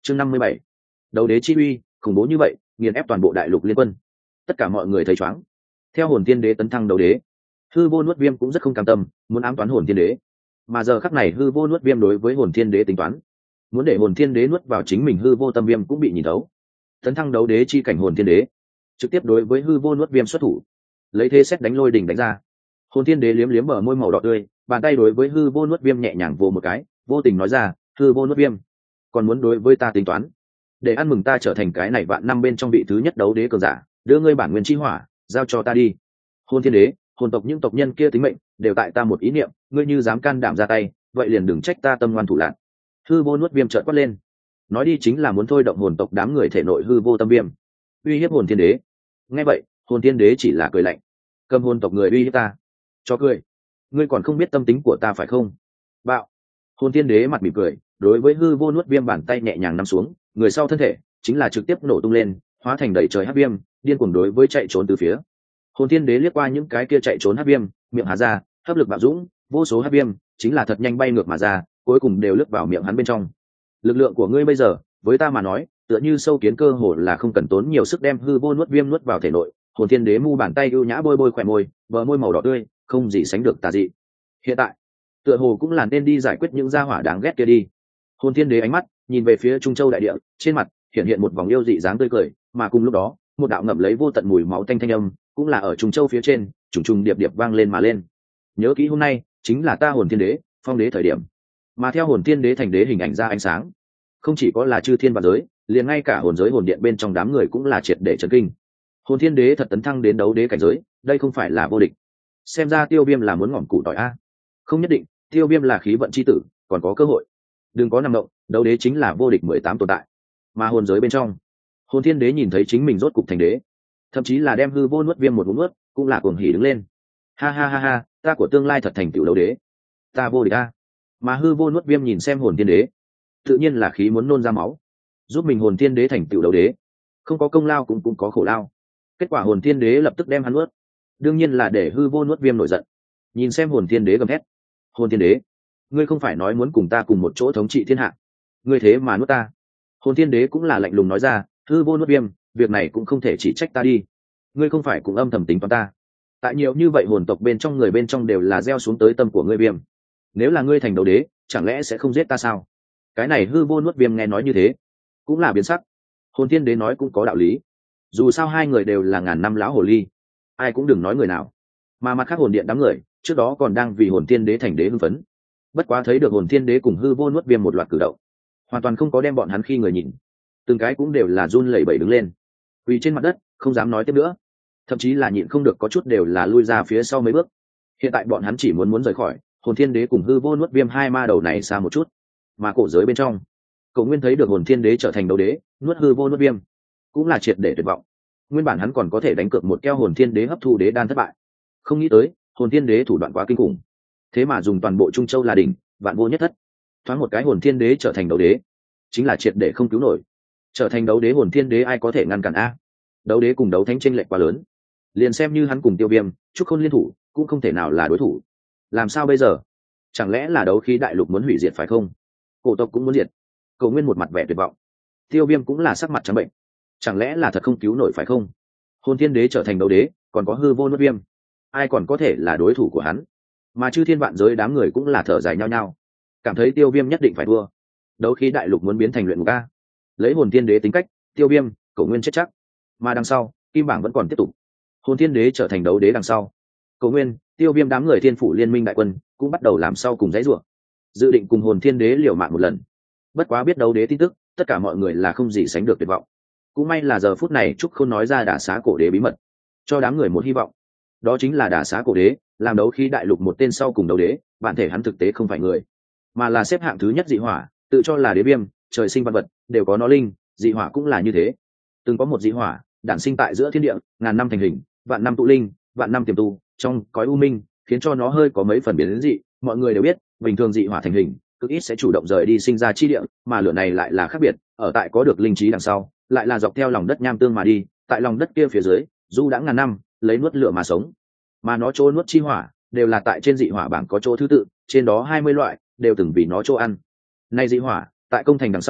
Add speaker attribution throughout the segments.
Speaker 1: chương 57. Đấu đế chi uy khủng bố như vậy, nghiền ép toàn bộ đại lục liên quân. Tất cả mọi người thấy chóng. Theo hồn tiên đế tấn thăng đấu đế, hư vô nuốt viêm cũng rất không cam tâm, muốn ám toán hồn tiên đế. Mà giờ khắc này hư vô nuốt viêm đối với hồn tiên đế tính toán, muốn để hồn tiên đế nuốt vào chính mình hư vô tâm viêm cũng bị nhìn thấu. Tấn thăng đấu đế chi cảnh hồn tiên đế, trực tiếp đối với hư vô nuốt viêm xuất thủ, lấy thế xét đánh lôi đỉnh đánh ra. Hồn tiên đế liếm liếm bờ môi màu đỏ tươi, bàn tay đối với hư vô nuốt viêm nhẹ nhàng vồ một cái, vô tình nói ra, hư vô nuốt viêm, còn muốn đối với ta tính toán, để ăn mừng ta trở thành cái này vạn năm bên trong vị thứ nhất đấu đế cường giả, đưa ngươi bản nguyên chi hỏa giao cho ta đi. Hồn thiên đế, hồn tộc những tộc nhân kia tính mệnh đều tại ta một ý niệm, ngươi như dám can đảm ra tay, vậy liền đừng trách ta tâm ngoan thủ lạn. Hư vô nuốt viêm trợn quát lên, nói đi chính là muốn thôi động hồn tộc đám người thể nội hư vô tâm viêm, uy hiếp hồn thiên đế. Nghe vậy hồn thiên đế chỉ là cười lạnh, cầm hồn tộc người uy hiếp ta, cho cười, ngươi còn không biết tâm tính của ta phải không? Bạo. Hồn thiên đế mặt mỉm cười, đối với hư vô nuốt viêm bàn tay nhẹ nhàng nắm xuống, người sau thân thể chính là trực tiếp nổ tung lên, hóa thành đầy trời hắc viêm, điên cuồng đối với chạy trốn từ phía. Hồn thiên đế liếc qua những cái kia chạy trốn hắc viêm, miệng há ra, hấp lực bạo dũng, vô số hắc viêm chính là thật nhanh bay ngược mà ra, cuối cùng đều lướt vào miệng hắn bên trong. Lực lượng của ngươi bây giờ với ta mà nói tựa như sâu kiến, cơ hồ là không cần tốn nhiều sức đem hư vô nuốt viêm nuốt vào thể nội. Hồn thiên đế mu bàn tay ưu nhã bôi bôi khỏe môi, bờ môi màu đỏ tươi không gì sánh được tà dị. Hiện tại tựa hồ cũng là nên đi giải quyết những gia hỏa đáng ghét kia đi. Hồn thiên đế ánh mắt nhìn về phía Trung Châu đại địa, trên mặt hiện hiện một vòng yêu dị dáng tươi cười, mà cùng lúc đó một đạo ngậm lấy vô tận mùi máu tanh thanh âm cũng là ở Trung Châu phía trên trùng trùng điệp điệp vang lên mà lên. Nhớ kỹ hôm nay chính là ta hồn thiên đế phong đế thời điểm. Mà theo hồn thiên đế thành đế hình ảnh ra ánh sáng, không chỉ có là chư thiên và giới, liền ngay cả hồn giới hồn điện bên trong đám người cũng là triệt để chấn kinh. Hồn thiên đế thật tấn thăng đến đấu đế cảnh giới, đây không phải là vô địch. Xem ra Tiêu Viêm là muốn ngỏm củ tỏi a. Không nhất định, Tiêu Viêm là khí vận chi tử, còn có cơ hội. Đừng có nằm động, đấu đế chính là vô địch 18 tồn tại. Mà hồn giới bên trong, hồn thiên đế nhìn thấy chính mình rốt cục thành đế, thậm chí là đem hư vô nuốt viêm một ngụm nuốt, cũng là cuồng hỉ đứng lên. Ha ha ha ha, ta của tương lai thật thành tựu đấu đế, ta vô địch a. Mà hư vô nuốt viêm nhìn xem hồn thiên đế, tự nhiên là khí muốn nôn ra máu. Giúp mình hồn thiên đế thành tựu đấu đế, không có công lao cũng có khổ lao. Kết quả hồn thiên đế lập tức đem hắn nuốt, đương nhiên là để hư vô nuốt viêm nổi giận. Nhìn xem hồn thiên đế gầm thét, hồn thiên đế, ngươi không phải nói muốn cùng ta cùng một chỗ thống trị thiên hạ, ngươi thế mà nuốt ta. Hồn thiên đế cũng là lạnh lùng nói ra, hư vô nuốt viêm, việc này cũng không thể chỉ trách ta đi, ngươi không phải cũng âm thầm tính toán ta. Tại nhiều như vậy hồn tộc bên trong người bên trong đều là gieo xuống tới tâm của ngươi viêm, nếu là ngươi thành đấu đế chẳng lẽ sẽ không giết ta sao? Cái này hư vô nuốt viêm nghe nói như thế cũng là biến sắc. Hồn thiên đế nói cũng có đạo lý, dù sao hai người đều là ngàn năm lão hồ ly, ai cũng đừng nói người nào. Mà mặt khác hồn điện đám người trước đó còn đang vì hồn thiên đế thành đế hưng phấn, bất quá thấy được hồn thiên đế cùng hư vô nuốt viêm một loạt cử động, hoàn toàn không có đem bọn hắn khi người nhìn, từng cái cũng đều là run lẩy bẩy đứng lên, quỳ trên mặt đất không dám nói tiếp nữa, thậm chí là nhịn không được có chút đều là lui ra phía sau mấy bước. Hiện tại bọn hắn chỉ muốn rời khỏi hồn thiên đế cùng hư vô nuốt viêm hai ma đầu này xa một chút. Mà cổ giới bên trong, Cổ Nguyên thấy được hồn thiên đế trở thành đấu đế, nuốt hư vô nuốt viêm, cũng là triệt để tuyệt vọng. Nguyên bản hắn còn có thể đánh cược một keo hồn thiên đế hấp thu đế đan thất bại, không nghĩ tới hồn thiên đế thủ đoạn quá kinh khủng, thế mà dùng toàn bộ Trung Châu là đỉnh, vạn vô nhất thất. Thoáng một cái hồn thiên đế trở thành đấu đế, chính là triệt để không cứu nổi. Trở thành đấu đế hồn thiên đế ai có thể ngăn cản a? Đấu đế cùng đấu thánh chênh lệch quá lớn, liền xem như hắn cùng Tiêu Viêm, Trúc Khôn liên thủ, cũng không thể nào là đối thủ. Làm sao bây giờ? Chẳng lẽ là đấu khí đại lục muốn hủy diệt phải không? Cổ tộc cũng muốn diệt. Cổ Nguyên một mặt vẻ tuyệt vọng, Tiêu Viêm cũng là sắc mặt trắng bệnh. Chẳng lẽ là thật không cứu nổi phải không? Hồn thiên đế trở thành đấu đế, còn có hư vô nuốt viêm, ai còn có thể là đối thủ của hắn? Mà chư thiên vạn giới đám người cũng là thở dài nhau nhau, cảm thấy Tiêu Viêm nhất định phải thua. Đấu khí đại lục muốn biến thành luyện ngục a. Lấy hồn thiên đế tính cách, Tiêu Viêm, Cổ Nguyên chết chắc. Mà đằng sau, kim bảng vẫn còn tiếp tục. Hồn thiên đế trở thành đấu đế đằng sau, Cổ Nguyên, Tiêu Viêm đám người thiên phủ liên minh đại quân cũng bắt đầu làm sau cùng dãy rủa, dự định cùng hồn thiên đế liều mạng một lần. Bất quá biết đấu đế tin tức, tất cả mọi người là không gì sánh được tuyệt vọng. Cũng may là giờ phút này Trúc Khôn nói ra đả xá cổ đế bí mật, cho đám người một hy vọng. Đó chính là đả xá cổ đế làm đấu khí đại lục một tên sau cùng đấu đế, bản thể hắn thực tế không phải người, mà là xếp hạng thứ nhất dị hỏa, tự cho là đế viêm, trời sinh văn vật đều có nó linh, dị hỏa cũng là như thế. Từng có một dị hỏa đản sinh tại giữa thiên địa, ngàn năm thành hình, vạn năm tụ linh, vạn năm tiềm tu, trong cõi u minh, khiến cho nó hơi có mấy phần biến dị. Mọi người đều biết, bình thường dị hỏa thành hình cực ít sẽ chủ động rời đi sinh ra chi địa, mà lửa này lại là khác biệt, ở tại có được linh trí đằng sau, lại là dọc theo lòng đất nham tương mà đi, tại lòng đất kia phía dưới, du đã ngàn năm, lấy nuốt lửa mà sống. Mà nó chỗ nuốt chi hỏa, đều là tại trên dị hỏa bảng có chỗ thứ tự, trên đó 20 loại đều từng vì nó chỗ ăn. Nay dị hỏa, tại công thành đằng sau,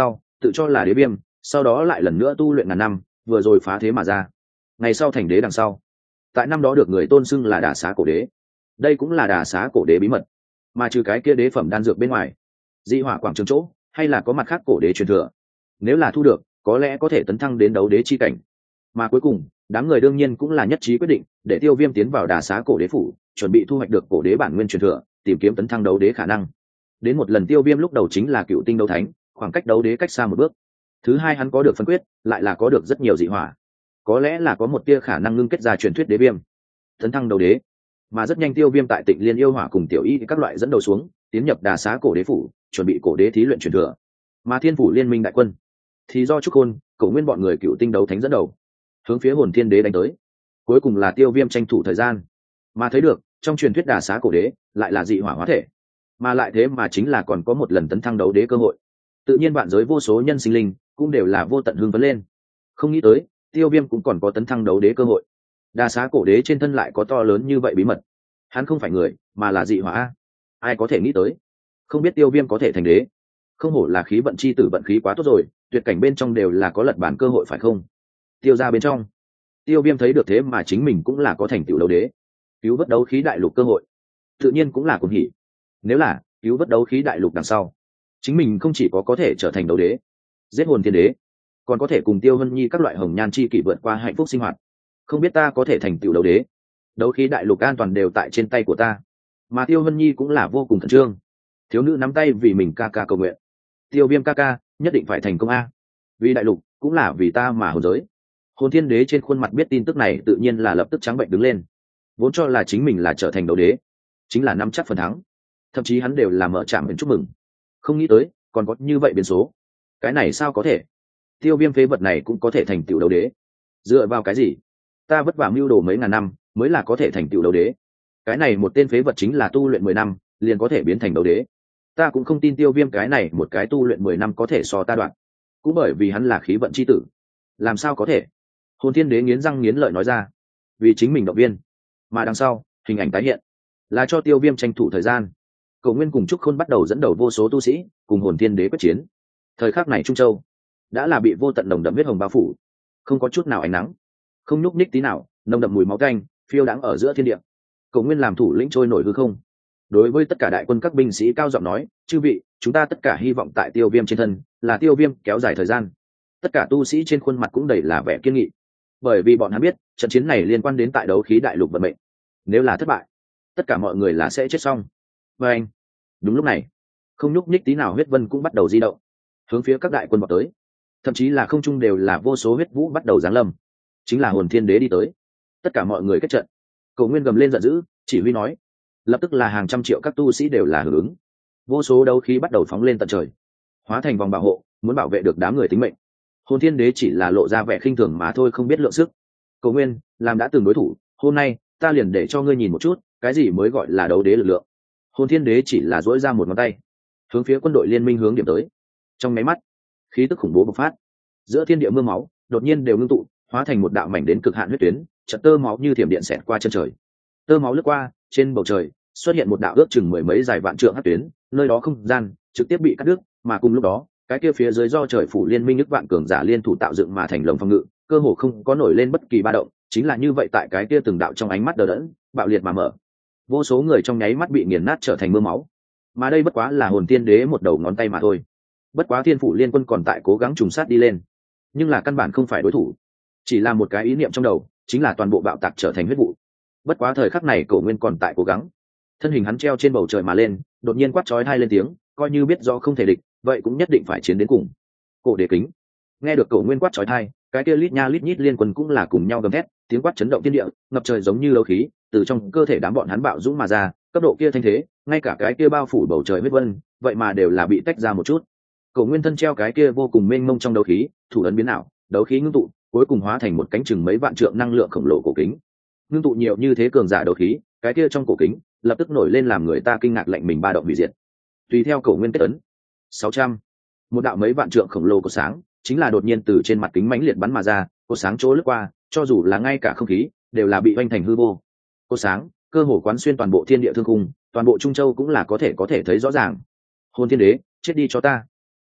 Speaker 1: tự cho là đế viêm, sau đó lại lần nữa tu luyện ngàn năm, vừa rồi phá thế mà ra. Ngày sau thành đế đằng sau, tại năm đó được người tôn xưng là Đà Xá cổ đế. Đây cũng là Đà Xá cổ đế bí mật. Mà trừ cái kia đế phẩm đan dược bên ngoài, dị hỏa quảng trường chỗ hay là có mặt khác cổ đế truyền thừa. Nếu là thu được, có lẽ có thể tấn thăng đến đấu đế chi cảnh. Mà cuối cùng, đám người đương nhiên cũng là nhất trí quyết định để Tiêu Viêm tiến vào Đà Xá cổ đế phủ, chuẩn bị thu hoạch được cổ đế bản nguyên truyền thừa, tìm kiếm tấn thăng đấu đế khả năng. Đến một lần Tiêu Viêm lúc đầu chính là cựu tinh đấu thánh, khoảng cách đấu đế cách xa một bước. Thứ hai, hắn có được phân quyết, lại là có được rất nhiều dị hỏa, có lẽ là có một tia khả năng ngưng kết ra truyền thuyết đế viêm, tấn thăng đấu đế. Mà rất nhanh Tiêu Viêm tại Tịnh Liên yêu hỏa cùng tiểu y các loại dẫn đầu xuống, tiến nhập Đà Xá cổ đế phủ, chuẩn bị cổ đế thí luyện truyền thừa. Mà Thiên phủ liên minh đại quân thì do Trúc Khôn, Cổ Nguyên bọn người cựu tinh đấu thánh dẫn đầu, hướng phía Hồn Thiên Đế đánh tới. Cuối cùng là Tiêu Viêm tranh thủ thời gian, mà thấy được trong truyền thuyết Đà Xá cổ đế lại là dị hỏa hóa thể, mà lại thế mà chính là còn có một lần tấn thăng đấu đế cơ hội. Tự nhiên vạn giới vô số nhân sinh linh cũng đều là vô tận hưng phấn lên. Không nghĩ tới Tiêu Viêm cũng còn có tấn thăng đấu đế cơ hội. Đà Xá cổ đế trên thân lại có to lớn như vậy bí mật, hắn không phải người mà là dị hỏa. Ai có thể nghĩ tới, không biết Tiêu Viêm có thể thành đế. Không hổ là khí vận chi tử, vận khí quá tốt rồi, tuyệt cảnh bên trong đều là có lật bản cơ hội phải không? Tiêu ra bên trong, Tiêu Viêm thấy được thế mà chính mình cũng là có thành tựu đấu đế, cứu vớt đấu khí đại lục cơ hội, tự nhiên cũng là cuồng hỉ. Nếu là cứu vớt đấu khí đại lục đằng sau, chính mình không chỉ có thể trở thành đấu đế, giết hồn thiên đế, còn có thể cùng Tiêu Hân Nhi các loại hồng nhan chi kỷ vượt qua hạnh phúc sinh hoạt. Không biết ta có thể thành tựu đấu đế, đấu khí đại lục an toàn đều tại trên tay của ta. Mà Tiêu Hân Nhi cũng là vô cùng khẩn trương, thiếu nữ nắm tay vì mình ca ca cầu nguyện. Tiêu Viêm ca ca nhất định phải thành công a, vì đại lục cũng là vì ta mà hồn giới. Hồn thiên đế trên khuôn mặt biết tin tức này tự nhiên là lập tức trắng bệnh đứng lên, vốn cho là chính mình là trở thành đấu đế chính là nắm chắc phần thắng, thậm chí hắn đều là mở trạm đến chúc mừng. Không nghĩ tới còn có như vậy biến số, cái này sao có thể? Tiêu Viêm phế vật này cũng có thể thành tựu đấu đế, dựa vào cái gì? Ta vất vả mưu đồ mấy ngàn năm mới là có thể thành tựu đấu đế, cái này một tên phế vật chính là tu luyện 10 năm liền có thể biến thành đấu đế. Ta cũng không tin Tiêu Viêm cái này một cái tu luyện 10 năm có thể so ta đoạn, cũng bởi vì hắn là khí vận chi tử. Làm sao có thể? Hồn thiên đế nghiến răng nghiến lợi nói ra, vì chính mình động viên. Mà đằng sau hình ảnh tái hiện là cho Tiêu Viêm tranh thủ thời gian. Cổ Nguyên cùng Trúc Khôn bắt đầu dẫn đầu vô số tu sĩ cùng hồn thiên đế quyết chiến. Thời khắc này Trung Châu đã là bị vô tận nồng đậm huyết hồng bao phủ, không có chút nào ánh nắng, không nhúc nhích tí nào, nồng đậm mùi máu tanh phiêu đãng ở giữa thiên địa. Cổ Nguyên làm thủ lĩnh trôi nổi hư không, đối với tất cả đại quân các binh sĩ cao giọng nói, chư vị, chúng ta tất cả hy vọng tại Tiêu Viêm trên thân, là Tiêu Viêm kéo dài thời gian. Tất cả tu sĩ trên khuôn mặt cũng đầy là vẻ kiên nghị, bởi vì bọn hắn biết trận chiến này liên quan đến tại đấu khí đại lục vận mệnh. Nếu là thất bại, tất cả mọi người là sẽ chết xong. Và anh, đúng lúc này, không nhúc nhích tí nào huyết vân cũng bắt đầu di động, hướng phía các đại quân vào tới. Thậm chí là không trung đều là vô số huyết vũ bắt đầu giáng lâm, chính là hồn thiên đế đi tới. Tất cả mọi người kết trận. Cổ Nguyên gầm lên giận dữ, chỉ huy nói, lập tức là hàng trăm triệu các tu sĩ đều là hưởng ứng. Vô số đấu khí bắt đầu phóng lên tận trời, hóa thành vòng bảo hộ, muốn bảo vệ được đám người tính mệnh. Hồn thiên đế chỉ là lộ ra vẻ khinh thường mà thôi, không biết lượng sức. Cổ Nguyên, làm đã từng đối thủ, hôm nay ta liền để cho ngươi nhìn một chút cái gì mới gọi là đấu đế lực lượng. Hồn thiên đế chỉ là duỗi ra một ngón tay, hướng phía quân đội liên minh hướng điểm tới. Trong máy mắt, khí tức khủng bố bộc phát, giữa thiên địa mưa máu đột nhiên đều ngưng tụ, hóa thành một đạo mảnh đến cực hạn huyết tuyến, trận tơ máu như thiểm điện xẹt qua chân trời. Tơ máu lướt qua, trên bầu trời xuất hiện một đạo ước chừng mười mấy dài vạn trượng hắc tuyến, nơi đó không gian trực tiếp bị cắt đứt, mà cùng lúc đó, cái kia phía dưới do trời phủ liên minh nước vạn cường giả liên thủ tạo dựng mà thành lồng phòng ngự, cơ hồ không có nổi lên bất kỳ ba động, chính là như vậy tại cái kia từng đạo trong ánh mắt đờ đẫn, bạo liệt mà mở. Vô số người trong nháy mắt bị nghiền nát trở thành mưa máu. Mà đây bất quá là hồn tiên đế một đầu ngón tay mà thôi. Bất quá thiên phủ liên quân còn tại cố gắng trùng sát đi lên, nhưng là căn bản không phải đối thủ, chỉ là một cái ý niệm trong đầu, chính là toàn bộ bạo tạc trở thành huyết vụ. Bất quá thời khắc này Cổ Nguyên còn tại cố gắng, thân hình hắn treo trên bầu trời mà lên, đột nhiên quát chói tai lên tiếng, coi như biết rõ không thể địch, vậy cũng nhất định phải chiến đến cùng. Cổ đế kính. Nghe được Cổ Nguyên quát chói tai, cái kia lít nha lít nhít liên quân cũng là cùng nhau gầm thét, tiếng quát chấn động thiên địa, ngập trời giống như đấu khí từ trong cơ thể đám bọn hắn bạo dũng mà ra, cấp độ kia thanh thế, ngay cả cái kia bao phủ bầu trời huyết vân, vậy mà đều là bị tách ra một chút. Cổ Nguyên thân treo cái kia vô cùng mênh mông trong đấu khí, thủ ấn biến ảo, đấu khí ngưng tụ, cuối cùng hóa thành một cánh chừng mấy vạn trượng năng lượng khổng lồ cổ kính. Ngưng tụ nhiều như thế cường giả đấu khí, cái kia trong cổ kính lập tức nổi lên làm người ta kinh ngạc lạnh mình ba động hủy diệt. Tùy theo Cổ Nguyên kết ấn 600, một đạo mấy vạn trượng khổng lồ của sáng chính là đột nhiên từ trên mặt kính mãnh liệt bắn mà ra, cột sáng chỗ lướt qua, cho dù là ngay cả không khí đều là bị oanh thành hư vô. Cột sáng cơ hồ quán xuyên toàn bộ thiên địa thương khung, toàn bộ Trung Châu cũng là có thể thấy rõ ràng. Hồn thiên đế, chết đi cho ta!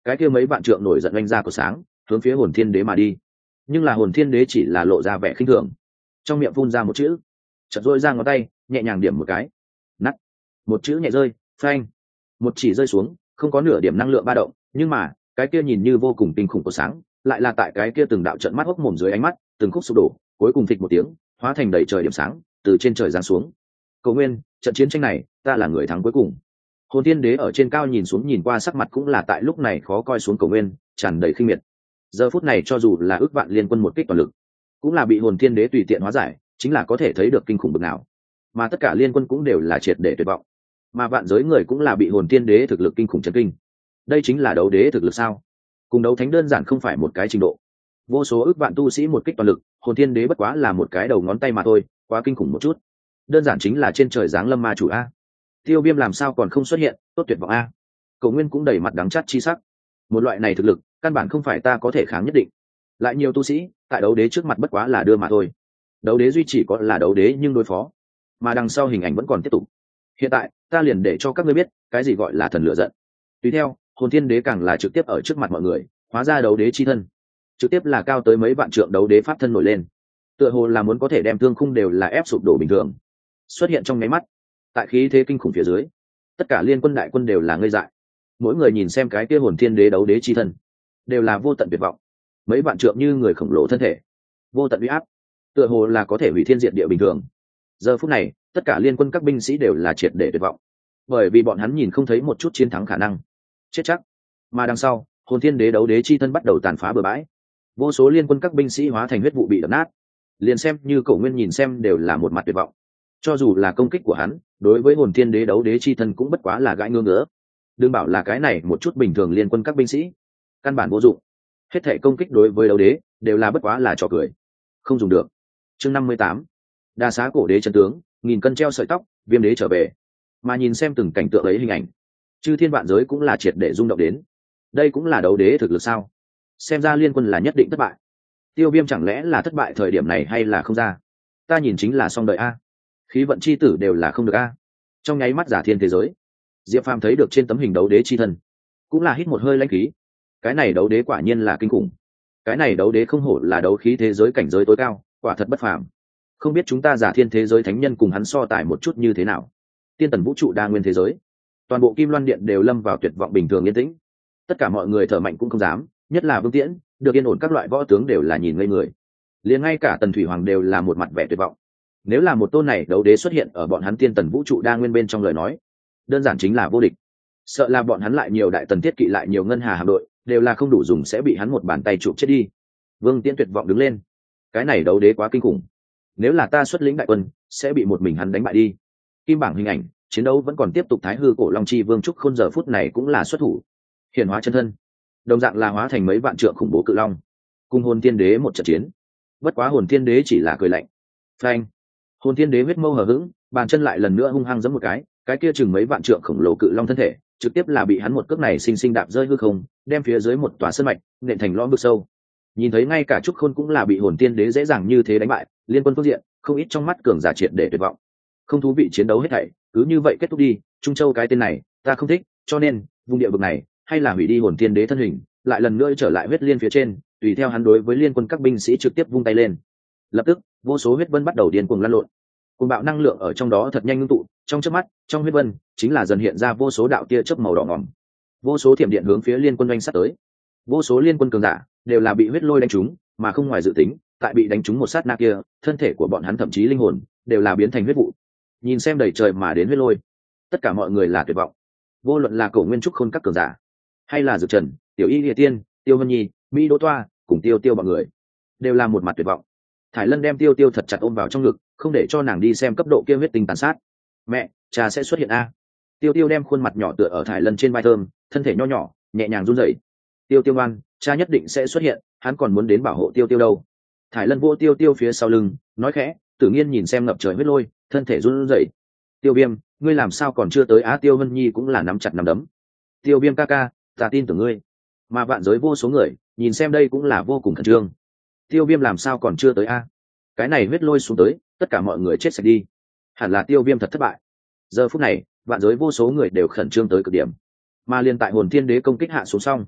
Speaker 1: cái kia mấy vạn trượng nổi giận oanh ra của sáng hướng phía hồn thiên đế mà đi. Nhưng là hồn thiên đế chỉ là lộ ra vẻ khinh thường, trong miệng phun ra một chữ, chợt dôi ra ngón tay nhẹ nhàng điểm một cái, nắt, một chữ nhẹ rơi, phanh, một chỉ rơi xuống, không có nửa điểm năng lượng ba động. Nhưng mà cái kia nhìn như vô cùng kinh khủng của sáng lại là tại cái kia từng đạo trận mắt hốc mồm dưới ánh mắt từng khúc sụp đổ, cuối cùng phịch một tiếng hóa thành đầy trời điểm sáng từ trên trời giáng xuống. Cầu nguyên, trận chiến tranh này ta là người thắng cuối cùng. Hồn thiên đế ở trên cao nhìn xuống, nhìn qua sắc mặt cũng là tại lúc này khó coi xuống. Cầu nguyên tràn đầy khinh miệt. Giờ phút này cho dù là ước vạn liên quân một kích toàn lực cũng là bị hồn thiên đế tùy tiện hóa giải, chính là có thể thấy được kinh khủng bực nào. Mà tất cả liên quân cũng đều là triệt để tuyệt vọng, mà vạn giới người cũng là bị hồn thiên đế thực lực kinh khủng chấn kinh. Đây chính là đấu đế thực lực sao? Cùng đấu thánh đơn giản không phải một cái trình độ. Vô số ước vạn tu sĩ một kích toàn lực, hồn thiên đế bất quá là một cái đầu ngón tay mà thôi, quá kinh khủng một chút. Đơn giản chính là trên trời giáng lâm ma chủ a. Tiêu Viêm làm sao còn không xuất hiện, tốt tuyệt vọng a. Cầu Nguyên cũng đầy mặt đắng chát chi sắc. Một loại này thực lực căn bản không phải ta có thể kháng nhất định. Lại nhiều tu sĩ tại đấu đế trước mặt bất quá là đưa mà thôi. Đấu đế duy chỉ có là đấu đế nhưng đối phó, mà đằng sau hình ảnh vẫn còn tiếp tục. Hiện tại ta liền để cho các ngươi biết cái gì gọi là thần lửa giận. Tùy theo, hồn thiên đế càng là trực tiếp ở trước mặt mọi người hóa ra đấu đế chi thân, trực tiếp là cao tới mấy vạn trượng đấu đế pháp thân nổi lên, tựa hồ là muốn có thể đem thương khung đều là ép sụp đổ bình thường. Xuất hiện trong nháy mắt, tại khí thế kinh khủng phía dưới, tất cả liên quân đại quân đều là ngây dại. Mỗi người nhìn xem cái kia hồn thiên đế đấu đế chi thân, đều là vô tận tuyệt vọng. Mấy vạn trượng như người khổng lồ thân thể, vô tận uy áp, tựa hồ là có thể hủy thiên diệt địa bình thường. Giờ phút này, tất cả liên quân các binh sĩ đều là triệt để tuyệt vọng, bởi vì bọn hắn nhìn không thấy một chút chiến thắng khả năng, chết chắc. Mà đằng sau, hồn thiên đế đấu đế chi thân bắt đầu tàn phá bừa bãi, vô số liên quân các binh sĩ hóa thành huyết vụ bị đập nát. Liền xem như Cổ Nguyên nhìn xem đều là một mặt tuyệt vọng. Cho dù là công kích của hắn đối với hồn thiên đế đấu đế chi thân cũng bất quá là gãi ngưỡng ngỡ, đừng bảo là cái này một chút bình thường liên quân các binh sĩ, căn bản vô dụng. Hết thảy công kích đối với đấu đế đều là bất quá là trò cười, không dùng được. Chương 58, đa xá cổ đế chân tướng, nghìn cân treo sợi tóc, Viêm đế trở về. Mà nhìn xem từng cảnh tượng ấy hình ảnh, chư thiên vạn giới cũng là triệt để rung động đến. Đây cũng là đấu đế thực lực sao? Xem ra liên quân là nhất định thất bại. Tiêu Viêm chẳng lẽ là thất bại thời điểm này hay là không ra? Ta nhìn chính là xong đợi a. Khí vận chi tử đều là không được a. Trong nháy mắt giả thiên thế giới, Diệp Phàm thấy được trên tấm hình đấu đế chi thân, cũng là hít một hơi lãnh khí. Cái này đấu đế quả nhiên là kinh khủng. Cái này đấu đế không hổ là đấu khí thế giới cảnh giới tối cao, quả thật bất phàm. Không biết chúng ta giả thiên thế giới thánh nhân cùng hắn so tài một chút như thế nào? Tiên tần vũ trụ đa nguyên thế giới, toàn bộ Kim Loan Điện đều lâm vào tuyệt vọng bình thường yên tĩnh. Tất cả mọi người thở mạnh cũng không dám, nhất là Vương Tiễn, được yên ổn các loại võ tướng đều là nhìn ngây người. Liền ngay cả Tần Thủy Hoàng đều là một mặt vẻ tuyệt vọng. Nếu là một tôn này đấu đế xuất hiện ở bọn hắn tiên tần vũ trụ đa nguyên bên trong lời nói, đơn giản chính là vô địch. Sợ là bọn hắn lại nhiều đại tần thiết kỵ lại nhiều ngân hà hạm đội, đều là không đủ dùng sẽ bị hắn một bàn tay chụp chết đi. Vương Tiễn tuyệt vọng đứng lên. Cái này đấu đế quá kinh khủng. Nếu là ta xuất lĩnh đại quân, sẽ bị một mình hắn đánh bại đi. Kim bảng hình ảnh, chiến đấu vẫn còn tiếp tục. Thái hư cổ long chi vương trúc khôn giờ phút này cũng là xuất thủ, hiển hóa chân thân, đồng dạng là hóa thành mấy vạn trượng khủng bố cự long, cùng hồn thiên đế một trận chiến. Bất quá hồn thiên đế chỉ là cười lạnh. Phanh! Hồn thiên đế huyết mâu hờ hững, bàn chân lại lần nữa hung hăng giẫm một cái kia chừng mấy vạn trượng khổng lồ cự long thân thể trực tiếp là bị hắn một cước này sinh sinh đạp rơi hư không, đem phía dưới một tòa sơn mạch nện thành lõm vực sâu. Nhìn thấy ngay cả trúc khôn cũng là bị hồn thiên đế dễ dàng như thế đánh bại, liên quân phương diện không ít trong mắt cường giả triệt để tuyệt vọng. Không thú vị chiến đấu hết thảy, cứ như vậy kết thúc đi. Trung Châu cái tên này ta không thích, cho nên vùng địa vực này hay là hủy đi hồn thiên đế thân hình, lại lần nữa trở lại huyết liên phía trên, tùy theo hắn đối với liên quân các binh sĩ trực tiếp vung tay lên. Lập tức vô số huyết vân bắt đầu điên cuồng lăn lộn, cuồng bạo năng lượng ở trong đó thật nhanh ngưng tụ, trong chớp mắt trong huyết vân chính là dần hiện ra vô số đạo tia chớp màu đỏ ngòm, vô số thiểm điện hướng phía liên quân oanh sát tới. Vô số liên quân cường giả đều là bị huyết lôi đánh trúng, mà không ngoài dự tính, tại bị đánh trúng một sát na kia, thân thể của bọn hắn thậm chí linh hồn đều là biến thành huyết vụ. Nhìn xem đầy trời mà đến huyết lôi, tất cả mọi người là tuyệt vọng. Vô luận là Cổ Nguyên Trúc Khôn các cường giả, hay là Dược Trần, Tiểu Y Lìa Tiên, Tiêu Vân Nhi, Mỹ Đỗ Toa cùng Tiêu Tiêu bọn người, đều là một mặt tuyệt vọng. Thải Lân đem Tiêu Tiêu thật chặt ôm vào trong ngực, không để cho nàng đi xem cấp độ kia huyết tinh tàn sát. Mẹ, cha sẽ xuất hiện a. Tiêu Tiêu đem khuôn mặt nhỏ tựa ở Thải Lân trên vai thơm, thân thể nho nhỏ nhẹ nhàng run rẩy. Tiêu Tiêu ngoan, cha nhất định sẽ xuất hiện, hắn còn muốn đến bảo hộ Tiêu Tiêu đâu. Thải Lân vỗ Tiêu Tiêu phía sau lưng, nói khẽ. Tử Nghiên nhìn xem ngập trời huyết lôi, thân thể run rẩy. Tiêu Viêm, ngươi làm sao còn chưa tới á? Tiêu Vân Nhi cũng là nắm chặt nắm đấm. Tiêu Viêm ca ca, ta tin tưởng ngươi. Mà vạn giới vô số người nhìn xem đây cũng là vô cùng khẩn trương. Tiêu Viêm làm sao còn chưa tới a? Cái này huyết lôi xuống tới, tất cả mọi người chết sạch đi. Hẳn là Tiêu Viêm thật thất bại. Giờ phút này, vạn giới vô số người đều khẩn trương tới cực điểm. Mà liên tại hồn thiên đế công kích hạ xuống xong,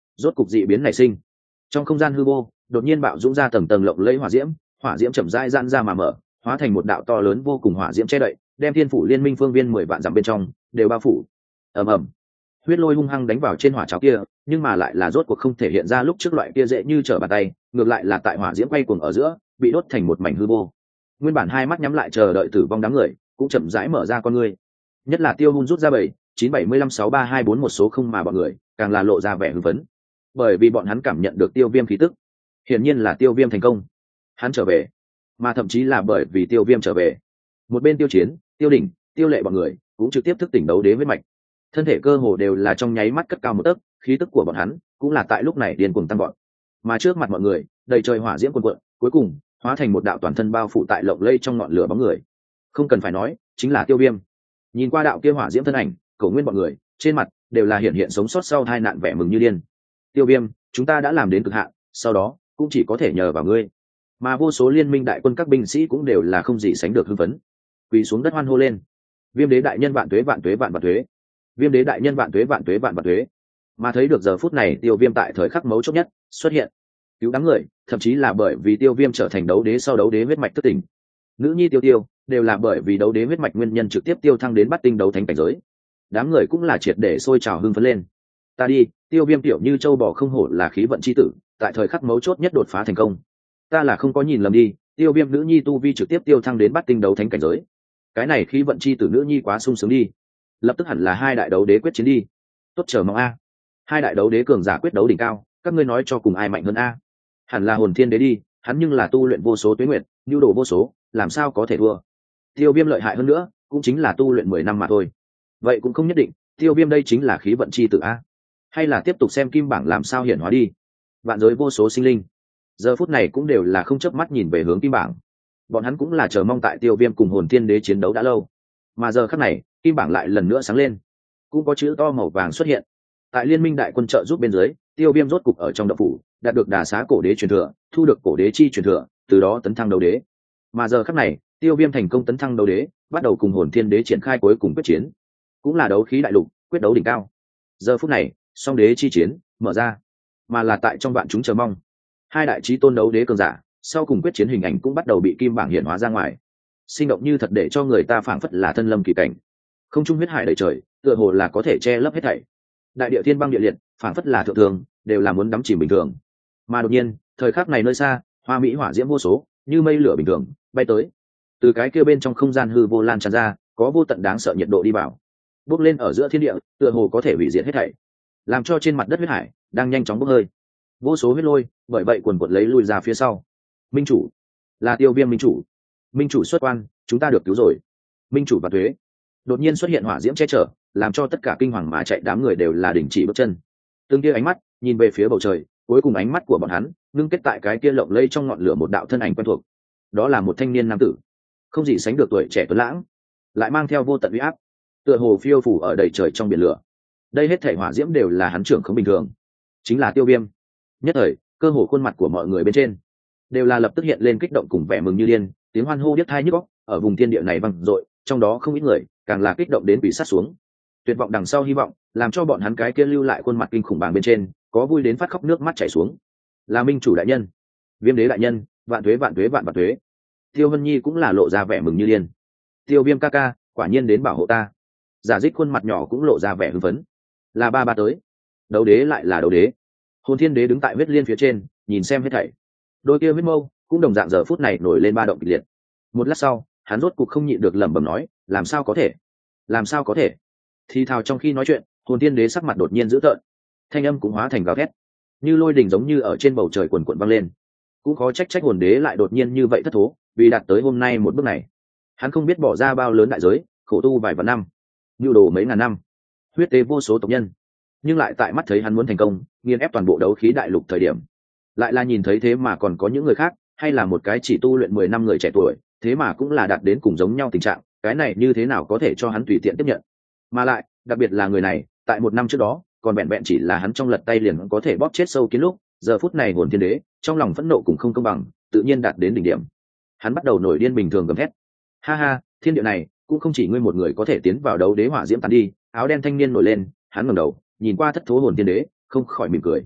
Speaker 1: Rốt cục dị biến nảy sinh. Trong không gian hư vô, đột nhiên bạo dũng ra tầng tầng lộng lẫy hỏa diễm chậm rãi giãn ra mà mở, hóa thành một đạo to lớn vô cùng hỏa diễm che đậy, đem thiên phủ liên minh phương viên 10 vạn dặm bên trong đều bao phủ. Ầm ầm. Huyết lôi hung hăng đánh vào trên hỏa cháo kia, nhưng mà lại là rốt cuộc không thể hiện ra lúc trước loại kia dễ như trở bàn tay, ngược lại là tại hỏa diễm quay cuồng ở giữa, bị đốt thành một mảnh hư vô. Nguyên bản hai mắt nhắm lại chờ đợi tử vong đám người, cũng chậm rãi mở ra con ngươi. Nhất là Tiêu Hun rút ra 797563241 một số không mà bọn người, càng là lộ ra vẻ hưng phấn. Bởi vì bọn hắn cảm nhận được Tiêu Viêm khí tức. Hiển nhiên là Tiêu Viêm thành công. Hắn trở về, mà thậm chí là bởi vì Tiêu Viêm trở về. Một bên Tiêu Chiến, Tiêu Đỉnh, Tiêu Lệ bọn người cũng trực tiếp thức tỉnh đấu đế huyết mạch. Thân thể cơ hồ đều là trong nháy mắt cất cao một tấc, khí tức của bọn hắn cũng là tại lúc này điên cuồng tăng vọt. Mà trước mặt mọi người, đầy trời hỏa diễm cuồn cuộn, cuối cùng hóa thành một đạo toàn thân bao phủ tại lộng lây trong ngọn lửa bóng người. Không cần phải nói, chính là Tiêu Viêm. Nhìn qua đạo kia hỏa diễm thân ảnh, Cổ Nguyên bọn người trên mặt đều là hiện hiện sống sót sau tai nạn vẻ mừng như điên. Tiêu Viêm, chúng ta đã làm đến cực hạn, sau đó cũng chỉ có thể nhờ vào ngươi. Mà vô số liên minh đại quân các binh sĩ cũng đều là không gì sánh được hưng phấn, quỳ xuống đất hoan hô lên. Viêm đế đại nhân vạn tuế vạn tuế vạn vạn tuế. Viêm đế đại nhân vạn tuế vạn tuế vạn vạn tuế. Mà thấy được giờ phút này Tiêu Viêm tại thời khắc mấu chốt nhất xuất hiện, cứu đám người, thậm chí là bởi vì Tiêu Viêm trở thành đấu đế sau đấu đế huyết mạch thức tỉnh. Nữ nhi Tiêu Tiêu đều là bởi vì đấu đế huyết mạch nguyên nhân trực tiếp tiêu thăng đến bát tinh đấu thánh cảnh giới. Đám người cũng là triệt để sôi trào hưng phấn lên. Ta đi, Tiêu Viêm tiểu như châu bò không hổ là khí vận chi tử, tại thời khắc mấu chốt nhất đột phá thành công. Ta là không có nhìn lầm đi, Tiêu Viêm nữ nhi tu vi trực tiếp tiêu thăng đến bát tinh đấu thánh cảnh giới. Cái này khí vận chi tử nữ nhi quá sung sướng đi. Lập tức hẳn là hai đại đấu đế quyết chiến đi. Tốt chờ mong a. Hai đại đấu đế cường giả quyết đấu đỉnh cao, các ngươi nói cho cùng ai mạnh hơn a? Hẳn là Hồn Thiên đế đi, hắn nhưng là tu luyện vô số tuế nguyệt, nhu đồ vô số, làm sao có thể thua. Tiêu Viêm lợi hại hơn nữa, cũng chính là tu luyện 10 năm mà thôi. Vậy cũng không nhất định, Tiêu Viêm đây chính là khí vận chi tử a. Hay là tiếp tục xem kim bảng làm sao hiển hóa đi. Vạn giới vô số sinh linh, giờ phút này cũng đều là không chớp mắt nhìn về hướng kim bảng. Bọn hắn cũng là chờ mong tại Tiêu Viêm cùng Hồn Thiên đế chiến đấu đã lâu. Mà giờ khắc này, kim bảng lại lần nữa sáng lên, cũng có chữ to màu vàng xuất hiện. Tại liên minh đại quân trợ giúp bên dưới, Tiêu Viêm rốt cục ở trong động phủ đạt được đà xá cổ đế truyền thừa, thu được cổ đế chi truyền thừa, từ đó tấn thăng đấu đế. Mà giờ khắc này, Tiêu Viêm thành công tấn thăng đấu đế, bắt đầu cùng Hồn Thiên đế triển khai cuối cùng quyết chiến, cũng là đấu khí đại lục, quyết đấu đỉnh cao. Giờ phút này, song đế chi chiến mở ra, mà là tại trong vạn chúng chờ mong, hai đại chí tôn đấu đế cường giả, sau cùng quyết chiến hình ảnh cũng bắt đầu bị kim bảng hiện hóa ra ngoài, sinh động như thật để cho người ta phảng phất là thân lâm kỳ cảnh. Không trung huyết hải đầy trời, tựa hồ là có thể che lấp hết thảy. Đại địa thiên băng địa liệt, phảng phất là thượng thường, đều là muốn đắm chìm bình thường. Mà đột nhiên, thời khắc này nơi xa, hoa mỹ hỏa diễm vô số, như mây lửa bình thường, bay tới. Từ cái kia bên trong không gian hư vô lan tràn ra, có vô tận đáng sợ nhiệt độ đi vào, bốc lên ở giữa thiên địa, tựa hồ có thể hủy diệt hết thảy, làm cho trên mặt đất huyết hải đang nhanh chóng bốc hơi. Vô số huyết lôi, bởi vậy quần quật lấy lui ra phía sau. Minh chủ, là Tiêu Viêm minh chủ. Minh chủ xuất quan, chúng ta được cứu rồi. Minh chủ và thuế. Đột nhiên xuất hiện hỏa diễm che chở, làm cho tất cả kinh hoàng mà chạy đám người đều là đình chỉ bước chân. Từng kia ánh mắt nhìn về phía bầu trời, cuối cùng ánh mắt của bọn hắn ngưng kết tại cái kia lộng lây trong ngọn lửa một đạo thân ảnh quen thuộc. Đó là một thanh niên nam tử, không gì sánh được tuổi trẻ tuấn lãng, lại mang theo vô tận uy áp, tựa hồ phiêu phủ ở đầy trời trong biển lửa. Đây hết thảy hỏa diễm đều là hắn trưởng không bình thường, chính là Tiêu Viêm. Nhất thời, cơ hồ khuôn mặt của mọi người bên trên đều là lập tức hiện lên kích động cùng vẻ mừng như điên, tiếng hoan hô điếc tai nhức óc ở vùng thiên địa này vang dội, trong đó không ít người càng là kích động đến bị sát xuống. Tuyệt vọng đằng sau hy vọng, làm cho bọn hắn cái kia lưu lại khuôn mặt kinh khủng bàng bên trên, có vui đến phát khóc nước mắt chảy xuống. Là Minh chủ đại nhân, Viêm đế đại nhân, vạn tuế vạn tuế vạn vạn tuế. Tiêu Hân Nhi cũng là lộ ra vẻ mừng như điên. Tiêu Viêm ca ca, quả nhiên đến bảo hộ ta. Giả Dích khuôn mặt nhỏ cũng lộ ra vẻ hưng phấn. Là ba tới. Đấu đế lại là đấu đế. Hồn Thiên đế đứng tại huyết liên phía trên, nhìn xem hết thảy. Đôi kia huyết mâu cũng đồng dạng giờ phút này nổi lên ba động kịch liệt. Một lát sau, hắn rốt cục không nhịn được lẩm bẩm nói, làm sao có thể? Làm sao có thể? Thì thào trong khi nói chuyện, Hồn Thiên đế sắc mặt đột nhiên dữ tợn, thanh âm cũng hóa thành gào thét, như lôi đình giống như ở trên bầu trời quần quần vang lên. Cũng khó trách hồn đế lại đột nhiên như vậy thất thố, vì đạt tới hôm nay một bước này, hắn không biết bỏ ra bao lớn đại giới, khổ tu vài vạn năm, nhu đồ mấy ngàn năm, huyết tế vô số tộc nhân, nhưng lại tại mắt thấy hắn muốn thành công, nghiền ép toàn bộ đấu khí đại lục thời điểm, lại là nhìn thấy thế mà còn có những người khác, hay là một cái chỉ tu luyện 10 năm người trẻ tuổi, thế mà cũng là đạt đến cùng giống nhau tình trạng, cái này như thế nào có thể cho hắn tùy tiện tiếp nhận? Mà lại, đặc biệt là người này, tại một năm trước đó, còn vẹn vẹn chỉ là hắn trong lật tay liền có thể bóp chết sâu kiến lúc, giờ phút này Hồn Thiên đế, trong lòng phẫn nộ cùng không công bằng, tự nhiên đạt đến đỉnh điểm. Hắn bắt đầu nổi điên bình thường gầm thét. Ha ha, thiên địa này, cũng không chỉ ngươi một người có thể tiến vào đấu đế hỏa diễm tàn đi. Áo đen thanh niên nổi lên, hắn ngẩng đầu, nhìn qua thất thố Hồn Thiên đế, không khỏi mỉm cười.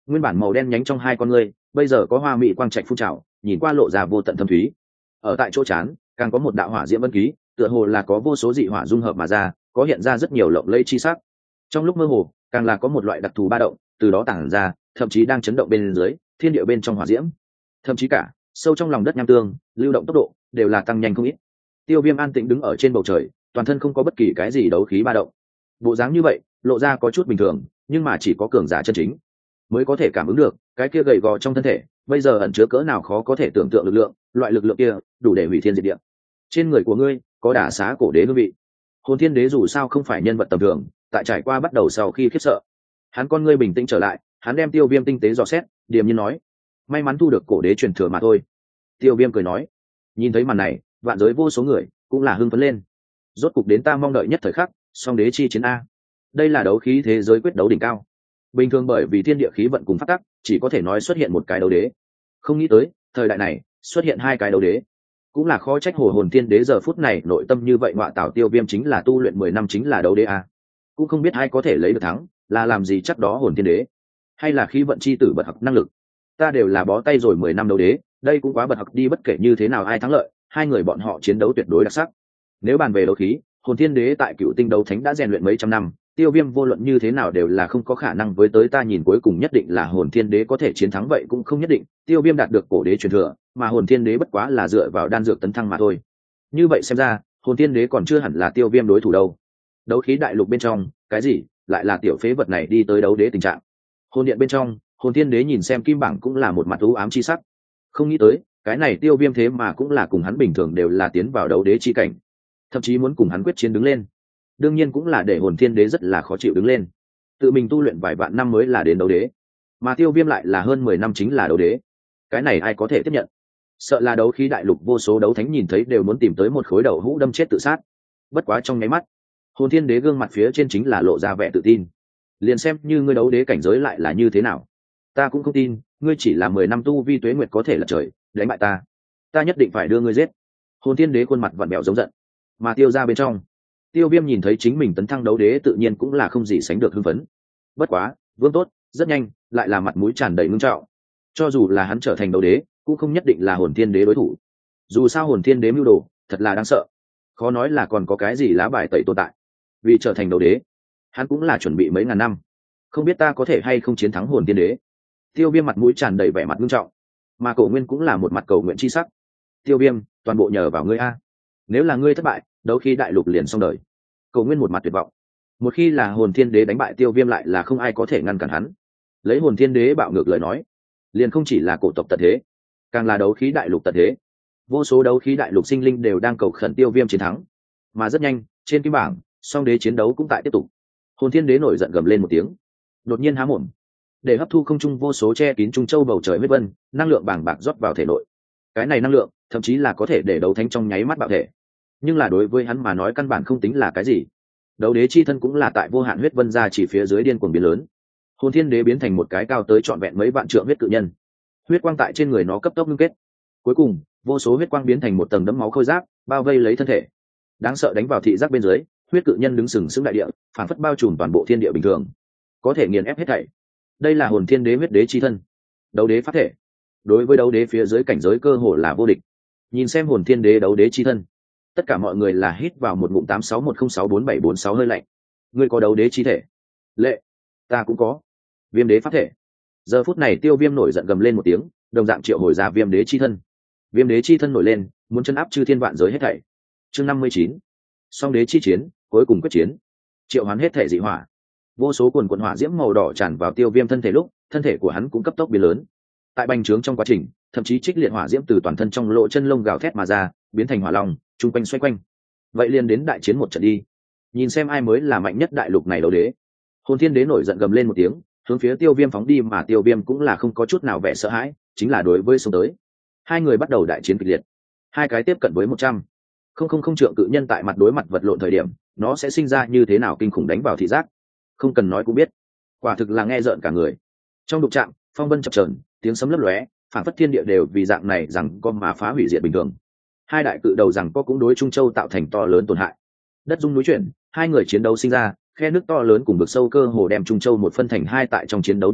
Speaker 1: nguyên bản màu đen nhánh trong hai con ngươi bây giờ có hoa mỹ quang trạch phun trào, nhìn qua lộ ra vô tận thâm thúy. Ở tại chỗ chán càng có một đạo hỏa diễm vân ký, tựa hồ là có vô số dị hỏa dung hợp mà ra, có hiện ra rất nhiều lộng lẫy chi sắc. Trong lúc mơ hồ càng là có một loại đặc thù ba động từ đó tản ra, thậm chí đang chấn động bên dưới thiên địa bên trong hỏa diễm, thậm chí cả sâu trong lòng đất nham tương lưu động tốc độ đều là tăng nhanh không ít. Tiêu Viêm an tĩnh đứng ở trên bầu trời, toàn thân không có bất kỳ cái gì đấu khí ba động. Bộ dáng như vậy lộ ra có chút bình thường, nhưng mà chỉ có cường giả chân chính mới có thể cảm ứng được cái kia gầy gò trong thân thể bây giờ ẩn chứa cỡ nào khó có thể tưởng tượng lực lượng, loại lực lượng kia đủ để hủy thiên diệt địa. Trên người của ngươi có đả xá cổ đế hương vị. Hồn Thiên Đế dù sao không phải nhân vật tầm thường, tại trải qua bắt đầu sau khi khiếp sợ, hắn con ngươi bình tĩnh trở lại, hắn đem Tiêu Viêm tinh tế dò xét, điềm nhiên nói: may mắn thu được cổ đế truyền thừa mà thôi. Tiêu Viêm cười nói. Nhìn thấy màn này, vạn giới vô số người cũng là hưng phấn lên. Rốt cục đến ta mong đợi nhất thời khắc, song đế chi chiến a. Đây là đấu khí thế giới quyết đấu đỉnh cao. Bình thường bởi vì thiên địa khí vận cùng phát tắc, chỉ có thể nói xuất hiện một cái đấu đế. Không nghĩ tới, thời đại này xuất hiện hai cái đấu đế. Cũng là khó trách Hồn Thiên Đế giờ phút này nội tâm như vậy, ngọa tảo Tiêu Viêm chính là tu luyện 10 năm chính là đấu đế a. Cũng không biết ai có thể lấy được thắng, là làm gì chắc đó Hồn Thiên Đế, hay là khí vận chi tử bật học năng lực. Ta đều là bó tay rồi 10 năm đấu đế, đây cũng quá bật học đi, bất kể như thế nào ai thắng lợi, hai người bọn họ chiến đấu tuyệt đối đặc sắc. Nếu bàn về đấu khí, Hồn Thiên Đế tại Cựu Tinh Đấu Thánh đã rèn luyện mấy trăm năm, Tiêu Viêm vô luận như thế nào đều là không có khả năng với tới. Ta nhìn cuối cùng nhất định là Hồn Thiên Đế có thể chiến thắng, vậy cũng không nhất định. Tiêu Viêm đạt được cổ đế truyền thừa, mà Hồn Thiên Đế bất quá là dựa vào đan dược tấn thăng mà thôi. Như vậy xem ra, Hồn Thiên Đế còn chưa hẳn là Tiêu Viêm đối thủ đâu. Đấu khí đại lục bên trong, cái gì lại là tiểu phế vật này đi tới đấu đế tình trạng? Hồn điện bên trong, Hồn Thiên Đế nhìn xem Kim Bảng cũng là một mặt u ám chi sắc. Không nghĩ tới, cái này Tiêu Viêm thế mà cũng là cùng hắn bình thường đều là tiến vào đấu đế chi cảnh, thậm chí muốn cùng hắn quyết chiến đứng lên. Đương nhiên cũng là để Hồn Thiên Đế rất là khó chịu đứng lên. Tự mình tu luyện vài vạn năm mới là đến đấu đế, mà Tiêu Viêm lại là hơn 10 năm chính là đấu đế. Cái này ai có thể tiếp nhận? Sợ là đấu khí đại lục vô số đấu thánh nhìn thấy đều muốn tìm tới một khối đầu hũ đâm chết tự sát. Bất quá trong nháy mắt, Hồn Thiên Đế gương mặt phía trên chính là lộ ra vẻ tự tin. Liền xem như ngươi đấu đế cảnh giới lại là như thế nào, ta cũng không tin ngươi chỉ là 10 năm tu vi tuế nguyệt có thể lật trời đánh bại ta. Ta nhất định phải đưa ngươi giết. Hồn Thiên Đế khuôn mặt vặn vẹo giống giận. Mà Tiêu ra bên trong, Tiêu Viêm nhìn thấy chính mình tấn thăng đấu đế tự nhiên cũng là không gì sánh được hưng phấn. Bất quá vương tốt rất nhanh lại là mặt mũi tràn đầy ngưng trọng. Cho dù là hắn trở thành đấu đế cũng không nhất định là Hồn Thiên Đế đối thủ. Dù sao Hồn Thiên Đế mưu đồ thật là đáng sợ, khó nói là còn có cái gì lá bài tẩy tồn tại. Vì trở thành đấu đế hắn cũng là chuẩn bị mấy ngàn năm, không biết ta có thể hay không chiến thắng Hồn Thiên Đế. Tiêu Viêm mặt mũi tràn đầy vẻ mặt ngưng trọng, mà Cổ Nguyên cũng là một mặt cầu nguyện chi sắc. Tiêu Viêm, toàn bộ nhờ vào ngươi a. Nếu là ngươi thất bại, đấu khí đại lục liền xong đời. Cổ Nguyên một mặt tuyệt vọng. Một khi là Hồn Thiên Đế đánh bại Tiêu Viêm lại là không ai có thể ngăn cản hắn. Lấy Hồn Thiên Đế bạo ngược lời nói, liền không chỉ là cổ tộc tận thế, càng là đấu khí đại lục tận thế. Vô số đấu khí đại lục sinh linh đều đang cầu khẩn Tiêu Viêm chiến thắng. Mà rất nhanh, trên kim bảng, song đế chiến đấu cũng tại tiếp tục. Hồn Thiên Đế nổi giận gầm lên một tiếng, đột nhiên há mồm, để hấp thu không trung vô số che kín trung châu bầu trời huyết vân, năng lượng bàng bạc rót vào thể nội. Cái này năng lượng thậm chí là có thể để đấu thánh trong nháy mắt bạo thể, nhưng là đối với hắn mà nói căn bản không tính là cái gì. Đấu đế chi thân cũng là tại vô hạn huyết vân ra chỉ phía dưới điên cuồng biến lớn. Hồn Thiên Đế biến thành một cái cao tới trọn vẹn mấy vạn trượng huyết cự nhân, huyết quang tại trên người nó cấp tốc ngưng kết. Cuối cùng vô số huyết quang biến thành một tầng đẫm máu khôi giáp bao vây lấy thân thể. Đáng sợ đánh vào thị giác bên dưới, huyết cự nhân đứng sừng sững đại địa, phản phất bao trùm toàn bộ thiên địa bình thường, có thể nghiền ép hết thảy. Đây là Hồn Thiên Đế huyết đế chi thân, đấu đế pháp thể. Đối với đấu đế phía dưới cảnh giới cơ hồ là vô địch. Nhìn xem Hồn Thiên Đế đấu đế chi thân, tất cả mọi người là hít vào một ngụm 8610644746 hơi lạnh. Ngươi có đấu đế chi thể? Lệ, ta cũng có. Viêm đế pháp thể. Giờ phút này Tiêu Viêm nổi giận gầm lên một tiếng, đồng dạng triệu hồi ra viêm đế chi thân. Viêm đế chi thân nổi lên, muốn chân áp chư thiên vạn giới hết thảy. Chương 59. Song đế chi chiến, cuối cùng quyết chiến. Triệu hoán hết thể dị hỏa. Vô số quần quần hỏa diễm màu đỏ tràn vào Tiêu Viêm thân thể, lúc thân thể của hắn cũng cấp tốc biến lớn. Tại bành trướng trong quá trình, thậm chí trích liệt hỏa diễm từ toàn thân trong lỗ chân lông gào thét mà ra, biến thành hỏa long, trung quanh xoay quanh. Vậy liền đến đại chiến một trận đi, nhìn xem ai mới là mạnh nhất đại lục này đấu đế. Hồn Thiên Đế nổi giận gầm lên một tiếng, hướng phía Tiêu Viêm phóng đi, mà Tiêu Viêm cũng là không có chút nào vẻ sợ hãi, chính là đối với xông tới. Hai người bắt đầu đại chiến kịch liệt. Hai cái tiếp cận với 100 không trượng cự nhân tại mặt đối mặt vật lộn thời điểm, nó sẽ sinh ra như thế nào kinh khủng đánh vào thị giác, không cần nói cũng biết. Quả thực là nghe rợn cả người. Trong đụng chạm, phong vân chập chờn, tiếng sấm lấp lóe, phản phất thiên địa đều vì dạng này rằng có mà phá hủy diệt bình thường. Hai đại cự đầu rằng có cũng đối Trung Châu tạo thành to lớn tổn hại. Đất rung núi chuyển, hai người chiến đấu sinh ra, khe nước to lớn cùng vực sâu cơ hồ đem Trung Châu một phân thành hai. Tại trong chiến đấu như vậy,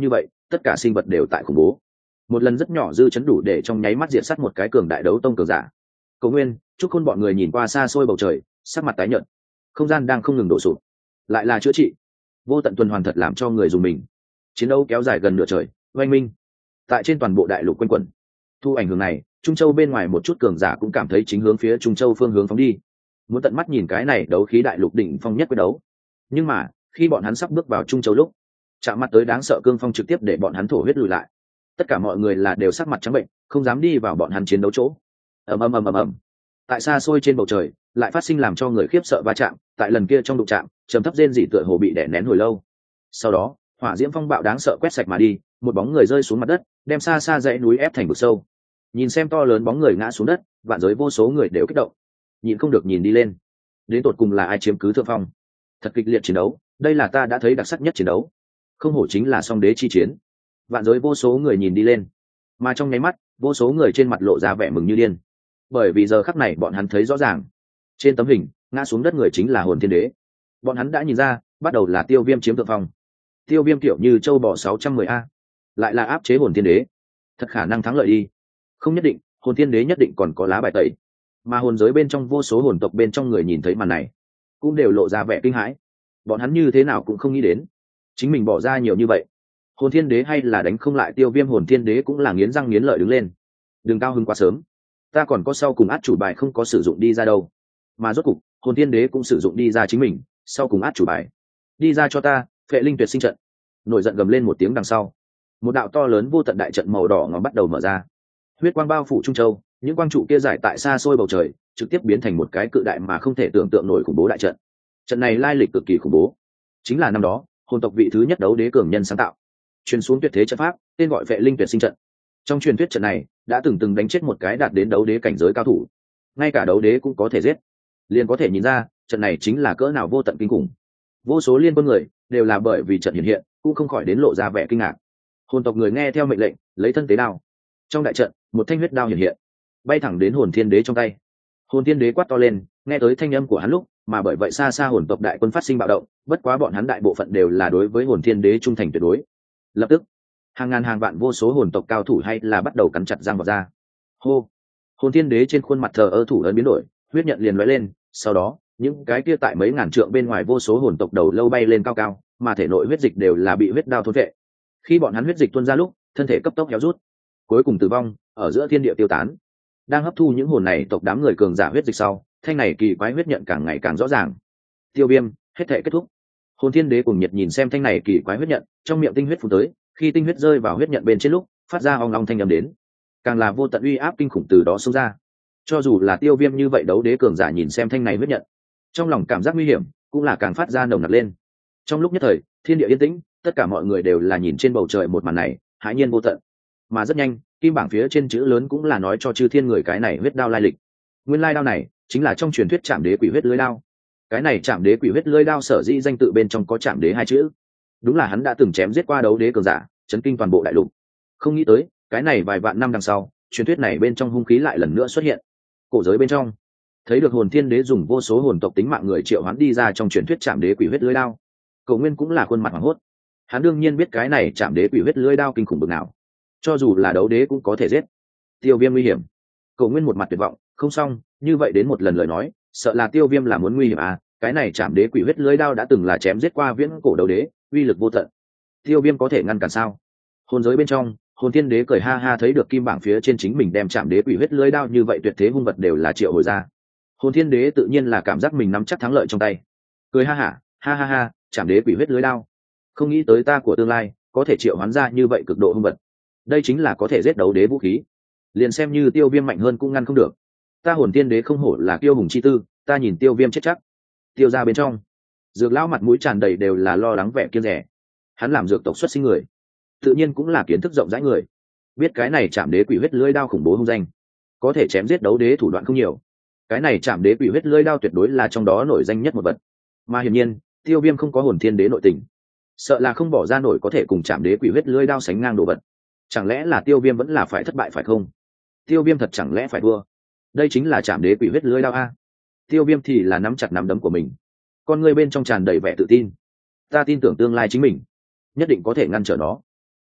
Speaker 1: tất cả sinh vật đều tại khủng bố. Một lần rất nhỏ dư chấn đủ để trong nháy mắt diệt sát một cái cường đại đấu tông cường giả. Cầu Nguyên, chúc khôn bọn người nhìn qua xa xôi bầu trời, sắc mặt tái nhợt. Không gian đang không ngừng đổ sụp, lại là chữa trị. Vô tận tuần hoàn thật làm cho người dùng mình. Chiến đấu kéo dài gần nửa trời, oanh minh tại trên toàn bộ đại lục quanh quẩn. Thu ảnh hưởng này, Trung Châu bên ngoài một chút cường giả cũng cảm thấy chính hướng phía Trung Châu phương hướng phóng đi, muốn tận mắt nhìn cái này đấu khí đại lục đỉnh phong nhất quyết đấu. Nhưng mà khi bọn hắn sắp bước vào Trung Châu lúc, chạm mặt tới đáng sợ cương phong trực tiếp để bọn hắn thổ huyết lùi lại. Tất cả mọi người là đều sắc mặt trắng bệnh, không dám đi vào bọn hắn chiến đấu chỗ. ầm ầm ầm ầm ầm. Tại xa xôi trên bầu trời lại phát sinh làm cho người khiếp sợ va chạm. Tại lần kia trong đụng chạm, trầm thấp rên rỉ tựa hồ bị đè nén hồi lâu. Sau đó hỏa diễm phong bạo đáng sợ quét sạch mà đi, một bóng người rơi xuống mặt đất, đem xa xa dãy núi ép thành vực sâu. Nhìn xem to lớn bóng người ngã xuống đất, vạn giới vô số người đều kích động, nhịn không được nhìn đi lên. Đến tột cùng là ai chiếm cứ thượng phong? Thật kịch liệt chiến đấu, đây là ta đã thấy đặc sắc nhất chiến đấu. Không hổ chính là song đế chi chiến. Vạn giới vô số người nhìn đi lên, mà trong nháy mắt vô số người trên mặt lộ ra vẻ mừng như điên, bởi vì giờ khắc này bọn hắn thấy rõ ràng, trên tấm hình ngã xuống đất người chính là hồn thiên đế. Bọn hắn đã nhìn ra, bắt đầu là Tiêu Viêm chiếm thượng phong. Tiêu Viêm kiểu như châu bò 610A, lại là áp chế hồn thiên đế, thật khả năng thắng lợi đi. Không nhất định, hồn thiên đế nhất định còn có lá bài tẩy. Mà hồn giới bên trong vô số hồn tộc bên trong người nhìn thấy màn này, cũng đều lộ ra vẻ kinh hãi. Bọn hắn như thế nào cũng không nghĩ đến, chính mình bỏ ra nhiều như vậy, hồn thiên đế hay là đánh không lại Tiêu Viêm. Hồn thiên đế cũng là nghiến răng nghiến lợi đứng lên. Đừng cao hứng quá sớm, ta còn có sau cùng át chủ bài không có sử dụng đi ra đâu. Mà rốt cục hồn thiên đế cũng sử dụng đi ra chính mình sau cùng át chủ bài. Đi ra cho ta, Phệ Linh Tuyệt Sinh trận. Nổi giận gầm lên một tiếng đằng sau, một đạo to lớn vô tận đại trận màu đỏ ngòm bắt đầu mở ra. Huyết quang bao phủ Trung Châu, những quang trụ kia giải tại xa xôi bầu trời, trực tiếp biến thành một cái cự đại mà không thể tưởng tượng nổi khủng bố đại trận. Trận này lai lịch cực kỳ khủng bố, chính là năm đó hồn tộc vị thứ nhất đấu đế cường nhân sáng tạo, truyền xuống tuyệt thế trận pháp, tên gọi Phệ Linh Tuyệt Sinh trận. Trong truyền thuyết trận này đã từng đánh chết một cái đạt đến đấu đế cảnh giới cao thủ, ngay cả đấu đế cũng có thể giết. Liền có thể nhìn ra trận này chính là cỡ nào vô tận kinh khủng. Vô số liên quân người đều là bởi vì trận hiện hiện, cũng không khỏi đến lộ ra vẻ kinh ngạc. Hồn tộc người nghe theo mệnh lệnh, lấy thân tế đao. Trong đại trận, một thanh huyết đao hiện hiện, bay thẳng đến hồn thiên đế trong tay. Hồn thiên đế quát to lên, nghe tới thanh âm của hắn lúc, mà bởi vậy xa xa hồn tộc đại quân phát sinh bạo động, bất quá bọn hắn đại bộ phận đều là đối với hồn thiên đế trung thành tuyệt đối. Lập tức, hàng ngàn hàng vạn vô số hồn tộc cao thủ hay là bắt đầu cắn chặt răng vào ra. Hô! Hồn thiên đế trên khuôn mặt thờ ơ thủ ấn biến đổi, huyết nhận liền lóe lên, sau đó, những cái kia tại mấy ngàn trượng bên ngoài vô số hồn tộc đầu lâu bay lên cao cao, mà thể nội huyết dịch đều là bị huyết đao thôn vệ. Khi bọn hắn huyết dịch tuôn ra lúc, thân thể cấp tốc héo rút, cuối cùng tử vong, ở giữa thiên địa tiêu tán. Đang hấp thu những hồn này tộc đám người cường giả huyết dịch sau, thanh này kỳ quái huyết nhận càng ngày càng rõ ràng. Tiêu Viêm, hết thể kết thúc. Hồn thiên đế cùng nhiệt nhìn xem thanh này kỳ quái huyết nhận, trong miệng tinh huyết phun tới, khi tinh huyết rơi vào huyết nhận bên trên lúc, phát ra ong ong thanh âm đến, càng là vô tận uy áp kinh khủng từ đó xông ra. Cho dù là Tiêu Viêm như vậy đấu đế cường giả nhìn xem thanh này huyết nhận, trong lòng cảm giác nguy hiểm cũng là càng phát ra nồng nặc lên. Trong lúc nhất thời, thiên địa yên tĩnh, tất cả mọi người đều là nhìn trên bầu trời một màn này, hãi nhiên vô tận. Mà rất nhanh, kim bảng phía trên chữ lớn cũng là nói cho chư thiên người cái này huyết đao lai lịch. Nguyên lai đao này chính là trong truyền thuyết Trảm Đế Quỷ Huyết Lưỡi Đao. Cái này Trảm Đế Quỷ Huyết Lưỡi Đao sở dĩ danh tự bên trong có Trảm Đế hai chữ, đúng là hắn đã từng chém giết qua đấu đế cường giả, chấn kinh toàn bộ đại lục. Không nghĩ tới, cái này vài vạn năm đằng sau, truyền thuyết này bên trong hung khí lại lần nữa xuất hiện. Cổ giới bên trong, thấy được hồn thiên đế dùng vô số hồn tộc tính mạng người triệu hoán đi ra trong truyền thuyết Trảm Đế Quỷ Huyết Lưỡi Đao. Cổ Nguyên cũng là khuôn mặt hoảng hốt. Hắn đương nhiên biết cái này Trảm Đế Quỷ Huyết Lưỡi Đao kinh khủng bực nào, cho dù là đấu đế cũng có thể giết. Tiêu Viêm nguy hiểm. Cổ Nguyên một mặt tuyệt vọng, không xong, như vậy đến một lần lời nói, sợ là Tiêu Viêm là muốn nguy hiểm à, cái này Trảm Đế Quỷ Huyết Lưỡi Đao đã từng là chém giết qua viễn cổ đấu đế, uy lực vô tận. Tiêu Viêm có thể ngăn cản sao? Hồn giới bên trong, hồn thiên đế cười ha ha thấy được kim bảng phía trên chính mình đem Trảm Đế Quỷ Huyết Lưỡi Đao như vậy tuyệt thế hung vật đều là triệu hồi ra. Hồn thiên đế tự nhiên là cảm giác mình nắm chắc thắng lợi trong tay, cười ha ha, ha ha ha, Trảm Đế Quỷ Huyết Lưỡi Đao, không nghĩ tới ta của tương lai có thể triệu hoán ra như vậy cực độ hung vật, đây chính là có thể giết đấu đế vũ khí. Liền xem như Tiêu Viêm mạnh hơn cũng ngăn không được. Ta hồn thiên đế không hổ là kiêu hùng chi tư, ta nhìn Tiêu Viêm chết chắc. Tiêu ra bên trong, Dược lão mặt mũi tràn đầy đều là lo lắng vẻ kiêng rẻ. Hắn làm dược tộc xuất sinh người, tự nhiên cũng là kiến thức rộng rãi người, biết cái này Trảm Đế Quỷ Huyết Lưỡi Đao khủng bố hung danh, có thể chém giết đấu đế thủ đoạn không nhiều. Cái này Trảm Đế Quỷ Huyết Lưỡi Đao tuyệt đối là trong đó nổi danh nhất một vật. Mà hiển nhiên, Tiêu Viêm không có hồn thiên đế nội tình, sợ là không bỏ ra nổi có thể cùng Trảm Đế Quỷ Huyết Lưỡi Đao sánh ngang đồ vật. Chẳng lẽ là Tiêu Viêm vẫn là phải thất bại phải không? Tiêu Viêm thật chẳng lẽ phải thua? Đây chính là Trảm Đế Quỷ Huyết Lưỡi Đao a. Tiêu Viêm thì là nắm chặt nắm đấm của mình, con người bên trong tràn đầy vẻ tự tin. Ta tin tưởng tương lai chính mình nhất định có thể ngăn trở nó.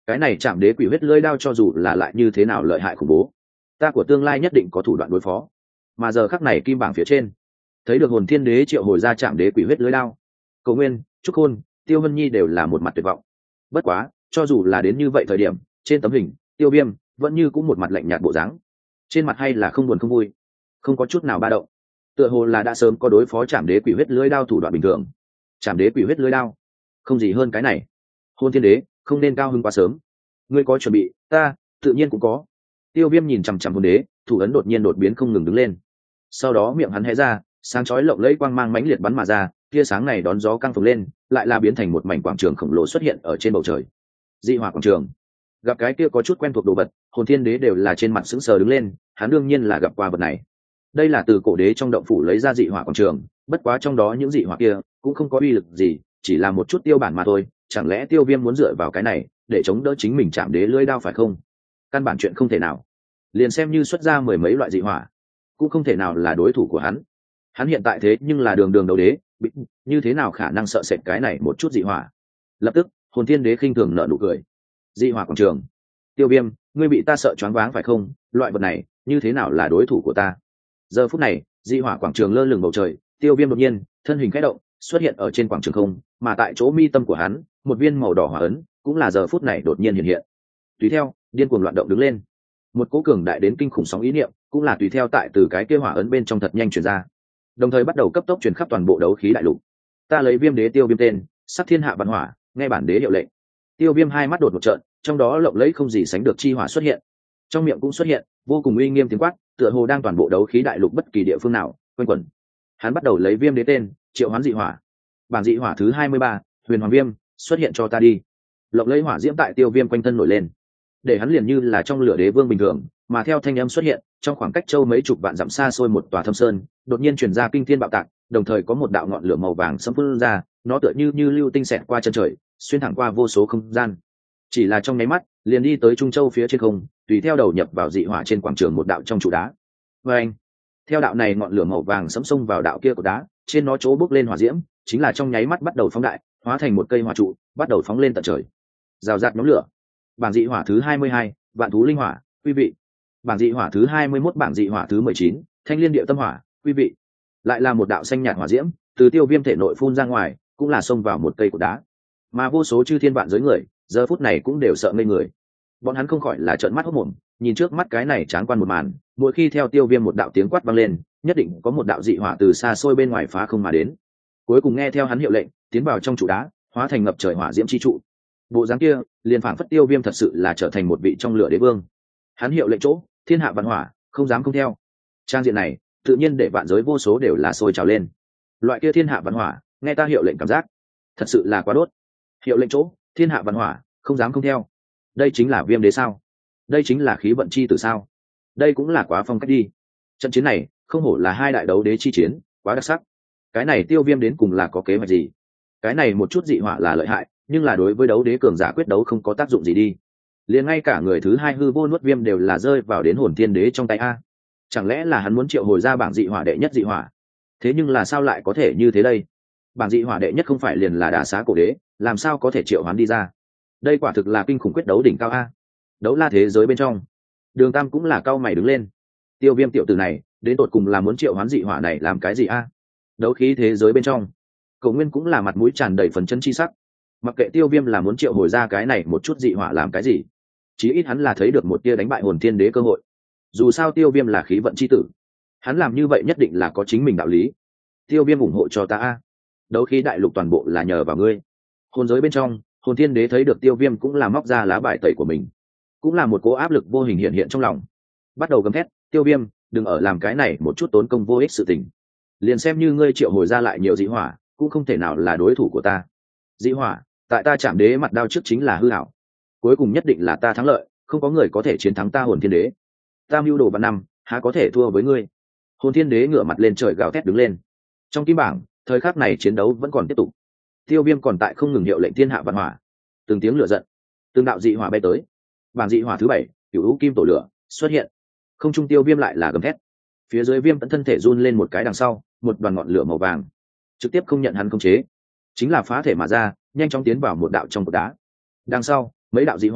Speaker 1: cái này chạm đế quỷ huyết lưỡi đao cho dù là lại như thế nào lợi hại khủng bố, ta của tương lai nhất định có thủ đoạn đối phó. Mà giờ khắc này kim bảng phía trên thấy được hồn thiên đế triệu hồi ra chạm đế quỷ huyết lưỡi đao, Cầu Nguyên, Trúc Khôn, Tiêu Vân Nhi đều là một mặt tuyệt vọng. Bất quá cho dù là đến như vậy thời điểm, trên tấm hình Tiêu Viêm vẫn như cũng một mặt lạnh nhạt bộ dáng, trên mặt hay là không buồn không vui, không có chút nào ba động, tựa hồ là đã sớm có đối phó chạm đế quỷ huyết lưỡi đao thủ đoạn bình thường. Chạm đế quỷ huyết lưỡi đao không gì hơn cái này, hôn thiên đế không nên cao hứng quá sớm. Ngươi có chuẩn bị, ta tự nhiên cũng có. Tiêu Viêm nhìn chằm chằm hồn đế, thủ ấn đột nhiên đột biến không ngừng đứng lên, sau đó miệng hắn hé ra, sáng chói lộng lẫy quang mang mãnh liệt bắn mà ra, tia sáng này đón gió căng phồng lên, lại là biến thành một mảnh quảng trường khổng lồ xuất hiện ở trên bầu trời. Dị hỏa quảng trường. Gặp cái kia có chút quen thuộc đồ vật, hồn thiên đế đều là trên mặt sững sờ đứng lên, hắn đương nhiên là gặp qua vật này. Đây là từ cổ đế trong động phủ lấy ra dị hỏa quảng trường, bất quá trong đó những dị hỏa kia cũng không có uy lực gì, chỉ là một chút tiêu bản mà thôi, chẳng lẽ Tiêu Viêm muốn dựa vào cái này để chống đỡ chính mình chạm đế lưỡi đao phải không? Căn bản chuyện không thể nào. Liền xem như xuất ra mười mấy loại dị hỏa, cũng không thể nào là đối thủ của hắn. Hắn hiện tại thế nhưng là đường đường đấu đế, như thế nào khả năng sợ sệt cái này một chút dị hỏa? Lập tức hồn thiên đế khinh thường nở nụ cười. Dị hỏa quảng trường, Tiêu Viêm, ngươi bị ta sợ choáng váng phải không? Loại vật này như thế nào là đối thủ của ta? Giờ phút này dị hỏa quảng trường lơ lửng bầu trời, Tiêu Viêm đột nhiên thân hình khẽ động, xuất hiện ở trên quảng trường không, mà tại chỗ mi tâm của hắn một viên màu đỏ hỏa ấn cũng là giờ phút này đột nhiên hiện hiện. Tùy theo điên cuồng loạn động đứng lên, một cỗ cường đại đến kinh khủng sóng ý niệm cũng là tùy theo tại từ cái kia hỏa ấn bên trong thật nhanh truyền ra, đồng thời bắt đầu cấp tốc truyền khắp toàn bộ đấu khí đại lục. Ta lấy Viêm đế Tiêu Viêm tên, sắc thiên hạ văn hỏa, nghe bản đế hiệu lệnh. Tiêu Viêm hai mắt đột một trợn, trong đó lộng lẫy không gì sánh được chi hỏa xuất hiện, trong miệng cũng xuất hiện vô cùng uy nghiêm tiếng quát, tựa hồ đang toàn bộ đấu khí đại lục bất kỳ địa phương nào quanh quẩn. Hắn bắt đầu lấy Viêm đế tên triệu hoán dị hỏa. Bảng dị hỏa thứ 23, Huyền Hoàng Viêm, xuất hiện cho ta đi. Lộng lẫy hỏa diễm tại Tiêu Viêm quanh thân nổi lên, để hắn liền như là trong lửa đế vương bình thường, mà theo thanh âm xuất hiện, trong khoảng cách châu mấy chục vạn dặm xa xôi một tòa thâm sơn đột nhiên truyền ra kinh thiên bạo tạc, đồng thời có một đạo ngọn lửa màu vàng sẫm phun ra, nó tựa như lưu tinh xẹt qua chân trời, xuyên thẳng qua vô số không gian. Chỉ là trong nháy mắt, liền đi tới Trung Châu phía trên không, tùy theo đầu nhập vào dị hỏa trên quảng trường một đạo trong trụ đá. Và anh, theo đạo này ngọn lửa màu vàng sẫm xông vào đạo kia của đá, trên nó chỗ bốc lên hỏa diễm, chính là trong nháy mắt bắt đầu phóng đại, hóa thành một cây hỏa trụ, bắt đầu phóng lên tận trời. Rào rạt nhóm lửa. Bảng dị hỏa thứ 22, Vạn thú linh hỏa, quý vị. Bảng dị hỏa thứ 21, bảng dị hỏa thứ 19, Thanh liên điệu tâm hỏa, quý vị. Lại là một đạo xanh nhạt hỏa diễm, từ Tiêu Viêm thể nội phun ra ngoài, cũng là xông vào một cây của đá. Mà vô số chư thiên vạn giới người, giờ phút này cũng đều sợ ngây người. Bọn hắn không khỏi là trợn mắt hốt mồm, nhìn trước mắt cái này tráng quan một màn, mỗi khi theo Tiêu Viêm một đạo tiếng quát vang lên, nhất định có một đạo dị hỏa từ xa xôi bên ngoài phá không mà đến. Cuối cùng nghe theo hắn hiệu lệnh, tiến vào trong trụ đá, hóa thành ngập trời hỏa diễm chi trụ. Bộ dáng kia, liền phảng phất Tiêu Viêm thật sự là trở thành một vị trong lửa đế vương. Hắn hiệu lệnh chỗ, thiên hạ văn hỏa, không dám không theo. Trang diện này, tự nhiên để vạn giới vô số đều là sôi trào lên. Loại kia thiên hạ văn hỏa, nghe ta hiệu lệnh cảm giác, thật sự là quá đốt. Hiệu lệnh chỗ, thiên hạ văn hỏa, không dám không theo. Đây chính là Viêm đế sao? Đây chính là khí vận chi tử sao? Đây cũng là quá phong cách đi. Trận chiến này, không hổ là hai đại đấu đế chi chiến, quá đặc sắc. Cái này Tiêu Viêm đến cùng là có kế hoạch gì? Cái này một chút dị hỏa là lợi hại, nhưng là đối với đấu đế cường giả quyết đấu không có tác dụng gì đi. Liền ngay cả người thứ hai hư vô nuốt viêm đều là rơi vào đến hồn thiên đế trong tay a. Chẳng lẽ là hắn muốn triệu hồi ra bảng dị hỏa đệ nhất dị hỏa? Thế nhưng là sao lại có thể như thế đây? Bảng dị hỏa đệ nhất không phải liền là đả xá cổ đế, làm sao có thể triệu hoán đi ra? Đây quả thực là kinh khủng quyết đấu đỉnh cao a. Đấu la thế giới bên trong, Đường Tam cũng là cao mày đứng lên. Tiêu Viêm tiểu tử này, đến tột cùng là muốn triệu hoán dị hỏa này làm cái gì a? Đấu khí thế giới bên trong, Cổ Nguyên cũng là mặt mũi tràn đầy phấn chấn chi sắc. Mặc kệ Tiêu Viêm là muốn triệu hồi ra cái này một chút dị hỏa làm cái gì, chí ít hắn là thấy được một tia đánh bại hồn thiên đế cơ hội. Dù sao Tiêu Viêm là khí vận chi tử, hắn làm như vậy nhất định là có chính mình đạo lý. Tiêu Viêm ủng hộ cho ta a. Đấu khí đại lục toàn bộ là nhờ vào ngươi. Hồn giới bên trong, hồn thiên đế thấy được Tiêu Viêm cũng là móc ra lá bài tẩy của mình, cũng là một cố áp lực vô hình hiện hiện trong lòng, bắt đầu gầm thét: Tiêu Viêm, đừng ở làm cái này một chút tốn công vô ích sự tình. Liền xem như ngươi triệu hồi ra lại nhiều dị hỏa, cũng không thể nào là đối thủ của ta. Dị hỏa, tại ta chạm đế mặt đao trước chính là hư ảo, cuối cùng nhất định là ta thắng lợi, không có người có thể chiến thắng ta hồn thiên đế. Ta mưu đồ vạn năm, há có thể thua với ngươi? Hồn thiên đế ngửa mặt lên trời gào thét đứng lên. Trong kim bảng, thời khắc này chiến đấu vẫn còn tiếp tục. Tiêu Viêm còn tại không ngừng hiệu lệnh thiên hạ văn hỏa. Từng tiếng lửa giận, từng đạo dị hỏa bay tới. Bảng dị hỏa thứ 7, Cửu U kim tổ lửa xuất hiện. Không trung Tiêu Viêm lại là gầm thét. Phía dưới Viêm tận thân thể run lên một cái đằng sau, một đoàn ngọn lửa màu vàng trực tiếp không nhận hắn khống chế, chính là phá thể mà ra, nhanh chóng tiến vào một đạo trong cột đá. Đằng sau, mấy đạo dị hỏa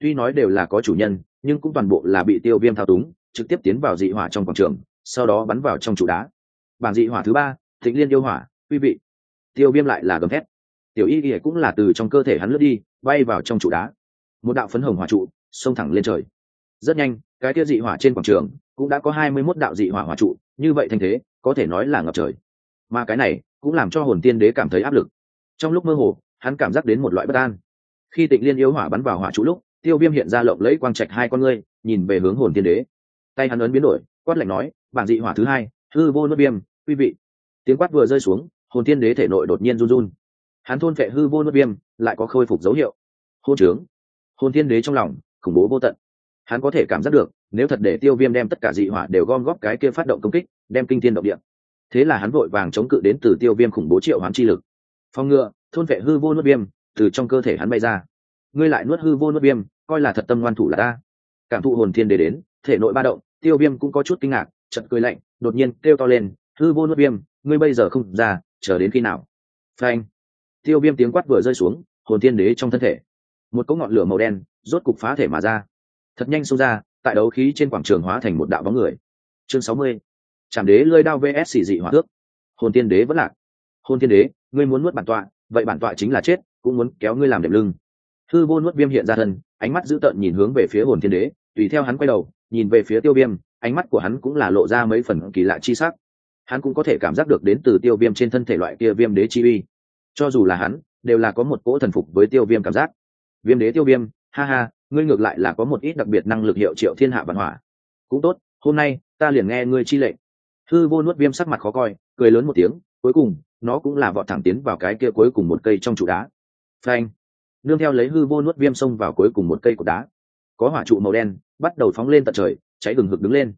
Speaker 1: tuy nói đều là có chủ nhân nhưng cũng toàn bộ là bị tiêu viêm thao túng, trực tiếp tiến vào dị hỏa trong quảng trường, sau đó bắn vào trong trụ đá. Bảng dị hỏa thứ 3, Thịnh Liên yêu hỏa, quý vị. Tiêu viêm lại là gầm thét. Tiểu y y cũng là từ trong cơ thể hắn lướt đi, bay vào trong trụ đá. Một đạo phấn hồng hỏa trụ xông thẳng lên trời. Rất nhanh, cái kia dị hỏa trên quảng trường cũng đã có 21 đạo dị hỏa hỏa trụ, như vậy thanh thế có thể nói là ngập trời. Mà cái này cũng làm cho hồn tiên đế cảm thấy áp lực. Trong lúc mơ hồ, hắn cảm giác đến một loại bất an. Khi Tịnh Liên yêu hỏa bắn vào hỏa trụ lúc, Tiêu Viêm hiện ra lộng lẫy quang trạch hai con ngươi, nhìn về hướng hồn tiên đế. Tay hắn ấn biến đổi, quát lạnh nói, "Bảng dị hỏa thứ 2, hư vô nuốt viêm, quý vị." Tiếng quát vừa rơi xuống, hồn tiên đế thể nội đột nhiên run run. Hắn thôn phệ hư vô nuốt viêm, lại có khôi phục dấu hiệu. Hôn trướng. Hồn tiên đế trong lòng khủng bố vô tận. Hắn có thể cảm giác được, nếu thật để Tiêu Viêm đem tất cả dị hỏa đều gom góp cái kia phát động công kích, đem kinh thiên động địa. Thế là hắn vội vàng chống cự đến từ Tiêu Viêm khủng bố triệu hoán chi lực. Phong ngựa, thôn vệ hư vô nuốt viêm, từ trong cơ thể hắn bay ra. Ngươi lại nuốt hư vô nuốt viêm, coi là thật tâm ngoan thủ là ta. Cảm thụ hồn thiên đế đến, thể nội ba động, Tiêu Viêm cũng có chút kinh ngạc, chợt cười lạnh, đột nhiên kêu to lên, hư vô nuốt viêm, ngươi bây giờ không ra, chờ đến khi nào? Phanh. Tiêu Viêm tiếng quát vừa rơi xuống, hồn thiên đế trong thân thể, một cỗ ngọn lửa màu đen rốt cục phá thể mà ra, thật nhanh xông ra, tại đấu khí trên quảng trường hóa thành một đạo bóng người. Chương 60. Trảm đế lưỡi đao vs dị hỏa thước. Hồn thiên đế vẫn lạc. Hồn thiên đế, ngươi muốn nuốt bản tọa, vậy bản tọa chính là chết, cũng muốn kéo ngươi làm đệm lưng. Hư vô nuốt viêm hiện ra thân, ánh mắt dữ tợn nhìn hướng về phía hồn thiên đế, tùy theo hắn quay đầu nhìn về phía Tiêu Viêm, ánh mắt của hắn cũng là lộ ra mấy phần kỳ lạ chi sắc. Hắn cũng có thể cảm giác được đến từ Tiêu Viêm trên thân thể loại kia viêm đế chi uy. Cho dù là hắn, đều là có một cỗ thần phục với Tiêu Viêm cảm giác. Viêm đế Tiêu Viêm, ha ha, ngươi ngược lại là có một ít đặc biệt năng lực hiệu triệu thiên hạ vạn hỏa. Cũng tốt, hôm nay ta liền nghe ngươi chi lệnh. Hư vô nuốt viêm sắc mặt khó coi, cười lớn một tiếng, cuối cùng nó cũng là vọt thẳng tiến vào cái kia cuối cùng một cây trong trụ đá. Phanh. Nương theo lấy hư vô nuốt viêm xông vào cuối cùng một cây cột đá, có hỏa trụ màu đen bắt đầu phóng lên tận trời, cháy hừng hực đứng lên.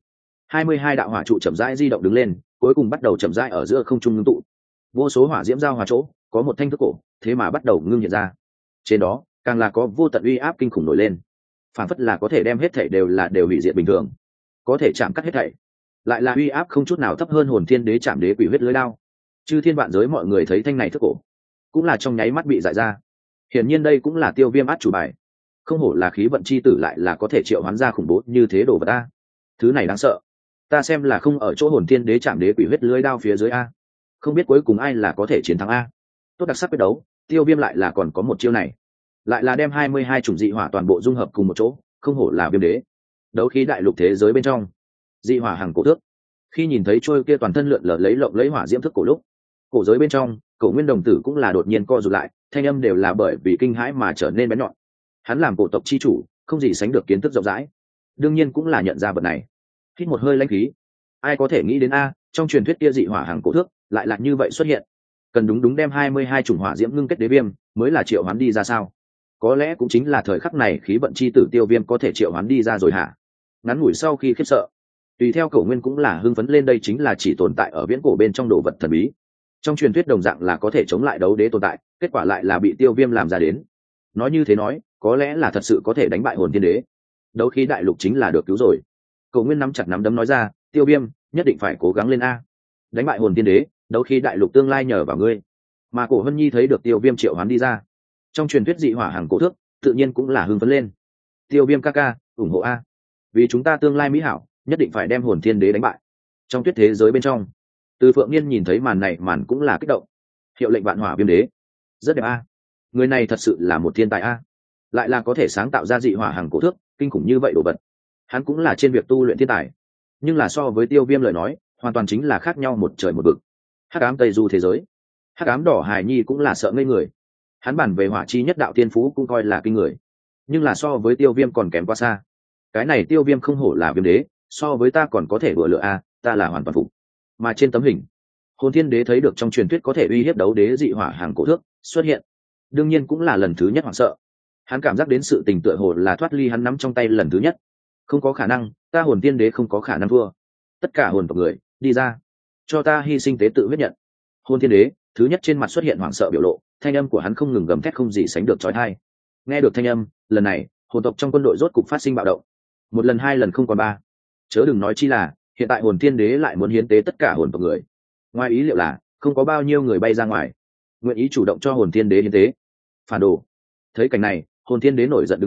Speaker 1: 22 đạo hỏa trụ chậm rãi di động đứng lên, cuối cùng bắt đầu chậm rãi ở giữa không trung ngưng tụ. Vô số hỏa diễm giao hòa chỗ, có một thanh thức cổ, thế mà bắt đầu ngưng hiện ra. Trên đó, càng là có vô tận uy áp kinh khủng nổi lên, phản phất là có thể đem hết thảy đều hủy diệt bình thường, có thể chạm cắt hết thảy. Lại là uy áp không chút nào thấp hơn hồn thiên đế chạm đế quỷ huyết lưới đao. Chư thiên vạn giới mọi người thấy thanh này thức cổ, cũng là trong nháy mắt bị dại ra. Hiển nhiên đây cũng là Tiêu Viêm át chủ bài. Không hổ là khí vận chi tử, lại là có thể triệu hoán ra khủng bố như thế đồ vật ta. Thứ này đáng sợ. Ta xem là không ở chỗ hồn thiên đế chạm đế quỷ huyết lưới đao phía dưới a. Không biết cuối cùng ai là có thể chiến thắng a. Tốt đặc sắc quyết đấu, Tiêu Viêm lại là còn có một chiêu này, lại là đem 22 chủng dị hỏa toàn bộ dung hợp cùng một chỗ, không hổ là Viêm đế. Đấu khí đại lục thế giới bên trong, dị hỏa hàng cổ thước. Khi nhìn thấy trôi kia toàn thân lượn lờ lấy lộng lấy hỏa diễm thức cổ lúc, cổ giới bên trong, Cổ Nguyên đồng tử cũng là đột nhiên co rụt lại, thanh âm đều là bởi vì kinh hãi mà trở nên bén nhọn. Hắn làm cổ tộc chi chủ, không gì sánh được kiến thức rộng rãi, đương nhiên cũng là nhận ra vật này. Hít một hơi lãnh khí, ai có thể nghĩ đến a, trong truyền thuyết kia dị hỏa hàng cổ thước lại là như vậy xuất hiện. Cần đúng đem 22 chủng hỏa diễm ngưng kết đế viêm mới là triệu hoán đi ra sao? Có lẽ cũng chính là thời khắc này khí vận chi tử Tiêu Viêm có thể triệu hoán đi ra rồi hả? Ngắn ngủi sau khi khiếp sợ, tùy theo Cổ Nguyên cũng là hưng phấn lên, đây chính là chỉ tồn tại ở viễn cổ bên trong đồ vật thần bí. Trong truyền thuyết đồng dạng là có thể chống lại đấu đế tồn tại, kết quả lại là bị Tiêu Viêm làm ra đến. Nói như thế nói, có lẽ là thật sự có thể đánh bại hồn thiên đế. Đấu khí đại lục chính là được cứu rồi. Cổ Nguyên nắm chặt nắm đấm nói ra, Tiêu Viêm, nhất định phải cố gắng lên a. Đánh bại hồn thiên đế, đấu khí đại lục tương lai nhờ vào ngươi. Mà Cổ Hân Nhi thấy được Tiêu Viêm triệu hoán đi ra, trong truyền thuyết dị hỏa hàng cổ thước, tự nhiên cũng là hưng phấn lên. Tiêu Viêm ca ca, ủng hộ a. Vì chúng ta tương lai mỹ hảo, nhất định phải đem hồn thiên đế đánh bại. Trong tuyết thế giới bên trong, Từ Phượng Niên nhìn thấy màn này, màn cũng là kích động. Hiệu lệnh vạn hỏa Viêm đế, rất đẹp a. Người này thật sự là một thiên tài a. Lại là có thể sáng tạo ra dị hỏa hàng cổ thước, kinh khủng như vậy đồ vật. Hắn cũng là trên việc tu luyện thiên tài, nhưng là so với Tiêu Viêm lời nói, hoàn toàn chính là khác nhau một trời một vực. Hắc ám Tây Du thế giới, Hắc ám Đỏ Hải Nhi cũng là sợ ngây người. Hắn bản về hỏa chi nhất đạo tiên phú cũng coi là kinh người, nhưng là so với Tiêu Viêm còn kém quá xa. Cái này Tiêu Viêm không hổ là Viêm đế, so với ta còn có thể vừa lựa a, ta là hoàn toàn phục. Mà trên tấm hình, hồn thiên đế thấy được trong truyền thuyết có thể uy hiếp đấu đế dị hỏa hàng cổ thước xuất hiện, đương nhiên cũng là lần thứ nhất hoảng sợ. Hắn cảm giác đến sự tình tựa hồ là thoát ly hắn nắm trong tay lần thứ nhất. Không có khả năng, ta hồn tiên đế không có khả năng thua. Tất cả hồn tộc người đi ra, cho ta hy sinh tế tự huyết nhận. Hồn thiên đế thứ nhất trên mặt xuất hiện hoảng sợ biểu lộ, thanh âm của hắn không ngừng gầm thét không gì sánh được chói tai. Nghe được thanh âm, lần này hồn tộc trong quân đội rốt cục phát sinh bạo động. Một lần, hai lần, không còn ba. Chớ đừng nói chi là hiện tại hồn thiên đế lại muốn hiến tế tất cả hồn tộc người. Ngoài ý liệu là không có bao nhiêu người bay ra ngoài, nguyện ý chủ động cho hồn thiên đế hiến tế. Phản đồ. Thấy cảnh này, hồn thiên đế nổi giận đứng lên,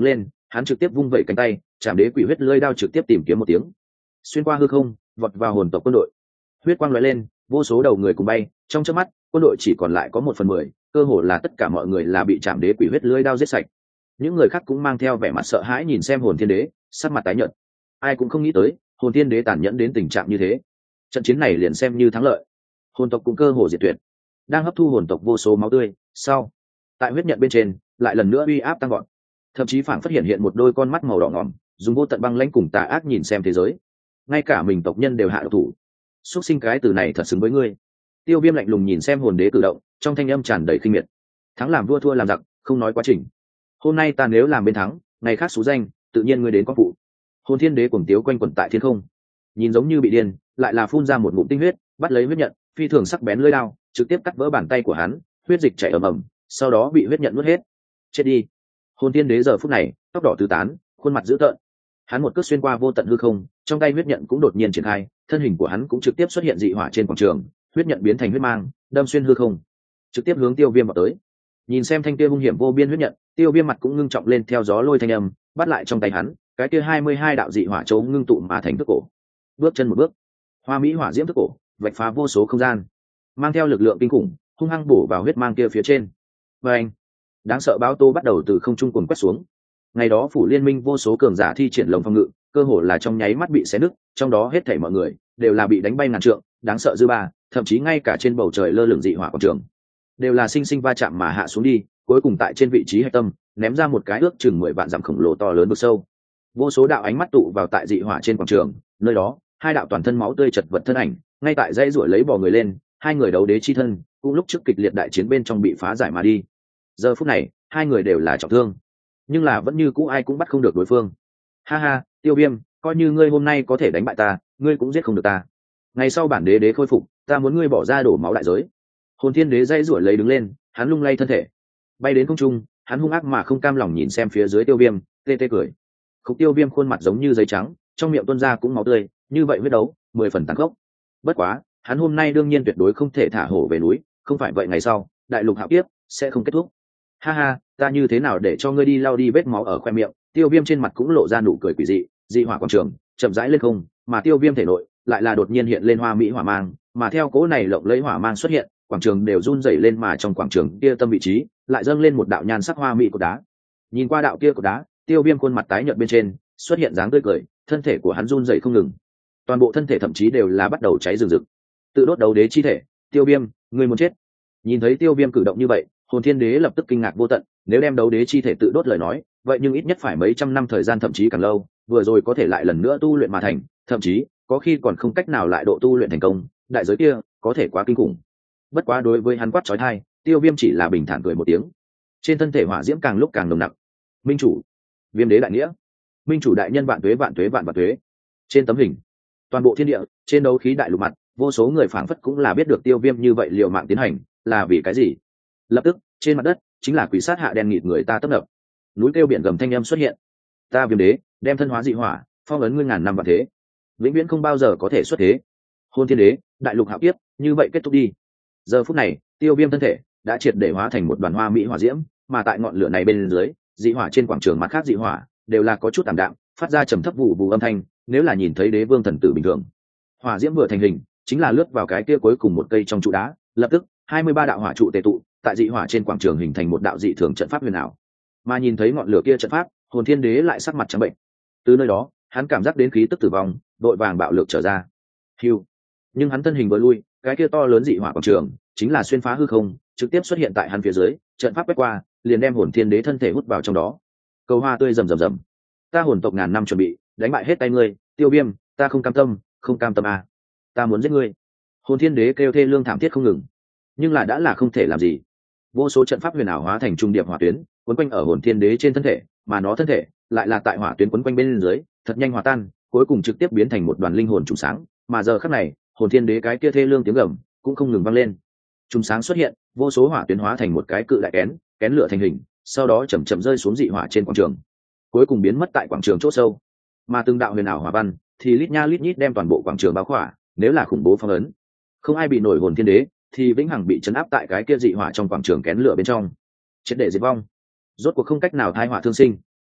Speaker 1: hắn trực tiếp vung vẩy cánh tay, chạm đế quỷ huyết lưỡi đao trực tiếp tìm kiếm một tiếng, xuyên qua hư không, vọt vào hồn tộc quân đội. Huyết quang lóe lên, vô số đầu người cùng bay, trong chớp mắt, quân đội chỉ còn lại có 1/10, cơ hồ là tất cả mọi người là bị chạm đế quỷ huyết lưỡi đao giết sạch. Những người khác cũng mang theo vẻ mặt sợ hãi nhìn xem hồn thiên đế, sắc mặt tái nhợt. Ai cũng không nghĩ tới, hồn thiên đế tàn nhẫn đến tình trạng như thế. Trận chiến này liền xem như thắng lợi, hồn tộc cũng cơ hồ diệt tuyệt, đang hấp thu hồn tộc vô số máu tươi. Sau, tại huyết nhận bên trên, lại lần nữa uy áp tăng gọn, thậm chí phảng phát hiện một đôi con mắt màu đỏ ngòm, dùng vô tận băng lãnh cùng tà ác nhìn xem thế giới. Ngay cả mình tộc nhân đều hạ độc thủ. Xuất sinh cái từ này thật xứng với ngươi. Tiêu Viêm lạnh lùng nhìn xem hồn đế cử động, trong thanh âm tràn đầy khinh miệt. Thắng làm vua, thua làm giặc, không nói quá trình. Hôm nay ta nếu làm bên thắng, ngày khác xú danh, tự nhiên ngươi đến có phụ. Hồn thiên đế cuồng tiếu quanh quẩn tại thiên không, nhìn giống như bị điên, lại là phun ra một ngụm tinh huyết, bắt lấy huyết nhận, phi thường sắc bén lưỡi đao, trực tiếp cắt vỡ bàn tay của hắn, huyết dịch chảy ầm ầm, sau đó bị huyết nhận nuốt hết. Chết đi. Hồn thiên đế giờ phút này, tóc đỏ tứ tán, khuôn mặt dữ tợn. Hắn một cước xuyên qua vô tận hư không, trong tay huyết nhận cũng đột nhiên triển khai, thân hình của hắn cũng trực tiếp xuất hiện dị hỏa trên quảng trường, huyết nhận biến thành huyết mang, đâm xuyên hư không, trực tiếp hướng Tiêu Viêm vào tới. Nhìn xem thanh kia hung hiểm vô biên huyết nhận, Tiêu Viêm mặt cũng ngưng trọng lên theo gió lôi thanh âm, bắt lại trong tay hắn, cái kia 22 đạo dị hỏa chấu ngưng tụ mà thành thức cổ. Bước chân một bước, hoa mỹ hỏa diễm thức cổ, vạch phá vô số không gian, mang theo lực lượng kinh khủng, hung hăng bổ vào huyết mang kia phía trên. Và anh, đáng sợ báo tố bắt đầu từ không trung cuồn quét xuống. Ngày đó phủ liên minh vô số cường giả thi triển lồng phòng ngự, cơ hồ là trong nháy mắt bị xé nứt, trong đó hết thảy mọi người đều là bị đánh bay ngàn trượng, đáng sợ dư ba, thậm chí ngay cả trên bầu trời lơ lửng dị hỏa quảng trường đều là sinh sinh va chạm mà hạ xuống đi, cuối cùng tại trên vị trí hạch tâm ném ra một cái ước chừng 10 vạn dặm khổng lồ to lớn vực sâu. Vô số đạo ánh mắt tụ vào tại dị hỏa trên quảng trường, nơi đó hai đạo toàn thân máu tươi chật vật thân ảnh ngay tại dãy ruổi lấy bò người lên, hai người đấu đế chi thân cũng lúc trước kịch liệt đại chiến bên trong bị phá giải mà đi. Giờ phút này hai người đều là trọng thương, nhưng là vẫn như cũ ai cũng bắt không được đối phương. Ha ha, Tiêu Viêm, coi như ngươi hôm nay có thể đánh bại ta, ngươi cũng giết không được ta. Ngày sau bản đế khôi phục, ta muốn ngươi bỏ ra đổ máu đại giới. Hồn thiên đế dãy ruổi lấy đứng lên, hắn lung lay thân thể, bay đến không trung, hắn hung ác mà không cam lòng nhìn xem phía dưới Tiêu Viêm, tê tê cười. Khúc Tiêu Viêm khuôn mặt giống như giấy trắng, trong miệng tuôn ra cũng máu tươi, như vậy huyết đấu 10 phần tàn khốc. Bất quá, hắn hôm nay đương nhiên tuyệt đối không thể thả hổ về núi, không phải vậy ngày sau đại lục hạo kiếp sẽ không kết thúc. Ha ha, ta như thế nào để cho ngươi đi lau đi vết máu ở khoe miệng. Tiêu Viêm trên mặt cũng lộ ra nụ cười quỷ dị, dị hỏa quảng trường chậm rãi lên không, mà Tiêu Viêm thể nội lại là đột nhiên hiện lên hoa mỹ hỏa mang, mà theo cỗ này lộng lẫy hỏa mang xuất hiện, quảng trường đều run rẩy lên, mà trong quảng trường kia tâm vị trí lại dâng lên một đạo nhan sắc hoa mỹ của đá. Nhìn qua đạo kia của đá, Tiêu Viêm khuôn mặt tái nhợt bên trên xuất hiện dáng tươi cười, thân thể của hắn run rẩy không ngừng, toàn bộ thân thể thậm chí đều là bắt đầu cháy rừng rực, tự đốt đấu đế chi thể. Tiêu Viêm, ngươi muốn chết. Nhìn thấy Tiêu Viêm cử động như vậy, hồn thiên đế lập tức kinh ngạc vô tận, nếu đem đấu đế chi thể tự đốt lời nói, vậy nhưng ít nhất phải mấy trăm năm thời gian, thậm chí càng lâu, vừa rồi có thể lại lần nữa tu luyện mà thành, thậm chí có khi còn không cách nào lại độ tu luyện thành công, đại giới kia có thể quá kinh khủng. Bất quá đối với hắn quát chói tai, Tiêu Viêm chỉ là bình thản cười một tiếng. Trên thân thể hỏa diễm càng lúc càng nồng nặc. Minh chủ, Viêm đế đại nghĩa, minh chủ đại nhân, vạn tuế vạn tuế vạn vạn tuế. Trên tấm hình, toàn bộ thiên địa, trên đấu khí đại lục mặt, vô số người phảng phất cũng là biết được Tiêu Viêm như vậy liều mạng tiến hành là vì cái gì. Lập tức trên mặt đất chính là quỷ sát hạ đen nghịt người ta tấp nập, núi kêu biển gầm thanh âm xuất hiện. Ta Viêm đế đem thân hóa dị hỏa, phong ấn ngươi ngàn năm vạn thế, vĩnh viễn không bao giờ có thể xuất thế. Hôn thiên đế, đại lục hạo kiếp như vậy kết thúc đi. Giờ phút này Tiêu Viêm thân thể đã triệt để hóa thành một đoàn hoa mỹ hỏa diễm, mà tại ngọn lửa này bên dưới, dị hỏa trên quảng trường mặt khác dị hỏa đều là có chút tạm đạm, phát ra trầm thấp vụ vụ âm thanh. Nếu là nhìn thấy đế vương thần tử bình thường, hỏa diễm vừa thành hình chính là lướt vào cái kia cuối cùng một cây trong trụ đá, lập tức 23 đạo hỏa trụ tề tụ tại dị hỏa trên quảng trường, hình thành một đạo dị thường trận pháp huyền ảo. Mà nhìn thấy ngọn lửa kia trận pháp, hồn thiên đế lại sắc mặt trắng bệnh. Từ nơi đó hắn cảm giác đến khí tức tử vong, đội vàng bạo lực trở ra. Hưu. Nhưng hắn thân hình vừa lui, cái kia to lớn dị hỏa quảng trường chính là xuyên phá hư không, trực tiếp xuất hiện tại hắn phía dưới, trận pháp quét qua liền đem hồn thiên đế thân thể hút vào trong đó. Cầu hoa tươi rầm rầm rầm. Ta hồn tộc ngàn năm chuẩn bị đánh bại hết tay ngươi, Tiêu Viêm, ta không cam tâm, không cam tâm à. Ta muốn giết ngươi. Hồn thiên đế kêu thê lương thảm thiết không ngừng, nhưng là đã là không thể làm gì. Vô số trận pháp huyền ảo hóa thành trung điệp hỏa tuyến quấn quanh ở hồn thiên đế trên thân thể, mà nó thân thể lại là tại hỏa tuyến quấn quanh bên dưới thật nhanh hòa tan, cuối cùng trực tiếp biến thành một đoàn linh hồn trùng sáng. Mà giờ khắc này hồn thiên đế cái kia thê lương tiếng gầm cũng không ngừng vang lên. Trùng sáng xuất hiện, vô số hỏa tuyến hóa thành một cái cự đại kén lửa thành hình, sau đó chậm chậm rơi xuống dị hỏa trên quảng trường, cuối cùng biến mất tại quảng trường chỗ sâu. Mà từng đạo huyền ảo hỏa văn thì lít nha lít nhít đem toàn bộ quảng trường bao khỏa. Nếu là khủng bố phong ấn, không ai bị nổi hồn thiên đế thì vĩnh hằng bị chấn áp tại cái kia dị hỏa trong quảng trường kén lửa bên trong, triệt để diệt vong, rốt cuộc không cách nào thai hỏa thương sinh.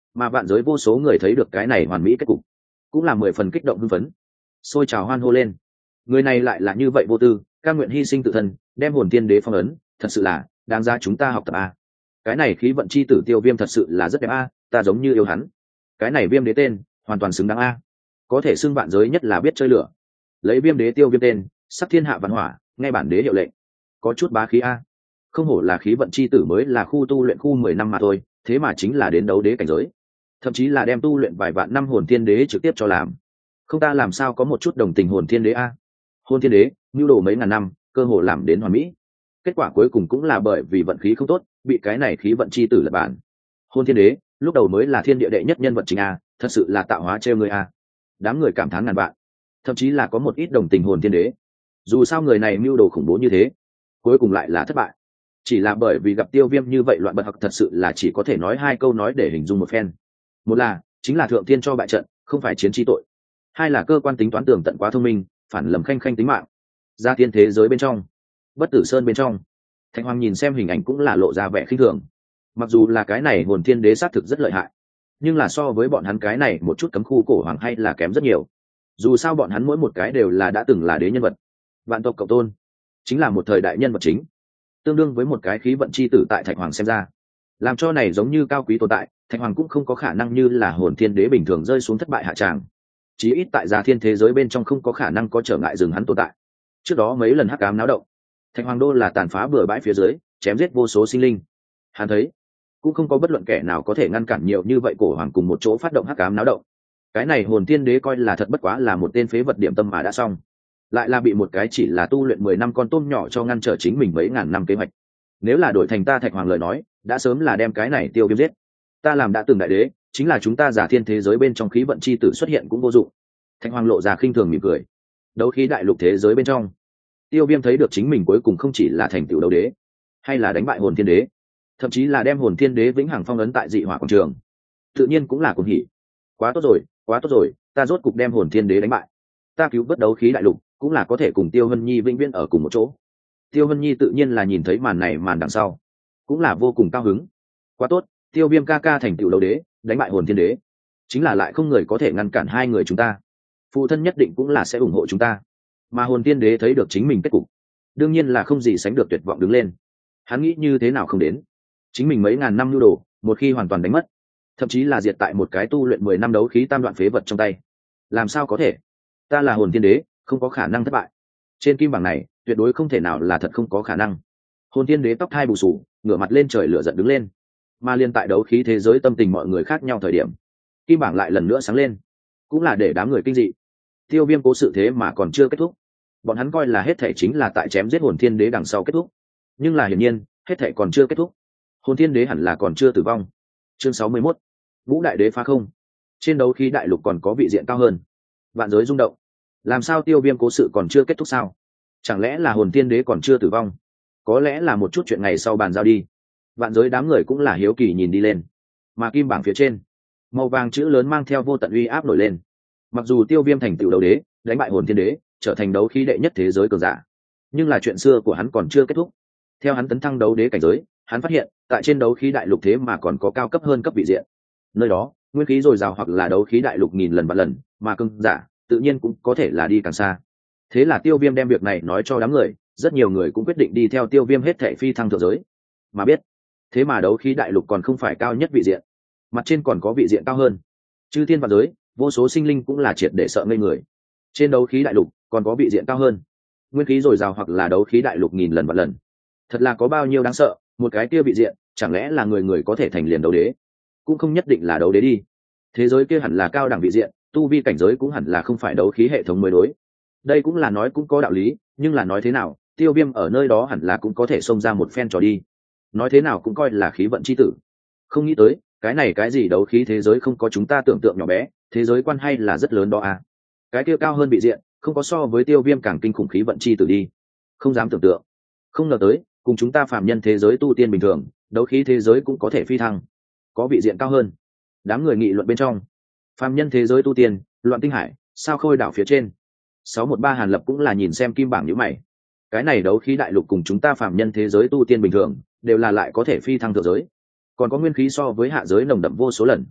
Speaker 1: mà vạn giới vô số người thấy được cái này hoàn mỹ kết cục cũng là 10 phần kích động hưng phấn, xôi trào hoan hô lên. Người này lại là như vậy vô tư, cam nguyện hy sinh tự thân đem hồn tiên đế phong ấn, thật sự là đáng ra chúng ta học tập a. Cái này khí vận chi tử Tiêu Viêm thật sự là rất đẹp a, ta giống như yêu hắn. Cái này Viêm đế tên hoàn toàn xứng đáng a, có thể xưng vạn giới nhất là biết chơi lửa. Lấy Viêm đế Tiêu Viêm tên, sắc thiên hạ văn hỏa, nghe bản đế hiệu lệnh, có chút bá khí a. Không hổ là khí vận chi tử, mới là khu tu luyện khu 10 năm mà thôi, thế mà chính là đến đấu đế cảnh giới, thậm chí là đem tu luyện vài vạn năm hồn thiên đế trực tiếp cho làm. Không, ta làm sao có một chút đồng tình hồn thiên đế a. Hồn thiên đế nhu đồ mấy ngàn năm, cơ hồ làm đến hoàn mỹ, kết quả cuối cùng cũng là bởi vì vận khí không tốt, bị cái này khí vận chi tử lật bản. Hồn thiên đế lúc đầu mới là thiên địa đệ nhất nhân vật chính a, thật sự là tạo hóa trêu người a. Đám người cảm thán ngàn vạn, thậm chí là có một ít đồng tình hồn thiên đế. Dù sao người này mưu đồ khủng bố như thế, cuối cùng lại là thất bại, chỉ là bởi vì gặp Tiêu Viêm như vậy loạn bật học, thật sự là chỉ có thể nói hai câu nói để hình dung một phen. Một là chính là thượng thiên cho bại trận, không phải chiến chi tội. Hai là cơ quan tính toán tường tận quá thông minh, phản lầm khanh khanh tính mạng. Ra thiên thế giới bên trong, bất tử sơn bên trong, Thạch Hoàng nhìn xem hình ảnh cũng là lộ ra vẻ khinh thường. Mặc dù là cái này hồn thiên đế xác thực rất lợi hại, nhưng là so với bọn hắn cái này một chút cấm khu cổ hoàng hay là kém rất nhiều. Dù sao bọn hắn mỗi một cái đều là đã từng là đế nhân vật, vạn tộc cộng tôn, chính là một thời đại nhân vật chính, tương đương với một cái khí vận chi tử. Tại Thạch Hoàng xem ra, làm cho này giống như cao quý tồn tại, Thạch Hoàng cũng không có khả năng như là hồn thiên đế bình thường rơi xuống thất bại hạ tràng. Chí ít tại Già Thiên thế giới bên trong không có khả năng có trở ngại dừng hắn tồn tại. Trước đó mấy lần hắc ám náo động, Thạch Hoàng đô là tàn phá bừa bãi phía dưới, chém giết vô số sinh linh. Hắn thấy cũng không có bất luận kẻ nào có thể ngăn cản nhiều như vậy cổ hoàng cùng một chỗ phát động hắc ám náo động. Cái này hồn thiên đế coi là thật bất quá là một tên phế vật điểm tâm mà đã xong, lại là bị một cái chỉ là tu luyện 10 năm con tôm nhỏ cho ngăn trở chính mình mấy ngàn năm kế hoạch. Nếu là đổi thành ta Thạch Hoàng lời nói, đã sớm là đem cái này Tiêu Viêm giết. Ta làm đã từng đại đế, chính là chúng ta Giả Thiên thế giới bên trong khí vận chi tử xuất hiện cũng vô dụng. Thạch Hoàng lộ ra khinh thường mỉm cười. Đấu khí đại lục thế giới bên trong, Tiêu Viêm thấy được chính mình cuối cùng không chỉ là thành tựu đấu đế, hay là đánh bại hồn thiên đế, thậm chí là đem hồn thiên đế vĩnh hằng phong ấn tại dị hỏa quảng trường, tự nhiên cũng là cuồng hỉ. Quá tốt rồi, quá tốt rồi, ta rốt cục đem hồn thiên đế đánh bại. Ta cứu vớt đấu khí đại lục, cũng là có thể cùng Tiêu Hân Nhi vĩnh viễn ở cùng một chỗ. Tiêu Hân Nhi tự nhiên là nhìn thấy màn này màn đằng sau, cũng là vô cùng cao hứng. Quá tốt, Tiêu Viêm ca ca thành tựu đấu đế, đánh bại hồn thiên đế, chính là lại không người có thể ngăn cản hai người chúng ta. Phụ thân nhất định cũng là sẽ ủng hộ chúng ta. Mà hồn thiên đế thấy được chính mình kết cục, đương nhiên là không gì sánh được tuyệt vọng đứng lên. Hắn nghĩ như thế nào không đến, chính mình mấy ngàn năm nhu đồ, một khi hoàn toàn đánh mất, thậm chí là diệt tại một cái tu luyện 10 năm đấu khí tam đoạn phế vật trong tay, làm sao có thể? Ta là hồn thiên đế, không có khả năng thất bại. Trên kim bảng này tuyệt đối không thể nào là thật, không có khả năng. Hồn thiên đế tóc thai bù sù, ngửa mặt lên trời lửa giận đứng lên. Mà liên tại đấu khí thế giới tâm tình mọi người khác nhau thời điểm, kim bảng lại lần nữa sáng lên, cũng là để đám người kinh dị. Tiêu Viêm cố sự thế mà còn chưa kết thúc, bọn hắn coi là hết thể chính là tại chém giết hồn thiên đế đằng sau kết thúc, nhưng là hiển nhiên hết thể còn chưa kết thúc. Hồn thiên đế hẳn là còn chưa tử vong. Chương 61, Ngũ đại đế phá không. Trên đấu khí đại lục còn có vị diện cao hơn, vạn giới rung động. Làm sao Tiêu Viêm cố sự còn chưa kết thúc sao? Chẳng lẽ là hồn thiên đế còn chưa tử vong? Có lẽ là một chút chuyện ngày sau bàn giao đi. Vạn giới đám người cũng là hiếu kỳ nhìn đi lên. Mà kim bảng phía trên, màu vàng chữ lớn mang theo vô tận uy áp nổi lên. Mặc dù Tiêu Viêm thành tựu đấu đế, đánh bại hồn thiên đế, trở thành đấu khí đệ nhất thế giới cường giả, nhưng là chuyện xưa của hắn còn chưa kết thúc. Theo hắn tấn thăng đấu đế cảnh giới, hắn phát hiện tại trên đấu khí đại lục thế mà còn có cao cấp hơn cấp vị diện. Nơi đó nguyên khí dồi dào, hoặc là đấu khí đại lục nghìn lần vạn lần, mà cường giả tự nhiên cũng có thể là đi càng xa. Thế là Tiêu Viêm đem việc này nói cho đám người, rất nhiều người cũng quyết định đi theo Tiêu Viêm hết thảy phi thăng thượng giới. Mà biết, thế mà đấu khí đại lục còn không phải cao nhất vị diện, mặt trên còn có vị diện cao hơn. Chư thiên vạn giới, vô số sinh linh cũng là triệt để sợ ngây người. Trên đấu khí đại lục còn có vị diện cao hơn, nguyên khí dồi dào, hoặc là đấu khí đại lục nghìn lần vạn lần. Thật là có bao nhiêu đáng sợ, một cái kia vị diện, chẳng lẽ là người người có thể thành liền đấu đế? Cũng không nhất định là đấu đế đi. Thế giới kia hẳn là cao đẳng vị diện, tu vi cảnh giới cũng hẳn là không phải đấu khí hệ thống mới đối. Đây cũng là nói cũng có đạo lý, nhưng là nói thế nào, Tiêu Viêm ở nơi đó hẳn là cũng có thể xông ra một phen trò đi. Nói thế nào cũng coi là khí vận chi tử. Không nghĩ tới, cái này cái gì đấu khí thế giới không có chúng ta tưởng tượng nhỏ bé, thế giới quan hay là rất lớn đó à. Cái kia cao hơn vị diện, không có so với Tiêu Viêm càng kinh khủng khí vận chi tử đi. Không dám tưởng tượng. Không ngờ tới, cùng chúng ta phàm nhân thế giới tu tiên bình thường, đấu khí thế giới cũng có thể phi thăng, có vị diện cao hơn. Đám người nghị luận bên trong. Phàm nhân thế giới tu tiên, loạn tinh hải, sao khôi đảo phía trên. 613 Hàn Lập cũng là nhìn xem kim bảng nhíu mày. Cái này đấu khí đại lục cùng chúng ta phàm nhân thế giới tu tiên bình thường, đều là lại có thể phi thăng thượng giới, còn có nguyên khí so với hạ giới nồng đậm vô số lần.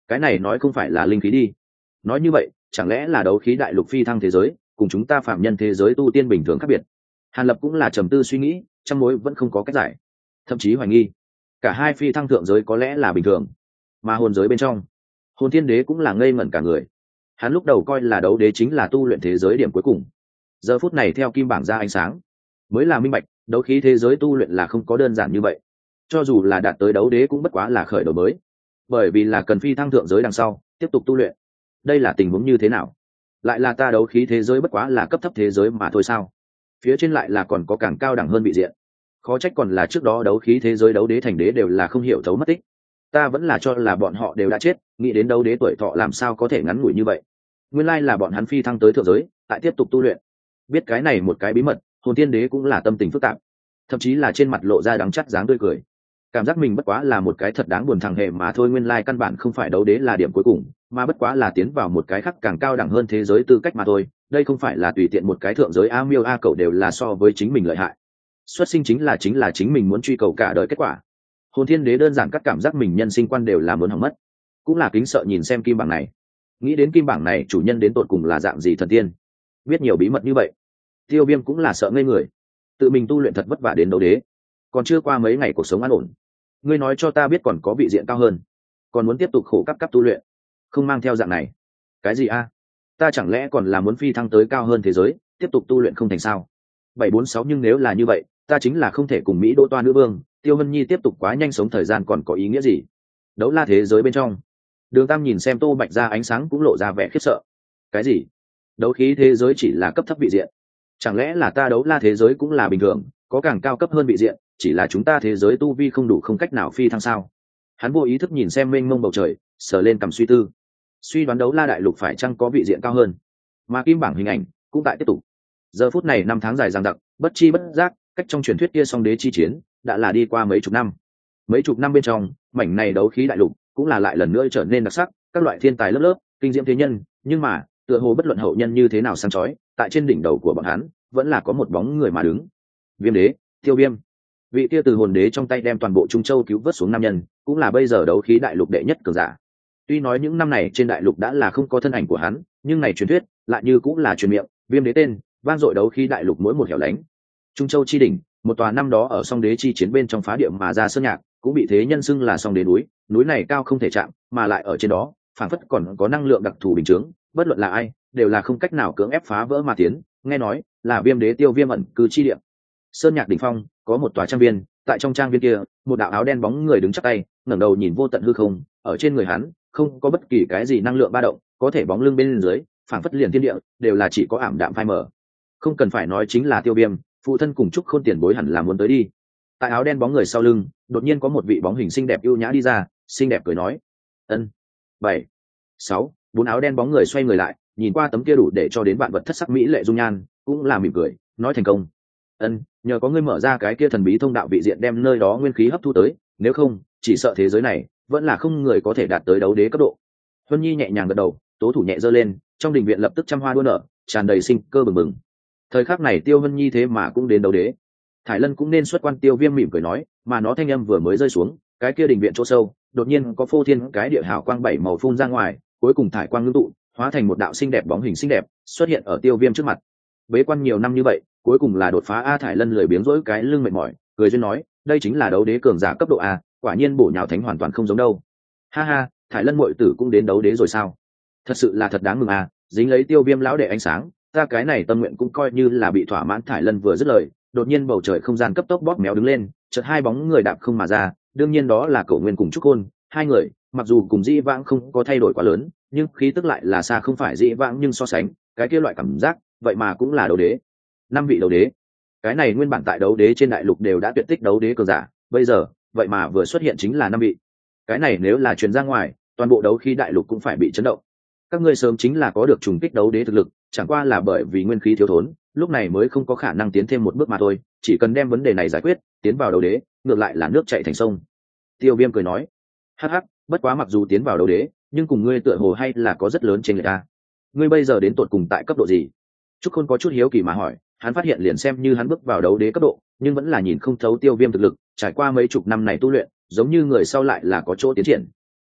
Speaker 1: Cái này nói không phải là linh khí đi. Nói như vậy chẳng lẽ là đấu khí đại lục phi thăng thế giới cùng chúng ta phạm nhân thế giới tu tiên bình thường khác biệt? Hàn Lập cũng là trầm tư suy nghĩ, trăm mối vẫn không có cách giải, thậm chí hoài nghi cả hai phi thăng thượng giới có lẽ là bình thường, mà hồn giới bên trong hồn thiên đế cũng là ngây ngẩn cả người. Hắn lúc đầu coi là đấu đế chính là tu luyện thế giới điểm cuối cùng, giờ phút này theo kim bảng ra ánh sáng mới là minh bạch đấu khí thế giới tu luyện là không có đơn giản như vậy. Cho dù là đạt tới đấu đế cũng bất quá là khởi đầu mới, bởi vì là cần phi thăng thượng giới đằng sau tiếp tục tu luyện. Đây là tình huống như thế nào? Lại là ta đấu khí thế giới bất quá là cấp thấp thế giới mà thôi sao? Phía trên lại là còn có càng cao đẳng hơn vị diện. Khó trách còn là trước đó đấu khí thế giới đấu đế thành đế đều là không hiểu thấu mất tích. Ta vẫn là cho là bọn họ đều đã chết, nghĩ đến đấu đế tuổi thọ làm sao có thể ngắn ngủi như vậy. Nguyên lai là bọn hắn phi thăng tới thượng giới tại tiếp tục tu luyện. Biết cái này một cái bí mật, hồn tiên đế cũng là tâm tình phức tạp, thậm chí là trên mặt lộ ra đắng chắt dáng tươi cười, cảm giác mình bất quá là một cái thật đáng buồn thằng hề mà thôi. Nguyên lai căn bản không phải đấu đế là điểm cuối cùng, mà bất quá là tiến vào một cái khác càng cao đẳng hơn thế giới tư cách mà thôi. Đây không phải là tùy tiện một cái thượng giới a miêu a cậu đều là so với chính mình lợi hại. Xuất sinh chính là chính mình muốn truy cầu cả đời kết quả. Hồn thiên đế đơn giản các cảm giác mình nhân sinh quan đều là muốn hỏng mất, cũng là kính sợ nhìn xem kim bảng này, nghĩ đến kim bảng này chủ nhân đến tột cùng là dạng gì thần tiên, biết nhiều bí mật như vậy. Tiêu Viêm cũng là sợ ngây người, tự mình tu luyện thật vất vả đến đấu đế, còn chưa qua mấy ngày cuộc sống an ổn, ngươi nói cho ta biết còn có vị diện cao hơn, còn muốn tiếp tục khổ cấp tu luyện, không mang theo dạng này. Cái gì a? Ta chẳng lẽ còn là muốn phi thăng tới cao hơn thế giới tiếp tục tu luyện không thành sao? 746 nhưng nếu là như vậy ta chính là không thể cùng Mỹ đỗ toa nữ vương Tiêu Vân Nhi tiếp tục quá nhanh sống thời gian còn có ý nghĩa gì? Đấu la thế giới bên trong, Đường Tam nhìn xem Tô Bạch ra ánh sáng cũng lộ ra vẻ khiếp sợ. Cái gì? Đấu khí thế giới chỉ là cấp thấp vị diện? Chẳng lẽ là ta đấu la thế giới cũng là bình thường, có càng cao cấp hơn vị diện, chỉ là chúng ta thế giới tu vi không đủ không cách nào phi thăng sao? Hắn vô ý thức nhìn xem mênh mông bầu trời, sờ lên cằm suy tư, suy đoán đấu la đại lục phải chăng có vị diện cao hơn. Mà kim bảng hình ảnh cũng tại tiếp tục. Giờ phút này năm tháng dài dằng dặc, bất chi bất giác cách trong truyền thuyết kia song đế chi chiến đã là đi qua mấy chục năm. Mấy chục năm bên trong, mảnh này đấu khí đại lục cũng là lại lần nữa trở nên đặc sắc, các loại thiên tài lớp lớp kinh diễm thế nhân, nhưng mà tựa hồ bất luận hậu nhân như thế nào sáng chói, tại trên đỉnh đầu của bọn hắn vẫn là có một bóng người mà đứng. Viêm đế, Tiêu Viêm. Vị kia từ hồn đế trong tay đem toàn bộ Trung Châu cứu vớt xuống nam nhân, cũng là bây giờ đấu khí đại lục đệ nhất cường giả. Tuy nói những năm này trên đại lục đã là không có thân ảnh của hắn, nhưng này truyền thuyết lại như cũng là truyền miệng, Viêm đế tên vang dội đấu khí đại lục mỗi một hẻo lánh. Trung Châu chi đỉnh, một tòa năm đó ở song đế chi chiến bên trong phá địa mà ra sơn nhạc, cũng bị thế nhân xưng là song đế núi. Núi này cao không thể chạm, mà lại ở trên đó phảng phất còn có năng lượng đặc thù bình chướng, bất luận là ai đều là không cách nào cưỡng ép phá vỡ mà tiến. Nghe nói là Viêm đế Tiêu Viêm ẩn cư chi địa. Sơn nhạc đỉnh phong có một tòa trang viên, tại trong trang viên kia một đạo áo đen bóng người đứng chắp tay, ngẩng đầu nhìn vô tận hư không. Ở trên người hắn không có bất kỳ cái gì năng lượng ba động, có thể bóng lưng bên dưới phảng phất liền thiên địa đều là chỉ có ảm đạm phai mờ. Không cần phải nói chính là Tiêu Viêm, phụ thân cùng Trúc Khôn tiền bối hẳn là muốn tới đi. Tại áo đen bóng người sau lưng đột nhiên có một vị bóng hình xinh đẹp ưu nhã đi ra, xinh đẹp cười nói: Ân. 7, 6, 4 áo đen bóng người xoay người lại, nhìn qua tấm kia đủ để cho đến vạn vật thất sắc mỹ lệ dung nhan, cũng là mỉm cười nói: thành công. Ân, nhờ có ngươi mở ra cái kia thần bí thông đạo vị diện đem nơi đó nguyên khí hấp thu tới, nếu không chỉ sợ thế giới này vẫn là không người có thể đạt tới đấu đế cấp độ. Huân Nhi nhẹ nhàng gật đầu, tố thủ nhẹ giơ lên, trong đình viện lập tức trăm hoa đua nở, tràn đầy sinh cơ bừng bừng. Thời khắc này Tiêu Huân Nhi thế mà cũng đến đấu đế. Thải Lân cũng nên xuất quan. Tiêu Viêm mỉm cười nói, mà nó thanh âm vừa mới rơi xuống, cái kia đình viện chỗ sâu đột nhiên có phô thiên cái địa hào quang 7 màu phun ra ngoài, cuối cùng thải quang ngưng tụ hóa thành một đạo xinh đẹp bóng hình xinh đẹp xuất hiện ở Tiêu Viêm trước mặt. Bế quan nhiều năm như vậy, cuối cùng là đột phá a. Thải Lân lười biếng rỗi cái lưng mệt mỏi, cười duyên nói, đây chính là đấu đế cường giả cấp độ a, quả nhiên bổ nhào thánh hoàn toàn không giống đâu. Ha ha, Thải Lân muội tử cũng đến đấu đế rồi sao? Thật sự là thật đáng mừng a, dính lấy Tiêu Viêm lão đệ ánh sáng, ta cái này tâm nguyện cũng coi như là bị thỏa mãn. Thải Lân vừa dứt lời, đột nhiên bầu trời không gian cấp tốc bóp méo đứng lên, chợt hai bóng người đạp không mà ra, đương nhiên đó là Cổ Nguyên cùng Trúc Khôn. Hai người mặc dù cùng Dĩ Vãng không có thay đổi quá lớn, nhưng khí tức lại là xa không phải Dĩ Vãng, nhưng so sánh cái kia loại cảm giác vậy mà cũng là đấu đế. 5 vị đấu đế, cái này nguyên bản tại đấu đế trên đại lục đều đã tuyệt tích đấu đế cường giả, bây giờ vậy mà vừa xuất hiện chính là 5 vị. Cái này nếu là truyền ra ngoài, toàn bộ đấu khí đại lục cũng phải bị chấn động. Các ngươi sớm chính là có được trùng kích đấu đế thực lực, chẳng qua là bởi vì nguyên khí thiếu thốn, lúc này mới không có khả năng tiến thêm một bước mà thôi. Chỉ cần đem vấn đề này giải quyết, tiến vào đấu đế ngược lại là nước chảy thành sông. Tiêu Viêm cười nói, hắc hắc, bất quá mặc dù tiến vào đấu đế, nhưng cùng ngươi tựa hồ hay là có rất lớn trên người ta. Ngươi bây giờ đến tột cùng tại cấp độ gì? Trúc Khôn có chút hiếu kỳ mà hỏi. Hắn phát hiện liền xem như hắn bước vào đấu đế cấp độ, nhưng vẫn là nhìn không thấu Tiêu Viêm thực lực. Trải qua mấy chục năm này tu luyện, giống như người sau lại là có chỗ tiến triển.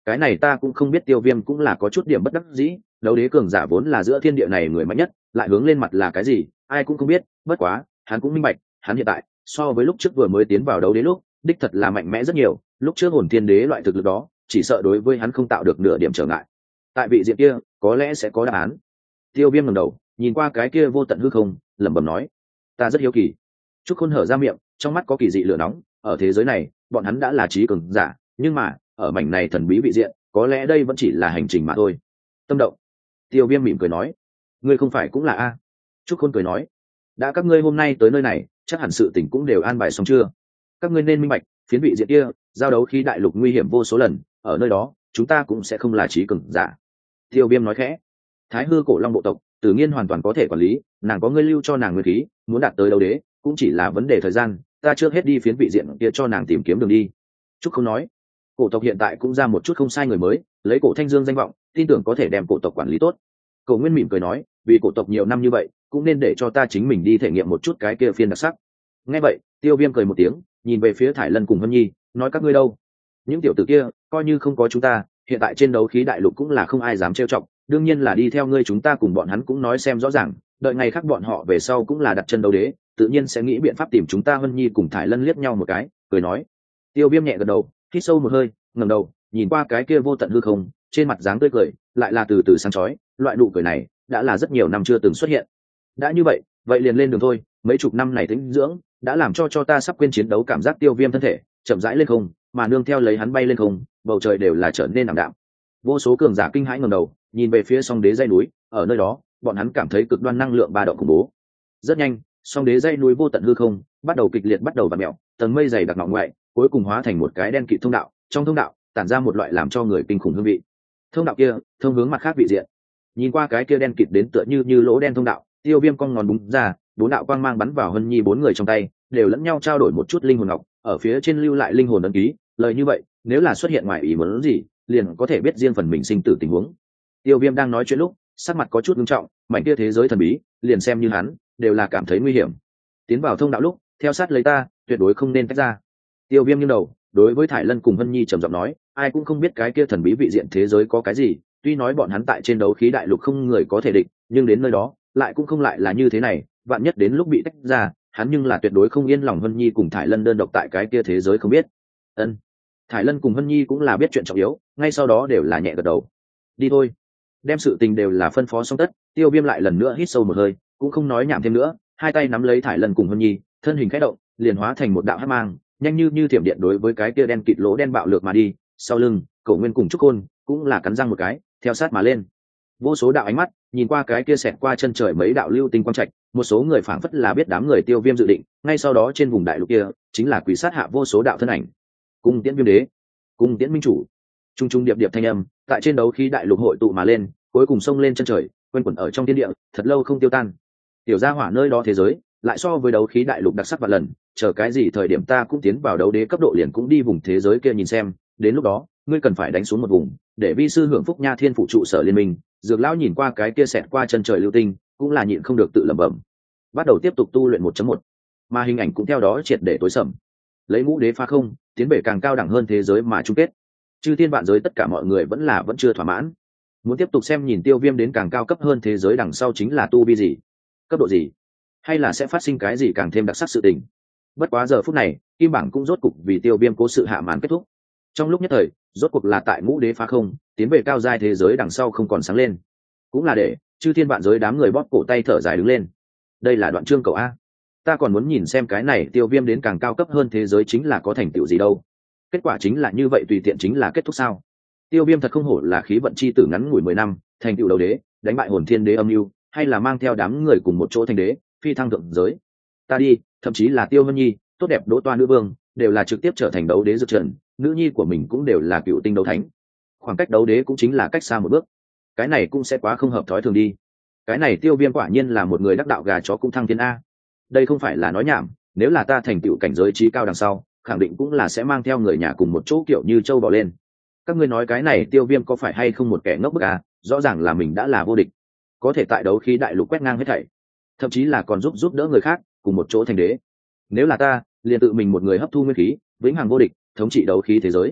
Speaker 1: Cái này ta cũng không biết. Tiêu Viêm cũng là có chút điểm bất đắc dĩ, đấu đế cường giả vốn là giữa thiên địa này người mạnh nhất, lại hướng lên mặt là cái gì ai cũng không biết. Bất quá hắn cũng minh bạch, hắn hiện tại so với lúc trước vừa mới tiến vào đấu đế lúc đích thật là mạnh mẽ rất nhiều. Lúc trước hồn thiên đế loại thực lực đó chỉ sợ đối với hắn không tạo được nửa điểm trở ngại. Tại vị diện kia có lẽ sẽ có đáp án. Tiêu Viêm ngẩng đầu nhìn qua cái kia vô tận hư không, lẩm bẩm nói, ta rất hiếu kỳ. Trúc Khôn hở ra miệng, trong mắt có kỳ dị lửa nóng. Ở thế giới này bọn hắn đã là trí cường giả, nhưng mà ở mảnh này thần bí vị diện có lẽ đây vẫn chỉ là hành trình mà thôi. Tâm động. Tiêu Viêm mỉm cười nói, ngươi không phải cũng là a? Trúc Khôn cười nói, đã các ngươi hôm nay tới nơi này chắc hẳn sự tình cũng đều an bài xong chưa? Các ngươi nên minh bạch, phiến vị diện kia giao đấu khí đại lục nguy hiểm vô số lần, ở nơi đó chúng ta cũng sẽ không là trí cường giả. Tiêu Viêm nói khẽ, Thái Hư cổ long bộ tộc Tử Nghiên hoàn toàn có thể quản lý, nàng có ngươi lưu cho nàng nguyên khí, muốn đạt tới đấu đế cũng chỉ là vấn đề thời gian. Ta trước hết đi phiến vị diện kia cho nàng tìm kiếm đường đi. Trúc không nói, cổ tộc hiện tại cũng ra một chút không sai người mới, lấy cổ Thanh Dương danh vọng, tin tưởng có thể đem cổ tộc quản lý tốt. Cổ Nguyên mỉm cười nói, vì cổ tộc nhiều năm như vậy, cũng nên để cho ta chính mình đi thể nghiệm một chút cái kia phiên đặc sắc. Nghe vậy, Tiêu Viêm cười một tiếng, nhìn về phía Thải Lân cùng Hân Nhi, nói, các ngươi đâu? Những tiểu tử kia coi như không có chúng ta, hiện tại trên đấu khí đại lục cũng là không ai dám trêu chọc, đương nhiên là đi theo ngươi, chúng ta cùng bọn hắn cũng nói xem rõ ràng, đợi ngày khác bọn họ về sau cũng là đặt chân đấu đế, tự nhiên sẽ nghĩ biện pháp tìm chúng ta. Hân Nhi cùng Thải Lân liếc nhau một cái, cười nói. Tiêu Viêm nhẹ gật đầu, hít sâu một hơi, ngẩng đầu nhìn qua cái kia vô tận hư không, trên mặt dáng tươi cười lại là từ từ sáng chói. Loại nụ cười này đã là rất nhiều năm chưa từng xuất hiện. Đã như vậy, vậy liền lên đường thôi. Mấy chục năm này tĩnh dưỡng đã làm cho ta sắp quên chiến đấu cảm giác. Tiêu Viêm thân thể chậm rãi lên không, mà nương theo lấy hắn bay lên không, bầu trời đều là trở nên ảm đạm. Vô số cường giả kinh hãi ngẩng đầu nhìn về phía song đế dãy núi, ở nơi đó bọn hắn cảm thấy cực đoan năng lượng ba động khủng bố. Rất nhanh, song đế dãy núi vô tận hư không bắt đầu kịch liệt, bắt đầu vặn mèo, tầng mây dày đặc ngọ ngoại cuối cùng hóa thành một cái đen kịt thông đạo. Trong thông đạo tản ra một loại làm cho người kinh khủng hương vị. Thông đạo kia thông hướng mặt khác vị diện. Nhìn qua cái kia đen kịt đến tựa như lỗ đen thông đạo, Tiêu Viêm cong ngón búng ra, bốn đạo quang mang bắn vào Hân Nhi bốn người trong tay, đều lẫn nhau trao đổi một chút linh hồn ngọc, ở phía trên lưu lại linh hồn ấn ký. Lời như vậy, nếu là xuất hiện ngoài ý muốn gì, liền có thể biết riêng phần mình sinh tử tình huống. Tiêu Viêm đang nói chuyện lúc, sắc mặt có chút nghiêm trọng, mảnh kia thế giới thần bí, liền xem như hắn, đều là cảm thấy nguy hiểm. Tiến vào thông đạo lúc, theo sát lấy ta, tuyệt đối không nên tách ra. Tiêu Viêm nghiêng đầu, đối với Thải Lân cùng Hân Nhi trầm giọng nói, ai cũng không biết cái kia thần bí vị diện thế giới có cái gì, tuy nói bọn hắn tại trên đấu khí đại lục không người có thể địch, nhưng đến nơi đó lại cũng không lại là như thế này, vạn nhất đến lúc bị tách ra, hắn nhưng là tuyệt đối không yên lòng. Hân Nhi cùng Thải Lân đơn độc tại cái kia thế giới không biết. Ân. Thải Lân cùng Hân Nhi cũng là biết chuyện trọng yếu, ngay sau đó đều là nhẹ gật đầu. Đi thôi. Đem sự tình đều là phân phó xong tất, Tiêu Viêm lại lần nữa hít sâu một hơi, cũng không nói nhảm thêm nữa, hai tay nắm lấy Thải Lân cùng Hân Nhi, thân hình khẽ động, liền hóa thành một đạo hắc mang, nhanh như thiểm điện đối với cái kia đen kịt lỗ đen bạo lược mà đi. Sau lưng, Cổ Nguyên cùng Trúc Khôn cũng là cắn răng một cái, theo sát mà lên. Vô số đạo ánh mắt nhìn qua cái kia xẹt qua chân trời mấy đạo lưu tinh quang trạch, một số người phảng phất là biết đám người Tiêu Viêm dự định, ngay sau đó trên vùng đại lục kia chính là quỷ sát hạ vô số đạo thân ảnh. Cung tiễn Viêm đế, cung tiễn minh chủ. Trung trung điệp điệp thanh âm tại trên đấu khí đại lục hội tụ mà lên, cuối cùng xông lên chân trời, quanh quẩn ở trong thiên địa, thật lâu không tiêu tan. Tiểu gia hỏa nơi đó thế giới lại so với đấu khí đại lục đặc sắc vạn lần, chờ cái gì thời điểm ta cũng tiến vào đấu đế cấp độ liền cũng đi vùng thế giới kia nhìn xem, đến lúc đó ngươi cần phải đánh xuống một vùng để vi sư hưởng phúc nha. Thiên phụ trụ sở liên minh, Dược lão nhìn qua cái kia xẹt qua chân trời lưu tinh, cũng là nhịn không được tự lẩm bẩm, bắt đầu tiếp tục tu luyện 1.1, mà hình ảnh cũng theo đó triệt để tối sầm. Lấy ngũ đế phá không, tiến về càng cao đẳng hơn thế giới mà chung kết. Chư thiên vạn giới tất cả mọi người vẫn chưa thỏa mãn, muốn tiếp tục xem nhìn Tiêu Viêm đến càng cao cấp hơn thế giới đằng sau chính là tu vi gì, cấp độ gì, hay là sẽ phát sinh cái gì càng thêm đặc sắc sự tình. Bất quá giờ phút này, kim bảng cũng rốt cục vì Tiêu Viêm cố sự hạ màn kết thúc. Trong lúc nhất thời, rốt cuộc là tại ngũ đế phá không, tiến về cao giai thế giới đằng sau không còn sáng lên, cũng là để chư thiên vạn giới đám người bóp cổ tay thở dài đứng lên. Đây là đoạn chương cầu a, ta còn muốn nhìn xem cái này Tiêu Viêm đến càng cao cấp hơn thế giới chính là có thành tựu gì đâu. Kết quả chính là như vậy, tùy tiện chính là kết thúc sao? Tiêu Viêm thật không hổ là khí vận chi tử, ngắn ngủi 10 năm thành tựu đấu đế, đánh bại hồn thiên đế âm mưu, hay là mang theo đám người cùng một chỗ thành đế, phi thăng thượng giới. Ta đi, thậm chí là Tiêu Vân Nhi, tốt đẹp Đỗ Toa nữ vương, đều là trực tiếp trở thành đấu đế dược trần, nữ nhi của mình cũng đều là cựu tinh đấu thánh. Khoảng cách đấu đế cũng chính là cách xa một bước. Cái này cũng sẽ quá không hợp thói thường đi. Cái này Tiêu Viêm quả nhiên là một người đắc đạo, gà chó cũng thăng thiên a. Đây không phải là nói nhảm, nếu là ta thành tựu cảnh giới trí cao đằng sau, khẳng định cũng là sẽ mang theo người nhà cùng một chỗ kiểu như châu bò lên. Các ngươi nói cái này Tiêu Viêm có phải hay không một kẻ ngốc bức à? Rõ ràng là mình đã là vô địch, có thể tại đấu khí đại lục quét ngang hết thảy, thậm chí là còn giúp đỡ người khác cùng một chỗ thành đế. Nếu là ta, liền tự mình một người hấp thu nguyên khí, vĩnh hằng vô địch, thống trị đấu khí thế giới.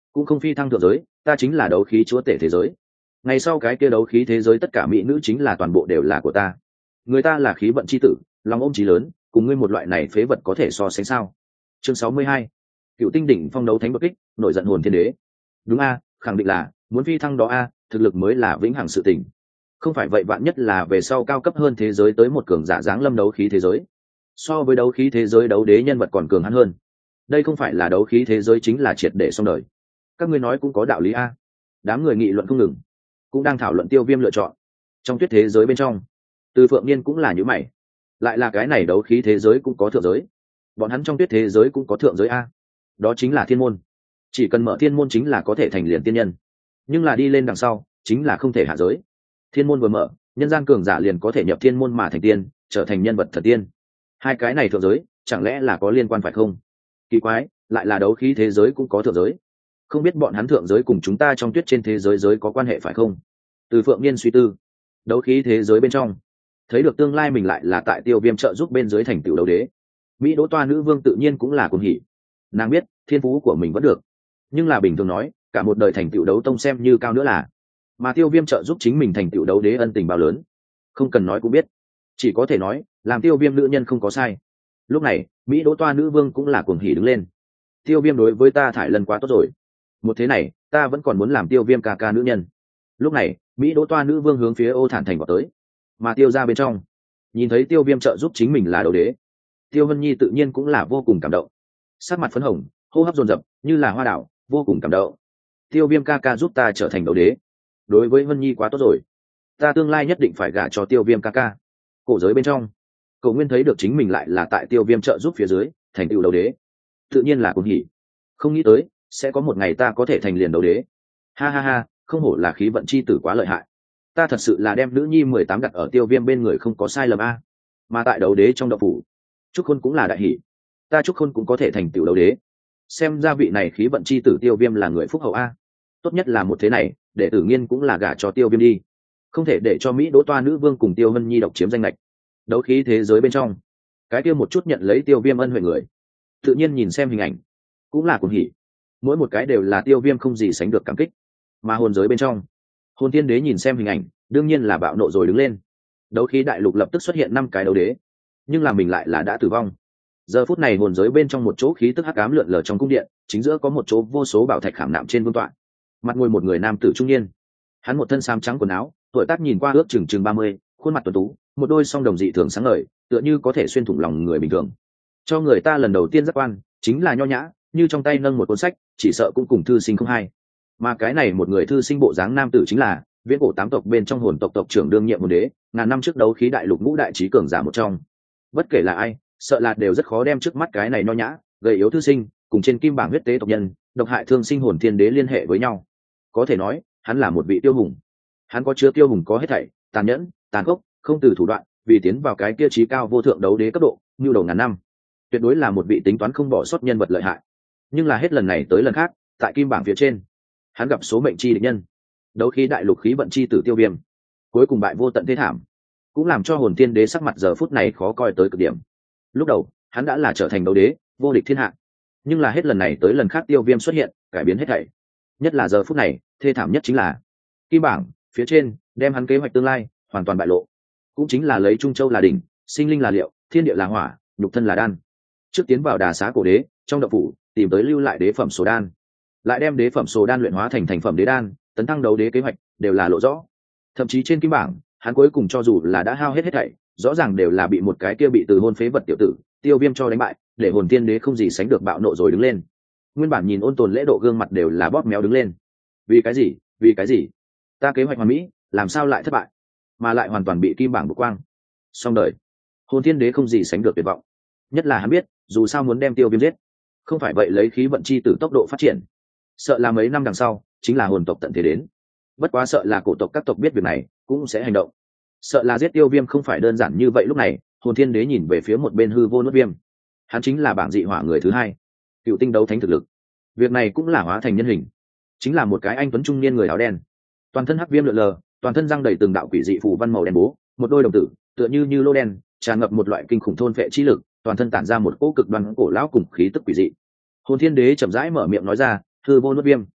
Speaker 1: cũng không phi thăng thượng giới, ta chính là đấu khí chúa tể thế giới. Ngày sau cái kia đấu khí thế giới tất cả mỹ nữ chính là toàn bộ đều là của ta. Người ta là khí vận chi tử, lòng ôm chí lớn, cùng ngươi một loại này phế vật có thể so sánh sao? Chương 62. Cựu tinh đỉnh phong đấu thánh bậc kích, nổi giận hồn thiên đế. Đúng a, khẳng định là muốn phi thăng đó a, thực lực mới là vĩnh hằng sự tình. Không phải vậy vạn nhất là về sau cao cấp hơn thế giới tới một cường giả dáng lâm đấu khí thế giới. So với đấu khí thế giới đấu đế nhân vật còn cường hắn hơn. Đây không phải là đấu khí thế giới chính là triệt để xong đời. Các ngươi nói cũng có đạo lý a. Đám người nghị luận không ngừng, cũng đang thảo luận Tiêu Viêm lựa chọn. Trong tuyết thế giới bên trong, Từ Phượng Niên cũng là như mày. Lại là cái này đấu khí thế giới cũng có thượng giới. Bọn hắn trong tuyết thế giới cũng có thượng giới a. Đó chính là thiên môn. Chỉ cần mở thiên môn chính là có thể thành liền tiên nhân. Nhưng là đi lên đằng sau, chính là không thể hạ giới. Thiên môn vừa mở, nhân gian cường giả liền có thể nhập thiên môn mà thành tiên, trở thành nhân vật thần tiên. Hai cái này thượng giới, chẳng lẽ là có liên quan phải không? Kỳ quái, lại là đấu khí thế giới cũng có thượng giới. Không biết bọn hắn thượng giới cùng chúng ta trong tuyết trên thế giới giới có quan hệ phải không? Từ Phượng Niên suy tư. Đấu khí thế giới bên trong, thấy được tương lai mình lại là tại Tiêu Viêm trợ giúp bên dưới thành tựu đấu đế. Mỹ Đỗ Toa nữ vương tự nhiên cũng là cuồng hỉ. Nàng biết thiên phú của mình vẫn được, nhưng là bình thường nói cả một đời thành tựu đấu tông xem như cao nữa là, mà Tiêu Viêm trợ giúp chính mình thành tựu đấu đế ân tình bao lớn, không cần nói cũng biết. Chỉ có thể nói làm Tiêu Viêm nữ nhân không có sai. Lúc này Mỹ Đỗ Toa nữ vương cũng là cuồng hỉ đứng lên. Tiêu Viêm đối với ta thải lần quá tốt rồi, một thế này ta vẫn còn muốn làm Tiêu Viêm ca ca nữ nhân. Lúc này Mỹ Đỗ Toa nữ vương hướng phía Ô Thản thành vào tới, mà Tiêu ra bên trong nhìn thấy Tiêu Viêm trợ giúp chính mình là đấu đế, Tiêu Vân Nhi tự nhiên cũng là vô cùng cảm động, sắc mặt phấn hồng, hô hấp dồn dập như là hoa đảo, vô cùng cảm động. Tiêu Viêm ca ca giúp ta trở thành đấu đế, đối với Vân Nhi quá tốt rồi, ta tương lai nhất định phải gả cho Tiêu Viêm ca ca. Cổ giới bên trong, Cậu Nguyên thấy được chính mình lại là tại Tiêu Viêm trợ giúp phía dưới thành tựu đấu đế, tự nhiên là cuồng hỉ, không nghĩ tới sẽ có một ngày ta có thể thành liền đấu đế. Ha ha ha, không hổ là khí vận chi tử quá lợi hại, ta thật sự là đem nữ nhi 18 đặt ở Tiêu Viêm bên người không có sai lầm a. Mà tại đấu đế trong động phủ, Trúc Khôn cũng là đại hỉ, ta Trúc Khôn cũng có thể thành tựu đấu đế. Xem ra vị này khí vận chi tử Tiêu Viêm là người phúc hậu a. Tốt nhất là một thế này để Tử Nghiên cũng là gả cho Tiêu Viêm đi, không thể để cho Mỹ Đỗ Toa nữ vương cùng Tiêu Vân Nhi độc chiếm danh lệch. Đấu khí thế giới bên trong, cái kia một chút nhận lấy Tiêu Viêm ân huệ người, tự nhiên nhìn xem hình ảnh cũng là cuồng hỉ, mỗi một cái đều là Tiêu Viêm không gì sánh được cảm kích. Mà hồn giới bên trong, Hồn Tiên Đế nhìn xem hình ảnh đương nhiên là bạo nộ rồi đứng lên. Đấu khí đại lục lập tức xuất hiện 5 cái đấu đế, nhưng là mình lại là đã tử vong. Giờ phút này hồn giới bên trong một chỗ khí tức hắc ám lượn lờ trong cung điện, chính giữa có một chỗ vô số bảo thạch khảm nạm trên vương tọa, mặt ngồi một người nam tử trung niên. Hắn một thân xám trắng quần áo, tuổi tác nhìn qua ước chừng 30, khuôn mặt tuấn tú, một đôi song đồng dị thường sáng ngời, tựa như có thể xuyên thủng lòng người bình thường. Cho người ta lần đầu tiên giác quan chính là nho nhã, như trong tay nâng một cuốn sách, chỉ sợ cũng cùng thư sinh không hai. Mà cái này một người thư sinh bộ dáng nam tử chính là viễn cổ 8 tộc bên trong hồn tộc tộc trưởng đương nhiệm hồn đế, ngàn năm trước đấu khí đại lục ngũ đại trí cường giả một trong. Bất kể là ai, sợ là đều rất khó đem trước mắt cái này nho nhã, gầy yếu thư sinh cùng trên kim bảng huyết tế tộc nhân, độc hại thương sinh hồn thiên đế liên hệ với nhau. Có thể nói, hắn là một vị tiêu hùng. Hắn có chứa tiêu hùng có hết thảy, tàn nhẫn, tàn khốc, không từ thủ đoạn, vì tiến vào cái kia trí cao vô thượng đấu đế cấp độ, nhu đầu ngàn năm. Tuyệt đối là một vị tính toán không bỏ sót nhân vật lợi hại. Nhưng là hết lần này tới lần khác, tại kim bảng phía trên, hắn gặp số mệnh chi địch nhân, đấu khí đại lục khí vận chi tử Tiêu Viêm, cuối cùng bại vô tận thế thảm, cũng làm cho hồn thiên đế sắc mặt giờ phút này khó coi tới cực điểm. Lúc đầu hắn đã là trở thành đấu đế, vô địch thiên hạ, nhưng là hết lần này tới lần khác Tiêu Viêm xuất hiện, cải biến hết thảy. Nhất là giờ phút này thê thảm nhất chính là kim bảng phía trên đem hắn kế hoạch tương lai hoàn toàn bại lộ, cũng chính là lấy Trung Châu là đỉnh, sinh linh là liệu, thiên địa là hỏa, nhục thân là đan. Trước tiến vào đà xá cổ đế trong động phủ tìm tới lưu lại đế phẩm số đan, lại đem đế phẩm số đan luyện hóa thành thành phẩm đế đan, tấn thăng đấu đế kế hoạch đều là lộ rõ. Thậm chí trên kim bảng hắn cuối cùng cho dù là đã hao hết thảy, rõ ràng đều là bị một cái kia bị từ hôn phế vật tiểu tử Tiêu Viêm cho đánh bại, để hồn tiên đế không gì sánh được bạo nộ rồi đứng lên. Nguyên bản nhìn ôn tồn lễ độ gương mặt đều là bóp méo đứng lên. Vì cái gì? Vì cái gì? Ta kế hoạch hoàn mỹ, làm sao lại thất bại, mà lại hoàn toàn bị kim bảng bực quang. Xong đời. Hồn tiên đế không gì sánh được tuyệt vọng. Nhất là hắn biết, dù sao muốn đem Tiêu Viêm giết, không phải vậy lấy khí vận chi tử tốc độ phát triển, sợ là mấy năm đằng sau chính là hồn tộc tận thế đến. Bất quá sợ là cổ tộc các tộc biết việc này cũng sẽ hành động, sợ là giết Tiêu Viêm không phải đơn giản như vậy. Lúc này hồn thiên đế nhìn về phía một bên hư vô nuốt viêm, hắn chính là bảng dị hỏa người thứ 2, cựu tinh đấu thánh thực lực. Việc này cũng là hóa thành nhân hình, chính là một cái anh tuấn trung niên người áo đen, toàn thân hắc viêm lượn lờ, toàn thân răng đầy từng đạo quỷ dị phù văn màu đen bố, một đôi đồng tử tựa như lô đen, tràn ngập một loại kinh khủng thôn phệ chi lực, toàn thân tản ra một cỗ cực đoan cổ lão cùng khí tức quỷ dị. Hồn thiên đế chậm rãi mở miệng nói ra, hư vô nuốt viêm,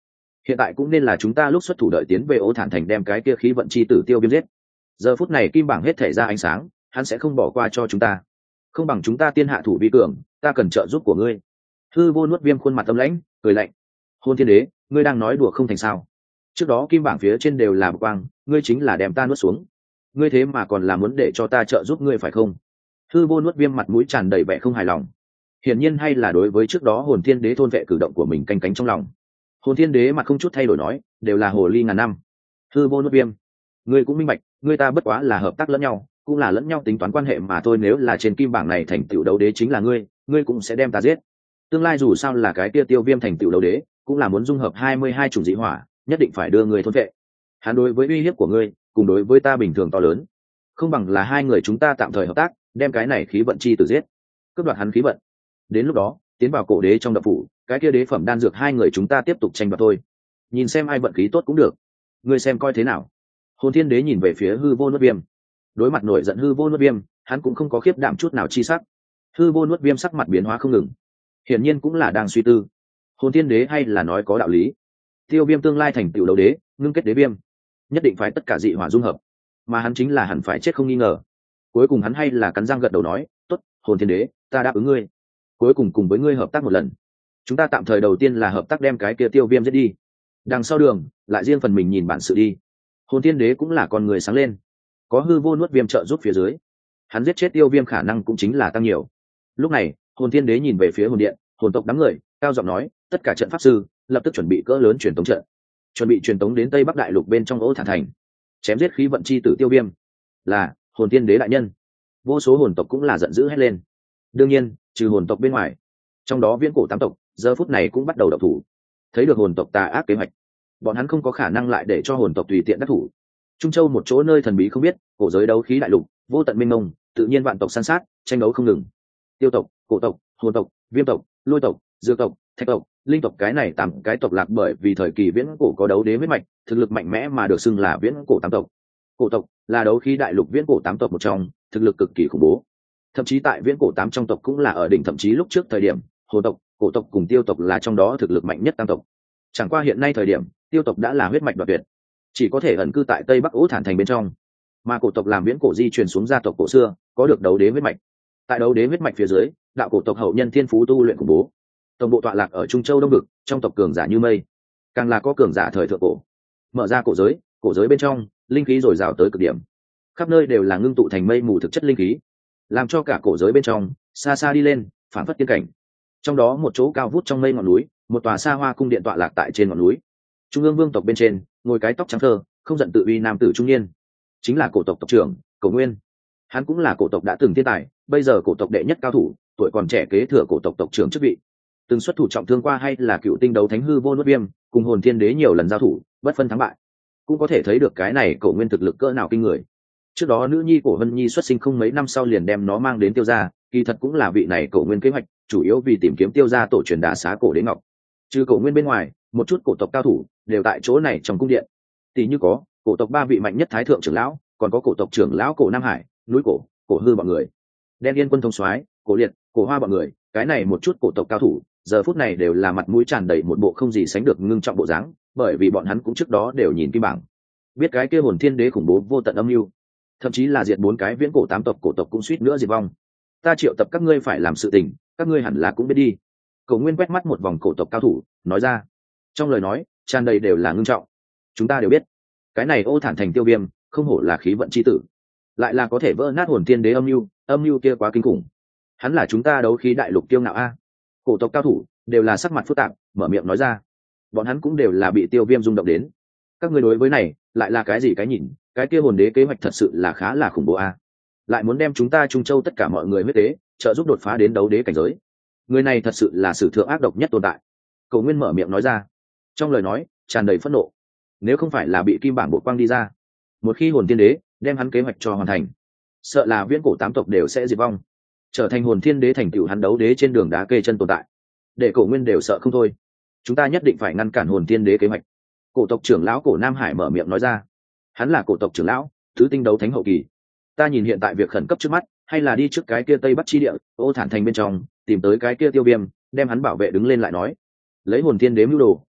Speaker 1: hiện tại cũng nên là chúng ta lúc xuất thủ đợi tiến về Ô Thản Thành đem cái kia khí vận chi tử Tiêu Viêm giết. Giờ phút này kim bảng hết thể ra ánh sáng, hắn sẽ không bỏ qua cho chúng ta. Không bằng chúng ta tiên hạ thủ vi cường, ta cần trợ giúp của ngươi. Hư Vô Nuốt Viêm khuôn mặt âm lãnh, cười lạnh. Hôn Thiên Đế, ngươi đang nói đùa không thành sao? Trước đó kim bảng phía trên đều là bậc quang, ngươi chính là đem ta nuốt xuống. Ngươi thế mà còn là muốn để cho ta trợ giúp ngươi phải không? Hư Vô Nuốt Viêm mặt mũi tràn đầy vẻ không hài lòng. Hiển nhiên hay là đối với trước đó Hồn Thiên Đế thôn vệ cử động của mình canh cánh trong lòng. Hồn Thiên Đế mặt không chút thay đổi nói, đều là hồ ly ngàn năm. Hư Vô Nuốt Viêm, ngươi cũng minh bạch, ngươi ta bất quá là hợp tác lẫn nhau, cũng là lẫn nhau tính toán quan hệ mà thôi. Nếu là trên kim bảng này thành tựu đấu đế chính là ngươi cũng sẽ đem ta giết. Tương lai dù sao là cái kia Tiêu Viêm thành tựu đấu đế, cũng là muốn dung hợp 22 chủng dị hỏa, nhất định phải đưa ngươi thôn vệ. Hắn đối với uy hiếp của ngươi, cùng đối với ta bình thường to lớn, không bằng là hai người chúng ta tạm thời hợp tác, đem cái này khí vận chi tử giết, cướp đoạt hắn khí vận. Đến lúc đó, tiến vào cổ đế trong đập phủ, cái kia đế phẩm đan dược hai người chúng ta tiếp tục tranh đoạt thôi. Nhìn xem ai vận khí tốt cũng được. Ngươi xem coi thế nào. Hồn Thiên Đế nhìn về phía Hư Vô Nuốt Viêm. Đối mặt nổi giận Hư Vô Nuốt Viêm, hắn cũng không có khiếp đảm chút nào chi sắc. Hư Vô Nuốt Viêm sắc mặt biến hóa không ngừng, hiển nhiên cũng là đang suy tư. Hồn Thiên Đế hay là nói có đạo lý. Tiêu Viêm tương lai thành tựu đấu đế, ngưng kết đế viêm, nhất định phải tất cả dị hỏa dung hợp, mà hắn chính là hẳn phải chết không nghi ngờ. Cuối cùng hắn hay là cắn răng gật đầu nói, tốt, Hồn Thiên Đế, ta đáp ứng ngươi. Cuối cùng với ngươi hợp tác một lần. Chúng ta tạm thời đầu tiên là hợp tác đem cái kia Tiêu Viêm giết đi, đằng sau đường lại riêng phần mình nhìn bản sự đi. Hồn Thiên Đế cũng là con người sáng lên, có Hư Vô Nuốt Viêm trợ giúp phía dưới, hắn giết chết Tiêu Viêm khả năng cũng chính là tăng nhiều. Lúc này Hồn Thiên Đế nhìn về phía hồn điện, hồn tộc đám người, cao giọng nói, tất cả trận pháp sư lập tức chuẩn bị cỡ lớn truyền tống trận, chuẩn bị truyền tống đến Tây Bắc Đại Lục bên trong Ô Thản Thành, chém giết khí vận chi tử Tiêu Viêm. Là Hồn Thiên Đế đại nhân. Vô số hồn tộc cũng là giận dữ hét lên. Đương nhiên trừ hồn tộc bên ngoài, trong đó viễn cổ tám tộc giờ phút này cũng bắt đầu động thủ. Thấy được hồn tộc tà ác kế hoạch, bọn hắn không có khả năng lại để cho hồn tộc tùy tiện đắc thủ. Trung Châu một chỗ nơi thần bí không biết, cổ giới đấu khí đại lục vô tận mênh mông, tự nhiên vạn tộc san sát, tranh đấu không ngừng. Tiêu tộc, cổ tộc, hồn tộc, viêm tộc, lôi tộc, dược tộc, thạch tộc, linh tộc, cái này tám cái tộc lạc bởi vì thời kỳ viễn cổ có đấu đế huyết mạch, thực lực mạnh mẽ mà được xưng là viễn cổ tám tộc. Cổ tộc là đấu khí đại lục viễn cổ tám tộc một trong, thực lực cực kỳ khủng bố. Thậm chí tại viễn cổ tám trong tộc cũng là ở đỉnh, thậm chí lúc trước thời điểm, hồn tộc, cổ tộc cùng tiêu tộc là trong đó thực lực mạnh nhất tam tộc. Chẳng qua hiện nay thời điểm, tiêu tộc đã là huyết mạch đoạt tuyệt, chỉ có thể ẩn cư tại Tây Bắc Ô Thản Thành bên trong, mà cổ tộc làm viễn cổ di truyền xuống gia tộc cổ xưa, có được đấu đế huyết mạch. Tại đấu đế huyết mạch phía dưới, đạo cổ tộc hậu nhân thiên phú tu luyện khủng bố, tổng bộ tọa lạc ở Trung Châu Đông Vực, trong tộc cường giả như mây, càng là có cường giả thời thượng cổ. Mở ra cổ giới bên trong linh khí dồi dào tới cực điểm, khắp nơi đều là ngưng tụ thành mây mù thực chất linh khí, làm cho cả cổ giới bên trong xa xa đi lên phản phất tiên cảnh. Trong đó một chỗ cao vút trong mây ngọn núi, một tòa xa hoa cung điện tọa lạc tại trên ngọn núi. Trung ương vương tộc bên trên ngồi cái tóc trắng thơ, không giận tự uy nam tử trung niên, chính là cổ tộc tộc trưởng Cổ Nguyên. Hắn cũng là cổ tộc đã từng thiên tài, bây giờ cổ tộc đệ nhất cao thủ, tuổi còn trẻ kế thừa cổ tộc tộc trưởng chức vị, từng xuất thủ trọng thương qua hay là cựu tinh đấu thánh Hư Vô Nuốt Viêm, cùng Hồn Thiên Đế nhiều lần giao thủ, bất phân thắng bại. Cũng có thể thấy được cái này Cổ Nguyên thực lực cỡ nào kinh người. Trước đó nữ nhi của Vân Nhi xuất sinh không mấy năm sau liền đem nó mang đến Tiêu gia, kỳ thật cũng là vị này Cổ Nguyên kế hoạch, chủ yếu vì tìm kiếm Tiêu gia tổ truyền đà xá cổ đế ngọc. Trừ Cổ Nguyên bên ngoài, một chút cổ tộc cao thủ đều tại chỗ này trong cung điện. Tỷ như có cổ tộc ba vị mạnh nhất thái thượng trưởng lão, còn có cổ tộc trưởng lão Cổ Nam Hải, núi cổ Hư bọn người, đen yên quân thông soái, Cổ Liệt, Cổ Hoa bọn người, cái này một chút cổ tộc cao thủ giờ phút này đều là mặt mũi tràn đầy một bộ không gì sánh được ngưng trọng bộ dáng, bởi vì bọn hắn cũng trước đó đều nhìn kim bảng, biết cái kia Hồn Thiên Đế khủng bố vô tận âm mưu, thậm chí là diệt 4 cái viễn cổ 8 tộc, cổ tộc cũng suýt nữa diệt vong. Ta triệu tập các ngươi phải làm sự tình, các ngươi hẳn là cũng biết đi. Cổ Nguyên quét mắt một vòng cổ tộc cao thủ, nói ra, trong lời nói tràn đầy đều là ngưng trọng. Chúng ta đều biết, cái này Ô Thản Thành Tiêu Viêm không hổ là khí vận chi tử, lại là có thể vỡ nát Hồn Thiên Đế âm mưu kia quá kinh khủng. Hắn là chúng ta đấu khí đại lục kiêu ngạo a. Cổ tộc cao thủ đều là sắc mặt phức tạp, mở miệng nói ra. Bọn hắn cũng đều là bị Tiêu Viêm rung động đến. Các ngươi đối với này lại là cái gì cái nhìn? Cái kia hồn đế kế hoạch thật sự là khá là khủng bố a. Lại muốn đem chúng ta Trung Châu tất cả mọi người huyết tế, trợ giúp đột phá đến đấu đế cảnh giới. Người này thật sự là sử thượng ác độc nhất tồn tại. Cổ Nguyên mở miệng nói ra, trong lời nói tràn đầy phẫn nộ. Nếu không phải là bị kim bảng bộ quang đi ra, một khi Hồn Thiên Đế đem hắn kế hoạch cho hoàn thành, sợ là viễn cổ 8 tộc đều sẽ diệt vong, trở thành Hồn Thiên Đế thành tựu hắn đấu đế trên đường đá kê chân tồn tại, để Cổ Nguyên đều sợ không thôi. Chúng ta nhất định phải ngăn cản Hồn Thiên Đế kế hoạch. Cổ tộc trưởng lão Cổ Nam Hải mở miệng nói ra, hắn là cổ tộc trưởng lão, thứ tinh đấu thánh hậu kỳ. Ta nhìn hiện tại việc khẩn cấp trước mắt hay là đi trước cái kia Tây Bắc chi địa, Ô Thản Thành bên trong, tìm tới cái kia Tiêu Viêm, đem hắn bảo vệ đứng lên lại nói. Lấy Hồn Thiên Đế mưu đồ,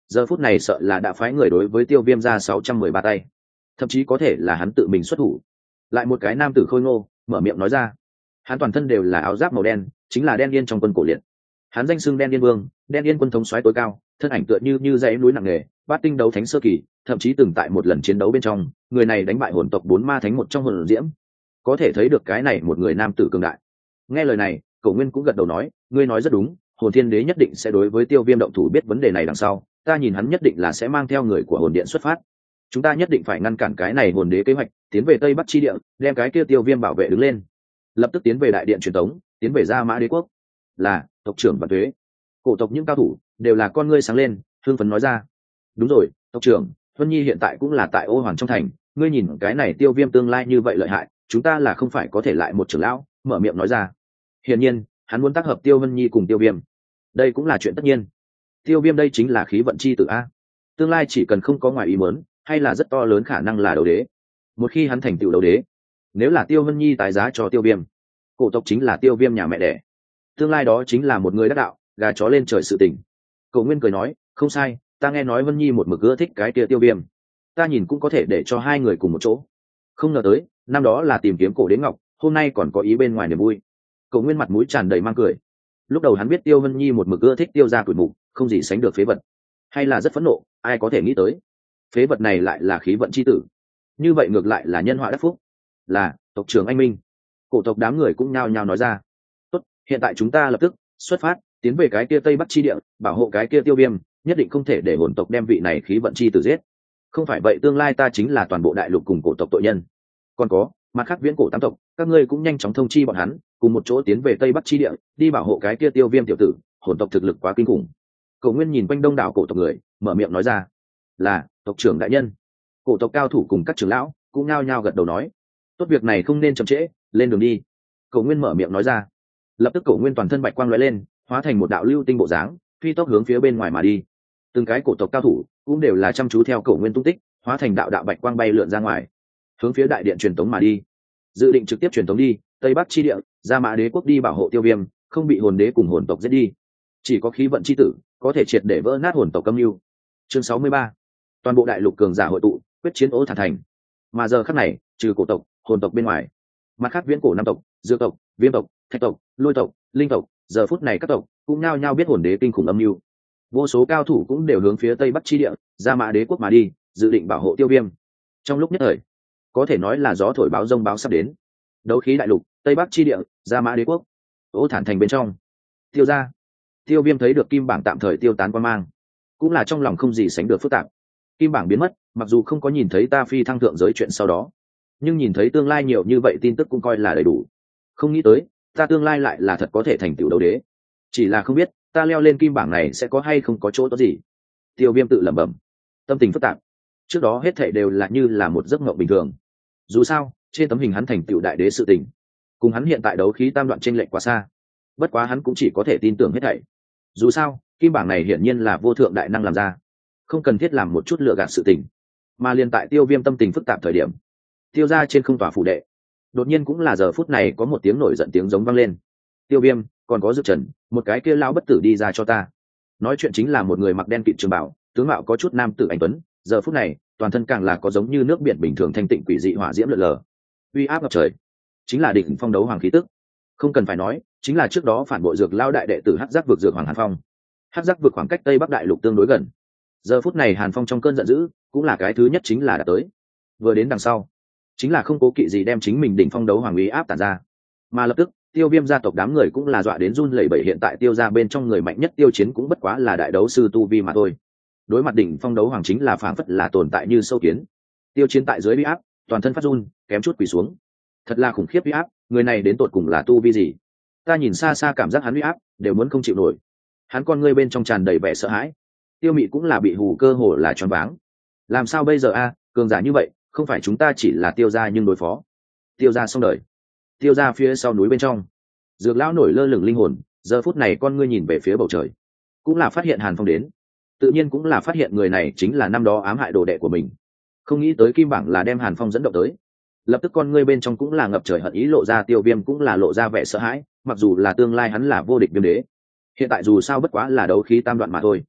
Speaker 1: giờ phút này sợ là đã phái người đối với Tiêu Viêm ra 613 tay, thậm chí có thể là hắn tự mình xuất thủ. Lại một cái nam tử khôi ngô mở miệng nói ra, hắn toàn thân đều là áo giáp màu đen, chính là Đen Yên trong quân cổ liệt. Hắn danh xưng Đen Yên Vương, Đen Yên quân thống soái tối cao, thân ảnh tựa như dãy núi nặng nề, bát tinh đấu thánh sơ kỳ, thậm chí từng tại một lần chiến đấu bên trong, người này đánh bại hồn tộc 4 ma thánh một trong hồn diễm. Có thể thấy được cái này một người nam tử cường đại. Nghe lời này, Cổ Nguyên cũng gật đầu nói, ngươi nói rất đúng, Hồn Thiên Đế nhất định sẽ đối với Tiêu Viêm động thủ, biết vấn đề này đằng sau, ta nhìn hắn nhất định là sẽ mang theo người của Hồn Điện xuất phát. Chúng ta nhất định phải ngăn cản cái này Hồn Đế kế hoạch, tiến về Tây Bắc chi địa, đem cái kia Tiêu Viêm bảo vệ đứng lên. Lập tức tiến về đại điện truyền tống, tiến về Gia Mã Đế quốc. Là, tộc trưởng Vạn Tuế. Cổ tộc những cao thủ đều là con ngươi sáng lên, hưng phấn nói ra. Đúng rồi, tộc trưởng, Huân Nhi hiện tại cũng là tại Ô Hoàng trong thành, ngươi nhìn cái này Tiêu Viêm tương lai như vậy lợi hại, chúng ta là không phải có thể lại một trưởng lão, mở miệng nói ra. Hiển nhiên, hắn muốn tác hợp Tiêu Vân Nhi cùng Tiêu Viêm, đây cũng là chuyện tất nhiên. Tiêu Viêm đây chính là khí vận chi tử a, tương lai chỉ cần không có ngoài ý muốn, hay là rất to lớn khả năng là đấu đế. Một khi hắn thành tựu đấu đế, nếu là Tiêu Vân Nhi tài giá cho Tiêu Viêm, cổ tộc chính là Tiêu Viêm nhà mẹ đẻ, tương lai đó chính là một người đắc đạo, gà chó lên trời sự tình. Cổ Nguyên cười nói, không sai, ta nghe nói Vân Nhi một mực ưa thích cái kia Tiêu Viêm, ta nhìn cũng có thể để cho hai người cùng một chỗ. Không ngờ tới, năm đó là tìm kiếm cổ đế ngọc, hôm nay còn có ý bên ngoài niềm vui. Cổ Nguyên mặt mũi tràn đầy mang cười. Lúc đầu hắn biết Tiêu Vân Nhi một mực ưa thích Tiêu gia tuổi mục, không gì sánh được phế vật, hay là rất phẫn nộ, ai có thể nghĩ tới phế vật này lại là khí vận chi tử, như vậy ngược lại là nhân họa đắc phúc. Là, tộc trưởng anh minh. Cổ tộc đám người cũng nhao nhao nói ra. Tốt, hiện tại chúng ta lập tức xuất phát, tiến về cái kia Tây Bắc chi địa, bảo hộ cái kia Tiêu Viêm, nhất định không thể để hồn tộc đem vị này khí vận chi tử giết. Không phải vậy tương lai ta chính là toàn bộ đại lục cùng cổ tộc tội nhân. Còn có, mặt khác viễn cổ tám tộc, các ngươi cũng nhanh chóng thông chi bọn hắn, cùng một chỗ tiến về Tây Bắc chi địa, đi bảo hộ cái kia Tiêu Viêm tiểu tử, hồn tộc thực lực quá kinh khủng. Cổ Nguyên nhìn quanh đông đảo cổ tộc người, mở miệng nói ra. Là, tộc trưởng đại nhân. Cổ tộc cao thủ cùng các trưởng lão cũng nhao nhao gật đầu nói. Tốt, việc này không nên chậm trễ, lên đường đi. Cổ Nguyên mở miệng nói ra. Lập tức Cổ Nguyên toàn thân bạch quang lóe lên, hóa thành một đạo lưu tinh bộ dáng, phi tốc hướng phía bên ngoài mà đi. Từng cái cổ tộc cao thủ cũng đều là chăm chú theo Cổ Nguyên tung tích, hóa thành đạo đạo bạch quang bay lượn ra ngoài, hướng phía đại điện truyền tống mà đi. Dự định trực tiếp truyền tống đi Tây Bắc chi địa, Gia Mã Đế quốc đi bảo hộ Tiêu Viêm, không bị hồn đế cùng hồn tộc giết đi. Chỉ có khí vận chi tử có thể triệt để vỡ nát hồn tộc âm mưu. Chương 63. Toàn bộ đại lục cường giả hội tụ, quyết chiến Ô Thản thành. Mà giờ khắc này, trừ cổ tộc, hồn tộc bên ngoài, mặt khác viễn cổ năm tộc, dược tộc, viêm tộc, thạch tộc, lôi tộc, linh tộc, giờ phút này các tộc cũng nhao nhao biết hồn đế kinh khủng âm mưu. Vô số cao thủ cũng đều hướng phía Tây Bắc chi địa, Gia Mã Đế quốc mà đi, dự định bảo hộ Tiêu Viêm. Trong lúc nhất thời, có thể nói là gió thổi báo rông báo sắp đến. Đấu khí đại lục, Tây Bắc chi địa, Gia Mã Đế quốc, Ô Thản thành bên trong. Tiêu gia. Tiêu Viêm thấy được kim bảng tạm thời tiêu tán qua mang, cũng là trong lòng không gì sánh được phức tạp. Kim bảng biến mất, mặc dù không có nhìn thấy ta phi thăng thượng giới chuyện sau đó, nhưng nhìn thấy tương lai nhiều như vậy tin tức cũng coi là đầy đủ. Không nghĩ tới, ta tương lai lại là thật có thể thành tựu đấu đế. Chỉ là không biết, ta leo lên kim bảng này sẽ có hay không có chỗ tốt gì. Tiêu Viêm tự lẩm bẩm, tâm tình phức tạp. Trước đó hết thảy đều là như là một giấc mộng bình thường. Dù sao, trên tấm hình hắn thành tựu đại đế sự tình, cùng hắn hiện tại đấu khí tam đoạn chênh lệch quá xa. Bất quá hắn cũng chỉ có thể tin tưởng hết thảy. Dù sao, kim bảng này hiển nhiên là vô thượng đại năng làm ra, không cần thiết làm một chút lựa gạt sự tình. Mà liên tại Tiêu Viêm tâm tình phức tạp thời điểm, Tiêu gia trên không tòa phủ đệ, đột nhiên cũng là giờ phút này có một tiếng nổi giận tiếng giống vang lên. Tiêu Viêm, còn có Dược Trần, một cái kia lão bất tử đi ra cho ta. Nói chuyện chính là một người mặc đen kịt trường bào, tướng mạo có chút nam tử anh tuấn, giờ phút này toàn thân càng là có giống như nước biển bình thường thanh tịnh quỷ dị hỏa diễm lượn lờ, uy áp ngập trời, chính là đỉnh phong đấu hoàng khí tức. Không cần phải nói, chính là trước đó phản bội Dược lao đại đệ tử Hắc Giác vực Dược Hoàng Hàn Phong. Hắc Giác vực khoảng cách Tây Bắc đại lục tương đối gần, giờ phút này Hàn Phong trong cơn giận dữ cũng là cái thứ nhất chính là đã tới. Vừa đến đằng sau, chính là không cố kỵ gì đem chính mình đỉnh phong đấu hoàng uy áp tản ra. Mà lập tức, Tiêu Viêm gia tộc đám người cũng là dọa đến run lẩy bẩy, hiện tại Tiêu gia bên trong người mạnh nhất Tiêu Chiến cũng bất quá là đại đấu sư tu vi mà thôi. Đối mặt đỉnh phong đấu hoàng chính là phảng phất là tồn tại như sâu kiến. Tiêu Chiến tại dưới uy áp, toàn thân phát run, kém chút quỳ xuống. Thật là khủng khiếp uy áp, người này đến tột cùng là tu vi gì? Ta nhìn xa xa cảm giác hắn uy áp đều muốn không chịu nổi. Hắn con ngươi bên trong tràn đầy vẻ sợ hãi. Tiêu Mị cũng là bị hù cơ hồ là choáng váng. Làm sao bây giờ a, cường giả như vậy, không phải chúng ta chỉ là Tiêu gia nhưng đối phó. Tiêu gia xong đời. Tiêu gia phía sau núi bên trong, Dược lão nổi lơ lửng linh hồn, giờ phút này con ngươi nhìn về phía bầu trời, cũng là phát hiện Hàn Phong đến, tự nhiên cũng là phát hiện người này chính là năm đó ám hại đồ đệ của mình. Không nghĩ tới kim bảng là đem Hàn Phong dẫn động tới, lập tức con ngươi bên trong cũng là ngập trời hận ý lộ ra. Tiêu Viêm cũng là lộ ra vẻ sợ hãi, mặc dù là tương lai hắn là vô địch viêm đế, hiện tại dù sao bất quá là đấu khí tam đoạn mà thôi.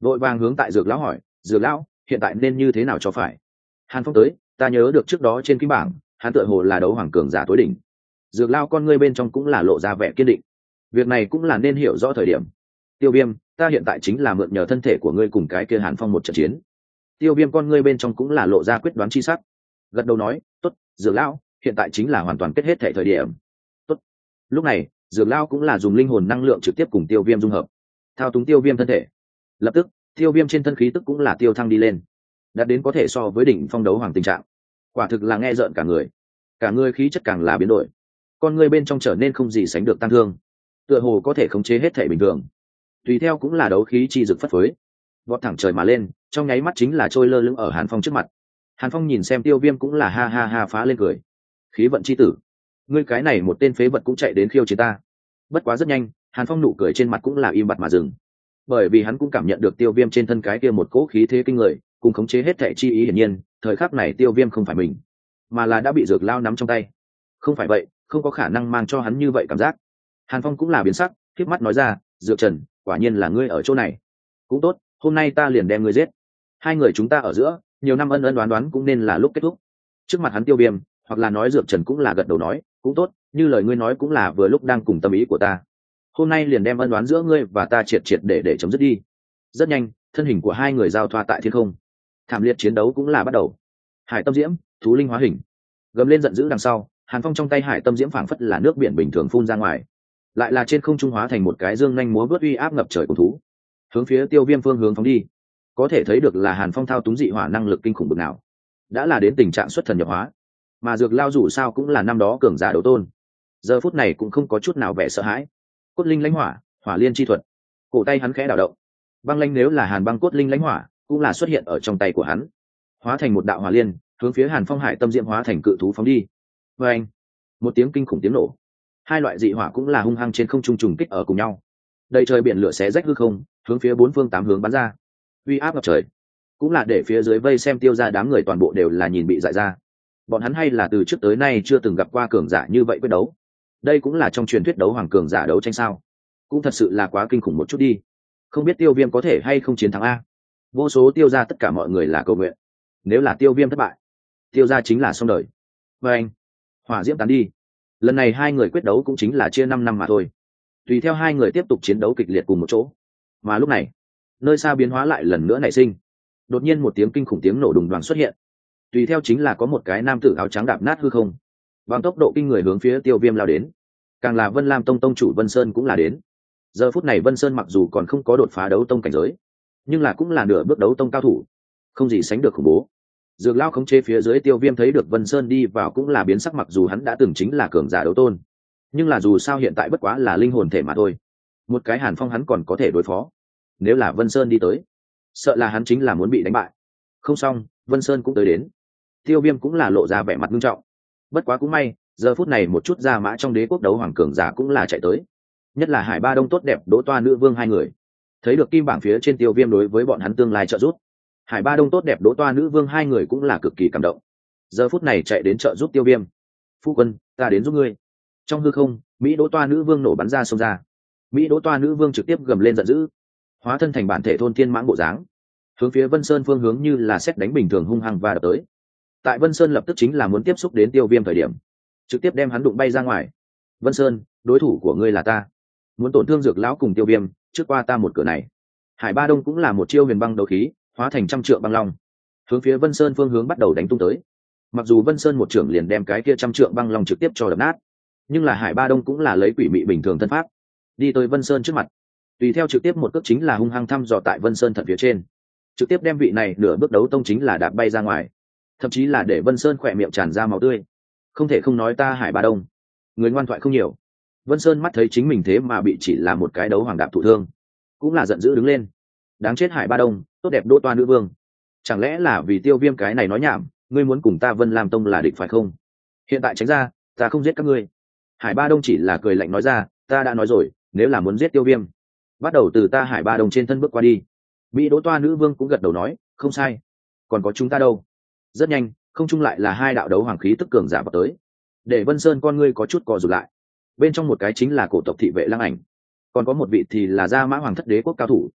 Speaker 1: vội vàng hướng tại dược lão hỏi, dược lão hiện tại nên như thế nào cho phải? Hàn Phong tới, ta nhớ được trước đó trên kim bảng hắn tựa hồ là đấu hoàng cường giả tối đỉnh. Dược lão con ngươi bên trong cũng là lộ ra vẻ kiên định, việc này cũng là nên hiểu rõ thời điểm. Tiêu Viêm, ta hiện tại chính là mượn nhờ thân thể của ngươi cùng cái kia Hàn Phong một trận chiến. Tiêu Viêm con ngươi bên trong cũng là lộ ra quyết đoán chi sắc, gật đầu nói, tốt, dược lão hiện tại chính là hoàn toàn kết hết thể thời điểm. Tốt. Lúc này dược lão cũng là dùng linh hồn năng lượng trực tiếp cùng Tiêu Viêm dung hợp, thao túng Tiêu Viêm thân thể. Lập tức Tiêu Viêm trên thân khí tức cũng là tiêu thăng đi lên, đạt đến có thể so với đỉnh phong đấu hoàng tình trạng. Quả thực là nghe rợn cả người khí chất càng là biến đổi, con người bên trong trở nên không gì sánh được tăng thương, tựa hồ có thể khống chế hết thể bình thường. Tùy theo cũng là đấu khí chi dực phất phới, vọt thẳng trời mà lên, trong nháy mắt chính là trôi lơ lửng ở Hàn Phong trước mặt. Hàn Phong nhìn xem Tiêu Viêm cũng là ha ha ha phá lên cười, khí vận chi tử, ngươi cái này một tên phế vật cũng chạy đến khiêu chiến ta. Bất quá rất nhanh Hàn Phong nụ cười trên mặt cũng là im bặt mà dừng, bởi vì hắn cũng cảm nhận được Tiêu Viêm trên thân cái kia một cỗ khí thế kinh người cùng khống chế hết thể chi ý. Hiển nhiên thời khắc này Tiêu Viêm không phải mình, mà là đã bị dược lao nắm trong tay. Không phải vậy không có khả năng mang cho hắn như vậy cảm giác. Hàn Phong cũng là biến sắc, khép mắt nói ra, Dược Trần, quả nhiên là ngươi ở chỗ này. Cũng tốt, hôm nay ta liền đem ngươi giết. Hai người chúng ta ở giữa nhiều năm ân ân đoán đoán cũng nên là lúc kết thúc. Trước mặt hắn Tiêu Viêm, hoặc là nói Dược Trần cũng là gật đầu nói, cũng tốt, như lời ngươi nói cũng là vừa lúc đang cùng tâm ý của ta. Hôm nay liền đem ân đoán giữa ngươi và ta triệt triệt để chấm dứt đi. Rất nhanh thân hình của hai người giao thoa tại thiên không, thảm liệt chiến đấu cũng là bắt đầu. Hải Tâm Diễm, thú linh hóa hình, gầm lên giận dữ đằng sau, Hàn Phong trong tay Hải Tâm Diễm phảng phất là nước biển bình thường phun ra ngoài, lại là trên không trung hóa thành một cái dương nhanh múa vớt uy áp ngập trời của thú, hướng phía Tiêu Viêm phương hướng phóng đi. Có thể thấy được là Hàn Phong thao túng dị hỏa năng lực kinh khủng bực nào, đã là đến tình trạng xuất thần nhập hóa. Mà dược lao dù sao cũng là năm đó cường giả đấu tôn, giờ phút này cũng không có chút nào vẻ sợ hãi. Cốt linh lãnh hỏa, hỏa liên chi thuật, cổ tay hắn khẽ đảo động, băng lãnh nếu là Hàn băng cốt linh lãnh hỏa cũng là xuất hiện ở trong tay của hắn, hóa thành một đạo hỏa liên hướng phía Hàn Phong Hải Tâm Diễm hóa thành cự thú phóng đi. Và anh, một tiếng kinh khủng tiếng nổ, hai loại dị hỏa cũng là hung hăng trên không trung trùng kích ở cùng nhau, đầy trời biển lửa xé rách hư không, hướng phía bốn phương tám hướng bắn ra, uy áp ngập trời, cũng là để phía dưới vây xem Tiêu ra đám người toàn bộ đều là nhìn bị dại ra. Bọn hắn hay là từ trước tới nay chưa từng gặp qua cường giả như vậy quyết đấu, đây cũng là trong truyền thuyết đấu hoàng cường giả đấu tranh sao? Cũng thật sự là quá kinh khủng một chút đi. Không biết Tiêu Viêm có thể hay không chiến thắng a? Vô số Tiêu ra tất cả mọi người là cầu nguyện, nếu là Tiêu Viêm thất bại, Tiêu ra chính là xong đời. Và anh, hỏa diễm tán đi, lần này hai người quyết đấu cũng chính là chia 5 năm mà thôi. Tùy theo hai người tiếp tục chiến đấu kịch liệt cùng một chỗ. Mà lúc này nơi xa biến hóa lại lần nữa nảy sinh, đột nhiên một tiếng kinh khủng tiếng nổ đùng đoàng xuất hiện, tùy theo chính là có một cái nam tử áo trắng đạp nát hư không, bằng tốc độ kinh người hướng phía Tiêu Viêm lao đến. Càng là Vân Lam Tông tông chủ Vân Sơn cũng là đến. Giờ phút này Vân Sơn mặc dù còn không có đột phá đấu tông cảnh giới, nhưng là cũng là nửa bước đấu tông cao thủ, không gì sánh được khủng bố. Dược lao khống chế phía dưới Tiêu Viêm thấy được Vân Sơn đi vào cũng là biến sắc, mặc dù hắn đã từng chính là cường giả đấu tôn, nhưng là dù sao hiện tại bất quá là linh hồn thể mà thôi, một cái Hàn Phong hắn còn có thể đối phó, nếu là Vân Sơn đi tới, sợ là hắn chính là muốn bị đánh bại. Không xong, Vân Sơn cũng tới đến. Tiêu Viêm cũng là lộ ra vẻ mặt nghiêm trọng. Bất quá cũng may, giờ phút này một chút gia mã trong đế quốc đấu hoàng cường giả cũng là chạy tới, nhất là Hải Ba Đông tốt đẹp Đỗ Toa nữ vương hai người, thấy được kim bảng phía trên Tiêu Viêm đối với bọn hắn tương lai trợ giúp, Hải Ba Đông tốt đẹp Đỗ Toa nữ vương hai người cũng là cực kỳ cảm động, giờ phút này chạy đến trợ giúp Tiêu Viêm. Phu quân, ta đến giúp ngươi. Trong hư không, Mỹ Đỗ Toa nữ vương nổ bắn ra xông ra. Mỹ Đỗ Toa nữ vương trực tiếp gầm lên giận dữ, hóa thân thành bản thể thôn thiên mãng bộ dáng, hướng phía Vân Sơn phương hướng như là sét đánh bình thường hung hăng và đập tới. Tại Vân Sơn lập tức chính là muốn tiếp xúc đến Tiêu Viêm thời điểm, trực tiếp đem hắn đụng bay ra ngoài. Vân Sơn, đối thủ của ngươi là ta, muốn tổn thương Dược lão cùng Tiêu Viêm, trước qua ta một cửa này. Hải Ba Đông cũng là một chiêu huyền băng đấu khí, hóa thành trăm trượng băng long, hướng phía Vân Sơn phương hướng bắt đầu đánh tung tới. Mặc dù Vân Sơn một trưởng liền đem cái kia trăm trượng băng long trực tiếp cho đập nát, nhưng là Hải Ba Đông cũng là lấy quỷ mị bình thường thân pháp, đi tới Vân Sơn trước mặt, tùy theo trực tiếp một cước chính là hung hăng thăm dò tại Vân Sơn thận phía trên, trực tiếp đem vị này nửa bước đấu tông chính là đạp bay ra ngoài, thậm chí là để Vân Sơn khỏe miệng tràn ra máu tươi. Không thể không nói ta Hải Ba Đông, người ngoan thoại không nhiều. Vân Sơn mắt thấy chính mình thế mà bị chỉ là một cái đấu hoàng đạp thụ thương, cũng là giận dữ đứng lên. Đáng chết Hải Ba Đông, tốt đẹp Đỗ Toa nữ vương, chẳng lẽ là vì Tiêu Viêm cái này nói nhảm, ngươi muốn cùng ta Vân Lam Tông là địch phải không? Hiện tại tránh ra, ta không giết các ngươi. Hải Ba Đông chỉ là cười lạnh nói ra, ta đã nói rồi, nếu là muốn giết Tiêu Viêm, bắt đầu từ ta Hải Ba Đông trên thân bước qua đi. Mỹ Đỗ Toa nữ vương cũng gật đầu nói, không sai, còn có chúng ta đâu. Rất nhanh, không chung lại là hai đạo đấu hoàng khí tức cường giả vào tới, để Vân Sơn con ngươi có chút co rụt lại. Bên trong một cái chính là cổ tộc thị vệ Lăng Ảnh, còn có một vị thì là gia mã hoàng thất đế quốc cao thủ.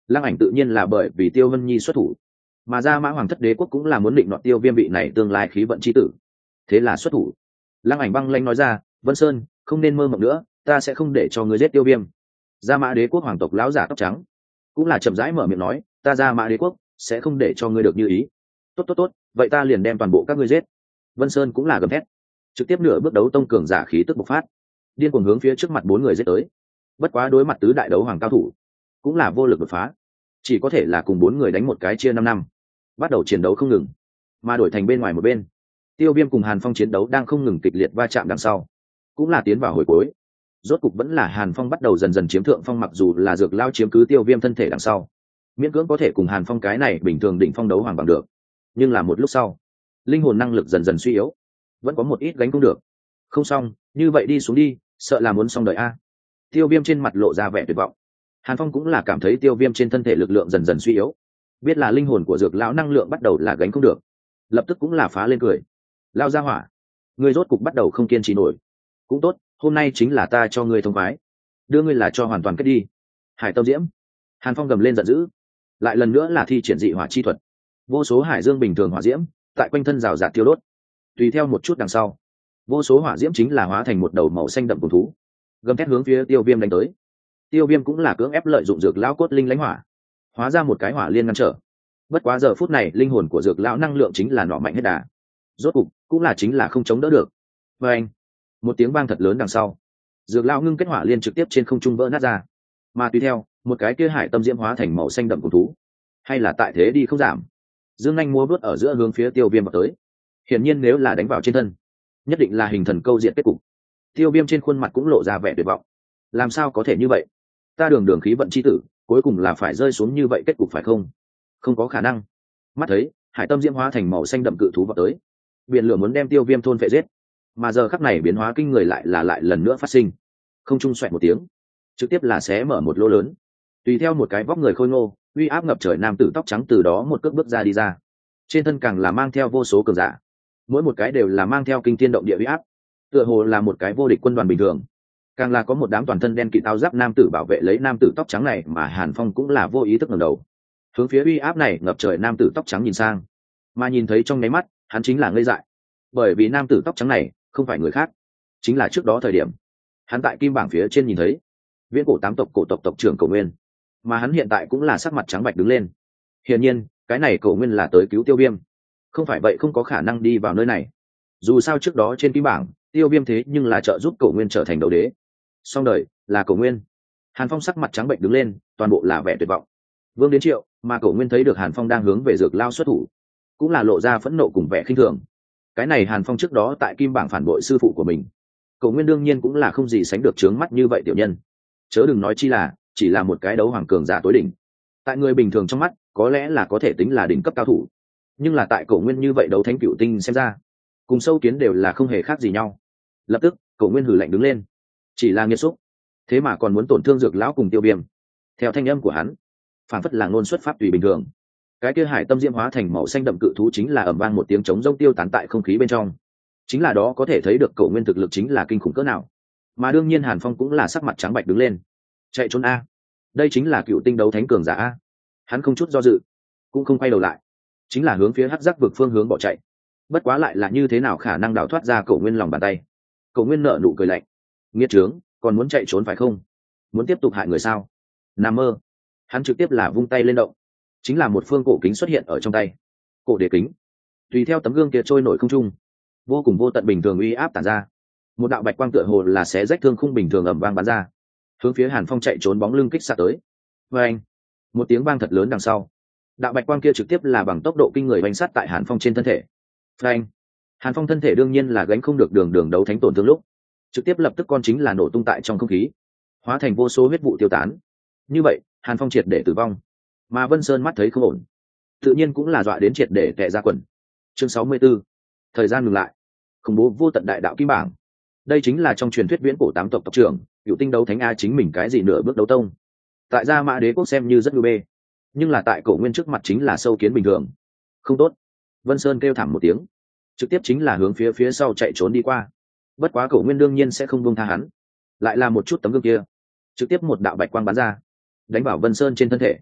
Speaker 1: Lăng Ảnh tự nhiên là bởi vì Tiêu Vân Nhi xuất thủ, mà Gia Mã Hoàng thất đế quốc cũng là muốn định nọ Tiêu Viêm vị này tương lai khí vận chi tử, thế là xuất thủ. Lăng Ảnh băng lãnh nói ra, Vân Sơn, không nên mơ mộng nữa, ta sẽ không để cho ngươi giết Tiêu Viêm. Gia Mã đế quốc hoàng tộc lão giả tóc trắng cũng là chậm rãi mở miệng nói, ta Gia Mã đế quốc sẽ không để cho ngươi được như ý. Tốt tốt tốt, vậy ta liền đem toàn bộ các ngươi giết. Vân Sơn cũng là gầm thét, trực tiếp nửa bước đấu tông cường giả khí tức bộc phát, điên cuồng hướng phía trước mặt 4 người giết tới. Bất quá đối mặt tứ đại đấu hoàng cao thủ, cũng là vô lực đột phá, chỉ có thể là cùng 4 người đánh một cái chia 5 năm, bắt đầu chiến đấu không ngừng. Mà đổi thành bên ngoài một bên, Tiêu Viêm cùng Hàn Phong chiến đấu đang không ngừng kịch liệt va chạm đằng sau, cũng là tiến vào hồi cuối. Rốt cục vẫn là Hàn Phong bắt đầu dần dần chiếm thượng phong, mặc dù là dược lao chiếm cứ Tiêu Viêm thân thể đằng sau, miễn cưỡng có thể cùng Hàn Phong cái này bình thường đỉnh phong đấu hoàng bằng được, nhưng là một lúc sau, linh hồn năng lực dần dần suy yếu, vẫn có một ít gánh không được. Không xong, như vậy đi xuống đi, sợ là muốn xong đời a. Tiêu Viêm trên mặt lộ ra vẻ tuyệt vọng. Hàn Phong cũng là cảm thấy Tiêu Viêm trên thân thể lực lượng dần dần suy yếu, biết là linh hồn của dược lão năng lượng bắt đầu là gánh không được, lập tức cũng là phá lên cười. Lao ra hỏa, ngươi rốt cục bắt đầu không kiên trì nổi. Cũng tốt, hôm nay chính là ta cho ngươi thông khoái, đưa ngươi là cho hoàn toàn kết đi. Hải Tâm Diễm. Hàn Phong gầm lên giận dữ, lại lần nữa là thi triển dị hỏa chi thuật, vô số hải dương bình thường hỏa diễm tại quanh thân rào rạt tiêu đốt. Tùy theo một chút đằng sau, vô số hỏa diễm chính là hóa thành một đầu màu xanh đậm cùng thú, gầm thét hướng phía Tiêu Viêm đánh tới. Tiêu Viêm cũng là cưỡng ép lợi dụng dược lão cốt linh lãnh hỏa, hóa ra một cái hỏa liên ngăn trở. Bất quá giờ phút này linh hồn của dược lão năng lượng chính là nọ mạnh hết đà, rốt cục cũng là chính là không chống đỡ được. Và anh, một tiếng vang thật lớn đằng sau, dược lão ngưng kết hỏa liên trực tiếp trên không trung vỡ nát ra, mà tùy theo một cái kia hải tâm diễm hóa thành màu xanh đậm cùng thú, hay là tại thế đi không giảm, dương nhanh múa vuốt ở giữa hướng phía Tiêu Viêm vào tới. Hiển nhiên nếu là đánh vào trên thân, nhất định là hình thần câu diện kết cục. Tiêu Viêm trên khuôn mặt cũng lộ ra vẻ tuyệt vọng. Làm sao có thể như vậy? Ta đường đường khí vận chi tử, cuối cùng là phải rơi xuống như vậy kết cục phải không? Không có khả năng. Mắt thấy hải tâm diễm hóa thành màu xanh đậm cự thú vào tới, biển lửa muốn đem Tiêu Viêm thôn phệ giết. Mà giờ khắc này biến hóa kinh người lại lần nữa phát sinh. Không trung xoẹt một tiếng, trực tiếp là xé mở một lỗ lớn. Tùy theo một cái vóc người khôi ngô, uy áp ngập trời nam tử tóc trắng từ đó một cước bước ra đi ra. Trên thân càng là mang theo vô số cường giả, mỗi một cái đều là mang theo kinh thiên động địa uy áp, tựa hồ là một cái vô địch quân đoàn bình thường. Càng là có một đám toàn thân đen kịt áo giáp nam tử bảo vệ lấy nam tử tóc trắng này, mà Hàn Phong cũng là vô ý thức ngẩng đầu hướng phía uy áp này ngập trời nam tử tóc trắng nhìn sang, mà nhìn thấy trong nháy mắt hắn chính là ngây dại, bởi vì nam tử tóc trắng này không phải người khác, chính là trước đó thời điểm hắn tại kim bảng phía trên nhìn thấy viễn cổ 8 tộc cổ tộc tộc trưởng Cổ Nguyên, mà hắn hiện tại cũng là sắc mặt trắng bạch đứng lên. Hiển nhiên cái này Cổ Nguyên là tới cứu Tiêu Viêm, không phải vậy không có khả năng đi vào nơi này. Dù sao trước đó trên kim bảng Tiêu Viêm thế nhưng là trợ giúp Cổ Nguyên trở thành đấu đế, xong đời là Cổ Nguyên. Hàn Phong sắc mặt trắng bệch đứng lên, toàn bộ là vẻ tuyệt vọng. Vương đến Triệu, mà Cổ Nguyên thấy được Hàn Phong đang hướng về dược lao xuất thủ, cũng là lộ ra phẫn nộ cùng vẻ khinh thường. Cái này Hàn Phong trước đó tại kim bảng phản bội sư phụ của mình, Cổ Nguyên đương nhiên cũng là không gì sánh được trướng mắt như vậy tiểu nhân, chớ đừng nói chi là chỉ là một cái đấu hoàng cường giả tối đỉnh, tại người bình thường trong mắt có lẽ là có thể tính là đỉnh cấp cao thủ, nhưng là tại Cổ Nguyên như vậy đấu thánh cựu tinh xem ra cùng sâu kiến đều là không hề khác gì nhau. Lập tức Cổ Nguyên hừ lạnh đứng lên, chỉ là nghiệt xúc, thế mà còn muốn tổn thương dược lão cùng Tiêu Viêm. Theo thanh âm của hắn, phản phất là ngôn xuất pháp tùy bình thường, cái kia hải tâm diễm hóa thành màu xanh đậm cự thú chính là ầm vang một tiếng trống rông tiêu tán tại không khí bên trong. Chính là đó có thể thấy được Cổ Nguyên thực lực chính là kinh khủng cỡ nào. Mà đương nhiên Hàn Phong cũng là sắc mặt trắng bạch đứng lên, chạy trốn a, đây chính là cựu tinh đấu thánh cường giả a. Hắn không chút do dự, cũng không quay đầu lại, chính là hướng phía hắc giác vực phương hướng bỏ chạy. Bất quá lại là như thế nào khả năng đào thoát ra Cổ Nguyên lòng bàn tay. Cổ Nguyên nở nụ cười lạnh, nghiệt trướng, còn muốn chạy trốn phải không? Muốn tiếp tục hại người sao? Nằm mơ. Hắn trực tiếp là vung tay lên động, chính là một phương cổ kính xuất hiện ở trong tay. Cổ đế kính, tùy theo tấm gương kia trôi nổi không trung, vô cùng vô tận bình thường uy áp tản ra. Một đạo bạch quang tựa hồ là xé rách thương khung bình thường ầm vang bắn ra, hướng phía Hàn Phong chạy trốn bóng lưng kích xạ tới. Và anh, một tiếng vang thật lớn đằng sau, đạo bạch quang kia trực tiếp là bằng tốc độ kinh người bánh sát tại Hàn Phong trên thân thể. Và anh, Hàn Phong thân thể đương nhiên là gánh không được đường đấu thánh tổn thương lúc, trực tiếp lập tức con chính là nổ tung tại trong không khí, hóa thành vô số huyết vụ tiêu tán. Như vậy Hàn Phong triệt để tử vong, mà Vân Sơn mắt thấy không ổn, tự nhiên cũng là dọa đến triệt để tè ra quần. Chương 64, thời gian ngừng lại. Khủng bố vô tận đại đạo kim bảng, đây chính là trong truyền thuyết viễn cổ 8 tộc tộc trưởng cựu tinh đấu thánh a, chính mình cái gì nửa bước đấu tông, tại Gia Mã đế quốc xem như rất ngư bê, nhưng là tại Cổ Nguyên trước mặt chính là sâu kiến bình thường. Không tốt. Vân Sơn kêu thảm một tiếng, trực tiếp chính là hướng phía sau chạy trốn đi qua. Bất quá Cổ Nguyên đương nhiên sẽ không buông tha hắn, lại là một chút tấm gương kia, trực tiếp một đạo bạch quang bắn ra, đánh vào Vân Sơn trên thân thể.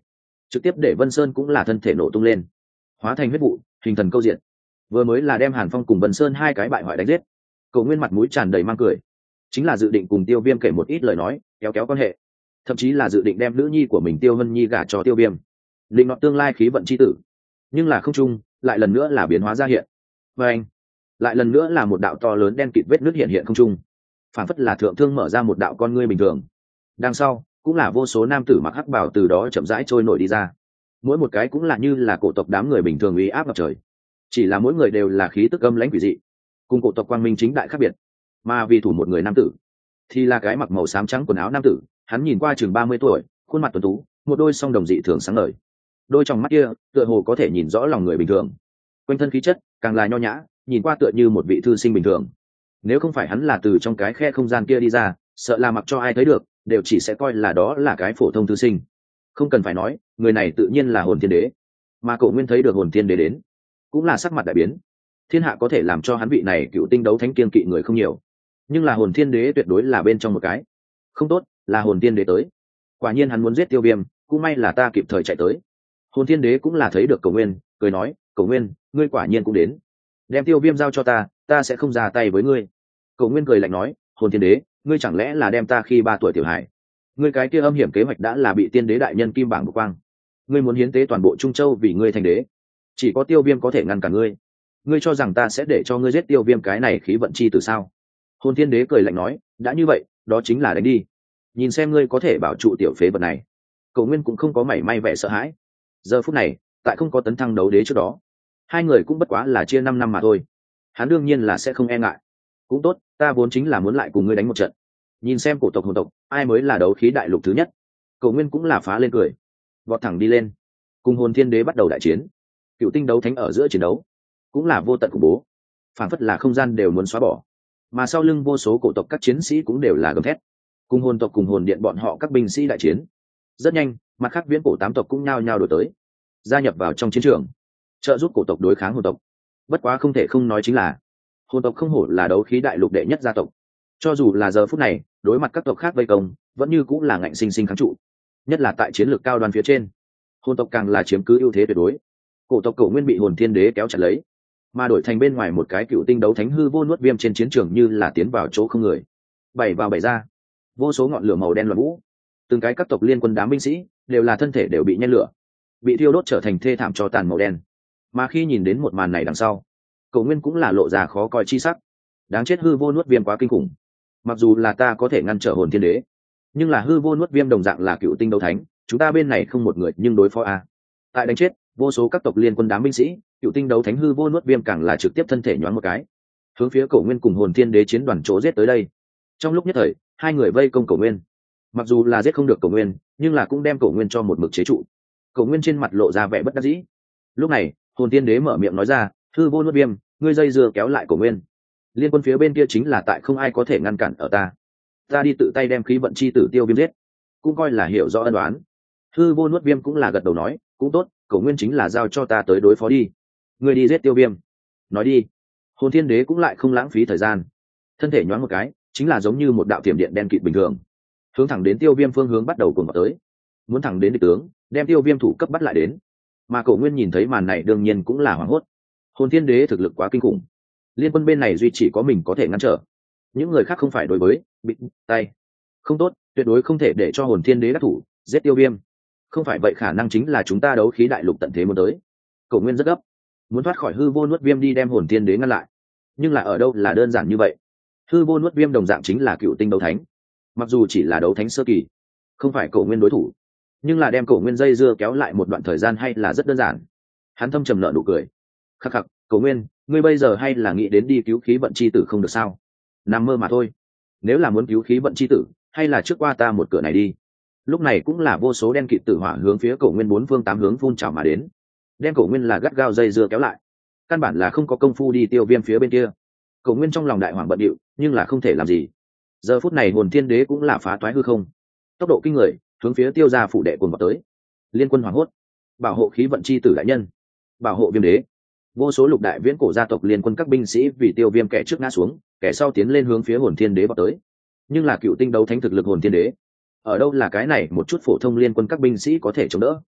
Speaker 1: trực tiếp để Vân Sơn cũng là thân thể nổ tung lên, hóa thành huyết vụ, hình thần câu diện. Vừa mới là đem Hàn Phong cùng Vân Sơn hai cái bại hoại đánh giết, Cổ Nguyên mặt mũi tràn đầy mang cười, chính là dự định cùng Tiêu Viêm kể một ít lời nói, kéo kéo quan hệ, thậm chí là dự định đem nữ nhi của mình Tiêu Vân Nhi gả cho Tiêu Viêm, định nọ tương lai khí vận chi tử. Nhưng là không trung lại lần nữa là biến hóa ra hiện, và anh lại lần nữa là một đạo to lớn đen kịt vết nứt hiện hiện không trung, phản phất là thượng thương mở ra một đạo con ngươi bình thường. Đằng sau cũng là vô số nam tử mặc hắc bào từ đó chậm rãi trôi nổi đi ra, mỗi một cái cũng là như là cổ tộc đám người bình thường uy áp ngập trời, chỉ là mỗi người đều là khí tức âm lãnh quỷ dị, cùng cổ tộc quang minh chính đại khác biệt. Mà vì thủ một người nam tử thì là cái mặc màu xám trắng quần áo nam tử, hắn nhìn qua chừng 30 tuổi, khuôn mặt tuấn tú, một đôi song đồng dị thường sáng ngời, đôi trong mắt kia tựa hồ có thể nhìn rõ lòng người bình thường, quanh thân khí chất càng là nho nhã, nhìn qua tựa như một vị thư sinh bình thường. Nếu không phải hắn là từ trong cái khe không gian kia đi ra, sợ là mặc cho ai thấy được đều chỉ sẽ coi là đó là cái phổ thông thư sinh. Không cần phải nói, người này tự nhiên là Hồn Thiên Đế. Mà Cổ Nguyên thấy được Hồn Thiên Đế đến, cũng là sắc mặt đại biến. Thiên hạ có thể làm cho hắn vị này cựu tinh đấu thánh kiên kỵ người không nhiều, nhưng là Hồn Thiên Đế tuyệt đối là bên trong một cái. Không tốt, là Hồn Thiên Đế tới. Quả nhiên hắn muốn giết Tiêu Viêm, cũng may là ta kịp thời chạy tới. Hồn Thiên Đế cũng là thấy được Cổ Nguyên, cười nói, Cổ Nguyên, ngươi quả nhiên cũng đến. Đem Tiêu Viêm giao cho ta sẽ không ra tay với ngươi. Cổ Nguyên cười lạnh nói, Hồn Thiên Đế, ngươi chẳng lẽ là đem ta khi 3 tuổi tiểu hải? Ngươi cái kia âm hiểm kế hoạch đã là bị Tiên Đế đại nhân kim bảng bộc quang. Ngươi muốn hiến tế toàn bộ Trung Châu vì ngươi thành đế, chỉ có Tiêu Viêm có thể ngăn cản ngươi. Ngươi cho rằng ta sẽ để cho ngươi giết Tiêu Viêm cái này khí vận chi từ sao? Hồn Thiên Đế cười lạnh nói, đã như vậy, đó chính là đánh đi. Nhìn xem ngươi có thể bảo trụ tiểu phế vật này. Cổ Nguyên cũng không có mảy may vẻ sợ hãi. Giờ phút này, tại không có tấn thăng đấu đế trước đó, hai người cũng bất quá là chia 5 năm mà thôi. Hắn đương nhiên là sẽ không e ngại. Cũng tốt, ta vốn chính là muốn lại cùng ngươi đánh một trận, nhìn xem cổ tộc hồn tộc ai mới là đấu khí đại lục thứ nhất. Cổ Nguyên cũng là phá lên cười, vọt thẳng đi lên, cùng Hồn Thiên Đế bắt đầu đại chiến. Cựu tinh đấu thánh ở giữa chiến đấu cũng là vô tận khủng bố, phản phất là không gian đều muốn xóa bỏ, mà sau lưng vô số cổ tộc các chiến sĩ cũng đều là gầm thét, cùng hồn tộc cùng hồn điện bọn họ các binh sĩ đại chiến. Rất nhanh, mặt khác viễn cổ 8 tộc cũng nhao nhao đổi tới, gia nhập vào trong chiến trường, trợ giúp cổ tộc đối kháng hồn tộc. Bất quá không thể không nói chính là hồn tộc không hổ là đấu khí đại lục đệ nhất gia tộc, cho dù là giờ phút này đối mặt các tộc khác vây công vẫn như cũng là ngạnh sinh sinh kháng trụ, nhất là tại chiến lược cao đoan phía trên, hồn tộc càng là chiếm cứ ưu thế tuyệt đối. Cổ tộc Cổ Nguyên bị Hồn Thiên Đế kéo chặt lấy, mà đổi thành bên ngoài một cái cựu tinh đấu thánh hư vô nuốt viêm trên chiến trường như là tiến vào chỗ không người, bảy vào bảy ra, vô số ngọn lửa màu đen loạn vũ, từng cái các tộc liên quân đám binh sĩ đều là thân thể đều bị nhen lửa, bị thiêu đốt trở thành thê thảm cho tàn màu đen. Mà khi nhìn đến một màn này đằng sau, Cổ Nguyên cũng là lộ ra khó coi chi sắc. Đáng chết, hư vô nuốt viêm quá kinh khủng. Mặc dù là ta có thể ngăn trở Hồn Thiên Đế, nhưng là hư vô nuốt viêm đồng dạng là cựu tinh đấu thánh, chúng ta bên này không một người nhưng đối phó a. Tại đánh chết vô số các tộc liên quân đám binh sĩ, cựu tinh đấu thánh hư vô nuốt viêm càng là trực tiếp thân thể nhoáng một cái, hướng phía Cổ Nguyên cùng Hồn Thiên Đế chiến đoàn chỗ giết tới đây. Trong lúc nhất thời, hai người vây công Cổ Nguyên. Mặc dù là giết không được Cổ Nguyên, nhưng là cũng đem Cổ Nguyên cho một mực chế trụ. Cổ Nguyên trên mặt lộ ra vẻ bất đắc dĩ. Lúc này, Hồn Thiên Đế mở miệng nói ra, hư vô nuốt viêm, ngươi dây dưa kéo lại Cổ Nguyên, liên quân phía bên kia chính là tại không ai có thể ngăn cản ở ta đi tự tay đem khí vận chi tử Tiêu Viêm giết, cũng coi là hiểu rõ ân đoán. Hư vô nuốt viêm cũng là gật đầu nói, cũng tốt, Cổ Nguyên chính là giao cho ta tới đối phó đi, ngươi đi giết Tiêu Viêm. Nói đi. Hồn Thiên Đế cũng lại không lãng phí thời gian, thân thể nhoáng một cái, chính là giống như một đạo thiểm điện đen kịt bình thường, hướng thẳng đến Tiêu Viêm phương hướng bắt đầu cuồng vào tới, muốn thẳng đến địch tướng, đem Tiêu Viêm thủ cấp bắt lại đến. Mà Cổ Nguyên nhìn thấy màn này đương nhiên cũng là hoảng hốt. Hồn Thiên Đế thực lực quá kinh khủng, liên quân bên này duy chỉ có mình có thể ngăn trở, những người khác không phải đối với bị tay. Không tốt, tuyệt đối không thể để cho Hồn Thiên Đế đắc thủ giết Tiêu Viêm, không phải vậy khả năng chính là chúng ta đấu khí đại lục tận thế muốn tới. Cổ Nguyên rất gấp, muốn thoát khỏi hư vô nuốt viêm đi đem Hồn Thiên Đế ngăn lại, nhưng là ở đâu là đơn giản như vậy. Hư vô nuốt viêm đồng dạng chính là cựu tinh đấu thánh, mặc dù chỉ là đấu thánh sơ kỳ, không phải Cổ Nguyên đối thủ, nhưng là đem Cổ Nguyên dây dưa kéo lại một đoạn thời gian hay là rất đơn giản. Hắn thâm trầm nở nụ cười, khắc khắc, Cổ Nguyên, ngươi bây giờ hay là nghĩ đến đi cứu khí vận chi tử không được sao? Nằm mơ mà thôi. Nếu là muốn cứu khí vận chi tử, hay là trước qua ta một cửa này đi. Lúc này cũng là vô số đen kịt tử hỏa hướng phía Cổ Nguyên 4 phương 8 hướng phun trào mà đến, đem Cổ Nguyên là gắt gao dây dưa kéo lại, căn bản là không có công phu đi Tiêu Viêm phía bên kia. Cổ Nguyên trong lòng đại hoảng bận điệu, nhưng là không thể làm gì. Giờ phút này Hồn Thiên Đế cũng là phá toái hư không, tốc độ kinh người, hướng phía Tiêu gia phủ đệ cuồng vào tới. Liên quân hoảng hốt, bảo hộ khí vận chi tử đại nhân, bảo hộ Viêm đế. Vô số lục đại viễn cổ gia tộc liên quân các binh sĩ vì Tiêu Viêm kẻ trước ngã xuống, kẻ sau tiến lên hướng phía Hồn Thiên Đế vào tới. Nhưng là cựu tinh đấu thánh thực lực Hồn Thiên Đế, ở đâu là cái này một chút phổ thông liên quân các binh sĩ có thể chống đỡ.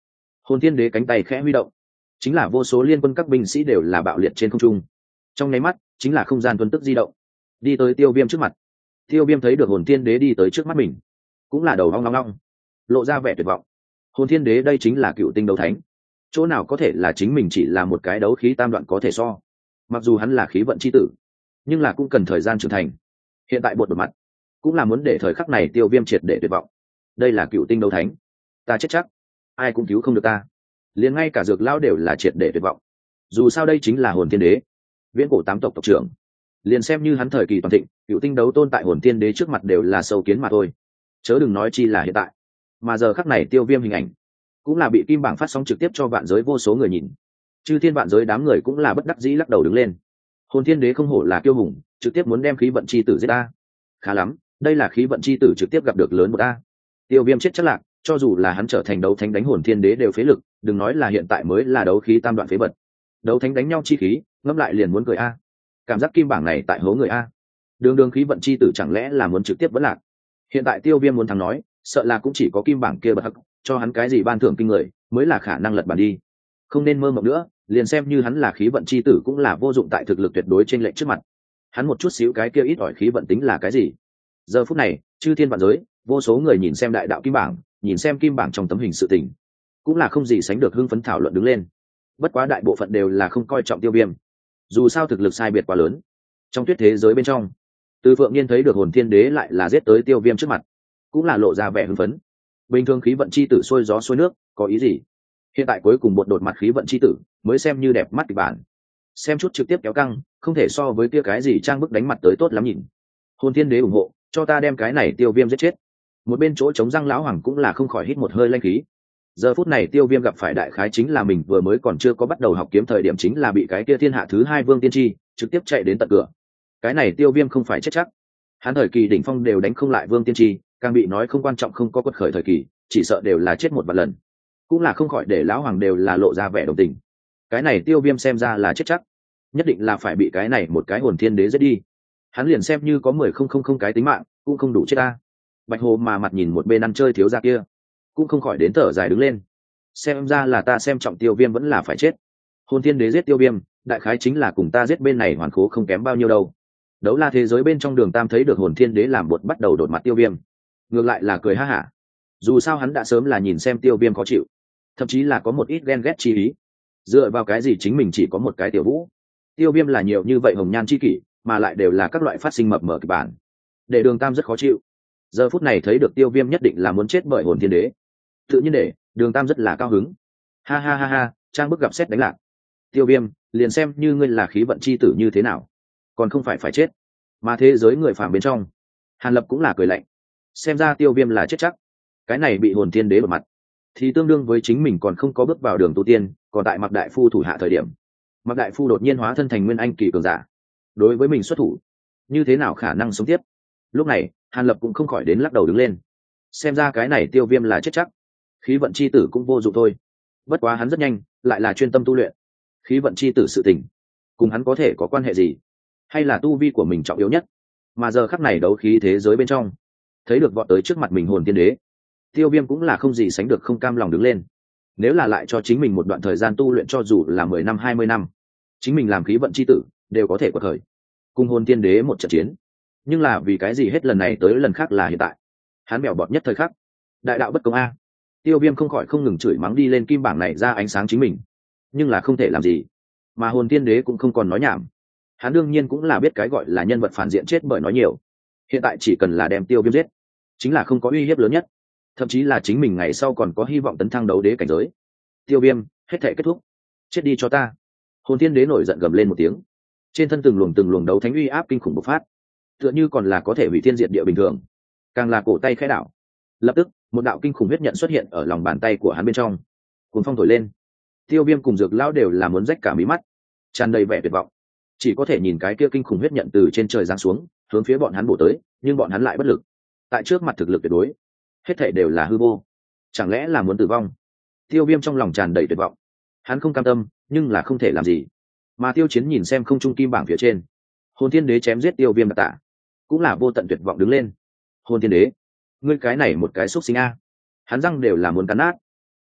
Speaker 1: Hồn thiên đế cánh tay khẽ huy động, chính là vô số liên quân các binh sĩ đều là bạo liệt trên không trung. Trong nháy mắt chính là không gian tuân tức di động, đi tới Tiêu Viêm trước mặt. Tiêu Viêm thấy được hồn thiên đế đi tới trước mắt mình, cũng là đầu hoang long lộ ra vẻ tuyệt vọng. Hồn thiên đế đây chính là cựu tinh đấu thánh, chỗ nào có thể là chính mình chỉ là một cái đấu khí tam đoạn có thể so. Mặc dù hắn là khí vận chi tử, nhưng là cũng cần thời gian trưởng thành. Hiện tại bột đột mặt cũng là muốn để thời khắc này Tiêu Viêm triệt để tuyệt vọng. Đây là cựu tinh đấu thánh, ta chết chắc ai cũng cứu không được ta, liền ngay cả Dược Lão đều là triệt để tuyệt vọng. Dù sao đây chính là hồn thiên đế, viễn cổ tám tộc tộc trưởng, liền xem như hắn thời kỳ toàn thịnh, cựu tinh đấu tôn tại hồn thiên đế trước mặt đều là sâu kiến mà thôi, chớ đừng nói chi là hiện tại. Mà giờ khắc này Tiêu Viêm hình ảnh cũng là bị kim bảng phát sóng trực tiếp cho vạn giới vô số người nhìn. Chư thiên vạn giới đám người cũng là bất đắc dĩ lắc đầu đứng lên. Hồn thiên đế không hổ là kiêu hùng, trực tiếp muốn đem khí vận chi tử giết ta. Khá lắm, đây là khí vận chi tử trực tiếp gặp được lớn một a. Tiêu Viêm chết chắc lạc, cho dù là hắn trở thành đấu thánh đánh hồn thiên đế đều phế lực, đừng nói là hiện tại mới là đấu khí tam đoạn phế vật. Đấu thánh đánh nhau chi khí, ngẫm lại liền muốn cười a. Cảm giác kim bảng này tại hố người a. Đường khí vận chi tử chẳng lẽ là muốn trực tiếp vẫn lạc. Hiện tại Tiêu Viêm muốn thắng nói, sợ là cũng chỉ có kim bảng kia bật hắc, cho hắn cái gì ban thưởng kinh người, mới là khả năng lật bàn đi. Không nên mơ mộng nữa, liền xem như hắn là khí vận chi tử cũng là vô dụng tại thực lực tuyệt đối trên lệnh trước mặt. Hắn một chút xíu cái kia ít ỏi khí vận tính là cái gì? Giờ phút này, chư thiên vạn giới, vô số người nhìn xem đại đạo kim bảng, nhìn xem kim bảng trong tấm hình sự tình, cũng là không gì sánh được hưng phấn thảo luận đứng lên. Bất quá đại bộ phận đều là không coi trọng Tiêu Viêm, dù sao thực lực sai biệt quá lớn. Trong tuyết thế giới bên trong, Từ Phượng Niên thấy được hồn thiên đế lại là giết tới Tiêu Viêm trước mặt, cũng là lộ ra vẻ hưng phấn. Bình thường khí vận chi tử xuôi gió xuôi nước, có ý gì? Hiện tại cuối cùng một đột mặt khí vận chi tử, mới xem như đẹp mắt kịch bản. Xem chút trực tiếp kéo căng, không thể so với kia cái gì trang bức đánh mặt tới tốt lắm nhìn. Hồn thiên đế ủng hộ, cho ta đem cái này Tiêu Viêm giết chết. Một bên chỗ chống răng lão hoàng cũng là không khỏi hít một hơi lanh khí. Giờ phút này Tiêu Viêm gặp phải đại khái chính là mình vừa mới còn chưa có bắt đầu học kiếm thời điểm, chính là bị cái kia thiên hạ thứ hai Vương Tiên Tri trực tiếp chạy đến tận cửa. Cái này Tiêu Viêm không phải chết chắc, hắn thời kỳ đỉnh phong đều đánh không lại Vương Tiên Tri, càng bị nói không quan trọng không có quật khởi thời kỳ, chỉ sợ đều là chết một vạn lần. Cũng là không khỏi để lão hoàng đều là lộ ra vẻ đồng tình. Cái này Tiêu Viêm xem ra là chết chắc, nhất định là phải bị cái này một cái hồn thiên đế giết đi. Hắn liền xem như có 10,000 cái tính mạng cũng không đủ chết ta. Bạch Hồ mà mặt nhìn một bên ăn chơi thiếu gia kia, cũng không khỏi đến thở dài đứng lên. Xem ra là ta xem trọng Tiêu Viêm vẫn là phải chết. Hồn thiên đế giết Tiêu Viêm, đại khái chính là cùng ta giết bên này hoàn khố không kém bao nhiêu đâu. Đấu la thế giới bên trong Đường Tam thấy được hồn thiên đế làm bột bắt đầu đột mặt Tiêu Viêm, ngược lại là cười ha hả. Dù sao hắn đã sớm là nhìn xem Tiêu Viêm khó chịu, thậm chí là có một ít ghen ghét chi ý. Dựa vào cái gì chính mình chỉ có một cái tiểu vũ, Tiêu Viêm là nhiều như vậy hồng nhan chi kỷ, mà lại đều là các loại phát sinh mập mờ kịch bản, để Đường Tam rất khó chịu. Giờ phút này thấy được Tiêu Viêm nhất định là muốn chết bởi hồn thiên đế, tự nhiên để Đường Tam rất là cao hứng. Ha ha ha ha, trang bức gặp xét đánh lạc. Tiêu Viêm, liền xem như ngươi là khí vận chi tử như thế nào, còn không phải chết. Mà thế giới người phàm bên trong, Hàn Lập cũng là cười lạnh. Xem ra Tiêu Viêm là chết chắc, cái này bị hồn thiên đế bật mặt, thì tương đương với chính mình còn không có bước vào đường tu tiên, còn tại Mạc Đại Phu thủ hạ thời điểm, Mạc Đại Phu đột nhiên hóa thân thành nguyên anh kỳ cường giả, đối với mình xuất thủ, như thế nào khả năng sống tiếp? Lúc này Hàn Lập cũng không khỏi đến lắc đầu đứng lên. Xem ra cái này Tiêu Viêm là chết chắc, khí vận chi tử cũng vô dụng thôi. Bất quá hắn rất nhanh lại là chuyên tâm tu luyện. Khí vận chi tử sự tình cùng hắn có thể có quan hệ gì? Hay là tu vi của mình trọng yếu nhất? Mà giờ khắc này đấu khí thế giới bên trong, thấy được vọt tới trước mặt mình hồn thiên đế, Tiêu Viêm cũng là không gì sánh được không cam lòng đứng lên. Nếu là lại cho chính mình một đoạn thời gian tu luyện, cho dù là 10 năm 20 năm, chính mình làm khí vận chi tử đều có thể quật khởi, cùng hồn thiên đế một trận chiến. Nhưng là vì cái gì hết lần này tới lần khác là hiện tại, hắn bèo bọt nhất thời khắc, đại đạo bất công a. Tiêu Viêm không khỏi không ngừng chửi mắng đi lên kim bảng này ra ánh sáng chính mình, nhưng là không thể làm gì. Mà hồn thiên đế cũng không còn nói nhảm, hắn đương nhiên cũng là biết cái gọi là nhân vật phản diện chết bởi nói nhiều. Hiện tại chỉ cần là đem Tiêu Viêm giết, chính là không có uy hiếp lớn nhất, thậm chí là chính mình ngày sau còn có hy vọng tấn thăng đấu đế cảnh giới. Tiêu Viêm, hết thể kết thúc, chết đi cho ta. Hồn thiên đế nổi giận gầm lên một tiếng, trên thân từng luồng đấu thánh uy áp kinh khủng bộc phát, tựa như còn là có thể hủy thiên diệt địa bình thường. Càng là cổ tay khẽ đảo, lập tức một đạo kinh khủng huyết nhận xuất hiện ở lòng bàn tay của hắn bên trong, cuồng phong thổi lên. Tiêu Viêm cùng Dược Lão đều là muốn rách cả mí mắt, tràn đầy vẻ tuyệt vọng, chỉ có thể nhìn cái kia kinh khủng huyết nhận từ trên trời giáng xuống, hướng phía bọn hắn bổ tới, nhưng bọn hắn lại bất lực. Tại trước mặt thực lực tuyệt đối, hết thảy đều là hư vô. Chẳng lẽ là muốn tử vong? Tiêu Viêm trong lòng tràn đầy tuyệt vọng, hắn không cam tâm, nhưng là không thể làm gì. Mà Tiêu Chiến nhìn xem không trung kim bảng phía trên, hồn thiên đế chém giết Tiêu Viêm đặc tả, cũng là vô tận tuyệt vọng đứng lên. Hồn thiên đế, ngươi cái này một cái xúc sinh a, hắn răng đều là muốn cắn nát.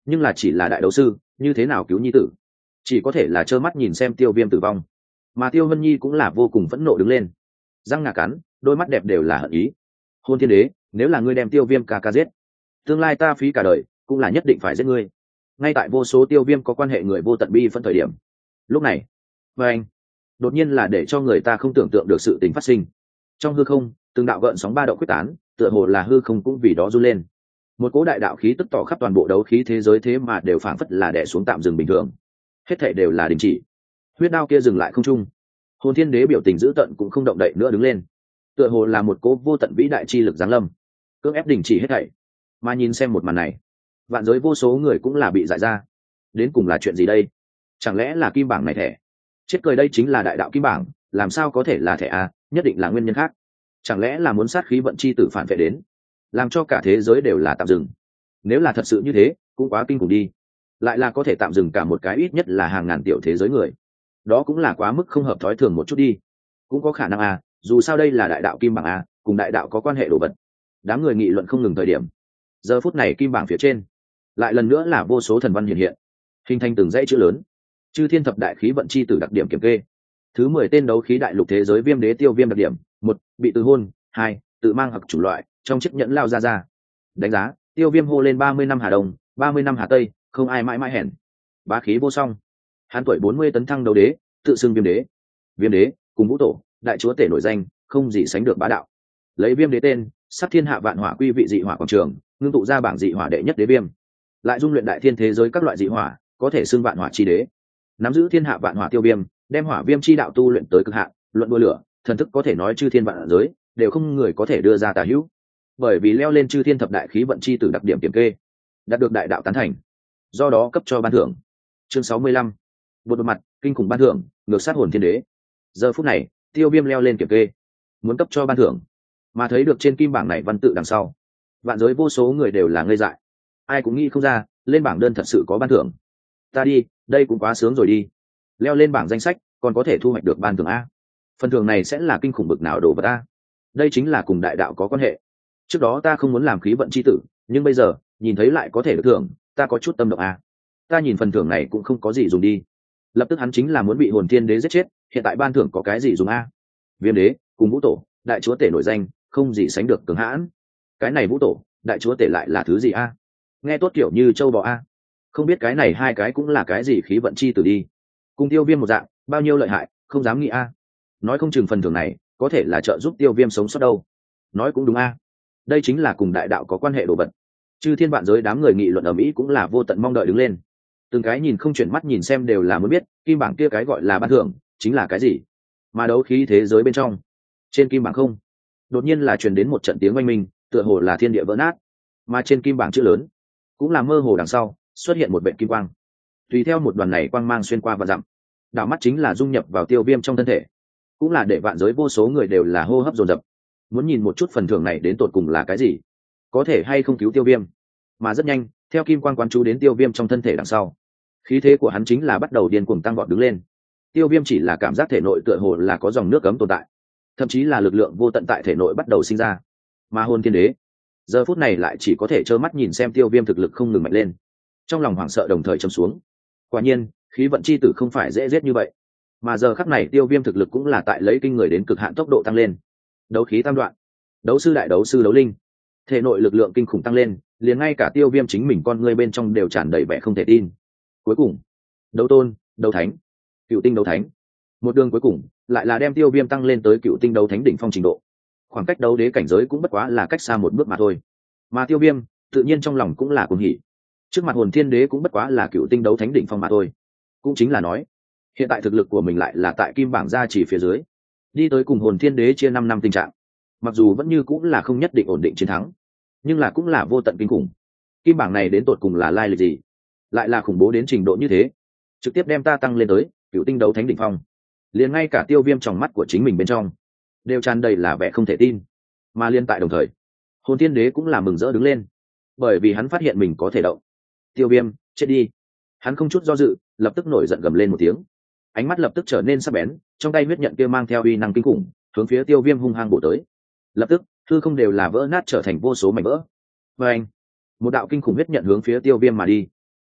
Speaker 1: nhưng là chỉ là đại đấu sư như thế nào cứu nhi tử, chỉ có thể là trơ mắt nhìn xem Tiêu Viêm tử vong. Mà Tiêu Vân Nhi cũng là vô cùng phẫn nộ đứng lên, răng ngà cắn, đôi mắt đẹp đều là hận ý. Hôn Thiên Đế, nếu là ngươi đem Tiêu Viêm ca giết, tương lai ta phí cả đời cũng là nhất định phải giết ngươi. Ngay tại vô số Tiêu Viêm có quan hệ người vô tận bi phân thời điểm, lúc này và anh đột nhiên là để cho người ta không tưởng tượng được sự tình phát sinh. Trong hư không từng đạo gợn sóng ba động quyết tán, tựa hồ là hư không cũng vì đó run lên. Một cỗ đại đạo khí tức tỏ khắp toàn bộ đấu khí thế giới, thế mà đều phảng phất là đè xuống tạm dừng bình thường, hết thảy đều là đình chỉ. Huyết đao kia dừng lại không trung, Hồn Thiên Đế biểu tình dữ tợn cũng không động đậy nữa đứng lên, tựa hồ là một cỗ vô tận vĩ đại chi lực giáng lâm, cưỡng ép đình chỉ hết thảy. Mà nhìn xem một màn này, vạn giới vô số người cũng là bị dại ra. Đến cùng là chuyện gì đây? Chẳng lẽ là kim bảng này thẻ? Chết cười, đây chính là đại đạo kim bảng, làm sao có thể là thẻ a? Nhất định là nguyên nhân khác. Chẳng lẽ là muốn sát khí vận chi tử phản vệ đến, làm cho cả thế giới đều là tạm dừng? Nếu là thật sự như thế, cũng quá kinh khủng đi. Lại là có thể tạm dừng cả một cái ít nhất là hàng ngàn tiểu thế giới người, đó cũng là quá mức không hợp thói thường một chút đi. Cũng có khả năng a, dù sao đây là đại đạo kim bảng a, cùng đại đạo có quan hệ đồ vật. Đám người nghị luận không ngừng thời điểm, giờ phút này kim bảng phía trên lại lần nữa là vô số thần văn hiện hiện, hình thành từng dãy chữ lớn: Chư Thiên Thập Đại Khí Vận Chi Tử đặc điểm kiểm kê. Thứ 10 tên đấu khí đại lục thế giới Viêm Đế Tiêu Viêm đặc điểm: 1. Bị từ hôn. 2. Tự mang hoặc chủng loại, trong chiếc nhẫn lao ra. Đánh giá: Tiêu Viêm hô lên 30 năm Hà Đông, 30 năm Hà Tây, không ai mãi mãi hèn. Bá khí vô song. Hắn tuổi 40 tấn thăng đấu đế, tự xưng Viêm Đế. Viêm Đế cùng Vũ Tổ, đại chúa tể nổi danh, không gì sánh được bá đạo. Lấy Viêm Đế tên, sắp thiên hạ vạn hỏa quy vị dị hỏa quảng trường, ngưng tụ ra bảng dị hỏa đệ nhất đế viêm. Lại dung luyện đại thiên thế giới các loại dị hỏa, có thể xưng vạn hỏa chi đế. Nắm giữ thiên hạ vạn hỏa Tiêu Viêm, đem hỏa viêm chi đạo tu luyện tới cực hạn, luận đua lửa, thần thức có thể nói chư thiên vạn giới đều không người có thể đưa ra tà hữu. Bởi vì leo lên chư thiên thập đại khí vận chi tử đặc điểm kiểm kê, đạt được đại đạo tán thành, do đó cấp cho ban thưởng. Chương 65. Một mặt kinh khủng ban thưởng, ngược sát Hồn Thiên Đế. Giờ phút này, Tiêu Viêm leo lên kiểm kê, muốn cấp cho ban thưởng, mà thấy được trên kim bảng này văn tự đằng sau, vạn giới vô số người đều là ngây dại. Ai cũng nghĩ không ra, lên bảng đơn thật sự có ban thưởng. Ta đi, đây cũng quá sướng rồi đi. Leo lên bảng danh sách, còn có thể thu hoạch được ban thưởng a. Phần thưởng này sẽ là kinh khủng bực nào đồ vật a? Đây chính là cùng đại đạo có quan hệ. Trước đó ta không muốn làm khí vận chi tử, nhưng bây giờ nhìn thấy lại có thể được thưởng, ta có chút tâm động a. Ta nhìn phần thưởng này cũng không có gì dùng đi. Lập tức hắn chính là muốn bị Hồn Thiên Đế giết chết, hiện tại ban thưởng có cái gì dùng a? Viêm Đế cùng Vũ Tổ, đại chúa tể nổi danh, không gì sánh được cường hãn. Cái này Vũ Tổ, đại chúa tể lại là thứ gì a? Nghe tốt kiểu như châu bò a. Không biết cái này hai cái cũng là cái gì khí vận chi tử đi. Cùng Tiêu Viêm một dạng, bao nhiêu lợi hại, không dám nghĩ a. Nói không chừng phần thưởng này có thể là trợ giúp Tiêu Viêm sống sót đâu. Nói cũng đúng a. Đây chính là cùng đại đạo có quan hệ đồ vật. Chư thiên vạn giới đám người nghị luận ở Mỹ cũng là vô tận mong đợi đứng lên. Từng cái nhìn không chuyển mắt nhìn xem đều là muốn biết kim bảng kia cái gọi là ban thưởng chính là cái gì. Mà đấu khí thế giới bên trong, trên kim bảng không, đột nhiên là truyền đến một trận tiếng oanh minh, tựa hồ là thiên địa vỡ nát. Mà trên kim bảng chữ lớn cũng là mơ hồ đằng sau xuất hiện một vệt kim quang, tùy theo một đoàn này quang mang xuyên qua và dặm, đảo mắt chính là dung nhập vào Tiêu Viêm trong thân thể, cũng là để vạn giới vô số người đều là hô hấp dồn dập, muốn nhìn một chút phần thưởng này đến tột cùng là cái gì, có thể hay không cứu Tiêu Viêm. Mà rất nhanh, theo kim quang quán chú đến Tiêu Viêm trong thân thể đằng sau, khí thế của hắn chính là bắt đầu điên cuồng tăng vọt đứng lên. Tiêu Viêm chỉ là cảm giác thể nội tựa hồ là có dòng nước cấm tồn tại, thậm chí là lực lượng vô tận tại thể nội bắt đầu sinh ra. Mà Hồn Thiên Đế giờ phút này lại chỉ có thể trơ mắt nhìn xem Tiêu Viêm thực lực không ngừng mạnh lên, trong lòng hoảng sợ đồng thời trầm xuống. Quả nhiên, khí vận chi tử không phải dễ giết như vậy. Mà giờ khắc này Tiêu Viêm thực lực cũng là tại lấy kinh người đến cực hạn tốc độ tăng lên. Đấu khí tam đoạn, đấu sư đại đấu sư đấu linh, thể nội lực lượng kinh khủng tăng lên, liền ngay cả Tiêu Viêm chính mình con người bên trong đều tràn đầy vẻ không thể tin. Cuối cùng, đấu tôn, đấu thánh, cựu tinh đấu thánh, một đường cuối cùng lại là đem Tiêu Viêm tăng lên tới cựu tinh đấu thánh đỉnh phong trình độ. Khoảng cách đấu đế cảnh giới cũng bất quá là cách xa một bước mà thôi. Mà Tiêu Viêm tự nhiên trong lòng cũng là cuồng hỉ. Trước mặt Hồn Thiên Đế cũng bất quá là cựu tinh đấu thánh đỉnh phong mà thôi. Cũng chính là nói, hiện tại thực lực của mình lại là tại kim bảng gia chỉ phía dưới, đi tới cùng Hồn Thiên Đế chia 5 năm tình trạng. Mặc dù vẫn như cũng là không nhất định ổn định chiến thắng, nhưng là cũng là vô tận kinh khủng. Kim bảng này đến tột cùng là lai lịch gì, lại là khủng bố đến trình độ như thế, trực tiếp đem ta tăng lên tới cựu tinh đấu thánh đỉnh phong. Liền ngay cả Tiêu Viêm trong mắt của chính mình bên trong đều tràn đầy là vẻ không thể tin. Mà liên tại đồng thời, Hồn Thiên Đế cũng là mừng rỡ đứng lên, bởi vì hắn phát hiện mình có thể động. Tiêu Viêm, chết đi! Hắn không chút do dự, lập tức nổi giận gầm lên một tiếng, ánh mắt lập tức trở nên sắc bén, trong tay huyết nhận kia mang theo uy năng kinh khủng, hướng phía Tiêu Viêm hung hăng bổ tới. Lập tức, hư không đều là vỡ nát trở thành vô số mảnh vỡ. Và anh, một đạo kinh khủng huyết nhận hướng phía Tiêu Viêm mà đi.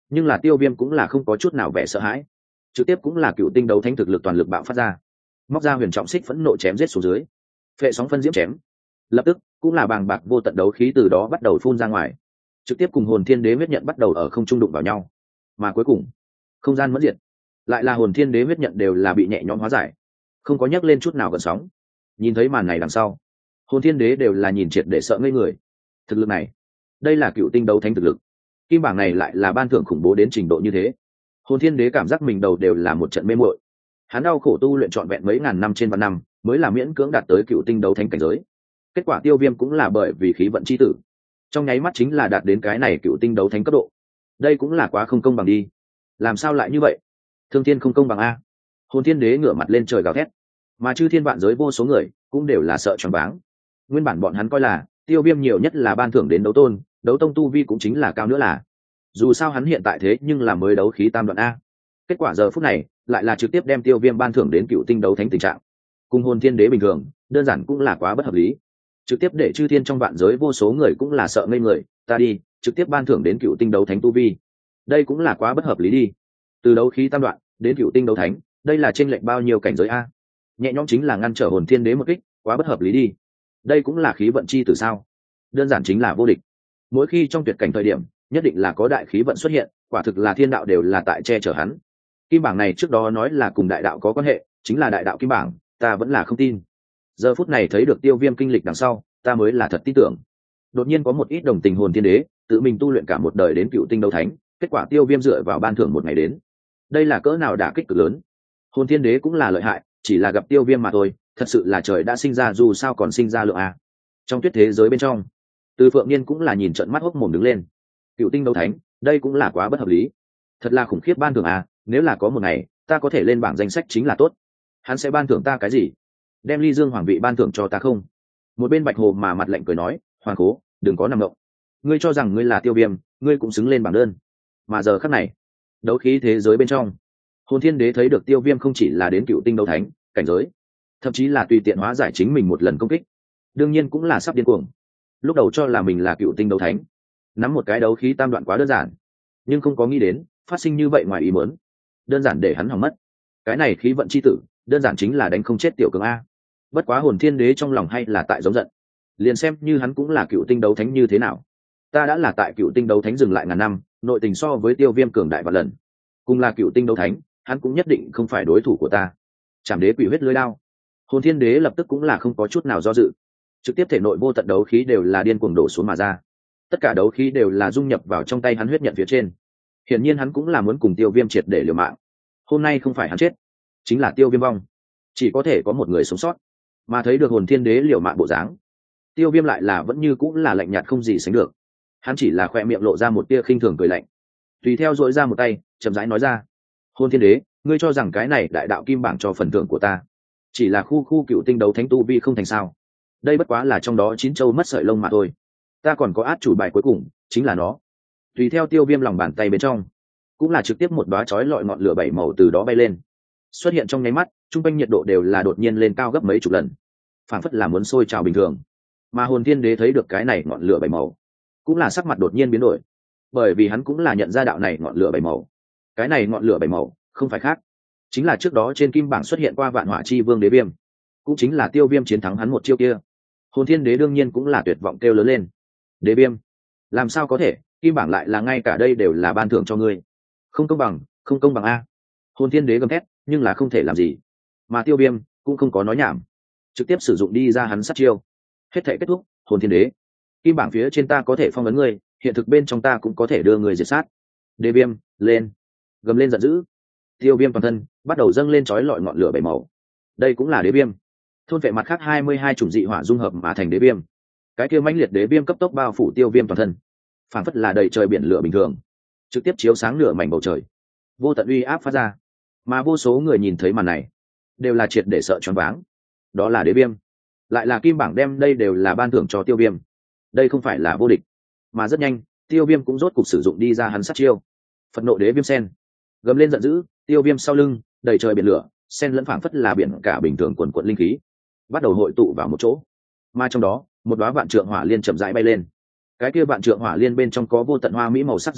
Speaker 1: nhưng là tiêu viêm cũng là không có chút nào vẻ sợ hãi, trực tiếp cũng là cựu tinh đấu thánh thực lực toàn lực bạo phát ra, móc ra huyền trọng xích phẫn nộ chém giết xuống dưới, phệ sóng phân diễm chém, lập tức cũng là bàng bạc vô tận đấu khí từ đó bắt đầu phun ra ngoài, trực tiếp cùng hồn thiên đế huyết nhận bắt đầu ở không trung đụng vào nhau, mà cuối cùng không gian mất diệt, lại là hồn thiên đế huyết nhận đều là bị nhẹ nhõm hóa giải, không có nhắc lên chút nào gần sóng. Nhìn thấy màn này đằng sau, hồn thiên đế đều là nhìn triệt để sợ ngây người. Thực lực này, đây là cựu tinh đấu thánh thực lực, kim bảng này lại là ban thưởng khủng bố đến trình độ như thế. Hồn thiên đế cảm giác mình đầu đều là một trận mê muội. Hắn đau khổ tu luyện trọn vẹn mấy ngàn năm trên vạn năm mới là miễn cưỡng đạt tới cựu tinh đấu thánh cảnh giới. Kết quả tiêu viêm cũng là bởi vì khí vận chi tử, trong nháy mắt chính là đạt đến cái này cựu tinh đấu thánh cấp độ. Đây cũng là quá không công bằng đi. Làm sao lại như vậy? Thương thiên không công bằng a. Hồn thiên đế ngửa mặt lên trời gào thét, mà chư thiên vạn giới vô số người cũng đều là sợ choáng váng. Nguyên bản bọn hắn coi là tiêu viêm nhiều nhất là ban thưởng đến đấu tôn, đấu tông tu vi cũng chính là cao nữa là, dù sao hắn hiện tại thế nhưng là mới đấu khí tam đoạn a. Kết quả giờ phút này lại là trực tiếp đem tiêu viêm ban thưởng đến cựu tinh đấu thánh tình trạng, cùng hồn thiên đế bình thường đơn giản cũng là quá bất hợp lý, trực tiếp để chư thiên trong vạn giới vô số người cũng là sợ ngây người. Ta đi, trực tiếp ban thưởng đến cựu tinh đấu thánh tu vi, đây cũng là quá bất hợp lý đi. Từ đấu khí tam đoạn đến cựu tinh đấu thánh, đây là chênh lệch bao nhiêu cảnh giới a? Nhẹ nhõm chính là ngăn trở hồn thiên đế một kích, quá bất hợp lý đi. Đây cũng là khí vận chi từ sao? Đơn giản chính là vô địch. Mỗi khi trong tuyệt cảnh thời điểm nhất định là có đại khí vận xuất hiện, quả thực là thiên đạo đều là tại che chở hắn. Kim bảng này trước đó nói là cùng đại đạo có quan hệ, chính là đại đạo kim bảng, ta vẫn là không tin. Giờ phút này thấy được tiêu viêm kinh lịch đằng sau, ta mới là thật tin tưởng. Đột nhiên có một ít đồng tình hồn thiên đế, tự mình tu luyện cả một đời đến cựu tinh đấu thánh, kết quả tiêu viêm dựa vào ban thưởng một ngày đến, đây là cỡ nào đả kích cực lớn. Hồn thiên đế cũng là lợi hại, chỉ là gặp tiêu viêm mà thôi, thật sự là trời đã sinh ra dù sao còn sinh ra lượng a. Trong tuyết thế giới bên trong, Từ Phượng Niên cũng là nhìn trợn mắt hốc mồm đứng lên. Cựu tinh đấu thánh, đây cũng là quá bất hợp lý, thật là khủng khiếp ban thưởng a. Nếu là có một ngày ta có thể lên bảng danh sách chính là tốt. Hắn sẽ ban thưởng ta cái gì? Đem ly dương hoàng vị ban thưởng cho ta không? Một bên Bạch Hồ mà mặt lạnh cười nói, Hoàng Cố, đừng có nằm ngộng, ngươi cho rằng ngươi là tiêu viêm, ngươi cũng xứng lên bảng đơn. Mà giờ khắc này, đấu khí thế giới bên trong, hồn thiên đế thấy được tiêu viêm không chỉ là đến cựu tinh đấu thánh cảnh giới, thậm chí là tùy tiện hóa giải chính mình một lần công kích, đương nhiên cũng là sắp điên cuồng. Lúc đầu cho là mình là cựu tinh đấu thánh, nắm một cái đấu khí tam đoạn quá đơn giản, nhưng không có nghĩ đến phát sinh như vậy ngoài ý muốn, đơn giản để hắn hỏng mất. Cái này khí vận chi tử, đơn giản chính là đánh không chết tiểu cường a. Bất quá hồn thiên đế trong lòng hay là tại giống giận, liền xem như hắn cũng là cựu tinh đấu thánh như thế nào, ta đã là tại cựu tinh đấu thánh dừng lại ngàn năm, nội tình so với tiêu viêm cường đại vạn lần, cùng là cựu tinh đấu thánh, hắn cũng nhất định không phải đối thủ của ta. Trảm đế quỷ huyết lưới đao, hồn thiên đế lập tức cũng là không có chút nào do dự, trực tiếp thể nội vô tận đấu khí đều là điên cuồng đổ xuống mà ra, tất cả đấu khí đều là dung nhập vào trong tay hắn huyết nhận phía trên. Hiển nhiên hắn cũng là muốn cùng tiêu viêm triệt để liều mạng. Hôm nay không phải hắn chết, chính là tiêu viêm vong, chỉ có thể có một người sống sót. Mà thấy được hồn thiên đế liều mạng bộ dáng, tiêu viêm lại là vẫn như cũng là lạnh nhạt không gì sánh được. Hắn chỉ là khoe miệng lộ ra một tia khinh thường cười lạnh, tùy theo dội ra một tay chậm rãi nói ra, hồn thiên đế, ngươi cho rằng cái này đại đạo kim bảng cho phần thưởng của ta chỉ là khu cựu tinh đấu thánh tu vi không thành sao? Đây bất quá là trong đó 9 châu mất sợi lông mà thôi, ta còn có át chủ bài cuối cùng, chính là nó. Tùy theo tiêu viêm lòng bàn tay bên trong cũng là trực tiếp một đóa chói lọi ngọn lửa 7 màu từ đó bay lên, xuất hiện trong nháy mắt, trung quanh nhiệt độ đều là đột nhiên lên cao gấp mấy chục lần, phảng phất là muốn sôi trào bình thường. Mà hồn thiên đế thấy được cái này ngọn lửa 7 màu, cũng là sắc mặt đột nhiên biến đổi, bởi vì hắn cũng là nhận ra đạo này ngọn lửa 7 màu. Cái này ngọn lửa 7 màu không phải khác, chính là trước đó trên kim bảng xuất hiện qua vạn hỏa chi vương đế viêm, cũng chính là tiêu viêm chiến thắng hắn một chiêu kia. Hồn thiên đế đương nhiên cũng là tuyệt vọng kêu lớn lên, đế viêm, làm sao có thể, kim bảng lại là ngay cả đây đều là ban thưởng cho ngươi, không công bằng, không công bằng a. Hồn thiên đế gầm thét, nhưng là không thể làm gì. Mà tiêu viêm cũng không có nói nhảm, trực tiếp sử dụng đi ra hắn sát chiêu. Hết thể kết thúc, hồn thiên đế, kim bảng phía trên ta có thể phong ấn ngươi, hiện thực bên trong ta cũng có thể đưa người diệt sát. Đế viêm lên, gầm lên giận dữ, tiêu viêm toàn thân bắt đầu dâng lên chói lọi ngọn lửa 7 màu. Đây cũng là đế viêm, thôn vệ mặt khác 22 chủng dị hỏa dung hợp mà thành đế viêm. Cái kia mãnh liệt đế viêm cấp tốc bao phủ tiêu viêm toàn thân, phảng phất là đầy trời biển lửa bình thường, trực tiếp chiếu sáng nửa mảnh bầu trời, vô tận uy áp phát ra. Mà vô số người nhìn thấy màn này đều là triệt để sợ choáng váng. Đó là đế viêm, lại là kim bảng đem đây đều là ban thưởng cho tiêu viêm, đây không phải là vô địch. Mà rất nhanh tiêu viêm cũng rốt cục sử dụng đi ra hắn sát chiêu, phật nộ đế viêm sen, gầm lên giận dữ, tiêu viêm sau lưng đầy trời biển lửa, sen lẫn phảng phất là biển cả bình thường quần quận linh khí, bắt đầu hội tụ vào một chỗ. Mà trong đó một đóa vạn trượng hỏa liên chậm rãi bay lên, cái kia vạn trượng hỏa liên bên trong có vô tận hoa mỹ màu sắc rực rỡ,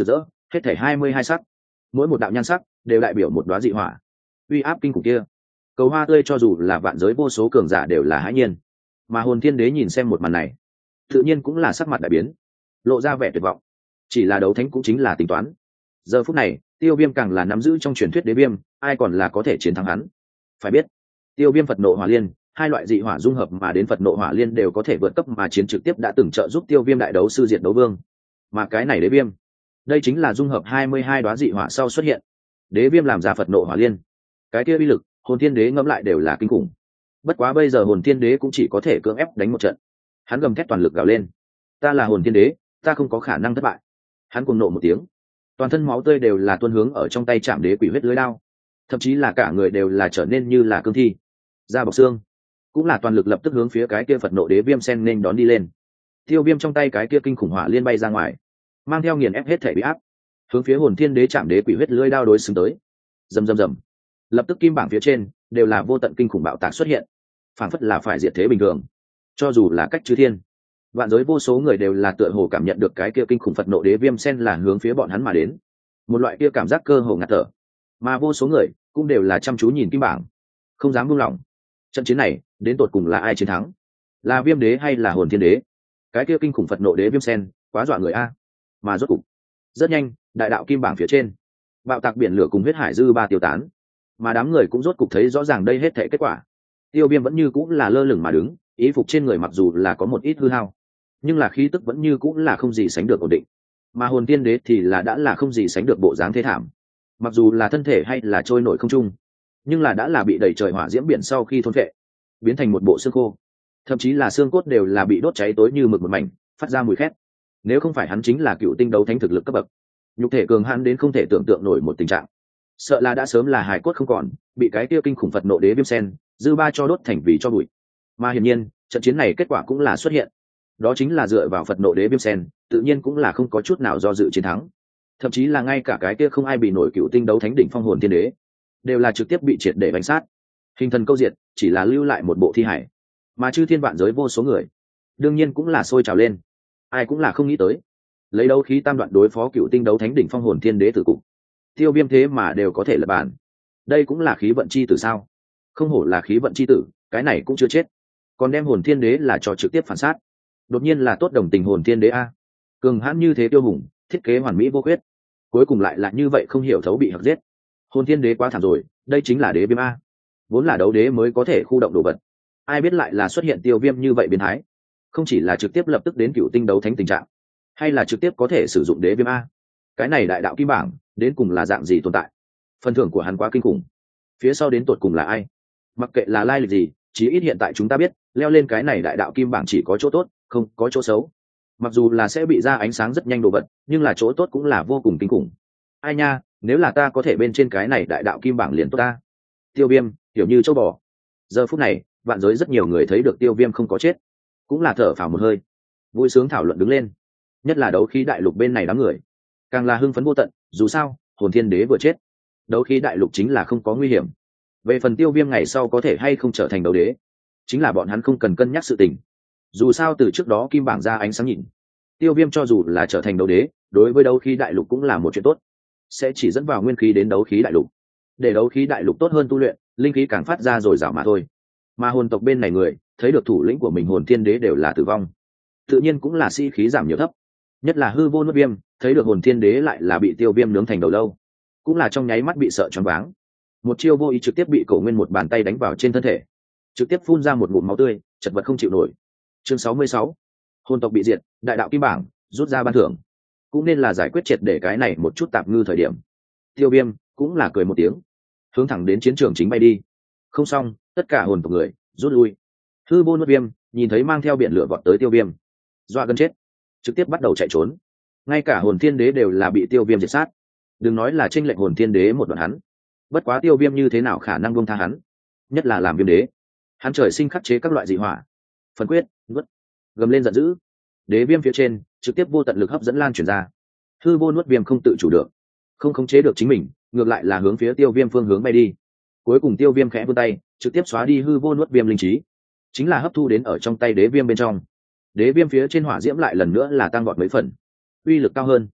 Speaker 1: hết thể 22 sắc, mỗi một đạo nhan sắc đều đại biểu một đóa dị hỏa, uy áp kinh khủng kia. Cầu hoa tươi cho dù là vạn giới vô số cường giả đều là hãi nhiên, mà hồn thiên đế nhìn xem một màn này tự nhiên cũng là sắc mặt đại biến, lộ ra vẻ tuyệt vọng. Chỉ là đấu thánh cũng chính là tính toán, giờ phút này Tiêu Viêm càng là nắm giữ trong truyền thuyết đế viêm, ai còn là có thể chiến thắng hắn. Phải biết Tiêu Viêm Phật nộ hỏa liên, hai loại dị hỏa dung hợp mà đến Phật nộ hỏa liên đều có thể vượt cấp mà chiến, trực tiếp đã từng trợ giúp Tiêu Viêm đại đấu sư diệt đấu vương. Mà cái này đế viêm, đây chính là dung hợp 22 đóa dị hỏa sau xuất hiện. Đế viêm làm ra Phật nộ hỏa liên, cái kia uy lực hồn thiên đế ngẫm lại đều là kinh khủng. Bất quá bây giờ hồn thiên đế cũng chỉ có thể cưỡng ép đánh một trận. Hắn gầm thét toàn lực gào lên, ta là hồn thiên đế, ta không có khả năng thất bại. Hắn cuồng nộ một tiếng, toàn thân máu tươi đều là tuôn hướng ở trong tay chạm đế quỷ huyết lưới đao, thậm chí là cả người đều là trở nên như là cương thi, da bọc xương, cũng là toàn lực lập tức hướng phía cái kia Phật nộ đế viêm sen nên đón đi lên. Tiêu Viêm trong tay cái kia kinh khủng hỏa liên bay ra ngoài, mang theo nghiền ép hết thể bị áp, hướng phía hồn thiên đế chạm đế quỷ huyết lưới đao đối xứng tới. Rầm rầm rầm, lập tức kim bảng phía trên đều là vô tận kinh khủng bạo tạc xuất hiện, phảng phất là phải diệt thế bình thường. Cho dù là cách chư thiên vạn giới vô số người đều là tựa hồ cảm nhận được cái kia kinh khủng Phật nộ đế viêm sen là hướng phía bọn hắn mà đến, một loại kia cảm giác cơ hồ ngạt thở. Mà vô số người cũng đều là chăm chú nhìn kim bảng, không dám buông lỏng. Trận chiến này đến tột cùng là ai chiến thắng, là Viêm đế hay là hồn thiên đế? Cái kia kinh khủng Phật nộ đế viêm sen quá dọa người a. Mà rốt cục rất nhanh, đại đạo kim bảng phía trên bạo tạc biển lửa cùng huyết hải dư ba tiêu tán, mà đám người cũng rốt cục thấy rõ ràng đây hết thảy kết quả. Tiêu Viêm vẫn như cũng là lơ lửng mà đứng, ý phục trên người mặc dù là có một ít hư hao, nhưng là khí tức vẫn như cũng là không gì sánh được ổn định. Mà hồn tiên đế thì là đã là không gì sánh được bộ dáng thế thảm, mặc dù là thân thể hay là trôi nổi không trung, nhưng là đã là bị đẩy trời hỏa diễm biển sau khi thôn phệ, biến thành một bộ xương khô, thậm chí là xương cốt đều là bị đốt cháy tối như mực một mảnh, phát ra mùi khét. Nếu không phải hắn chính là cựu tinh đấu thánh thực lực cấp bậc, nhục thể cường hãn đến không thể tưởng tượng nổi một tình trạng, sợ là đã sớm là hài cốt không còn, bị cái kia kinh khủng Phật nộ đế viêm sen dư ba cho đốt thành vì cho bụi. Mà hiển nhiên trận chiến này kết quả cũng là xuất hiện, đó chính là dựa vào Phật nộ đế viêm sen, tự nhiên cũng là không có chút nào do dự chiến thắng. Thậm chí là ngay cả cái kia không ai bị nổi cựu tinh đấu thánh đỉnh phong hồn thiên đế đều là trực tiếp bị triệt để bánh sát, hình thần câu diệt, chỉ là lưu lại một bộ thi hải. Mà chư thiên vạn giới vô số người đương nhiên cũng là sôi trào lên, ai cũng là không nghĩ tới lấy đấu khí tam đoạn đối phó cựu tinh đấu thánh đỉnh phong hồn thiên đế tử cục, Tiêu Viêm thế mà đều có thể lập bàn. Đây cũng là khí vận chi tử sao? Không hổ là khí vận chi tử, cái này cũng chưa chết, còn đem hồn thiên đế là cho trực tiếp phản sát. Đột nhiên là tốt đồng tình hồn thiên đế a, cường hãn như thế tiêu hùng, thiết kế hoàn mỹ vô khuyết, cuối cùng lại là như vậy không hiểu thấu bị hặc giết. Hồn thiên đế quá thảm rồi, đây chính là đế viêm a, vốn là đấu đế mới có thể khu động đồ vật, ai biết lại là xuất hiện Tiêu Viêm như vậy biến thái, không chỉ là trực tiếp lập tức đến cựu tinh đấu thánh tình trạng, hay là trực tiếp có thể sử dụng đế viêm a. Cái này đại đạo kim bảng đến cùng là dạng gì tồn tại? Phần thưởng của hắn quá kinh khủng, phía sau đến tột cùng là ai? Mặc kệ là lai lịch gì, chí ít hiện tại chúng ta biết leo lên cái này đại đạo kim bảng chỉ có chỗ tốt, không có chỗ xấu. Mặc dù là sẽ bị ra ánh sáng rất nhanh đồ vật, nhưng là chỗ tốt cũng là vô cùng kinh khủng. Ai nha, nếu là ta có thể bên trên cái này đại đạo kim bảng liền tốt ta. Tiêu Viêm kiểu như châu bò. Giờ phút này vạn giới rất nhiều người thấy được Tiêu Viêm không có chết, cũng là thở phào một hơi, vui sướng thảo luận đứng lên. Nhất là đấu khí đại lục bên này đám người càng là hưng phấn vô tận, dù sao hồn thiên đế vừa chết, đấu khí đại lục chính là không có nguy hiểm. Về phần Tiêu Viêm ngày sau có thể hay không trở thành đấu đế, chính là bọn hắn không cần cân nhắc sự tình. Dù sao từ trước đó kim bảng ra ánh sáng nhìn, Tiêu Viêm cho dù là trở thành đấu đế, đối với đấu khí đại lục cũng là một chuyện tốt, sẽ chỉ dẫn vào nguyên khí đến đấu khí đại lục, để đấu khí đại lục tốt hơn tu luyện, linh khí càng phát ra dồi dào mà thôi. Mà hồn tộc bên này người thấy được thủ lĩnh của mình hồn thiên đế đều là tử vong, tự nhiên cũng là sĩ khí giảm nhiều thấp. Nhất là hư vô nuốt viêm thấy được hồn thiên đế lại là bị Tiêu Viêm nướng thành đầu lâu, cũng là trong nháy mắt bị sợ choáng váng, một chiêu vô ý trực tiếp bị Cổ Nguyên một bàn tay đánh vào trên thân thể, trực tiếp phun ra một ngụm máu tươi, chật vật không chịu nổi. Chương 66, hồn tộc bị diệt, đại đạo kim bảng rút ra ban thưởng, cũng nên là giải quyết triệt để cái này một chút tạp ngư thời điểm. Tiêu Viêm cũng là cười một tiếng, hướng thẳng đến chiến trường chính bay đi. Không xong, tất cả hồn tộc người rút lui. Hư vô nuốt viêm nhìn thấy mang theo biển lửa vọt tới Tiêu Viêm, dọa gần chết, trực tiếp bắt đầu chạy trốn. Ngay cả hồn thiên đế đều là bị Tiêu Viêm diệt sát, đừng nói là chênh lệch hồn thiên đế một đoạn hắn. Bất quá Tiêu Viêm như thế nào khả năng buông tha hắn, nhất là làm viêm đế, hắn trời sinh khắc chế các loại dị hỏa. Phần quyết nuốt, gầm lên giận dữ, đế viêm phía trên trực tiếp vô tận lực hấp dẫn lan truyền ra. Hư vô nuốt viêm không tự chủ được, không khống chế được chính mình, ngược lại là hướng phía Tiêu Viêm phương hướng bay đi. Cuối cùng Tiêu Viêm khẽ vươn tay, trực tiếp xóa đi hư vô nuốt viêm linh trí, chính là hấp thu đến ở trong tay đế viêm bên trong. Đế viêm phía trên hỏa diễm lại lần nữa là tăng vọt mấy phần, uy lực cao hơn.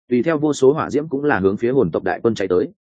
Speaker 1: tùy theo vô số hỏa diễm cũng là hướng phía hồn tộc đại quân chạy tới.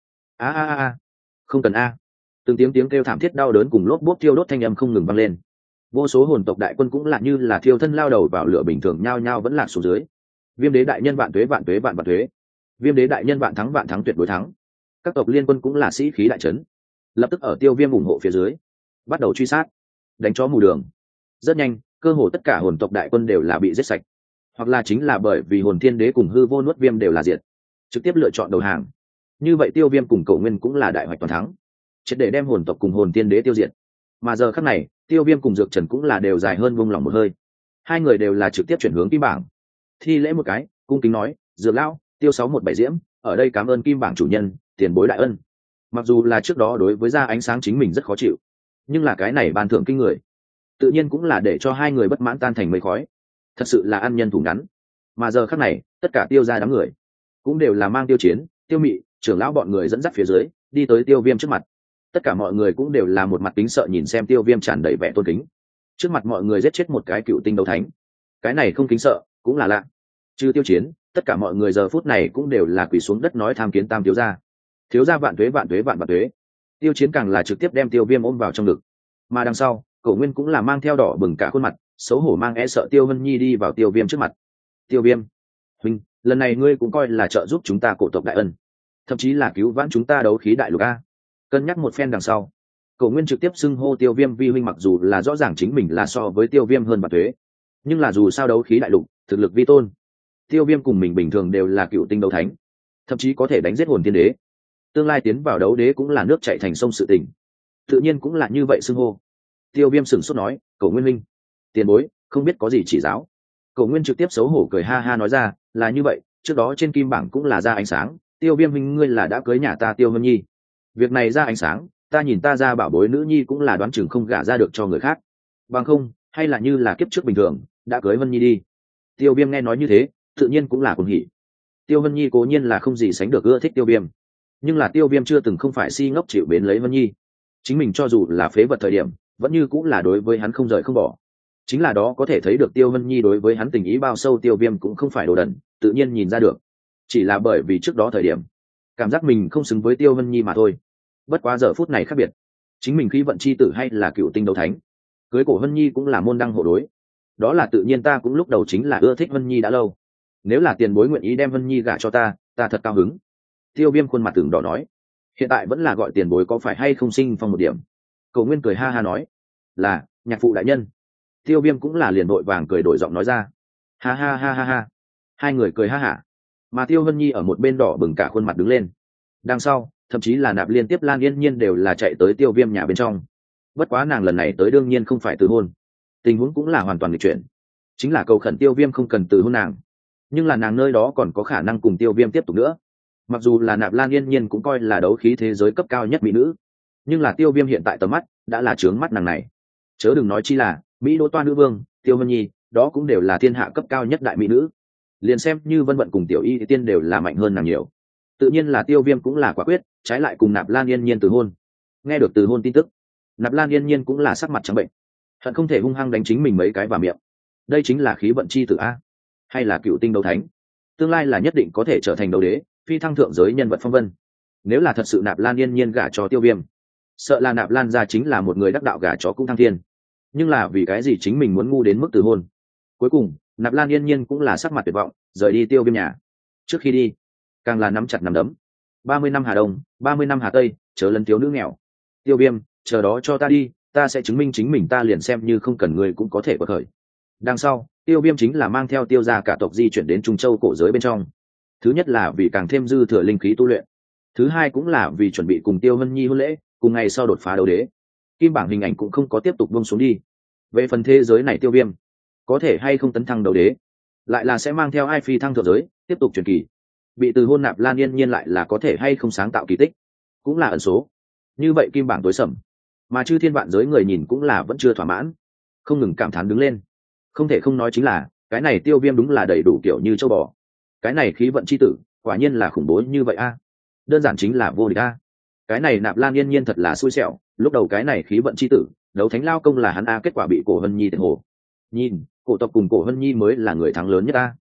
Speaker 1: A, không cần a. Từng tiếng kêu thảm thiết đau đớn cùng lốp bốp thiêu đốt thanh âm không ngừng vang lên. Vô số hồn tộc đại quân cũng là như là thiêu thân lao đầu vào lửa bình thường, nhao nhao vẫn lạc xuống dưới. Viêm đế đại nhân vạn tuế vạn tuế vạn vạn tuế. Viêm đế đại nhân vạn thắng tuyệt đối thắng. Các tộc liên quân cũng là sĩ khí đại trấn, lập tức ở Tiêu Viêm ủng hộ phía dưới bắt đầu truy sát, đánh chó mù đường. Rất nhanh, cơ hồ tất cả hồn tộc đại quân đều là bị giết sạch, hoặc là chính là bởi vì hồn thiên đế cùng hư vô nuốt viêm đều là diệt, trực tiếp lựa chọn đầu hàng. Như vậy Tiêu Viêm cùng Cổ Nguyên cũng là đại hoạch toàn thắng, triệt để đem hồn tộc cùng hồn thiên đế tiêu diệt. Mà giờ khắc này, Tiêu Viêm cùng Dược Trần cũng là đều dài hơn buông lòng một hơi. Hai người đều là trực tiếp chuyển hướng kim bảng, thi lễ một cái, cung kính nói: Dược lão, Tiêu 617 Diễm, ở đây cảm ơn kim bảng chủ nhân, tiền bối đại ân. Mặc dù là trước đó đối với ra ánh sáng chính mình rất khó chịu, nhưng là cái này ban thưởng kinh người, tự nhiên cũng là để cho hai người bất mãn tan thành mây khói. Thật sự là ăn nhân thủ ngắn. Mà giờ khắc này, tất cả Tiêu gia đám người cũng đều là mang Tiêu Chiến, Tiêu Mị, trưởng lão bọn người dẫn dắt phía dưới, đi tới Tiêu Viêm trước mặt. Tất cả mọi người cũng đều là một mặt kính sợ nhìn xem Tiêu Viêm tràn đầy vẻ tôn kính. Trước mặt mọi người giết chết một cái cựu tinh đấu thánh, cái này không kính sợ cũng là lạ. Trừ Tiêu Chiến, tất cả mọi người giờ phút này cũng đều là quỳ xuống đất nói tham kiến tam thiếu gia. Thiếu gia vạn tuế vạn tuế vạn vạn tuế. Tiêu Chiến càng là trực tiếp đem Tiêu Viêm ôm vào trong ngực. Mà đằng sau, Cổ Nguyên cũng là mang theo đỏ bừng cả khuôn mặt, xấu hổ mang e sợ Tiêu Vân Nhi đi vào Tiêu Viêm trước mặt. Tiêu Viêm huynh, lần này ngươi cũng coi là trợ giúp chúng ta cổ tộc đại ân, thậm chí là cứu vãn chúng ta đấu khí đại lục a. Cân nhắc một phen đằng sau, Cổ Nguyên trực tiếp xưng hô Tiêu Viêm vi huynh, mặc dù là rõ ràng chính mình là so với Tiêu Viêm hơn vạn tuế, nhưng là dù sao đấu khí đại lục thực lực vi tôn, Tiêu Viêm cùng mình bình thường đều là cựu tinh đấu thánh, thậm chí có thể đánh giết hồn thiên đế, tương lai tiến vào đấu đế cũng là nước chảy thành sông sự tình, tự nhiên cũng là như vậy xưng hô. Tiêu Viêm sửng sốt nói: Cổ Nguyên huynh, tiền bối không biết có gì chỉ giáo. Cổ Nguyên trực tiếp xấu hổ cười ha ha nói ra: là như vậy, trước đó trên kim bảng cũng là ra ánh sáng, Tiêu Viêm huynh ngươi là đã cưới nhà ta Tiêu Vân Nhi, việc này ra ánh sáng, ta nhìn ta ra bảo bối nữ nhi cũng là đoán chừng không gả ra được cho người khác, bằng không hay là như là kiếp trước bình thường đã cưới Vân Nhi đi. Tiêu Viêm nghe nói như thế, tự nhiên cũng là cuồng hỉ. Tiêu Vân Nhi cố nhiên là không gì sánh được ưa thích Tiêu Viêm, nhưng là Tiêu Viêm chưa từng không phải si ngốc chịu bến lấy Vân Nhi, chính mình cho dù là phế vật thời điểm vẫn như cũng là đối với hắn không rời không bỏ. Chính là đó có thể thấy được Tiêu Vân Nhi đối với hắn tình ý bao sâu, Tiêu Viêm cũng không phải đồ đần, tự nhiên nhìn ra được, chỉ là bởi vì trước đó thời điểm cảm giác mình không xứng với Tiêu Vân Nhi mà thôi. Bất quá giờ phút này khác biệt, chính mình khí vận chi tử hay là cựu tinh đấu thánh, cưới cổ Vân Nhi cũng là môn đăng hộ đối, đó là tự nhiên. Ta cũng lúc đầu chính là ưa thích Vân Nhi đã lâu, nếu là tiền bối nguyện ý đem Vân Nhi gả cho ta, ta thật cao hứng. Tiêu Viêm khuôn mặt tưởng đỏ nói: hiện tại vẫn là gọi tiền bối có phải hay không sinh phong một điểm. Cổ Nguyên cười ha ha nói: là nhạc phụ đại nhân. Tiêu Viêm cũng là liền đội vàng cười đổi giọng nói ra: ha ha ha ha ha. Hai người cười ha hả, mà Tiêu Vân Nhi ở một bên đỏ bừng cả khuôn mặt đứng lên. Đằng sau thậm chí là Nạp Liên tiếp Lan Yên Nhiên đều là chạy tới Tiêu Viêm nhà bên trong. Bất quá nàng lần này tới đương nhiên không phải từ hôn, tình huống cũng là hoàn toàn nghịch chuyển, chính là cầu khẩn Tiêu Viêm không cần từ hôn nàng, nhưng là nàng nơi đó còn có khả năng cùng Tiêu Viêm tiếp tục nữa. Mặc dù là Nạp Lan Yên Nhiên cũng coi là đấu khí thế giới cấp cao nhất mỹ nữ, nhưng là Tiêu Viêm hiện tại tầm mắt đã là trướng mắt nàng này, chớ đừng nói chi là mỹ đỗ toa nữ vương Tiêu Vân Nhi, đó cũng đều là thiên hạ cấp cao nhất đại mỹ nữ. Liền xem như Vân Vận cùng Tiểu Y thì tiên đều là mạnh hơn nàng nhiều, tự nhiên là Tiêu Viêm cũng là quả quyết trái lại cùng Nạp Lan Yên Nhiên từ hôn. Nghe được từ hôn tin tức, Nạp Lan Yên Nhiên cũng là sắc mặt trắng bệnh, hận không thể hung hăng đánh chính mình mấy cái vào miệng. Đây chính là khí vận chi tử a, hay là cựu tinh đấu thánh, tương lai là nhất định có thể trở thành đấu đế, phi thăng thượng giới nhân vật phong vân. Nếu là thật sự Nạp Lan Yên Nhiên gả cho Tiêu Viêm, sợ là Nạp Lan gia chính là một người đắc đạo gả chó cũng thăng thiên. Nhưng là vì cái gì chính mình muốn ngu đến mức từ hôn? Cuối cùng Nạp Lan Yên Nhiên cũng là sắc mặt tuyệt vọng rời đi Tiêu Viêm nhà. Trước khi đi càng là nắm chặt nắm đấm: 30 năm Hà Đông, 30 năm Hà Tây, chớ lấn thiếu nữ nghèo. Tiêu Viêm, chờ đó cho ta đi, ta sẽ chứng minh chính mình, ta liền xem như không cần người cũng có thể bật khởi. Đằng sau Tiêu Viêm chính là mang theo Tiêu gia cả tộc di chuyển đến Trung Châu cổ giới bên trong. Thứ nhất là vì càng thêm dư thừa linh khí tu luyện, thứ hai cũng là vì chuẩn bị cùng Tiêu Vân Nhi hôn lễ, cùng ngày sau đột phá đấu đế. Kim bảng hình ảnh cũng không có tiếp tục buông xuống đi. Về phần thế giới này Tiêu Viêm có thể hay không tấn thăng đấu đế, lại là sẽ mang theo ai phi thăng thượng giới tiếp tục truyền kỳ, bị từ hôn Nạp Lan Yên Nhiên lại là có thể hay không sáng tạo kỳ tích, cũng là ẩn số. Như vậy kim bảng tối sầm, mà chư thiên vạn giới người nhìn cũng là vẫn chưa thỏa mãn, không ngừng cảm thán đứng lên. Không thể không nói chính là cái này Tiêu Viêm đúng là đầy đủ kiểu như châu bò, cái này khí vận chi tử quả nhiên là khủng bố như vậy a, đơn giản chính là vô địch a. Cái này Nạp Lan Yên Nhiên thật là xui xẻo, lúc đầu cái này khí vận chi tử đấu thánh lao công là hắn a, kết quả bị cổ Vân Nhi tiệt hồ. Nhìn cổ tộc cùng cổ Vân Nhi mới là người thắng lớn nhất a.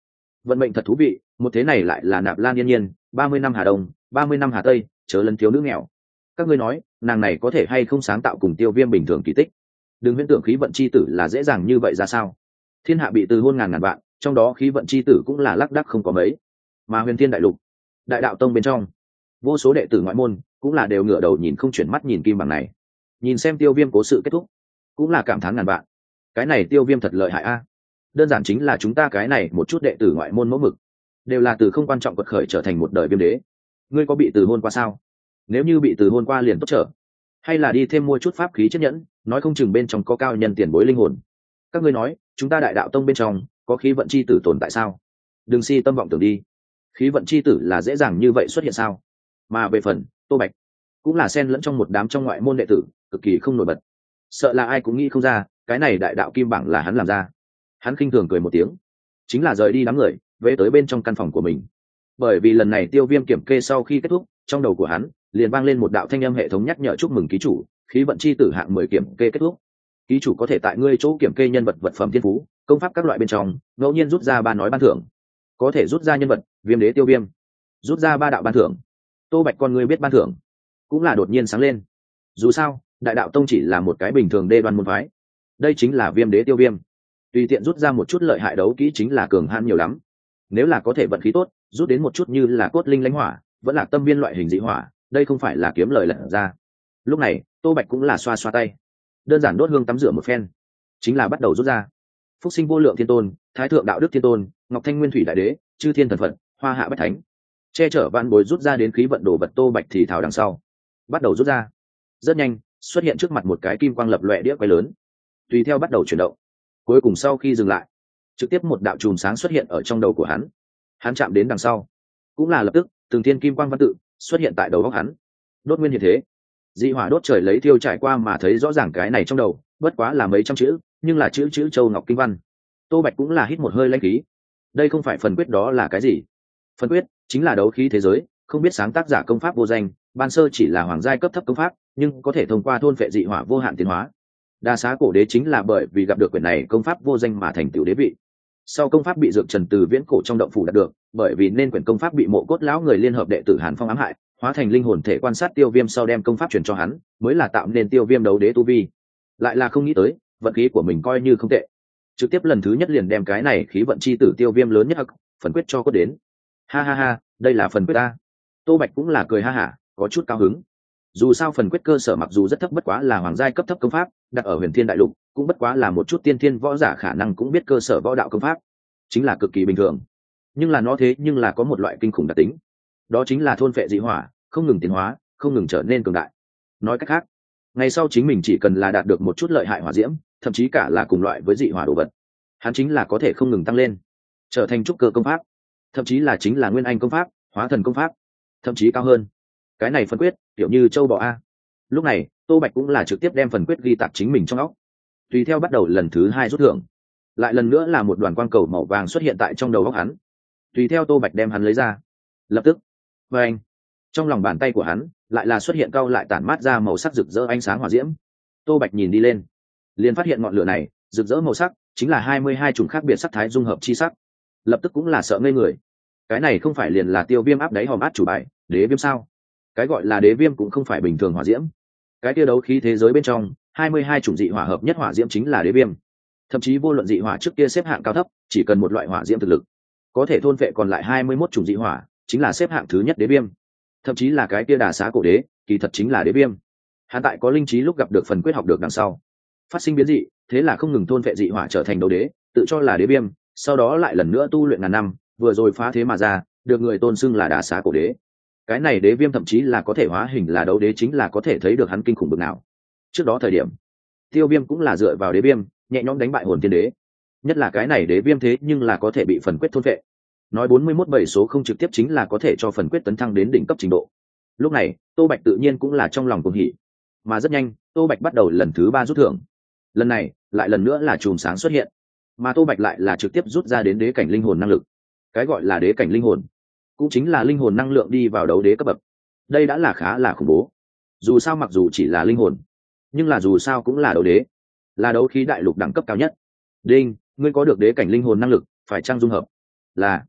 Speaker 1: vận mệnh thật thú vị, một thế này lại là Nạp Lan Yên Nhiên, 30 năm Hà Đông, 30 năm Hà Tây, chớ lấn thiếu nữ nghèo. Các ngươi nói, nàng này có thể hay không sáng tạo cùng Tiêu Viêm bình thường kỳ tích? Đừng huyễn tưởng khí vận chi tử là dễ dàng như vậy ra sao? Thiên hạ bị từ hôn ngàn ngàn vạn, trong đó khí vận chi tử cũng là lác đác không có mấy. Mà Huyền Thiên đại lục, Đại đạo tông bên trong, vô số đệ tử ngoại môn cũng là đều ngửa đầu nhìn không chuyển mắt nhìn kim bằng này. Nhìn xem Tiêu Viêm cố sự kết thúc, cũng là cảm thán ngàn vạn. Cái này Tiêu Viêm thật lợi hại a. Đơn giản chính là chúng ta cái này một chút đệ tử ngoại môn mẫu mực, đều là từ không quan trọng quật khởi trở thành một đời Viêm đế. Ngươi có bị từ hôn qua sao? Nếu như bị từ hôn qua liền tốt trở, hay là đi thêm mua chút pháp khí chiếc nhẫn, nói không chừng bên trong có cao nhân tiền bối linh hồn. Các ngươi nói, chúng ta Đại đạo tông bên trong có khí vận chi tử tồn tại sao? Đừng si tâm vọng tưởng đi, khí vận chi tử là dễ dàng như vậy xuất hiện sao? Mà về phần Tô Bạch, cũng là xen lẫn trong một đám trong ngoại môn đệ tử, cực kỳ không nổi bật. Sợ là ai cũng nghĩ không ra, cái này đại đạo kim bảng là hắn làm ra. Hắn khinh thường cười một tiếng, chính là rời đi đám người, về tới bên trong căn phòng của mình. Bởi vì lần này Tiêu Viêm kiểm kê sau khi kết thúc, trong đầu của hắn liền vang lên một đạo thanh âm hệ thống nhắc nhở chúc mừng ký chủ, khí vận chi tử hạng 10 kiểm kê kết thúc. Ký chủ có thể tại ngươi chỗ kiểm kê nhân vật vật phẩm thiên phú, công pháp các loại bên trong, ngẫu nhiên rút ra 3 nói ban thưởng. Có thể rút ra nhân vật, Viêm đế Tiêu Viêm. Rút ra 3 đạo ban thưởng. Tô Bạch con ngươi biết ban thưởng, cũng là đột nhiên sáng lên. Dù sao, Đại đạo tông chỉ là một cái bình thường đê đoan môn phái. Đây chính là Viêm đế Tiêu Viêm. Tùy tiện rút ra một chút lợi hại đấu kỹ chính là cường hãn nhiều lắm. Nếu là có thể vận khí tốt, rút đến một chút như là cốt linh lãnh hỏa, vẫn là tâm viên loại hình dị hỏa, đây không phải là kiếm lời lật ra. Lúc này Tô Bạch cũng là xoa xoa tay, đơn giản đốt hương tắm rửa một phen, chính là bắt đầu rút ra phúc sinh vô lượng thiên tôn, thái thượng đạo đức thiên tôn, ngọc thanh nguyên thủy đại đế, chư thiên thần phật, hoa hạ bách thánh, che chở vạn bối rút ra đến khí vận đồ vật. Tô Bạch thì thảo đằng sau bắt đầu rút ra, rất nhanh xuất hiện trước mặt một cái kim quang lập loè đĩa quay lớn, tùy theo bắt đầu chuyển động. Cuối cùng sau khi dừng lại, trực tiếp một đạo chùm sáng xuất hiện ở trong đầu của hắn. Hắn chạm đến đằng sau, cũng là lập tức từng thiên kim quang văn tự xuất hiện tại đầu óc hắn. Đốt nguyên hiện thế, dị hỏa đốt trời lấy thiêu trải qua mà thấy rõ ràng cái này trong đầu bất quá là mấy trăm chữ, nhưng là chữ châu ngọc kinh văn. Tô Bạch cũng là hít một hơi lãnh khí. Đây không phải phần quyết đó là cái gì? Phần quyết chính là đấu khí thế giới, không biết sáng tác giả công pháp vô danh, ban sơ chỉ là hoàng giai cấp thấp công pháp, nhưng có thể thông qua thôn phệ dị hỏa vô hạn tiến hóa. Đa Xá cổ đế chính là bởi vì gặp được quyển này công pháp vô danh mà thành tựu đế vị. Sau công pháp bị Dược Trần từ viễn cổ trong động phủ đạt được, bởi vì nên quyển công pháp bị Mộ Cốt lão người liên hợp đệ tử Hàn Phong ám hại, hóa thành linh hồn thể quan sát Tiêu Viêm sau đem công pháp truyền cho hắn, mới là tạo nên Tiêu Viêm đấu đế tu vi. Lại là không nghĩ tới, vận khí của mình coi như không tệ, trực tiếp lần thứ nhất liền đem cái này khí vận chi tử Tiêu Viêm lớn nhất hắc phần quyết cho có đến. Ha ha ha, đây là phần quyết ta. Tô Bạch cũng là cười ha hả, có chút cao hứng. Dù sao phần quyết cơ sở mặc dù rất thấp, bất quá là hoàng giai cấp thấp công pháp, đặt ở Huyền Thiên đại lục cũng bất quá là một chút tiên thiên võ giả khả năng cũng biết cơ sở võ đạo công pháp, chính là cực kỳ bình thường. Nhưng là nó thế nhưng là có một loại kinh khủng đặc tính, đó chính là thôn phệ dị hỏa, không ngừng tiến hóa, không ngừng trở nên cường đại. Nói cách khác, ngày sau chính mình chỉ cần là đạt được một chút lợi hại hỏa diễm, thậm chí cả là cùng loại với dị hỏa đồ vật, hắn chính là có thể không ngừng tăng lên, trở thành trúc cơ công pháp, thậm chí là chính là nguyên anh công pháp, hóa thần công pháp, thậm chí cao hơn. Cái này phần quyết kiểu như châu bò a. Lúc này Tô Bạch cũng là trực tiếp đem phần quyết ghi tạc chính mình trong óc, tùy theo bắt đầu lần thứ 2 rút thưởng. Lại lần nữa là một đoàn quang cầu màu vàng xuất hiện tại trong đầu óc hắn, tùy theo Tô Bạch đem hắn lấy ra, lập tức và anh trong lòng bàn tay của hắn lại là xuất hiện cao lại tản mát ra màu sắc rực rỡ ánh sáng hỏa diễm. Tô Bạch nhìn đi lên, liền phát hiện ngọn lửa này rực rỡ màu sắc chính là 22 chủng khác biệt sắc thái dung hợp chi sắc, lập tức cũng là sợ ngây người. Cái này không phải liền là Tiêu Viêm áp đáy hòm át chủ bài đế viêm sao? Cái gọi là đế viêm cũng không phải bình thường hỏa diễm. Cái kia đấu khí thế giới bên trong 22 chủng dị hỏa hợp nhất hỏa diễm chính là đế viêm. Thậm chí vô luận dị hỏa trước kia xếp hạng cao thấp, chỉ cần một loại hỏa diễm thực lực có thể thôn phệ còn lại 21 chủng dị hỏa, chính là xếp hạng thứ nhất đế viêm. Thậm chí là cái kia Đà Xá cổ đế, kỳ thật chính là đế viêm. Hắn tại có linh trí lúc gặp được phần quyết học được đằng sau, phát sinh biến dị, thế là không ngừng thôn phệ dị hỏa trở thành đấu đế, tự cho là đế viêm, sau đó lại lần nữa tu luyện ngàn năm, vừa rồi phá thế mà ra, được người tôn xưng là Đà Xá cổ đế. Cái này đế viêm thậm chí là có thể hóa hình là đấu đế, chính là có thể thấy được hắn kinh khủng bực nào. Trước đó thời điểm Tiêu Viêm cũng là dựa vào đế viêm nhẹ nhõm đánh bại hồn tiên đế, nhất là cái này đế viêm thế nhưng là có thể bị phần quyết thôn phệ. Nói 41 bảy số không trực tiếp chính là có thể cho phần quyết tấn thăng đến đỉnh cấp trình độ. Lúc này Tô Bạch tự nhiên cũng là trong lòng cuồng hỉ, mà rất nhanh Tô Bạch bắt đầu lần thứ 3 rút thưởng. Lần này lại lần nữa là chùm sáng xuất hiện, mà Tô Bạch lại là trực tiếp rút ra đến đế cảnh linh hồn năng lực. Cái gọi là đế cảnh linh hồn cũng chính là linh hồn năng lượng đi vào đấu đế cấp bậc. Đây đã là khá là khủng bố. Dù sao mặc dù chỉ là linh hồn, nhưng là dù sao cũng là đấu đế, là đấu khí đại lục đẳng cấp cao nhất. Đinh, ngươi có được đế cảnh linh hồn năng lực, phải trang dung hợp. Là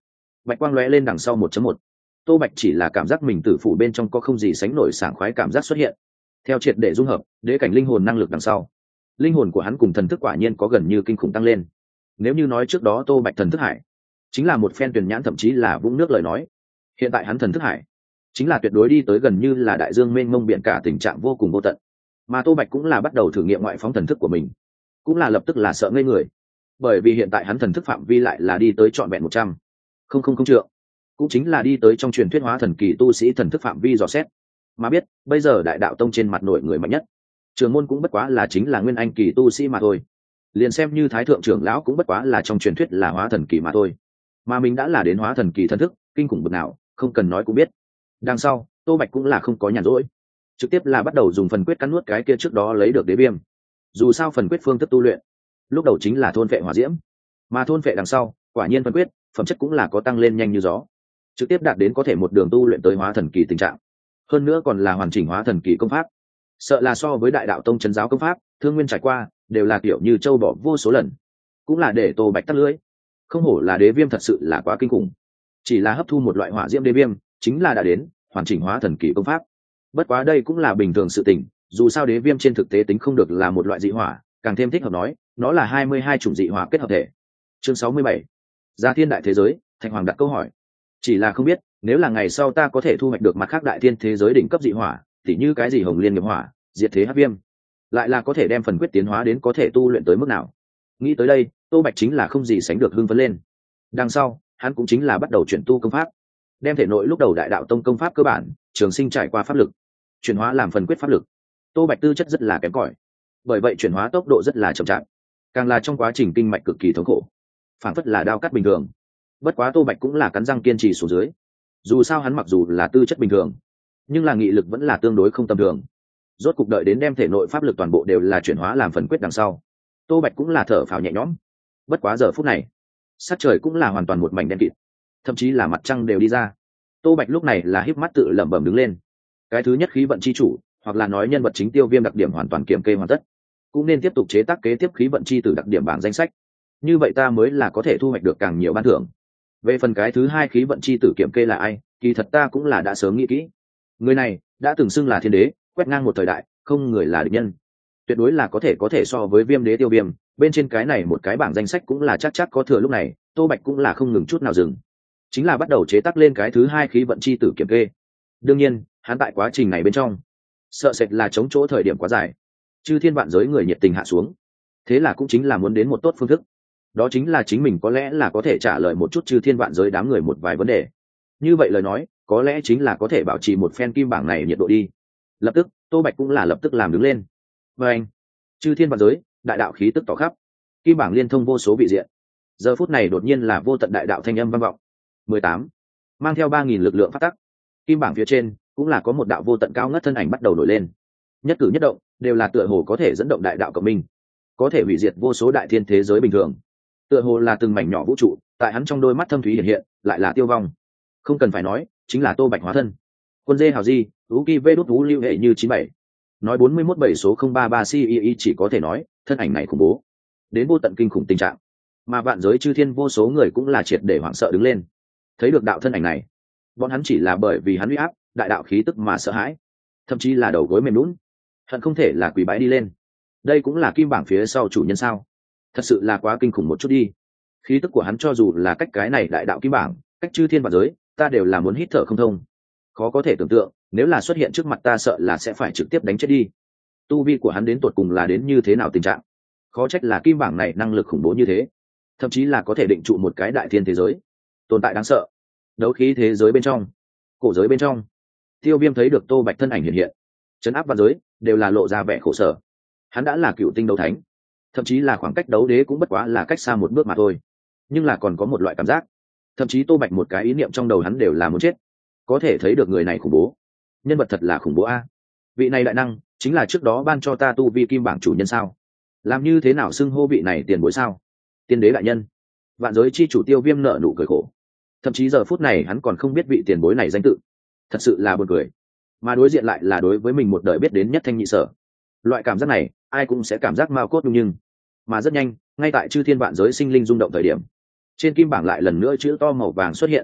Speaker 1: bạch quang lóe lên đằng sau 1.1. Tô Bạch chỉ là cảm giác mình tử phủ bên trong có không gì sánh nổi sảng khoái cảm giác xuất hiện. Theo triệt để dung hợp đế cảnh linh hồn năng lực đằng sau, linh hồn của hắn cùng thần thức quả nhiên có gần như kinh khủng tăng lên. Nếu như nói trước đó Tô Bạch thần thức hải chính là một phen tuyển nhãn, thậm chí là vũng nước lời nói, hiện tại hắn thần thức hải chính là tuyệt đối đi tới gần như là đại dương mênh mông biển cả, tình trạng vô cùng vô tận. Mà Tô Bạch cũng là bắt đầu thử nghiệm ngoại phóng thần thức của mình, cũng là lập tức là sợ ngây người, bởi vì hiện tại hắn thần thức phạm vi lại là đi tới trọn vẹn 100,000 trượng, cũng chính là đi tới trong truyền thuyết hóa thần kỳ tu sĩ thần thức phạm vi dò xét. Mà biết bây giờ đại đạo tông trên mặt nổi người mạnh nhất trường môn cũng bất quá là chính là nguyên anh kỳ tu sĩ mà thôi, liền xem như thái thượng trưởng lão cũng bất quá là trong truyền thuyết là hóa thần kỳ mà thôi, mà mình đã là đến hóa thần kỳ thần thức kinh khủng bậc nào không cần nói cũng biết. Đằng sau Tô Bạch cũng là không có nhàn rỗi, trực tiếp là bắt đầu dùng phần quyết cắn nuốt cái kia trước đó lấy được đế viêm. Dù sao phần quyết phương thức tu luyện lúc đầu chính là thôn phệ hỏa diễm, mà thôn phệ đằng sau quả nhiên phần quyết phẩm chất cũng là có tăng lên nhanh như gió, trực tiếp đạt đến có thể một đường tu luyện tới hóa thần kỳ tình trạng, hơn nữa còn là hoàn chỉnh hóa thần kỳ công pháp. Sợ là so với đại đạo tông trấn giáo công pháp thương nguyên trải qua đều là kiểu như châu bỏ vô số lần, cũng là để Tô Bạch tắt lưỡi. Không hổ là đế viêm, thật sự là quá kinh khủng, chỉ là hấp thu một loại hỏa diễm đế viêm chính là đã đến hoàn chỉnh hóa thần kỳ công pháp. Bất quá đây cũng là bình thường sự tình, dù sao đế viêm trên thực tế tính không được là một loại dị hỏa, càng thêm thích hợp nói nó là 22 chủng dị hỏa kết hợp thể. Chương 67. Gia thiên đại thế giới. Thạch Hoàng đặt câu hỏi, chỉ là không biết nếu là ngày sau ta có thể thu hoạch được mặt khác đại thiên thế giới đỉnh cấp dị hỏa, tỉ như cái gì hồng liên nghiệp hỏa, diệt thế hắc viêm, lại là có thể đem phần quyết tiến hóa đến có thể tu luyện tới mức nào. Nghĩ tới đây Tô Bạch chính là không gì sánh được hưng phấn lên. Đằng sau hắn cũng chính là bắt đầu chuyển tu công pháp, đem thể nội lúc đầu đại đạo tông công pháp cơ bản trường sinh trải qua pháp lực chuyển hóa làm phần quyết pháp lực. Tô Bạch tư chất rất là kém cỏi, bởi vậy chuyển hóa tốc độ rất là chậm chạp, càng là trong quá trình kinh mạch cực kỳ thống khổ, phản phất là đao cắt bình thường. Bất quá Tô Bạch cũng là cắn răng kiên trì xuống dưới, dù sao hắn mặc dù là tư chất bình thường nhưng là nghị lực vẫn là tương đối không tầm thường. Rốt cục đợi đến đem thể nội pháp lực toàn bộ đều là chuyển hóa làm phần quyết đằng sau, Tô Bạch cũng là thở phào nhẹ nhõm. Bất quá giờ phút này sát trời cũng là hoàn toàn một mảnh đen kịt, thậm chí là mặt trăng đều đi ra. Tô Bạch lúc này là híp mắt tự lẩm bẩm đứng lên. Cái thứ nhất khí vận chi chủ, hoặc là nói nhân vật chính Tiêu Viêm đặc điểm hoàn toàn kiểm kê hoàn tất, cũng nên tiếp tục chế tác kế tiếp khí vận chi từ đặc điểm bảng danh sách, như vậy ta mới là có thể thu hoạch được càng nhiều ban thưởng. Về phần cái thứ hai khí vận chi tử kiểm kê là ai, kỳ thật ta cũng là đã sớm nghĩ kỹ. Người này đã từng xưng là thiên đế, quét ngang một thời đại, không người là địch nhân, tuyệt đối là có thể so với Viêm đế Tiêu Viêm. Bên trên cái này một cái bảng danh sách cũng là chắc có thừa. Lúc này Tô Bạch cũng là không ngừng chút nào dừng, chính là bắt đầu chế tác lên cái thứ hai khí vận chi tử kiểm kê. Đương nhiên hắn tại quá trình này bên trong sợ sệt là chống chỗ thời điểm quá dài, chư thiên vạn giới người nhiệt tình hạ xuống, thế là cũng chính là muốn đến một tốt phương thức, đó chính là chính mình có lẽ là có thể trả lời một chút chư thiên vạn giới đám người một vài vấn đề. Như vậy lời nói có lẽ chính là có thể bảo trì một phen kim bảng này nhiệt độ đi. Lập tức Tô Bạch cũng là lập tức làm đứng lên. Và anh chư thiên vạn giới đại đạo khí tức tỏ khắp, kim bảng liên thông vô số vị diện. Giờ phút này đột nhiên là vô tận đại đạo thanh âm vang vọng. 18. Mang theo 3.000 lực lượng phát tắc, kim bảng phía trên cũng là có một đạo vô tận cao ngất thân ảnh bắt đầu nổi lên. Nhất cử nhất động đều là tựa hồ có thể dẫn động đại đạo cộng minh, có thể hủy diệt vô số đại thiên thế giới bình thường. Tựa hồ là từng mảnh nhỏ vũ trụ tại hắn trong đôi mắt thâm thúy hiện hiện, lại là tiêu vong. Không cần phải nói, chính là Tô Bạch hóa thân. Quân dê hào di Uki V đút Ú lưu hệ như 97. Nói 41 7 số 033 CII chỉ có thể nói, thân ảnh này khủng bố đến vô tận kinh khủng tình trạng, mà vạn giới chư thiên vô số người cũng là triệt để hoảng sợ đứng lên. Thấy được đạo thân ảnh này, bọn hắn chỉ là bởi vì hắn uy áp đại đạo khí tức mà sợ hãi, thậm chí là đầu gối mềm lún, hận không thể là quỳ bái đi lên. Đây cũng là kim bảng phía sau chủ nhân sao? Thật sự là quá kinh khủng một chút đi. Khí tức của hắn cho dù là cách cái này đại đạo kim bảng, cách chư thiên vạn giới, ta đều là muốn hít thở không thông. Khó có thể tưởng tượng, nếu là xuất hiện trước mặt ta sợ là sẽ phải trực tiếp đánh chết đi. Tu vi của hắn đến tột cùng là đến như thế nào tình trạng? Khó trách là kim bảng này năng lực khủng bố như thế, thậm chí là có thể định trụ một cái đại thiên thế giới, tồn tại đáng sợ. Đấu khí thế giới bên trong, cổ giới bên trong, Tiêu Viêm thấy được Tô Bạch thân ảnh hiện hiện, trấn áp vạn giới đều là lộ ra vẻ khổ sở. Hắn đã là cựu tinh đấu thánh, thậm chí là khoảng cách đấu đế cũng bất quá là cách xa một bước mà thôi, nhưng là còn có một loại cảm giác, thậm chí Tô Bạch một cái ý niệm trong đầu hắn đều là muốn chết. Có thể thấy được người này khủng bố, nhân vật thật là khủng bố a. Vị này đại năng chính là trước đó ban cho ta tu vi kim bảng chủ nhân sao? Làm như thế nào xưng hô vị này tiền bối sao? Tiên đế đại nhân. Vạn giới chi chủ Tiêu Viêm nợ nụ cười khổ, thậm chí giờ phút này hắn còn không biết vị tiền bối này danh tự, thật sự là buồn cười. Mà đối diện lại là đối với mình một đời biết đến nhất thanh nhị sở, loại cảm giác này ai cũng sẽ cảm giác mao cốt, nhưng mà rất nhanh, ngay tại chư thiên vạn giới sinh linh rung động thời điểm, trên kim bảng lại lần nữa chữ to màu vàng xuất hiện,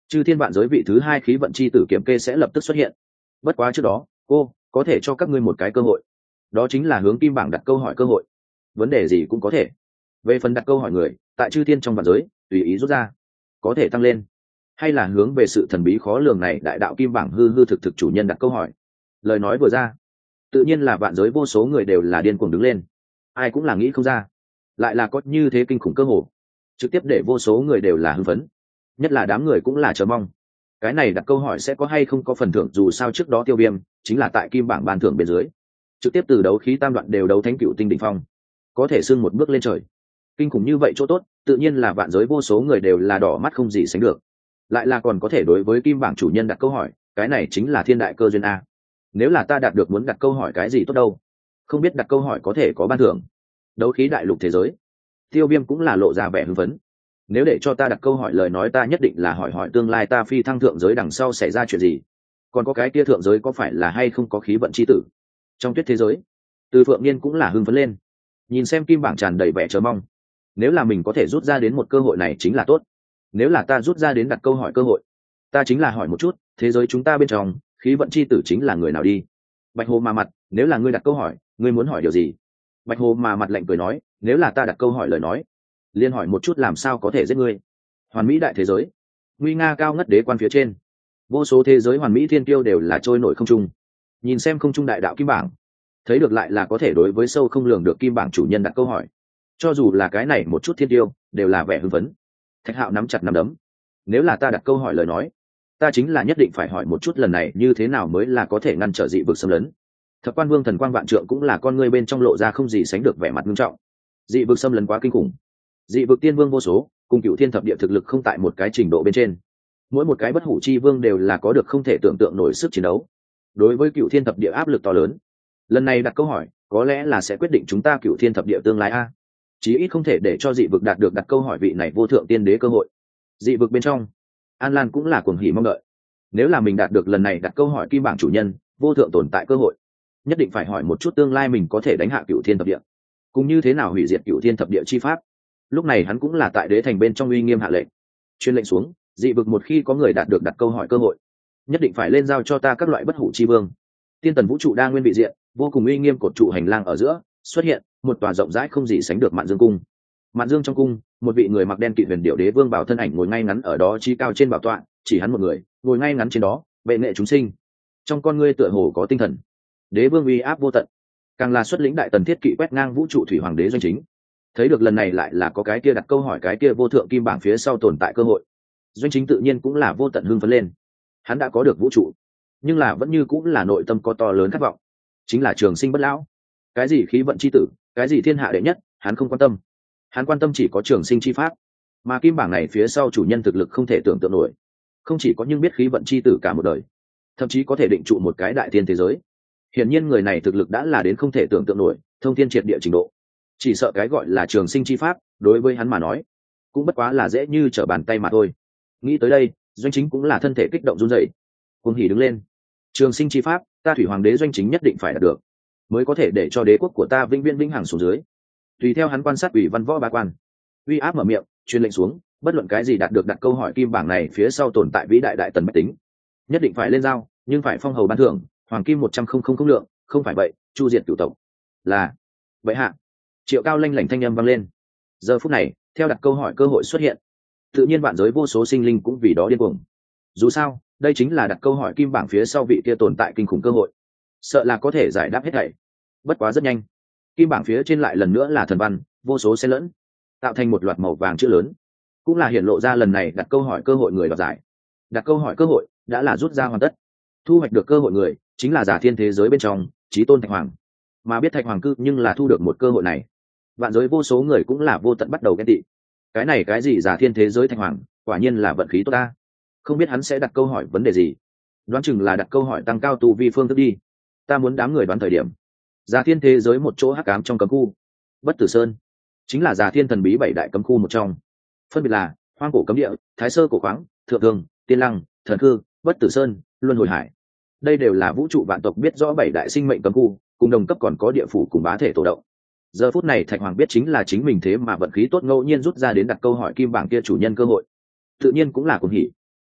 Speaker 1: chư thiên vạn giới vị thứ hai khí vận chi tử kiểm kê sẽ lập tức xuất hiện. Bất quá trước đó cô có thể cho các ngươi một cái cơ hội, đó chính là hướng kim bảng đặt câu hỏi cơ hội, vấn đề gì cũng có thể. Về phần đặt câu hỏi người, tại chư thiên trong vạn giới tùy ý rút ra, có thể tăng lên hay là hướng về sự thần bí khó lường này đại đạo kim bảng hư hư thực thực chủ nhân đặt câu hỏi. Lời nói vừa ra, tự nhiên là vạn giới vô số người đều là điên cuồng đứng lên, ai cũng là nghĩ không ra lại là có như thế kinh khủng cơ hồ, trực tiếp để vô số người đều là hưng phấn, nhất là đám người cũng là chờ mong cái này đặt câu hỏi sẽ có hay không có phần thưởng. Dù sao trước đó Tiêu Viêm chính là tại kim bảng ban thưởng bên dưới trực tiếp từ đấu khí tam đoạn đều đấu thánh cựu tinh đỉnh phong, có thể xưng một bước lên trời. Kinh khủng như vậy chỗ tốt tự nhiên là vạn giới vô số người đều là đỏ mắt không gì sánh được, lại là còn có thể đối với kim bảng chủ nhân đặt câu hỏi, cái này chính là thiên đại cơ duyên a. Nếu là ta đạt được muốn đặt câu hỏi cái gì tốt đâu, không biết đặt câu hỏi có thể có ban thưởng. Đấu khí đại lục thế giới, Tiêu Viêm cũng là lộ ra vẻ hưng phấn. Nếu để cho ta đặt câu hỏi lời nói, ta nhất định là hỏi hỏi tương lai ta phi thăng thượng giới đằng sau xảy ra chuyện gì, còn có cái kia thượng giới có phải là hay không có khí vận chi tử. Trong tuyết thế giới, Từ Phượng Niên cũng là hưng phấn lên, nhìn xem kim bảng tràn đầy vẻ chờ mong. Nếu là mình có thể rút ra đến một cơ hội này chính là tốt. Nếu là ta rút ra đến đặt câu hỏi cơ hội, ta chính là hỏi một chút thế giới chúng ta bên trong khí vận chi tử chính là người nào đi. Bạch Hồ mà mặt, nếu là ngươi đặt câu hỏi, ngươi muốn hỏi điều gì? Bạch Hồ mà mặt lạnh cười nói, nếu là ta đặt câu hỏi lời nói, liên hỏi một chút làm sao có thể giết ngươi. Hoàn mỹ đại thế giới, nguy nga cao ngất đế quan phía trên, vô số thế giới hoàn mỹ thiên tiêu đều là trôi nổi không trung. Nhìn xem không trung đại đạo kim bảng, thấy được lại là có thể đối với sâu không lường được kim bảng chủ nhân đặt câu hỏi, cho dù là cái này một chút thiên tiêu đều là vẻ hưng phấn. Thạch Hạo nắm chặt nắm đấm, nếu là ta đặt câu hỏi lời nói, ta chính là nhất định phải hỏi một chút lần này như thế nào mới là có thể ngăn trở dị vực xâm lấn. Thập Quan Vương thần quang vạn trượng cũng là con ngươi bên trong lộ ra không gì sánh được vẻ mặt nghiêm trọng. Dị vực xâm lấn quá kinh khủng, dị vực tiên vương vô số, cùng cựu thiên thập địa thực lực không tại một cái trình độ bên trên, mỗi một cái bất hủ chi vương đều là có được không thể tưởng tượng nổi sức chiến đấu. Đối với cựu thiên thập địa áp lực to lớn, lần này đặt câu hỏi có lẽ là sẽ quyết định chúng ta cựu thiên thập địa tương lai a. Chí ít không thể để cho dị vực đạt được đặt câu hỏi vị này vô thượng tiên đế cơ hội. Dị vực bên trong, An Lan cũng là cuồng hỉ mong đợi. Nếu là mình đạt được lần này đặt câu hỏi kim bảng chủ nhân vô thượng tồn tại cơ hội, nhất định phải hỏi một chút tương lai mình có thể đánh hạ cựu thiên thập địa, cũng như thế nào hủy diệt cựu thiên thập địa chi pháp. Lúc này hắn cũng là tại đế thành bên trong uy nghiêm hạ lệnh, truyền lệnh xuống, dị vực một khi có người đạt được đặt câu hỏi cơ hội, nhất định phải lên giao cho ta các loại bất hủ chi vương. Tiên tần vũ trụ đa nguyên vị diện, vô cùng uy nghiêm cột trụ hành lang ở giữa xuất hiện một tòa rộng rãi không gì sánh được Mạn Dương cung. Mạn Dương trong cung, một vị người mặc đen kỵ huyền điệu đế vương bảo thân ảnh ngồi ngay ngắn ở đó chi cao trên bảo tọa, chỉ hắn một người ngồi ngay ngắn trên đó, bệ nghệ chúng sinh, trong con ngươi tựa hồ có tinh thần. Đế vương uy áp vô tận, càng là xuất lĩnh đại tần thiết kỵ quét ngang vũ trụ thủy hoàng đế Doanh Chính. Thấy được lần này lại là có cái kia đặt câu hỏi cái kia vô thượng kim bảng phía sau tồn tại cơ hội, Doanh Chính tự nhiên cũng là vô tận hưng phấn lên. Hắn đã có được vũ trụ, nhưng là vẫn như cũng là nội tâm có to lớn khát vọng, chính là trường sinh bất lão. Cái gì khí vận chi tử, cái gì thiên hạ đệ nhất, hắn không quan tâm. Hắn quan tâm chỉ có trường sinh chi pháp. Mà kim bảng này phía sau chủ nhân thực lực không thể tưởng tượng nổi, không chỉ có nhưng biết khí vận chi tử cả một đời, thậm chí có thể định trụ một cái đại thiên thế giới. Hiển nhiên người này thực lực đã là đến không thể tưởng tượng nổi, thông thiên triệt địa trình độ. Chỉ sợ cái gọi là trường sinh chi pháp, đối với hắn mà nói, cũng bất quá là dễ như trở bàn tay mà thôi. Nghĩ tới đây, Doanh Chính cũng là thân thể kích động run rẩy, cuồng hỉ đứng lên. Trường sinh chi pháp, ta thủy hoàng đế Doanh Chính nhất định phải đạt được, mới có thể để cho đế quốc của ta vĩnh viễn vĩnh hằng xuống dưới. Tùy theo hắn quan sát ủy văn võ ba quan, uy áp mở miệng, truyền lệnh xuống, bất luận cái gì đạt được đặt câu hỏi kim bảng này phía sau tồn tại vĩ đại đại tần bách tính, nhất định phải lên giao, nhưng phải phong hầu ban thưởng hoàng kim 100,000 lượng, không phải vậy chu diệt cửu tộc. Là vậy hạ. Triệu Cao lanh lảnh thanh âm vang lên. Giờ phút này, theo đặt câu hỏi cơ hội xuất hiện, tự nhiên vạn giới vô số sinh linh cũng vì đó điên cuồng. Dù sao, đây chính là đặt câu hỏi kim bảng phía sau vị kia tồn tại kinh khủng cơ hội, sợ là có thể giải đáp hết thảy. Bất quá rất nhanh, kim bảng phía trên lại lần nữa là thần văn vô số xen lẫn, tạo thành một loạt màu vàng chữ lớn, cũng là hiển lộ ra lần này đặt câu hỏi cơ hội người đoạt giải. Đặt câu hỏi cơ hội đã là rút ra hoàn tất, thu hoạch được cơ hội người chính là giả thiên thế giới bên trong chí tôn Thạch Hoàng. Mà biết Thạch Hoàng cư nhưng là thu được một cơ hội này, vạn giới vô số người cũng là vô tận bắt đầu ghen tị. Cái này cái gì giả thiên thế giới Thạch Hoàng, quả nhiên là vận khí tốt ta. Không biết hắn sẽ đặt câu hỏi vấn đề gì, đoán chừng là đặt câu hỏi tăng cao tu vi phương thức đi. Ta muốn đám người đoán thời điểm. Giả thiên thế giới một chỗ hắc ám trong cấm khu, Bất Tử Sơn chính là giả thiên thần bí 7 đại cấm khu một trong, phân biệt là Hoang Cổ Cấm Địa, Thái Sơ Cổ Khoáng, Thượng Thương, Tiên Lăng, Thần Cư, Bất Tử Sơn, Luân Hồi Hải. Đây đều là vũ trụ vạn tộc biết rõ 7 đại sinh mệnh cấm khu, cùng đồng cấp còn có địa phủ cùng bá thể tổ động. Giờ phút này Thạch Hoàng biết chính là chính mình thế mà vận khí tốt ngẫu nhiên rút ra đến đặt câu hỏi kim bảng kia chủ nhân cơ hội, tự nhiên cũng là cuồng hỉ.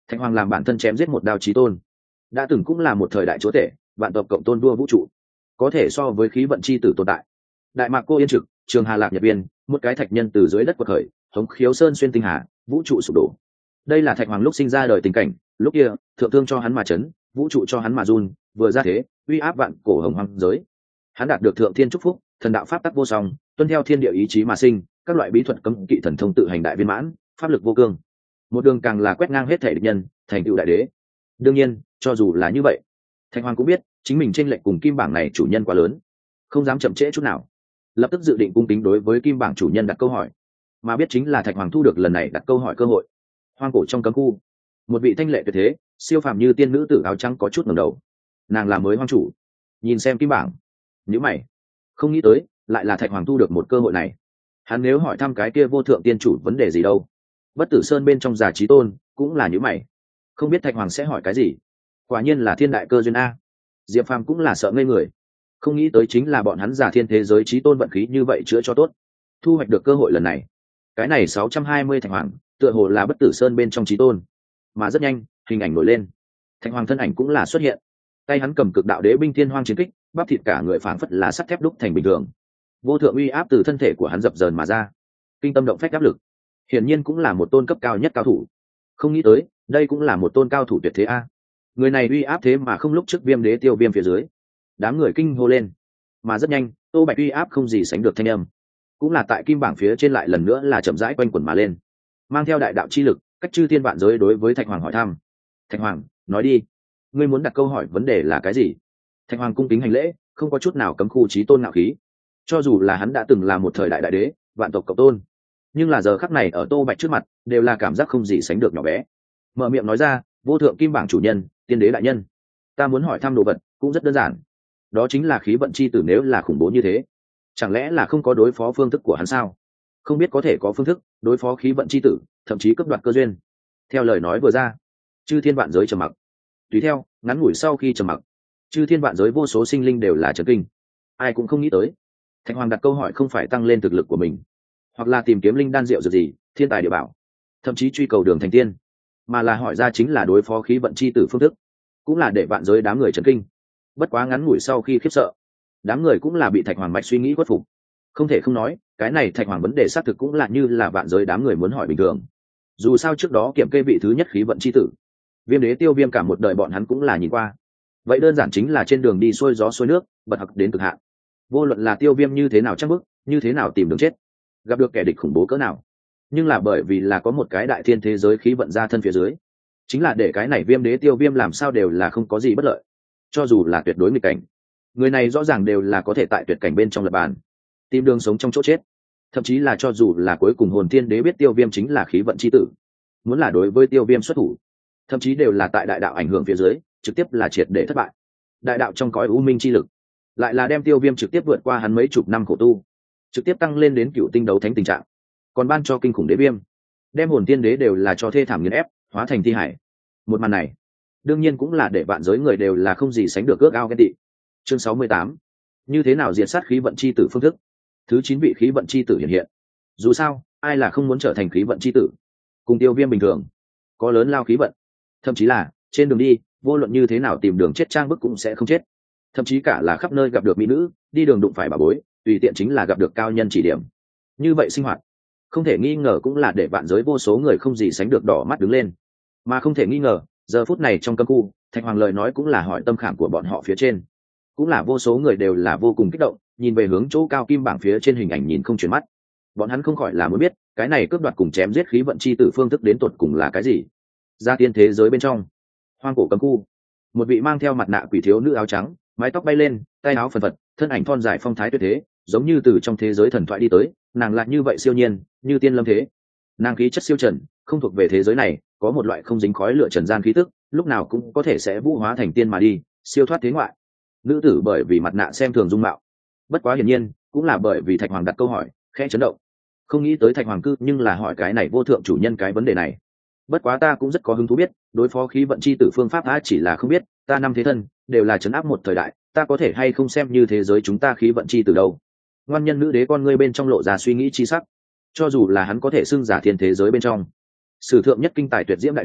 Speaker 1: Thạch Hoàng làm bản thân chém giết một đao chí tôn, đã từng cũng là một thời đại chúa tể, vạn tộc cộng tôn vua vũ trụ, có thể so với khí vận chi tử tồn tại. Đại mạc cô yên trực, trường Hà Lạc Nhật Viên, một cái thạch nhân từ dưới đất quật khởi, thống khiếu sơn xuyên tinh hà, vũ trụ sụp đổ. Đây là Thạch Hoàng lúc sinh ra đời tình cảnh, lúc kia thượng thương cho hắn mà chấn, vũ trụ cho hắn mà run, vừa ra thế uy áp vạn cổ hồng hoang giới. Hắn đạt được thượng thiên chúc phúc, thần đạo pháp tắc vô song, tuân theo thiên địa ý chí mà sinh, các loại bí thuật cấm kỵ thần thông tự hành đại viên mãn, pháp lực vô cương, một đường càng là quét ngang hết thể địch nhân, thành tựu đại đế. Đương nhiên, cho dù là như vậy, Thạch Hoàng cũng biết chính mình chênh lệch cùng kim bảng này chủ nhân quá lớn, không dám chậm trễ chút nào, lập tức dự định cung kính đối với kim bảng chủ nhân đặt câu hỏi, mà biết chính là Thạch Hoàng thu được lần này đặt câu hỏi cơ hội. Hoang cổ trong cấm khu, một vị thanh lệ tuyệt thế, siêu phàm như tiên nữ tử áo trắng có chút ngẩng đầu. Nàng là mới hoang chủ, nhìn xem kim bảng, nhíu mày, không nghĩ tới lại là Thạch Hoàng thu được một cơ hội này. Hắn nếu hỏi thăm cái kia vô thượng tiên chủ vấn đề gì đâu, Bất Tử Sơn bên trong Già Chí Tôn cũng là nhíu mày, không biết Thạch Hoàng sẽ hỏi cái gì. Quả nhiên là thiên đại cơ duyên a. Diệp Phàm cũng là sợ ngây người, không nghĩ tới chính là bọn hắn Già Thiên thế giới Chí Tôn vận khí như vậy chữa cho tốt, thu hoạch được cơ hội lần này. Cái này 620 Thạch Hoàng tựa hồ là Bất Tử Sơn bên trong Chí Tôn, mà rất nhanh hình ảnh nổi lên, Thạch Hoàng thân ảnh cũng là xuất hiện, tay hắn cầm cực đạo đế binh thiên hoang chiến kích, bắp thịt cả người phảng phất là sắt thép đúc thành bình thường, vô thượng uy áp từ thân thể của hắn dập dờn mà ra, kinh tâm động phách áp lực, hiển nhiên cũng là một tôn cấp cao nhất cao thủ. Không nghĩ tới đây cũng là một tôn cao thủ tuyệt thế a. Người này uy áp thế mà không lúc trước Viêm Đế Tiêu Viêm phía dưới. Đám người kinh hô lên, mà rất nhanh Tô Bạch uy áp không gì sánh được thanh âm, cũng là tại kim bảng phía trên lại lần nữa là chậm rãi quanh quẩn mà lên, mang theo đại đạo chi lực, cách chư thiên vạn giới đối với Thạch Hoàng hỏi thăm. Thạch Hoàng, nói đi, ngươi muốn đặt câu hỏi vấn đề là cái gì? Thạch Hoàng cung kính hành lễ, không có chút nào cấm khu chí tôn ngạo khí. Cho dù là hắn đã từng là một thời đại đại đế, vạn tộc cộng tôn, nhưng là giờ khắc này ở Tô Bạch trước mặt đều là cảm giác không gì sánh được nhỏ bé. Mở miệng nói ra, vô thượng kim bảng chủ nhân, tiên đế đại nhân, ta muốn hỏi thăm đồ vật cũng rất đơn giản, đó chính là khí vận chi tử nếu là khủng bố như thế, chẳng lẽ là không có đối phó phương thức của hắn sao? Không biết có thể có phương thức đối phó khí vận chi tử, thậm chí cấp đoạt cơ duyên. Theo lời nói vừa ra, chư thiên vạn giới trầm mặc. Tùy theo ngắn ngủi sau khi trầm mặc, chư thiên vạn giới vô số sinh linh đều là chấn kinh. Ai cũng không nghĩ tới Thạch Hoàng đặt câu hỏi không phải tăng lên thực lực của mình, hoặc là tìm kiếm linh đan rượu dược gì, thiên tài địa bảo, thậm chí truy cầu đường thành tiên, mà là hỏi ra chính là đối phó khí vận chi tử phương thức, cũng là để vạn giới đám người chấn kinh. Bất quá ngắn ngủi sau khi khiếp sợ, đám người cũng là bị Thạch Hoàng mạch suy nghĩ khuất phục. Không thể không nói, cái này Thạch Hoàng vấn đề xác thực cũng là như là vạn giới đám người muốn hỏi bình thường. Dù sao trước đó kiểm kê vị thứ nhất khí vận chi tử Viêm Đế Tiêu Viêm cả một đời bọn hắn cũng là nhìn qua. Vậy đơn giản chính là trên đường đi xuôi gió xuôi nước, bật học đến cực hạn. Vô luận là Tiêu Viêm như thế nào chắc bức, như thế nào tìm đường chết, gặp được kẻ địch khủng bố cỡ nào, nhưng là bởi vì là có một cái đại thiên thế giới khí vận ra thân phía dưới, chính là để cái này Viêm Đế Tiêu Viêm làm sao đều là không có gì bất lợi. Cho dù là tuyệt đối nghịch cảnh, người này rõ ràng đều là có thể tại tuyệt cảnh bên trong lập bàn, tìm đường sống trong chỗ chết. Thậm chí là cho dù là cuối cùng Hồn Thiên Đế biết Tiêu Viêm chính là khí vận chi tử, muốn là đối với Tiêu Viêm xuất thủ, thậm chí đều là tại đại đạo ảnh hưởng phía dưới, trực tiếp là triệt để thất bại. Đại đạo trong cõi u minh chi lực, lại là đem Tiêu Viêm trực tiếp vượt qua hắn mấy chục năm khổ tu, trực tiếp tăng lên đến cựu tinh đấu thánh tình trạng, còn ban cho kinh khủng đế viêm, đem Hồn Thiên Đế đều là cho thê thảm nghiền ép, hóa thành thi hải. Một màn này, đương nhiên cũng là để vạn giới người đều là không gì sánh được ước ao ghen tị. Chương 68, như thế nào diệt sát khí vận chi tử phương thức. Thứ 9 vị khí vận chi tử hiện hiện. Dù sao, ai là không muốn trở thành khí vận chi tử? Cùng Tiêu Viêm bình thường, có lớn lao khí vận, thậm chí là trên đường đi, vô luận như thế nào tìm đường chết trang bức cũng sẽ không chết. Thậm chí cả là khắp nơi gặp được mỹ nữ, đi đường đụng phải bà bối, tùy tiện chính là gặp được cao nhân chỉ điểm. Như vậy sinh hoạt, không thể nghi ngờ cũng là để vạn giới vô số người không gì sánh được đỏ mắt đứng lên. Mà không thể nghi ngờ, giờ phút này trong cấm khu, Thạch Hoàng lời nói cũng là hỏi tâm khảm của bọn họ phía trên, cũng là vô số người đều là vô cùng kích động, nhìn về hướng chỗ cao kim bảng phía trên hình ảnh nhìn không chuyển mắt. Bọn hắn không khỏi là muốn biết, cái này cướp đoạt cùng chém giết khí vận chi tử phương thức đến tột cùng là cái gì. Ra tiên thế giới bên trong, hoang cổ cấm khu, một vị mang theo mặt nạ quỷ thiếu nữ áo trắng, mái tóc bay lên, tay áo phần phật, thân ảnh thon dài phong thái tuyệt thế, giống như từ trong thế giới thần thoại đi tới. Nàng lại như vậy siêu nhiên, như tiên lâm thế. Nàng khí chất siêu trần, không thuộc về thế giới này, có một loại không dính khói lửa trần gian khí tức, lúc nào cũng có thể sẽ vũ hóa thành tiên mà đi, siêu thoát thế ngoại. Nữ tử bởi vì mặt nạ xem thường dung mạo, bất quá hiển nhiên cũng là bởi vì Thạch Hoàng đặt câu hỏi, khẽ chấn động. Không nghĩ tới Thạch Hoàng cư nhưng là hỏi cái này vô thượng chủ nhân cái vấn đề này. Bất quá ta cũng rất có hứng thú biết, đối phó khí vận chi tử phương pháp ta chỉ là không biết, ta năm thế thân đều là trấn áp một thời đại, ta có thể hay không xem như thế giới chúng ta khí vận chi tử đâu. Ngoan nhân nữ đế con ngươi bên trong lộ ra suy nghĩ chi sắc. Cho dù là hắn có thể xưng giả thiên thế giới bên trong sử thượng nhất kinh tài tuyệt diễm đại đế,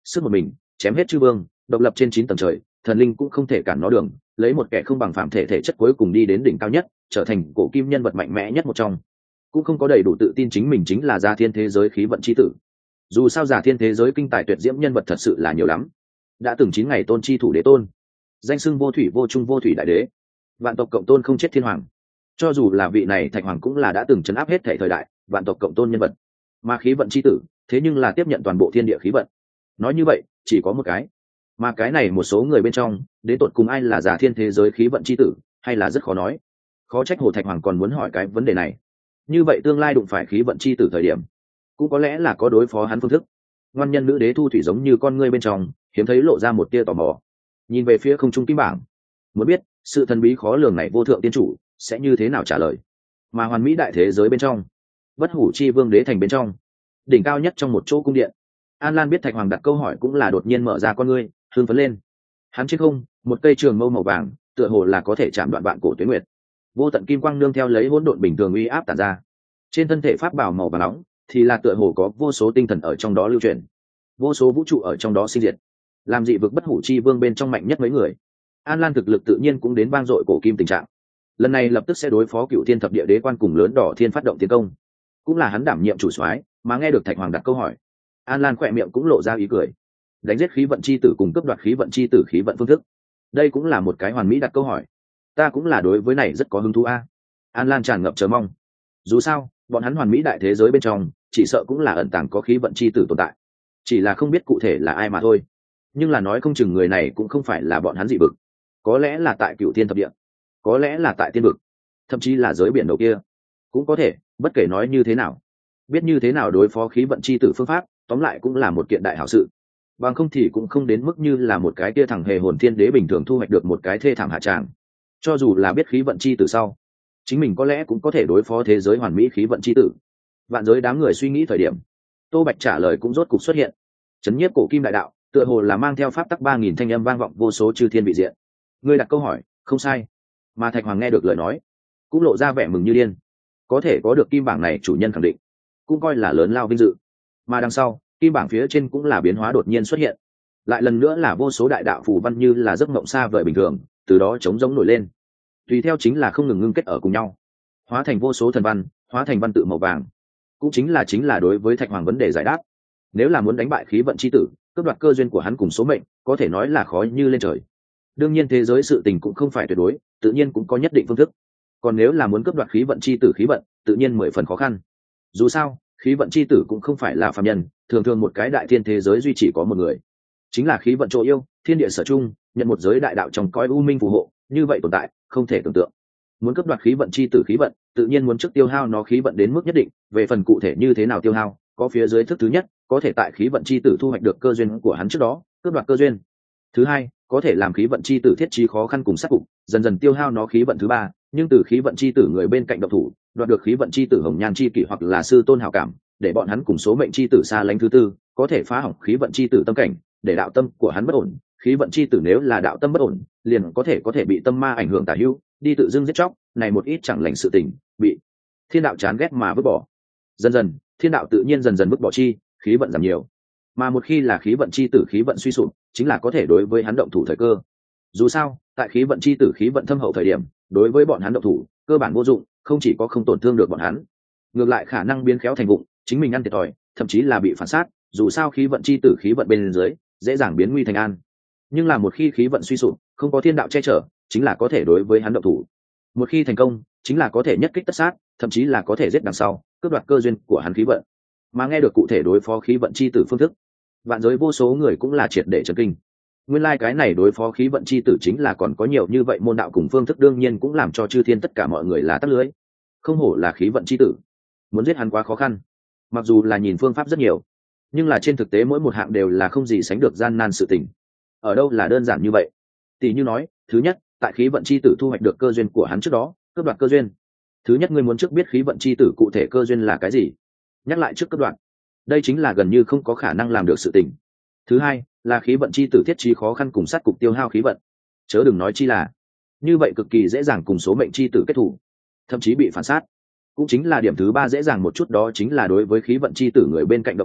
Speaker 1: sức một mình chém hết chư vương, độc lập trên 9 tầng trời, thần linh cũng không thể cản nó đường, lấy một kẻ không bằng phạm thể thể chất cuối cùng đi đến đỉnh cao nhất, trở thành cổ kim nhân vật mạnh mẽ nhất một trong. Cũng không có đầy đủ tự tin chính mình chính là Già Thiên thế giới khí vận chi tử. Dù sao Già Thiên thế giới kinh tài tuyệt diễm nhân vật thật sự là nhiều lắm. Đã từng 9 ngày tôn chi thủ đế tôn, danh xưng vô thủy vô trung vô thủy đại đế, vạn tộc cộng tôn không chết thiên hoàng. Cho dù là vị này Thạch Hoàng cũng là đã từng trấn áp hết thể thời đại, vạn tộc cộng tôn nhân vật. Mà khí vận chi tử, thế nhưng là tiếp nhận toàn bộ thiên địa khí vận. Nói như vậy, chỉ có một cái. Mà cái này một số người bên trong, đến tột cùng ai là Già Thiên thế giới khí vận chi tử, hay là rất khó nói. Khó trách Hồ Thạch Hoàng còn muốn hỏi cái vấn đề này. Như vậy tương lai đụng phải khí vận chi tử thời điểm, cũng có lẽ là có đối phó hắn phương thức. Ngoan nhân nữ đế Thu Thủy giống như con ngươi bên trong, hiếm thấy lộ ra một tia tò mò. Nhìn về phía không trung kim bảng, muốn biết sự thần bí khó lường này vô thượng tiên chủ sẽ như thế nào trả lời. Mà hoàn mỹ đại thế giới bên trong, bất hủ chi vương đế thành bên trong, đỉnh cao nhất trong một chỗ cung điện, An Lan biết Thạch Hoàng đặt câu hỏi cũng là đột nhiên mở ra con ngươi, hưng phấn lên. Hắn trên không, một cây trường mâu màu vàng, tựa hồ là có thể chạm đoạn vạn cổ tuyết nguyệt. Vô tận kim quang nương theo lấy hỗn độn bình thường uy áp tản ra. Trên thân thể pháp bảo màu vàng nóng, thì là tựa hồ có vô số tinh thần ở trong đó lưu truyền, vô số vũ trụ ở trong đó sinh diệt. Làm dị vực bất hủ chi vương bên trong mạnh nhất mấy người. An Lan thực lực tự nhiên cũng đến vang dội cổ kim tình trạng. Lần này lập tức sẽ đối phó Cựu Thiên Thập Địa Đế quan cùng lớn đỏ thiên phát động tiến công. Cũng là hắn đảm nhiệm chủ soái, mà nghe được Thạch Hoàng đặt câu hỏi, An Lan khỏe miệng cũng lộ ra ý cười. Đánh giết khí vận chi tử cùng cướp đoạt khí vận chi tử khí vận phương thức, đây cũng là một cái hoàn mỹ đặt câu hỏi. Ta cũng là đối với này rất có hứng thú a. An Lan tràn ngập chờ mong. Dù sao, bọn hắn hoàn mỹ đại thế giới bên trong, chỉ sợ cũng là ẩn tàng có khí vận chi tử tồn tại. Chỉ là không biết cụ thể là ai mà thôi. Nhưng là nói không chừng người này cũng không phải là bọn hắn dị vực. Có lẽ là tại Cựu Thiên Thập Địa, có lẽ là tại tiên vực, thậm chí là giới biển đầu kia. Cũng có thể, bất kể nói như thế nào, biết như thế nào đối phó khí vận chi tử phương pháp, tóm lại cũng là một kiện đại hảo sự. Bằng không thì cũng không đến mức như là một cái kia thằng hề hồn thiên đế bình thường thu hoạch được một cái thê thảm hạ tràng. Cho dù là biết khí vận chi tử sau, chính mình có lẽ cũng có thể đối phó thế giới hoàn mỹ khí vận chi tử. Vạn giới đám người suy nghĩ thời điểm, Tô Bạch trả lời cũng rốt cục xuất hiện. Chấn nhiếp cổ kim đại đạo, tựa hồ là mang theo pháp tắc 3000 thanh âm vang vọng vô số chư thiên vị diện. Ngươi đặt câu hỏi, không sai. Mà Thạch Hoàng nghe được lời nói, cũng lộ ra vẻ mừng như điên. Có thể có được kim bảng này chủ nhân khẳng định, cũng coi là lớn lao vinh dự. Mà đằng sau, kim bảng phía trên cũng là biến hóa đột nhiên xuất hiện. Lại lần nữa là vô số đại đạo phù văn như là giấc mộng xa vời bình thường, từ đó trống rỗng nổi lên. Tùy theo chính là không ngừng ngưng kết ở cùng nhau, hóa thành vô số thần văn, hóa thành văn tự màu vàng. Cũng chính là đối với Thạch Hoàng vấn đề giải đáp. Nếu là muốn đánh bại khí vận chi tử, cướp đoạt cơ duyên của hắn cùng số mệnh, có thể nói là khó như lên trời. Đương nhiên thế giới sự tình cũng không phải tuyệt đối, tự nhiên cũng có nhất định phương thức. Còn nếu là muốn cướp đoạt khí vận chi tử khí vận, tự nhiên 10 phần khó khăn. Dù sao, khí vận chi tử cũng không phải là phàm nhân, thường thường một cái đại thiên thế giới duy chỉ có một người, chính là khí vận chỗ yêu, thiên địa sở chung, nhận một giới đại đạo trong cõi u minh phù hộ, như vậy tồn tại, không thể tưởng tượng. Muốn cướp đoạt khí vận chi tử khí vận, tự nhiên muốn trước tiêu hao nó khí vận đến mức nhất định, về phần cụ thể như thế nào tiêu hao, có phía dưới thức thứ nhất, có thể tại khí vận chi tử thu hoạch được cơ duyên của hắn trước đó, cướp đoạt cơ duyên. Thứ hai, có thể làm khí vận chi tử thiết trí khó khăn cùng sát cục, dần dần tiêu hao nó khí vận. Thứ ba, nhưng từ khí vận chi tử người bên cạnh độc thủ, đoạt được khí vận chi tử hồng nhan chi kỷ hoặc là sư tôn hảo cảm, để bọn hắn cùng số mệnh chi tử xa lánh. Thứ tư, có thể phá hỏng khí vận chi tử tâm cảnh, để đạo tâm của hắn bất ổn. Khí vận chi tử nếu là đạo tâm bất ổn, liền có thể bị tâm ma ảnh hưởng tả hữu, đi tự dưng giết chóc, này một ít chẳng lành sự tình, bị thiên đạo chán ghét mà vứt bỏ. Dần dần, thiên đạo tự nhiên dần dần vứt bỏ chi, khí vận giảm nhiều. Mà một khi là khí vận chi tử khí vận suy sụp, chính là có thể đối với hắn động thủ thời cơ. Dù sao, tại khí vận chi tử khí vận thâm hậu thời điểm, đối với bọn hắn động thủ, cơ bản vô dụng, không chỉ có không tổn thương được bọn hắn, ngược lại khả năng biến khéo thành vụng, chính mình ăn thiệt thòi, thậm chí là bị phản sát. Dù sao khí vận chi tử khí vận bên dưới, dễ dàng biến nguy thành an. Nhưng là một khi khí vận suy sụp, không có thiên đạo che chở, chính là có thể đối với hắn động thủ. Một khi thành công, chính là có thể nhất kích tất sát, thậm chí là có thể giết đằng sau, cướp đoạt cơ duyên của hắn khí vận. Mà nghe được cụ thể đối phó khí vận chi tử phương thức, vạn giới vô số người cũng là triệt để chấn kinh. Nguyên lai cái này đối phó khí vận chi tử chính là còn có nhiều như vậy môn đạo cùng phương thức, đương nhiên cũng làm cho chư thiên tất cả mọi người là tắt lưới. Không hổ là khí vận chi tử, muốn giết hắn quá khó khăn. Mặc dù là nhìn phương pháp rất nhiều, nhưng là trên thực tế mỗi một hạng đều là không gì sánh được gian nan sự tình. Ở đâu là đơn giản như vậy? Tỷ như nói, thứ nhất, tại khí vận chi tử thu hoạch được cơ duyên của hắn trước đó, cướp đoạt cơ duyên. Thứ nhất, ngươi muốn trước biết khí vận chi tử cụ thể cơ duyên là cái gì, nhắc lại trước cướp đoạt, đây chính là gần như không có khả năng làm được sự tình. Thứ hai, là khí vận chi tử thiết trí khó khăn cùng sát cục tiêu hao khí vận, chớ đừng nói chi là như vậy cực kỳ dễ dàng cùng số mệnh chi tử kết thủ, thậm chí bị phản sát. Cũng chính là điểm thứ ba dễ dàng một chút, đó chính là đối với khí vận chi tử người bên cạnh động thủ,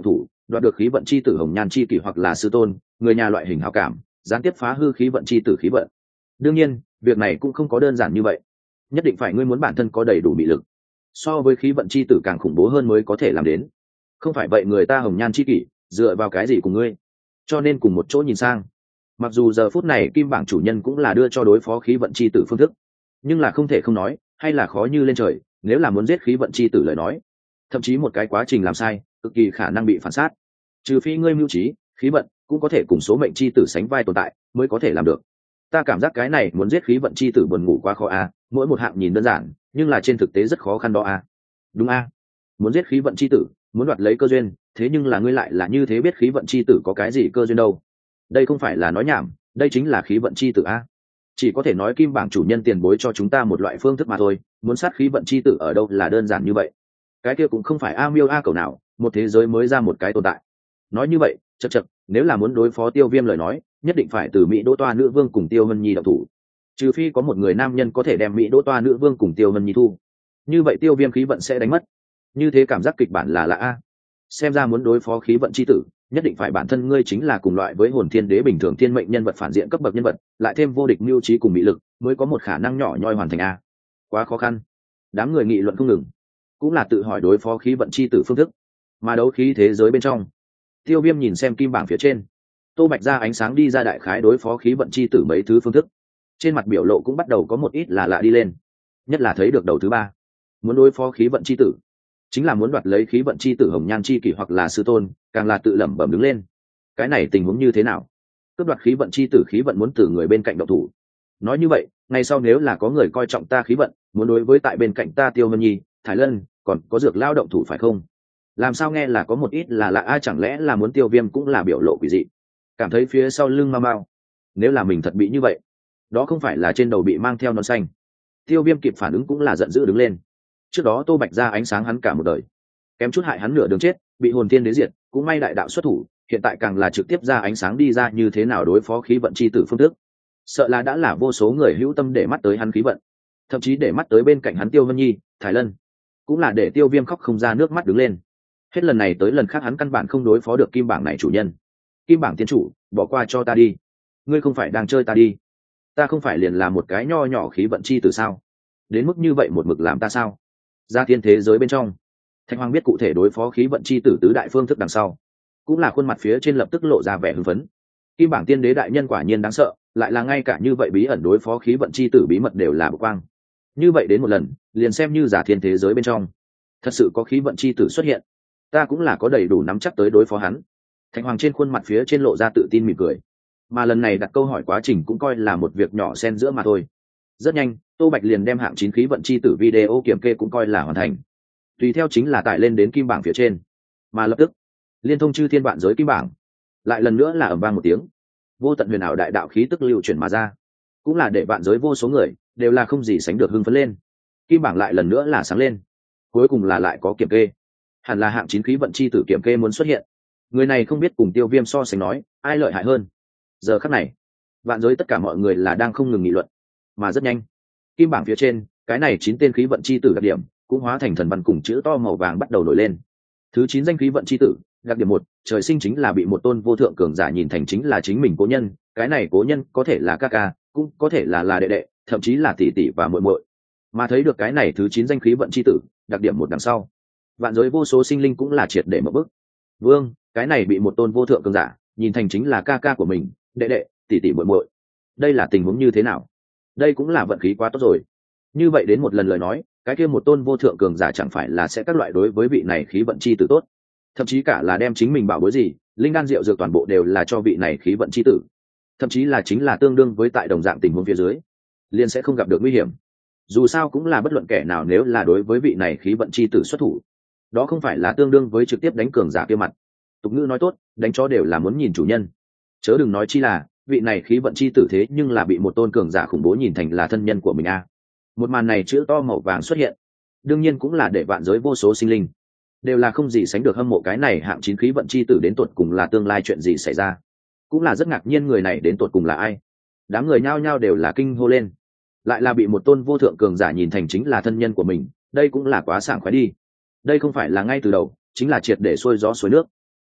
Speaker 1: đoạt được khí vận chi tử hồng nhan chi kỷ hoặc là sư tôn người nhà loại hình hảo cảm, gián tiếp phá hư khí vận chi tử khí vận. Đương nhiên việc này cũng không có đơn giản như vậy, nhất định phải ngươi muốn bản thân có đầy đủ bị lực, so với khí vận chi tử càng khủng bố hơn mới có thể làm đến. Không phải vậy người ta hồng nhan chi kỷ dựa vào cái gì cùng ngươi? Cho nên cùng một chỗ nhìn sang. Mặc dù giờ phút này kim bảng chủ nhân cũng là đưa cho đối phó khí vận chi tử phương thức, nhưng là không thể không nói hay là khó như lên trời. Nếu là muốn giết khí vận chi tử lời nói, thậm chí một cái quá trình làm sai cực kỳ khả năng bị phản sát. Trừ phi ngươi mưu trí, khí vận cũng có thể cùng số mệnh chi tử sánh vai tồn tại mới có thể làm được. Ta cảm giác cái này muốn giết khí vận chi tử buồn ngủ quá khó a. Mỗi một hạng nhìn đơn giản nhưng là trên thực tế rất khó khăn đó a. Đúng a, muốn giết khí vận chi tử, muốn đoạt lấy cơ duyên, thế nhưng là ngươi lại là như thế biết khí vận chi tử có cái gì cơ duyên đâu? Đây không phải là nói nhảm, đây chính là khí vận chi tử a. Chỉ có thể nói kim bảng chủ nhân tiền bối cho chúng ta một loại phương thức mà thôi, muốn sát khí vận chi tử ở đâu là đơn giản như vậy. Cái kia cũng không phải a miêu a cầu nào, một thế giới mới ra một cái tồn tại. Nói như vậy, chậc chậc, nếu là muốn đối phó Tiêu Viêm lời nói, nhất định phải từ Mỹ Đỗ Toa nữ vương cùng Tiêu Vân Nhi động thủ. Trừ phi có một người nam nhân có thể đem Mỹ Đỗ Toa nữ vương cùng Tiêu Vân Nhi thu, như vậy Tiêu Viêm khí vận sẽ đánh mất. Như thế cảm giác kịch bản là lạ a. Xem ra muốn đối phó khí vận chi tử, nhất định phải bản thân ngươi chính là cùng loại với hồn thiên đế bình thường thiên mệnh nhân vật phản diện cấp bậc nhân vật, lại thêm vô địch mưu trí cùng mỹ lực, mới có một khả năng nhỏ nhoi hoàn thành a. Quá khó khăn. Đám người nghị luận không ngừng, cũng là tự hỏi đối phó khí vận chi tử phương thức. Mà đấu khí thế giới bên trong, Tiêu Viêm nhìn xem kim bảng phía trên, Tô Bạch ra ánh sáng đi ra đại khái đối phó khí vận chi tử mấy thứ phương thức. Trên mặt biểu lộ cũng bắt đầu có một ít là lạ đi lên, nhất là thấy được đầu thứ ba, muốn đối phó khí vận chi tử, chính là muốn đoạt lấy khí vận chi tử hồng nhan chi kỷ hoặc là sư tôn, càng là tự lẩm bẩm đứng lên. Cái này tình huống như thế nào? Cướp đoạt khí vận chi tử, khí vận muốn từ người bên cạnh động thủ. Nói như vậy, ngày sau nếu là có người coi trọng ta khí vận, muốn đối với tại bên cạnh ta Tiêu Vân Nhi, Thái Lân, còn có Dược Lao động thủ phải không? Làm sao nghe là có một ít là lạ a, chẳng lẽ là muốn Tiêu Viêm cũng là biểu lộ quỷ dị, cảm thấy phía sau lưng mau mau. Nếu là mình thật bị như vậy, đó không phải là trên đầu bị mang theo nón xanh. Tiêu Viêm kịp phản ứng cũng là giận dữ đứng lên. Trước đó Tô Bạch ra ánh sáng hắn cả một đời, kém chút hại hắn nửa đường chết, bị hồn thiên đế diệt, cũng may đại đạo xuất thủ, hiện tại càng là trực tiếp ra ánh sáng đi ra như thế nào đối phó khí vận chi tử phương thức. Sợ là đã là vô số người hữu tâm để mắt tới hắn khí vận, thậm chí để mắt tới bên cạnh hắn Tiêu Vân Nhi, Thái Lân, cũng là để Tiêu Viêm khóc không ra nước mắt đứng lên. Hết lần này tới lần khác hắn căn bản không đối phó được kim bảng này chủ nhân. Kim bảng tiên chủ, bỏ qua cho ta đi, ngươi không phải đang chơi ta đi, ta không phải liền là một cái nho nhỏ khí vận chi tử sao, đến mức như vậy một mực làm ta sao? Ra thiên thế giới bên trong, Thạch Hoàng biết cụ thể đối phó khí vận chi tử tứ đại phương thức đằng sau, cũng là khuôn mặt phía trên lập tức lộ ra vẻ hưng phấn. Kim bảng tiên đế đại nhân quả nhiên đáng sợ, lại là ngay cả như vậy bí ẩn đối phó khí vận chi tử bí mật đều là bộc quang. Như vậy đến một lần, liền xem như giả thiên thế giới bên trong thật sự có khí vận chi tử xuất hiện, ta cũng là có đầy đủ nắm chắc tới đối phó hắn. Thạch Hoàng trên khuôn mặt phía trên lộ ra tự tin mỉm cười, mà lần này đặt câu hỏi quá trình cũng coi là một việc nhỏ xen giữa mà thôi. Rất nhanh, Tô Bạch liền đem hạng 9 khí vận chi tử video kiểm kê cũng coi là hoàn thành, tùy theo chính là tải lên đến kim bảng phía trên. Mà lập tức liên thông chư thiên vạn giới kim bảng lại lần nữa là ầm vang một tiếng, vô tận huyền ảo đại đạo khí tức lưu chuyển mà ra, cũng là để vạn giới vô số người đều là không gì sánh được hưng phấn lên. Kim bảng lại lần nữa là sáng lên, cuối cùng là lại có kiểm kê, hẳn là hạng 9 khí vận chi tử kiểm kê muốn xuất hiện. Người này không biết cùng Tiêu Viêm so sánh nói ai lợi hại hơn. Giờ khắc này vạn giới tất cả mọi người là đang không ngừng nghị luận, mà rất nhanh kim bảng phía trên cái này 9 tên khí vận chi tử đặc điểm cũng hóa thành thần văn cùng chữ to màu vàng bắt đầu nổi lên. Thứ 9 danh khí vận chi tử, đặc điểm 1, trời sinh chính là bị một tôn vô thượng cường giả nhìn thành chính là chính mình cố nhân, cái này cố nhân có thể là ca ca, cũng có thể là đệ đệ, thậm chí là tỷ tỷ và muội muội. Mà thấy được cái này thứ 9 danh khí vận chi tử, đặc điểm 1 đằng sau, vạn giới vô số sinh linh cũng là triệt để mở bức. Vương, cái này bị một tôn vô thượng cường giả nhìn thành chính là ca ca của mình, đệ đệ, tỷ tỷ muội muội. Đây là tình huống như thế nào? Đây cũng là vận khí quá tốt rồi. Như vậy đến một lần lời nói, cái kia một tôn vô thượng cường giả chẳng phải là sẽ các loại đối với vị này khí vận chi tử tốt, thậm chí cả là đem chính mình bảo bối gì, linh đan rượu dược toàn bộ đều là cho vị này khí vận chi tử, thậm chí là chính là tương đương với tại đồng dạng tình huống phía dưới liền sẽ không gặp được nguy hiểm. Dù sao cũng là bất luận kẻ nào nếu là đối với vị này khí vận chi tử xuất thủ, đó không phải là tương đương với trực tiếp đánh cường giả kia mặt. Tục ngữ nói tốt, đánh chó đều là muốn nhìn chủ nhân, chớ đừng nói chi là vị này khí vận chi tử thế nhưng là bị một tôn cường giả khủng bố nhìn thành là thân nhân của mình a. Một màn này chữ to màu vàng xuất hiện, đương nhiên cũng là để vạn giới vô số sinh linh đều là không gì sánh được hâm mộ cái này hạng 9 khí vận chi tử đến tột cùng là tương lai chuyện gì xảy ra, cũng là rất ngạc nhiên người này đến tột cùng là ai. Đám người nhao nhao đều là kinh hô lên, lại là bị một tôn vô thượng cường giả nhìn thành chính là thân nhân của mình, đây cũng là quá sảng khoái đi. Đây không phải là ngay từ đầu chính là triệt để xuôi gió xuôi nước.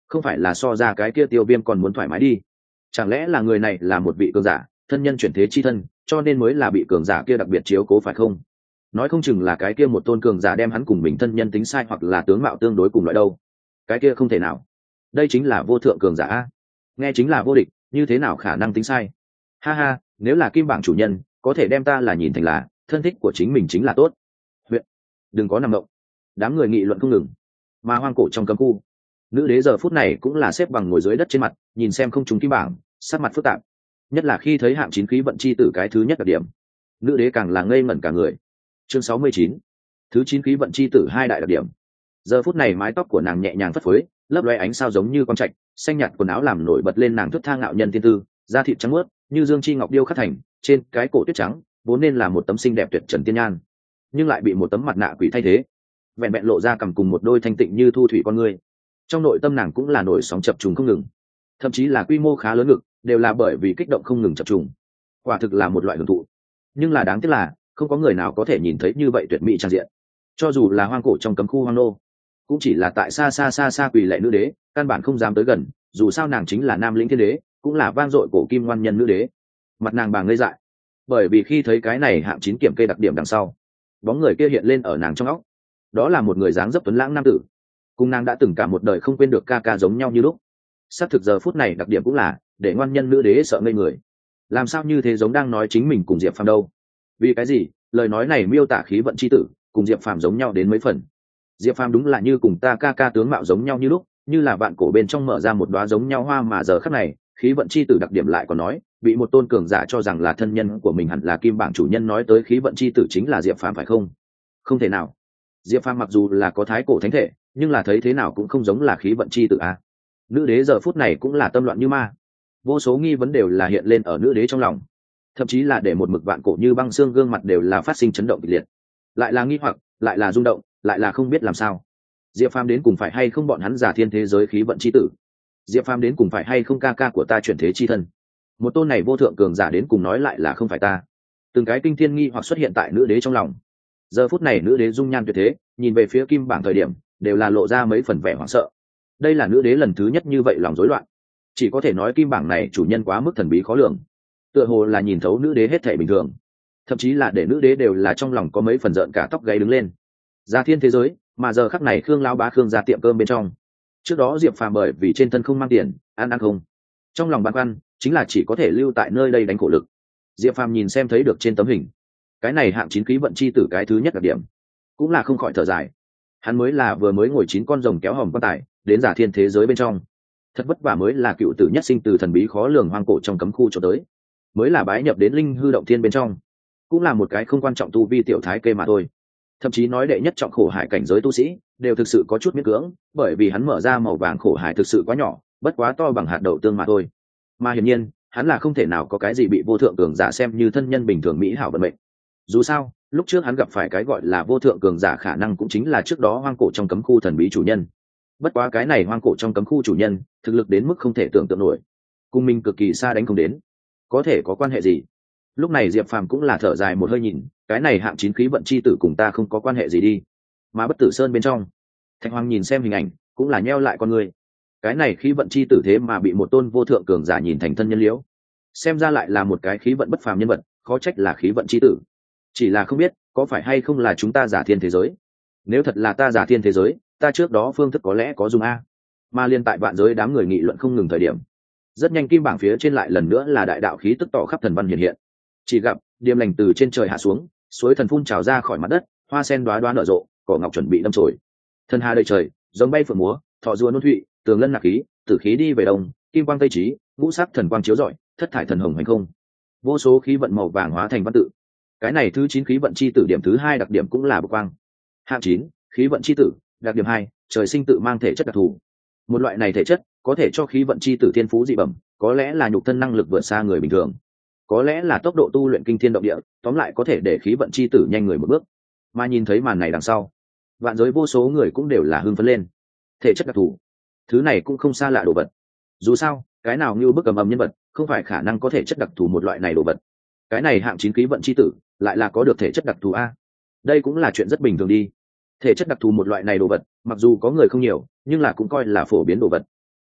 Speaker 1: không phải là so ra cái kia Tiêu Viêm còn muốn thoải mái đi. Chẳng lẽ là người này là một vị cường giả, thân nhân chuyển thế chi thân, cho nên mới là bị cường giả kia đặc biệt chiếu cố phải không? Nói không chừng là cái kia một tôn cường giả đem hắn cùng mình thân nhân tính sai, hoặc là tướng mạo tương đối cùng loại đâu. Cái kia không thể nào. Đây chính là vô thượng cường giả a. Nghe chính là vô địch, như thế nào khả năng tính sai? Ha ha, nếu là kim bảng chủ nhân, có thể đem ta là nhìn thành là thân thích của chính mình chính là tốt. Huyện, đừng có nằm động. Đám người nghị luận không ngừng. Mà hoang cổ trong cấm khu, nữ đế giờ phút này cũng là xếp bằng ngồi dưới đất trên mặt, nhìn xem không trùng kim bảng, sắc mặt phức tạp. Nhất là khi thấy hạng 9 khí vận chi tử cái thứ nhất đặc điểm, nữ đế càng là ngây ngẩn cả người. Chương 69, thứ 9 khí vận chi tử hai đại đặc điểm. Giờ phút này mái tóc của nàng nhẹ nhàng phất phới, lấp loé ánh sao giống như con trạch, xanh nhạt quần áo làm nổi bật lên nàng thướt tha ngạo nhân tiên tư, da thịt trắng muốt, như dương chi ngọc điêu khắc thành, trên cái cổ tuyết trắng, vốn nên là một tấm xinh đẹp tuyệt trần tiên nhan, nhưng lại bị một tấm mặt nạ quỷ thay thế, vẹn vẹn lộ ra cằm cùng một đôi thanh tịnh như thu thủy con người. Trong nội tâm nàng cũng là nổi sóng chập trùng không ngừng, thậm chí là quy mô khá lớn ngực, đều là bởi vì kích động không ngừng chập trùng. Quả thực là một loại hưởng thụ. Nhưng là đáng tiếc là, không có người nào có thể nhìn thấy như vậy tuyệt mỹ trang diện. Cho dù là hoang cổ trong cấm khu hoang nô, cũng chỉ là tại xa quỳ lạy nữ đế, căn bản không dám tới gần, dù sao nàng chính là nam lĩnh thiên đế, cũng là vang dội cổ kim ngoan nhân nữ đế. Mặt nàng bàng ngây dại, bởi vì khi thấy cái này hạng 9 kiểm kê đặc điểm đằng sau, bóng người kia hiện lên ở nàng trong óc. Đó là một người dáng dấp tuấn lãng nam tử, cùng nàng đã từng cả một đời không quên được ca ca giống nhau như lúc. Xác thực giờ phút này đặc điểm cũng là để ngoan nhân nữ đế sợ ngây người. Làm sao như thế giống đang nói chính mình cùng Diệp Phàm đâu? Vì cái gì? Lời nói này miêu tả khí vận chi tử, cùng Diệp Phàm giống nhau đến mấy phần. Diệp Phàm đúng là như cùng ta ca ca tướng mạo giống nhau như lúc, như là vạn cổ bên trong mở ra một đóa giống nhau hoa, mà giờ khắc này, khí vận chi tử đặc điểm lại còn nói, bị một tôn cường giả cho rằng là thân nhân của mình hẳn là kim bảng chủ nhân nói tới khí vận chi tử chính là Diệp Phàm phải không? Không thể nào. Diệp Phàm mặc dù là có thái cổ thánh thể, nhưng là thấy thế nào cũng không giống là khí vận chi tử a. Nữ đế giờ phút này cũng là tâm loạn như ma. Vô số nghi vấn đều là hiện lên ở nữ đế trong lòng, thậm chí là để một mực vạn cổ như băng xương gương mặt đều là phát sinh chấn động kịch liệt, lại là nghi hoặc, lại là rung động, lại là không biết làm sao. Diệp Phàm đến cùng phải hay không bọn hắn giả thiên thế giới khí vận chi tử? Diệp Phàm đến cùng phải hay không ca ca của ta chuyển thế chi thân? Một tôn này vô thượng cường giả đến cùng nói lại là không phải ta. Từng cái kinh thiên nghi hoặc xuất hiện tại nữ đế trong lòng. Giờ phút này nữ đế dung nhan tuyệt thế, nhìn về phía kim bảng thời điểm đều là lộ ra mấy phần vẻ hoảng sợ. Đây là nữ đế lần thứ nhất như vậy lòng rối loạn. Chỉ có thể nói kim bảng này chủ nhân quá mức thần bí khó lường, tựa hồ là nhìn thấu nữ đế hết thể bình thường, thậm chí là để nữ đế đều là trong lòng có mấy phần giận cả tóc gáy đứng lên. Gia thiên thế giới, mà giờ khắc này Khương lão bá Khương ra tiệm cơm bên trong. Trước đó Diệp Phàm bởi vì trên thân không mang tiền, ăn không, trong lòng băn khoăn chính là chỉ có thể lưu tại nơi đây đánh khổ lực. Diệp Phàm nhìn xem thấy được trên tấm hình, cái này hạng 9 khí vận chi tử cái thứ nhất đặc điểm, cũng là không khỏi thở dài. Hắn mới là vừa mới ngồi 9 con rồng kéo hòm quan tài đến giả thiên thế giới bên trong, thật vất vả mới là cựu tử nhất sinh từ thần bí khó lường hoang cổ trong cấm khu cho tới, mới là bái nhập đến linh hư động thiên bên trong, cũng là một cái không quan trọng tu vi tiểu thái kê mà thôi. Thậm chí nói đệ nhất trọng khổ hải cảnh giới tu sĩ đều thực sự có chút miễn cưỡng, bởi vì hắn mở ra màu vàng khổ hải thực sự quá nhỏ, bất quá to bằng hạt đậu tương mà thôi. Mà hiển nhiên hắn là không thể nào có cái gì bị vô thượng cường giả xem như thân nhân bình thường mỹ hảo vận mệnh. Dù sao lúc trước hắn gặp phải cái gọi là vô thượng cường giả khả năng cũng chính là trước đó hoang cổ trong cấm khu thần bí chủ nhân. Bất quá cái này hoang cổ trong cấm khu chủ nhân thực lực đến mức không thể tưởng tượng nổi, cùng mình cực kỳ xa đánh không đến, có thể có quan hệ gì? Lúc này Diệp Phàm cũng là thở dài một hơi, nhìn cái này hạng 9 khí vận chi tử cùng ta không có quan hệ gì đi. Mà Bất Tử Sơn bên trong, Thạch Hoàng nhìn xem hình ảnh cũng là nheo lại con người. Cái này khí vận chi tử thế mà bị một tôn vô thượng cường giả nhìn thành thân nhân liễu, xem ra lại là một cái khí vận bất phàm nhân vật, khó trách là khí vận chi tử. Chỉ là không biết có phải hay không là chúng ta giả thiên thế giới. Nếu thật là ta giả thiên thế giới, ta trước đó phương thức có lẽ có dùng a. Mà liên tại vạn giới đám người nghị luận không ngừng thời điểm, rất nhanh kim bảng phía trên lại lần nữa là đại đạo khí tức tỏ khắp thần văn hiện hiện. Chỉ gặp điềm lành từ trên trời hạ xuống, suối thần phun trào ra khỏi mặt đất, hoa sen đóa đóa nở rộ, cỏ ngọc chuẩn bị đâm chồi. Thần hà đầy trời, giống bay phượng múa, thọ rùa nôn thụy, tường lân nạp khí, tử khí đi về đông, kim quang tây trí, ngũ sắc thần quang chiếu rọi, thất thải thần hồng hành không. Vô số khí vận màu vàng hóa thành văn tự. Cái này thứ 9 khí vận chi tử điểm thứ 2 đặc điểm cũng là bộc quang. Hạng 9, khí vận chi tử, đặc điểm 2, trời sinh tự mang thể chất đặc thù. Một loại này thể chất có thể cho khí vận chi tử thiên phú dị bẩm, có lẽ là nhục thân năng lực vượt xa người bình thường, có lẽ là tốc độ tu luyện kinh thiên động địa, tóm lại có thể để khí vận chi tử nhanh người một bước. Mà nhìn thấy màn này đằng sau, vạn giới vô số người cũng đều là hưng phấn lên. Thể chất đặc thù, thứ này cũng không xa lạ đồ vật. Dù sao cái nào như bức ầm nhân vật không phải khả năng có thể chất đặc thù một loại này đồ vật. Cái này hạng 9 khí vận chi tử lại là có được thể chất đặc thù a. Đây cũng là chuyện rất bình thường đi. Thể chất đặc thù một loại này đồ vật, mặc dù có người không nhiều, nhưng là cũng coi là phổ biến đồ vật.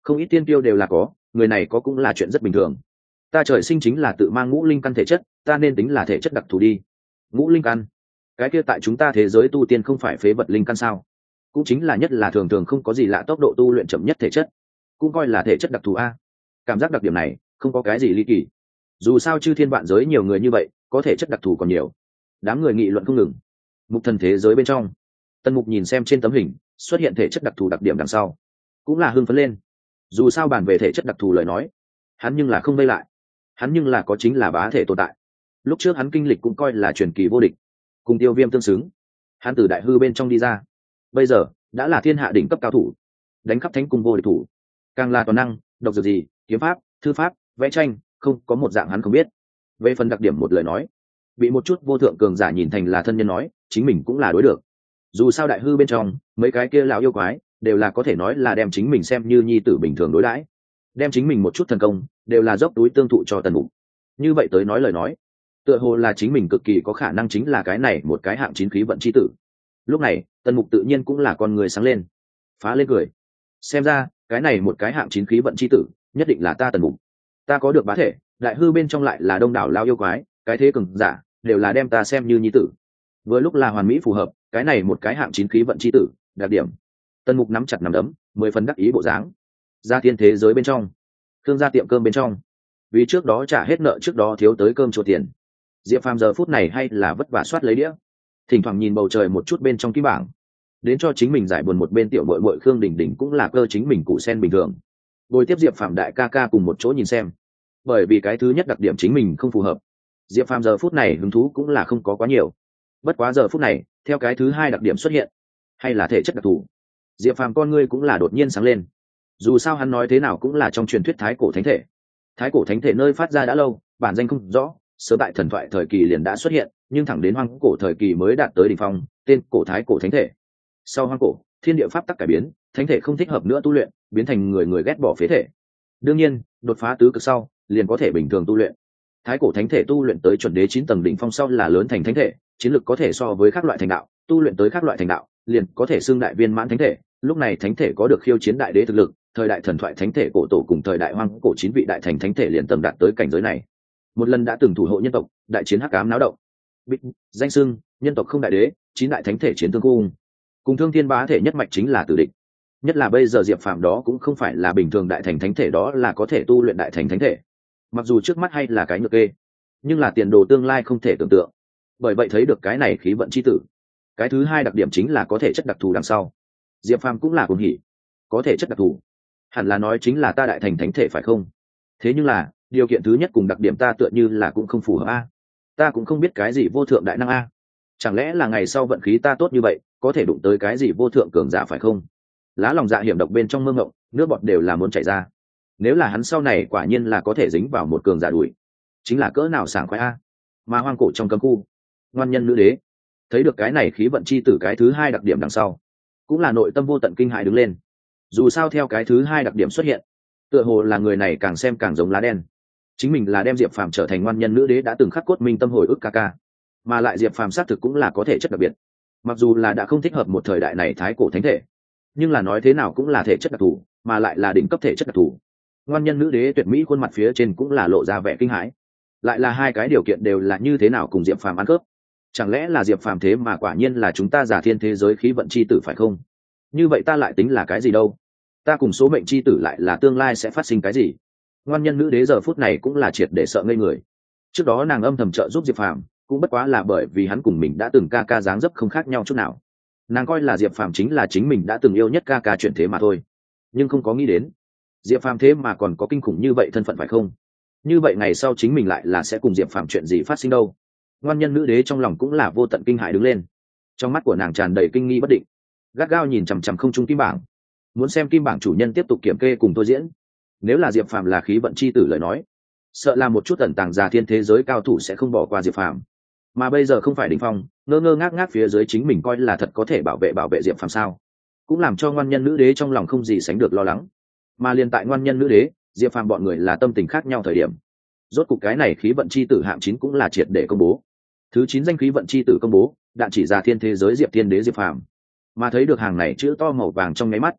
Speaker 1: không ít tiên tiêu đều là có, người này có cũng là chuyện rất bình thường. Ta trời sinh chính là tự mang ngũ linh căn thể chất, ta nên tính là thể chất đặc thù đi. Ngũ linh căn, cái kia tại chúng ta thế giới tu tiên không phải phế vật linh căn sao? Cũng chính là nhất là thường thường không có gì lạ tốc độ tu luyện chậm nhất thể chất, cũng coi là thể chất đặc thù a. Cảm giác đặc điểm này không có cái gì ly kỳ, dù sao chư thiên vạn giới nhiều người như vậy, có thể chất đặc thù còn nhiều. Đám người nghị luận không ngừng. Mục thần thế giới bên trong, Tần Mục nhìn xem trên tấm hình xuất hiện thể chất đặc thù đặc điểm đằng sau, cũng là hưng phấn lên. Dù sao bàn về thể chất đặc thù lời nói, hắn nhưng là không vây lại, hắn nhưng là có chính là bá thể tồn tại. Lúc trước hắn kinh lịch cũng coi là truyền kỳ vô địch, cùng Tiêu Viêm tương xứng. Hắn từ đại hư bên trong đi ra, bây giờ đã là thiên hạ đỉnh cấp cao thủ, đánh khắp thánh cung vô địch thủ, càng là toàn năng, độc dược gì, kiếm pháp, thư pháp, vẽ tranh, không có một dạng hắn không biết. Về phần đặc điểm một lời nói, bị một chút vô thượng cường giả nhìn thành là thân nhân nói, chính mình cũng là đối được. Dù sao đại hư bên trong mấy cái kia lão yêu quái đều là có thể nói là đem chính mình xem như nhi tử bình thường đối đãi, đem chính mình một chút thần công đều là dốc túi tương thụ cho Tần Mục. Như vậy tới nói lời nói, tựa hồ là chính mình cực kỳ có khả năng chính là cái này một cái hạng 9 khí vận chi tử. Lúc này Tần Mục tự nhiên cũng là con người sáng lên, phá lên cười. Xem ra cái này một cái hạng 9 khí vận chi tử nhất định là ta Tần Mục. Ta có được bá thể, đại hư bên trong lại là đông đảo lao yêu quái, cái thế cường giả đều là đem ta xem như nhi tử, vừa lúc là hoàn mỹ phù hợp cái này một cái hạng 9 khí vận chi tử đặc điểm. Tần Mục nắm chặt nắm đấm, 10 phần đắc ý bộ dáng. Ra thiên thế giới bên trong, thương gia tiệm cơm bên trong, vì trước đó trả hết nợ trước đó thiếu tới cơm chùa tiền, Diệp Phàm giờ phút này hay là vất vả soát lấy đĩa, thỉnh thoảng nhìn bầu trời một chút bên trong kim bảng, đến cho chính mình giải buồn. Một bên tiểu muội muội Khương Đình Đình cũng là cơ chính mình củ sen bình thường, bồi tiếp Diệp Phàm đại ca ca cùng một chỗ nhìn xem. Bởi vì cái thứ nhất đặc điểm chính mình không phù hợp, Diệp Phàm giờ phút này hứng thú cũng là không có quá nhiều. Bất quá giờ phút này theo cái thứ hai đặc điểm xuất hiện, hay là thể chất đặc thù, Diệp Phàm con ngươi cũng là đột nhiên sáng lên. Dù sao hắn nói thế nào cũng là trong truyền thuyết thái cổ thánh thể, thái cổ thánh thể nơi phát ra đã lâu, bản danh không rõ, sớm tại thần thoại thời kỳ liền đã xuất hiện, nhưng thẳng đến hoang cổ thời kỳ mới đạt tới đỉnh phong, tên cổ thái cổ thánh thể. Sau hoang cổ, thiên địa pháp tắc cải biến, thánh thể không thích hợp nữa tu luyện, biến thành người người ghét bỏ phế thể. Đương nhiên đột phá tứ cực sau liền có thể bình thường tu luyện. Thái cổ thánh thể tu luyện tới chuẩn đế 9 tầng đỉnh phong sau là lớn thành thánh thể, chiến lực có thể so với các loại thành đạo, tu luyện tới các loại thành đạo liền có thể xưng đại viên mãn thánh thể. Lúc này thánh thể có được khiêu chiến đại đế thực lực, thời đại thần thoại thánh thể cổ tổ cùng thời đại hoang cổ 9 vị đại thành thánh thể liền tầm đạt tới cảnh giới này. Một lần đã từng thủ hộ nhân tộc, đại chiến hắc ám náo động, bích danh xưng nhân tộc không đại đế, 9 đại thánh thể chiến thương cung, cùng thương thiên bá thể nhất mạch chính là tử địch. Nhất là bây giờ Diệp Phàm đó cũng không phải là bình thường đại thành thánh thể, đó là có thể tu luyện đại thành thánh thể. Mặc dù trước mắt hay là cái nhược kê, nhưng là tiền đồ tương lai không thể tưởng tượng. Bởi vậy thấy được cái này khí vận chi tử, cái thứ hai đặc điểm chính là có thể chất đặc thù đằng sau, Diệp Phàm cũng là cuồng hỉ. Có thể chất đặc thù, hẳn là nói chính là ta đại thành thánh thể phải không? Thế nhưng là điều kiện thứ nhất cùng đặc điểm ta tựa như là cũng không phù hợp a. Ta cũng không biết cái gì vô thượng đại năng a. Chẳng lẽ là ngày sau vận khí ta tốt như vậy, có thể đụng tới cái gì vô thượng cường giả phải không? Lá lòng dạ hiểm độc bên trong mơ ngộng, nước bọt đều là muốn chảy ra. Nếu là hắn sau này quả nhiên là có thể dính vào một cường giả đuổi, chính là cỡ nào sảng khoái a. Mà hoang cổ trong cấm khu, ngoan nhân nữ đế thấy được cái này khí vận chi tử cái thứ hai đặc điểm đằng sau, cũng là nội tâm vô tận kinh hãi đứng lên. Dù sao theo cái thứ hai đặc điểm xuất hiện, tựa hồ là người này càng xem càng giống lá đen. Chính mình là đem Diệp Phàm trở thành ngoan nhân nữ đế đã từng khắc cốt minh tâm hồi ức ca ca, mà lại Diệp Phàm xác thực cũng là có thể chất đặc biệt. Mặc dù là đã không thích hợp một thời đại này thái cổ thánh thể, nhưng là nói thế nào cũng là thể chất đặc thù, mà lại là đỉnh cấp thể chất đặc thù. Ngoan nhân nữ đế tuyệt mỹ khuôn mặt phía trên cũng là lộ ra vẻ kinh hãi. Lại là hai cái điều kiện đều là như thế nào cùng Diệp Phàm ăn khớp? Chẳng lẽ là Diệp Phàm thế mà quả nhiên là chúng ta giả thiên thế giới khí vận chi tử phải không? Như vậy ta lại tính là cái gì đâu? Ta cùng số mệnh chi tử lại là tương lai sẽ phát sinh cái gì? Ngoan nhân nữ đế giờ phút này cũng là triệt để sợ ngây người. Trước đó nàng âm thầm trợ giúp Diệp Phàm cũng bất quá là bởi vì hắn cùng mình đã từng ca ca dáng dấp không khác nhau chút nào. Nàng coi là Diệp Phàm chính là chính mình đã từng yêu nhất ca ca chuyển thế mà thôi, nhưng không có nghĩ đến Diệp Phàm thế mà còn có kinh khủng như vậy thân phận phải không? Như vậy ngày sau chính mình lại là sẽ cùng Diệp Phàm chuyện gì phát sinh đâu? Ngoan nhân nữ đế trong lòng cũng là vô tận kinh hãi đứng lên, trong mắt của nàng tràn đầy kinh nghi bất định, gắt gao nhìn chằm chằm không trung kim bảng, muốn xem kim bảng chủ nhân tiếp tục kiểm kê cùng tôi diễn. Nếu là Diệp Phàm là khí vận chi tử lời nói, sợ là một chút ẩn tàng già thiên thế giới cao thủ sẽ không bỏ qua Diệp Phàm. Mà bây giờ không phải đỉnh phong, ngơ ngơ ngác ngác phía dưới chính mình coi là thật có thể bảo vệ Diệp Phàm sao? Cũng làm cho ngoan nhân nữ đế trong lòng không gì sánh được lo lắng. Mà liền tại ngoan nhân nữ đế, Diệp Phàm bọn người là tâm tình khác nhau thời điểm, rốt cục cái này khí vận chi tử hạng 9 cũng là triệt để công bố. Thứ 9 danh khí vận chi tử công bố, đạn chỉ già thiên thế giới Diệp Thiên đế Diệp Phàm. Mà thấy được hàng này chữ to màu vàng trong nháy mắt,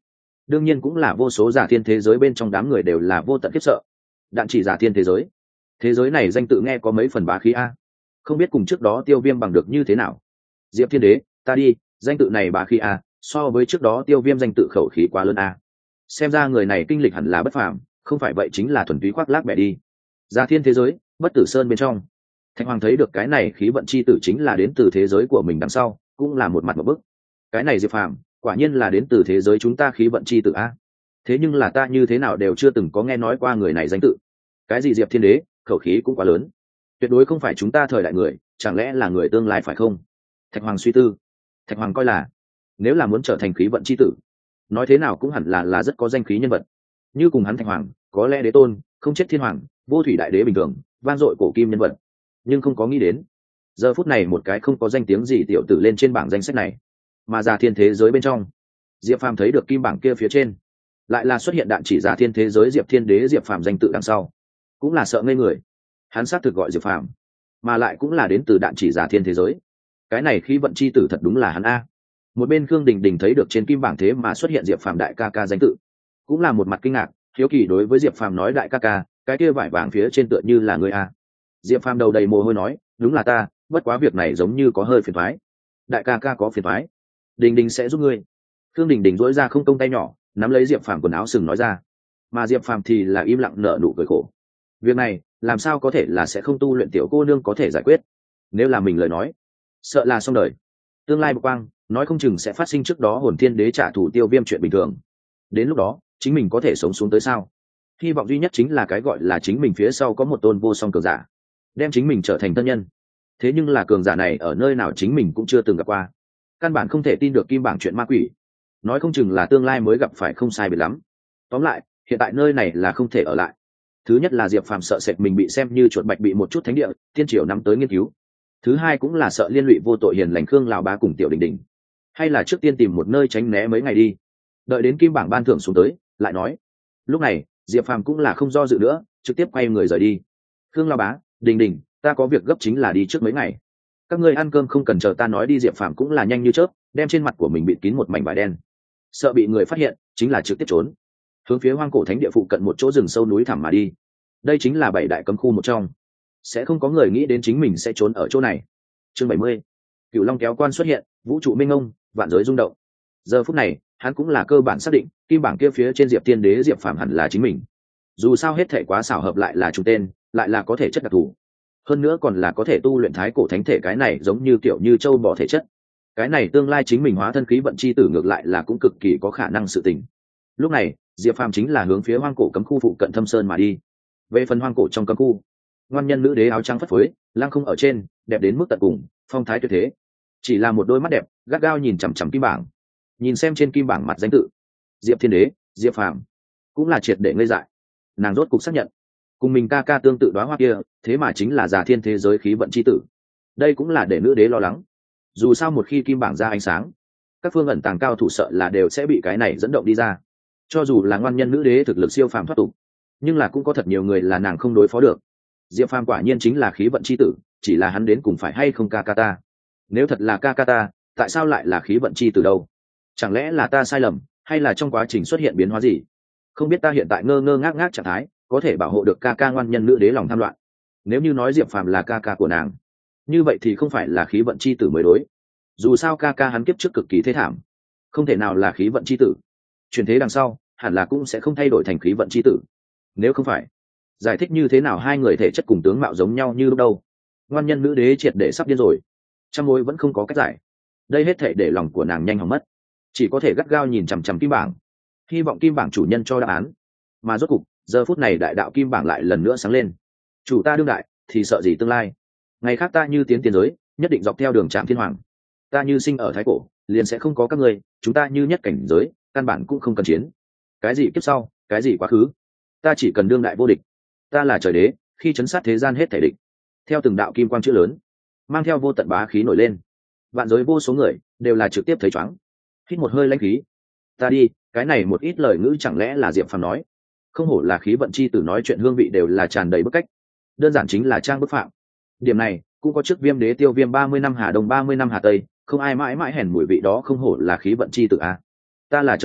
Speaker 1: đương nhiên cũng là vô số giả thiên thế giới bên trong đám người đều là vô tận khiếp sợ. Đạn chỉ giả thiên thế giới này danh tự nghe có mấy phần bá khí a, không biết cùng trước đó Tiêu Viêm bằng được như thế nào. Diệp Thiên Đế, ta đi, danh tự này bá khí a, so với trước đó Tiêu Viêm danh tự khẩu khí quá lớn a. Xem ra người này kinh lịch hẳn là bất phàm, không phải vậy chính là thuần túy khoác lác bẻ đi. Giả thiên thế giới, bất tử sơn bên trong, Thạch Hoàng thấy được cái này khí vận chi tử chính là đến từ thế giới của mình đằng sau, cũng là một mặt một bức. Cái này Diệp Phàm, quả nhiên là đến từ thế giới chúng ta khí vận chi tử a. Thế nhưng là ta như thế nào đều chưa từng có nghe nói qua người này danh tự. Cái gì Diệp Thiên Đế, khẩu khí cũng quá lớn. Tuyệt đối không phải chúng ta thời đại người, chẳng lẽ là người tương lai phải không? Thạch Hoàng suy tư. Thạch Hoàng coi là, nếu là muốn trở thành khí vận chi tử, nói thế nào cũng hẳn là rất có danh khí nhân vật. Như cùng hắn Thạch Hoàng, có lẽ đế tôn, không chết thiên hoàng, vô thủy đại đế bình thường, vang dội cổ kim nhân vật. Nhưng không có nghĩ đến, giờ phút này một cái không có danh tiếng gì tiểu tử lên trên bảng danh sách này, mà giả thiên thế giới bên trong, Diệp Phàm thấy được kim bảng kia phía trên, lại là xuất hiện đạn chỉ giả thiên thế giới Diệp Thiên Đế Diệp Phàm danh tự đằng sau, cũng là sợ ngây người. Hắn xác thực gọi Diệp Phàm, mà lại cũng là đến từ đạn chỉ giả thiên thế giới. Cái này khí vận chi tử thật đúng là hắn a. Một bên Khương Đình Đình thấy được trên kim bảng thế mà xuất hiện Diệp Phàm đại ca ca danh tự, cũng là một mặt kinh ngạc, hiếu kỳ đối với Diệp Phàm nói đại ca ca, cái kia vải vàng phía trên tựa như là người a. Diệp Phàm đầu đầy mồ hôi nói, đúng là ta, bất quá việc này giống như có hơi phiền toái. Đại ca ca có phiền toái, Đình Đình sẽ giúp ngươi. Khương Đình Đình dỗi ra không công tay nhỏ, nắm lấy Diệp Phàm quần áo sừng nói ra, mà Diệp Phàm thì là im lặng nở nụ cười khổ. Việc này làm sao có thể là sẽ không tu luyện tiểu cô nương có thể giải quyết? Nếu là mình lời nói, sợ là xong đời. Tương lai bộc quang, nói không chừng sẽ phát sinh trước đó Hồn Thiên Đế trả thù Tiêu Viêm chuyện bình thường. Đến lúc đó, chính mình có thể sống xuống tới sao? Hy vọng duy nhất chính là cái gọi là chính mình phía sau có một tôn vô song cường giả, đem chính mình trở thành tân nhân. Thế nhưng là cường giả này ở nơi nào chính mình cũng chưa từng gặp qua, căn bản không thể tin được kim bảng chuyện ma quỷ, nói không chừng là tương lai mới gặp phải không sai biệt lắm. Tóm lại, hiện tại nơi này là không thể ở lại. Thứ nhất là Diệp Phàm sợ sệt mình bị xem như chuột bạch bị một chút thánh địa tiên triều nắm tới nghiên cứu. Thứ hai cũng là sợ liên lụy vô tội hiền lành Khương Lão Bá cùng Tiểu Đình Đình. Hay là trước tiên tìm một nơi tránh né mấy ngày đi, đợi đến kim bảng ban thưởng xuống tới lại nói. Lúc này Diệp Phàm cũng là không do dự nữa, trực tiếp quay người rời đi. Khương Lão Bá, Đình Đình, ta có việc gấp chính là đi trước mấy ngày, các ngươi ăn cơm không cần chờ ta nói đi. Diệp Phàm cũng là nhanh như chớp, đem trên mặt của mình bịt kín một mảnh vải đen, sợ bị người phát hiện, chính là trực tiếp trốn hướng phía hoang cổ thánh địa phụ cận một chỗ rừng sâu núi thẳm mà đi. Đây chính là 7 đại cấm khu một trong, sẽ không có người nghĩ đến chính mình sẽ trốn ở chỗ này. Chương 70, Cửu Long kéo quan xuất hiện, vũ trụ mênh mông, vạn giới rung động. Giờ phút này hắn cũng là cơ bản xác định kim bảng kia phía trên Diệp Thiên Đế Diệp Phàm hẳn là chính mình. Dù sao hết thể quá xảo hợp, lại là trùng tên, lại là có thể chất đặc thù, hơn nữa còn là có thể tu luyện thái cổ thánh thể, cái này giống như kiểu như châu bò thể chất. Cái này tương lai chính mình hóa thân khí vận chi tử ngược lại là cũng cực kỳ có khả năng sự tình. Lúc này Diệp Phàm chính là hướng phía hoang cổ cấm khu phụ cận Thâm Sơn mà đi. Về phần hoang cổ trong cấm khu, ngoan nhân nữ đế áo trắng phất phới, lăng không ở trên, đẹp đến mức tận cùng, phong thái tuyệt thế. Chỉ là một đôi mắt đẹp gắt gao nhìn chằm chằm kim bảng, nhìn xem trên kim bảng mặt danh tự Diệp Thiên Đế Diệp Phàm, cũng là triệt để ngây dại. Nàng rốt cục xác nhận, cùng mình ca ca tương tự đóa hoa kia, thế mà chính là giả thiên thế giới khí vận chi tử. Đây cũng là để nữ đế lo lắng. Dù sao một khi kim bảng ra ánh sáng, các phương ẩn tàng cao thủ sợ là đều sẽ bị cái này dẫn động đi ra. Cho dù là ngoan nhân nữ đế thực lực siêu phàm thoát tục, nhưng là cũng có thật nhiều người là nàng không đối phó được. Diệp Phàm quả nhiên chính là khí vận chi tử, chỉ là hắn đến cùng phải hay không ca ca ta. Nếu thật là ca ca ta, tại sao lại là khí vận chi tử đâu? Chẳng lẽ là ta sai lầm, hay là trong quá trình xuất hiện biến hóa gì? Không biết ta hiện tại ngơ ngơ ngác ngác trạng thái có thể bảo hộ được ca ca ngoan nhân nữ đế lòng tham loạn. Nếu như nói Diệp Phàm là ca ca của nàng, như vậy thì không phải là khí vận chi tử mới đối. Dù sao ca ca hắn kiếp trước cực kỳ thế thảm, không thể nào là khí vận chi tử. Chuyển thế đằng sau hẳn là cũng sẽ không thay đổi thành khí vận chi tử. Nếu không phải, giải thích như thế nào hai người thể chất cùng tướng mạo giống nhau như lúc đâu? Ngoan nhân nữ đế triệt để sắp điên rồi, trăm mối vẫn không có cách giải. Đây hết thể để lòng của nàng nhanh hỏng mất, chỉ có thể gắt gao nhìn chằm chằm kim bảng, hy vọng kim bảng chủ nhân cho đáp án. Mà rốt cục giờ phút này đại đạo kim bảng lại lần nữa sáng lên. Chủ ta đương đại thì sợ gì tương lai? Ngày khác ta như tiến tiền giới, nhất định dọc theo đường Trạm Thiên Hoàng. Ta như sinh ở thái cổ, liền sẽ không có các ngươi. Chúng ta như nhất cảnh giới, căn bản cũng không cần chiến. Cái gì kiếp sau, cái gì quá khứ, ta chỉ cần đương đại vô địch. Ta là trời đế, khi chấn sát thế gian hết thể địch. Theo từng đạo kim quang chữ lớn, mang theo vô tận bá khí nổi lên, vạn giới vô số người đều là trực tiếp thấy chóng, hít một hơi lãnh khí. Ta đi, cái này một ít lời ngữ chẳng lẽ là Diệp Phàm nói? Không hổ là khí vận chi tử, nói chuyện hương vị đều là tràn đầy bức cách, đơn giản chính là trang bức phạm. Điểm này cũng có trước Viêm Đế Tiêu Viêm 30 năm Hà Đông 30 năm Hà Tây, không ai mãi mãi hèn mùi vị đó. Không hổ là khí vận chi tử a. Ta là trời đế,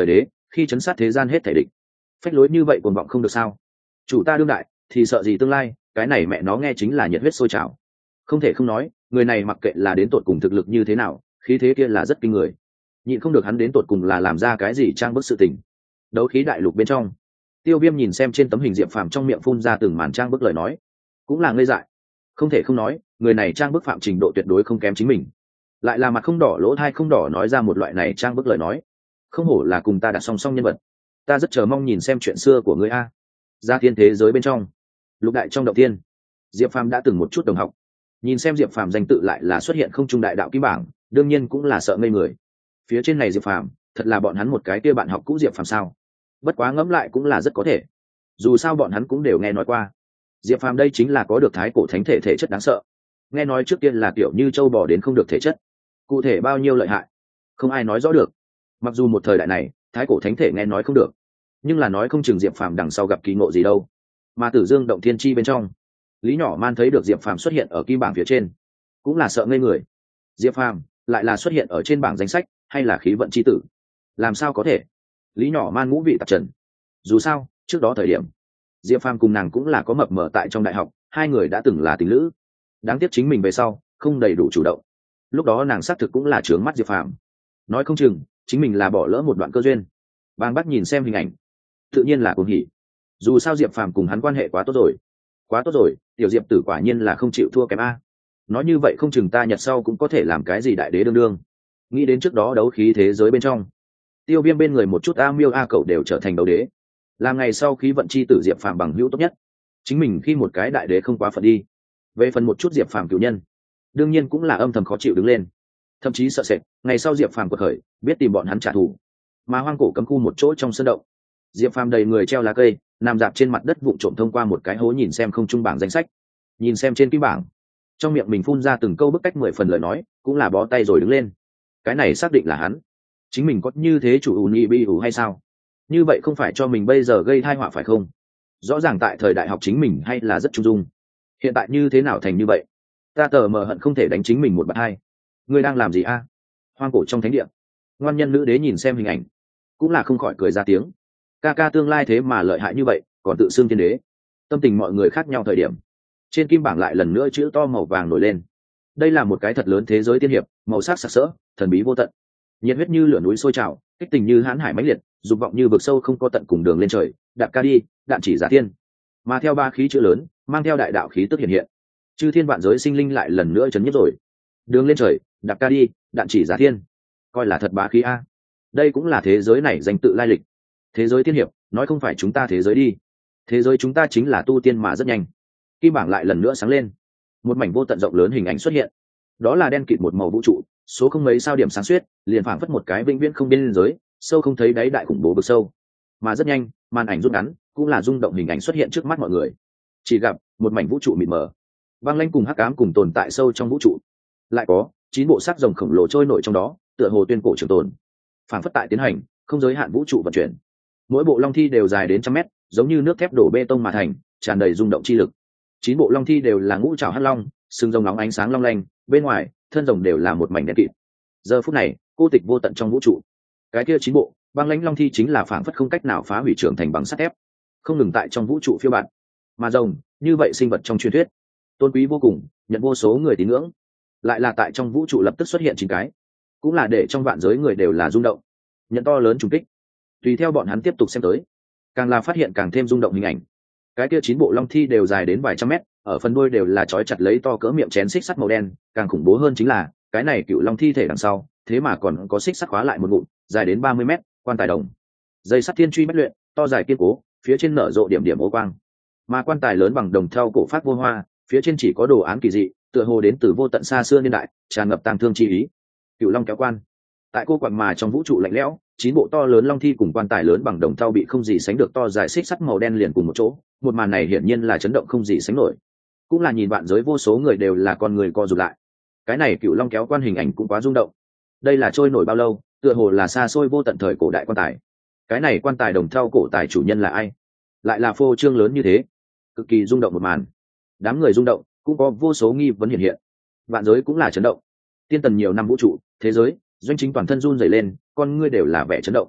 Speaker 1: khi chấn sát thế gian hết thể địch. Phách lối như vậy cuồng vọng không được sao? Chủ ta đương đại thì sợ gì tương lai, cái này mẹ nó nghe chính là nhiệt huyết sôi trào. Không thể không nói, người này mặc kệ là đến tột cùng thực lực như thế nào, khí thế kia là rất kinh người. Nhịn không được hắn đến tột cùng là làm ra cái gì trang bức sự tình. Đấu khí đại lục bên trong, Tiêu Viêm nhìn xem trên tấm hình Diệp Phàm trong miệng phun ra từng màn trang bức lời nói, cũng là ngây dại. Không thể không nói, người này trang bức phạm trình độ tuyệt đối không kém chính mình. Lại là mặt không đỏ lỗ thai không đỏ nói ra một loại này trang bức lời nói, không hổ là cùng ta đặt song song nhân vật. Ta rất chờ mong nhìn xem chuyện xưa của ngươi a. Ra thiên thế giới bên trong, lục đại trong động thiên, Diệp Phàm đã từng một chút đồng học, nhìn xem Diệp Phàm danh tự lại là xuất hiện không trung đại đạo kim bảng, đương nhiên cũng là sợ ngây người. Phía trên này Diệp Phàm, thật là bọn hắn một cái kia bạn học cũ Diệp Phàm sao? Bất quá ngẫm lại cũng là rất có thể, dù sao bọn hắn cũng đều nghe nói qua Diệp Phàm đây chính là có được thái cổ thánh thể thể chất đáng sợ. Nghe nói trước tiên là kiểu như châu bò đến không được thể chất, cụ thể bao nhiêu lợi hại không ai nói rõ được. Mặc dù một thời đại này thái cổ thánh thể nghe nói không được, nhưng là nói không chừng Diệp Phàm đằng sau gặp kỳ ngộ gì đâu. Mà Tử Dương động thiên chi bên trong, Lý Nhỏ Man thấy được Diệp Phàm xuất hiện ở kim bảng phía trên, cũng là sợ ngây người. Diệp Phàm lại là xuất hiện ở trên bảng danh sách, hay là khí vận chi tử? Làm sao có thể? Lý Nhỏ Man ngũ vị tạp trần. Dù sao trước đó thời điểm Diệp Phàm cùng nàng cũng là có mập mờ tại trong đại học, hai người đã từng là tình lữ. Đáng tiếc chính mình về sau không đầy đủ chủ động, lúc đó nàng xác thực cũng là trướng mắt Diệp Phàm, nói không chừng chính mình là bỏ lỡ một đoạn cơ duyên. Bang Bắc nhìn xem hình ảnh, tự nhiên là cuồng hỉ. Dù sao Diệp Phàm cùng hắn quan hệ quá tốt rồi, quá tốt rồi, tiểu Diệp tử quả nhiên là không chịu thua kém a. Nói như vậy không chừng ta nhật sau cũng có thể làm cái gì đại đế đương đương. Nghĩ đến trước đó đấu khí thế giới bên trong, Tiêu Viêm bên người một chút a miêu a cậu đều trở thành đấu đế, làm ngày sau khí vận chi tử Diệp Phàm bằng hữu tốt nhất. Chính mình khi một cái đại đế không quá phận đi. Về phần một chút Diệp Phàm cửu nhân, đương nhiên cũng là âm thầm khó chịu đứng lên, thậm chí sợ sệt ngày sau Diệp Phàm quật khởi biết tìm bọn hắn trả thù. Mà hoang cổ cấm khu một chỗ trong sân động, Diệp Phàm đầy người treo lá cây, nằm dạp trên mặt đất vụng trộm thông qua một cái hố nhìn xem không trung bảng danh sách, nhìn xem trên kim bảng, trong miệng mình phun ra từng câu bức cách 10 phần lời nói, cũng là bó tay rồi đứng lên. Cái này xác định là hắn, chính mình có như thế chủ uni bi ủ hay sao? Như vậy không phải cho mình bây giờ gây tai họa phải không? Rõ ràng tại thời đại học chính mình hay là rất trung dung, hiện tại như thế nào thành như vậy? Ta tờ mờ hận không thể đánh chính mình một bạt hai. Ngươi đang làm gì a? Hoang cổ trong thánh địa, ngoan nhân nữ đế nhìn xem hình ảnh, cũng là không khỏi cười ra tiếng. Ca ca tương lai thế mà lợi hại như vậy, còn tự xưng thiên đế. Tâm tình mọi người khác nhau thời điểm, trên kim bảng lại lần nữa chữ to màu vàng nổi lên. Đây là một cái thật lớn thế giới tiên hiệp, màu sắc sặc sỡ, thần bí vô tận, nhiệt huyết như lửa núi sôi trào, kích tình như hãn hải mãnh liệt, dục vọng như vực sâu không có tận cùng đường lên trời. Đạp ca đi, đạn chỉ giả thiên. Mà theo ba khí chữ lớn, mang theo đại đạo khí tức hiện hiện, chư thiên vạn giới sinh linh lại lần nữa chấn nhất rồi. Đường lên trời, đạp ca đi, đạn chỉ giả thiên, coi là thật bá khí a. Đây cũng là thế giới này danh tự lai lịch. Thế giới tiên hiệp, nói không phải chúng ta thế giới đi, thế giới chúng ta chính là tu tiên mà rất nhanh. Kim bảng lại lần nữa sáng lên, một mảnh vô tận rộng lớn hình ảnh xuất hiện, đó là đen kịt một màu vũ trụ, số không mấy sao điểm sáng suýt, liền phảng phất một cái vĩnh viễn không biên giới, sâu không thấy đáy đại khủng bố vực sâu. Mà rất nhanh, màn ảnh rút ngắn, cũng là rung động hình ảnh xuất hiện trước mắt mọi người. Chỉ gặp một mảnh vũ trụ mịt mờ, băng lãnh cùng hắc ám cùng tồn tại sâu trong vũ trụ, lại có 9 bộ xác rồng khổng lồ trôi nổi trong đó, tựa hồ tuyên cổ trường tồn, phảng phất tại tiến hành không giới hạn vũ trụ vận chuyển. Mỗi bộ long thi đều dài đến trăm mét, giống như nước thép đổ bê tông mà thành, tràn đầy rung động chi lực. 9 bộ long thi đều là ngũ trảo hắc long, sừng rồng nóng ánh sáng long lanh, bên ngoài thân rồng đều là một mảnh đen kịt. Giờ phút này cô tịch vô tận trong vũ trụ, cái kia 9 bộ băng lãnh long thi chính là phảng phất không cách nào phá hủy trưởng thành bằng sắt thép, không ngừng tại trong vũ trụ phiêu bạt. Mà rồng như vậy sinh vật trong truyền thuyết tôn quý vô cùng, nhận vô số người tín ngưỡng, lại là tại trong vũ trụ lập tức xuất hiện 9 cái, cũng là để trong vạn giới người đều là rung động, nhận to lớn trùng kích. Tùy theo bọn hắn tiếp tục xem tới, càng là phát hiện càng thêm rung động hình ảnh. Cái kia 9 bộ long thi đều dài đến vài trăm mét, ở phần đuôi đều là trói chặt lấy to cỡ miệng chén xích sắt màu đen, càng khủng bố hơn chính là cái này cựu long thi thể đằng sau thế mà còn có xích sắt khóa lại một ngụm, dài đến 30 mét, quan tài đồng, dây sắt thiên truy bách luyện, to dài kiên cố, phía trên nở rộ điểm điểm ô quang. Mà quan tài lớn bằng đồng theo cổ phát vô hoa, phía trên chỉ có đồ án kỳ dị, tựa hồ đến từ vô tận xa xưa niên đại, tràn ngập tang thương chi ý. Cựu long kéo quan, tại cô quặng mà trong vũ trụ lạnh lẽo, 9 bộ to lớn long thi cùng quan tài lớn bằng đồng thau bị không gì sánh được to dài xích sắt màu đen liền cùng một chỗ. Một màn này hiển nhiên là chấn động không gì sánh nổi, cũng là nhìn bạn giới vô số người đều là con người co rụt lại. Cái này cựu long kéo quan hình ảnh cũng quá rung động. Đây là trôi nổi bao lâu, tựa hồ là xa xôi vô tận thời cổ đại quan tài. Cái này quan tài đồng thau cổ tài chủ nhân là ai, lại là phô trương lớn như thế, cực kỳ rung động một màn. Đám người rung động, cũng có vô số nghi vấn hiện hiện. Vạn giới cũng là chấn động. Tiên tần nhiều năm vũ trụ thế giới, doanh chính toàn thân run rẩy lên, con ngươi đều là vẻ chấn động.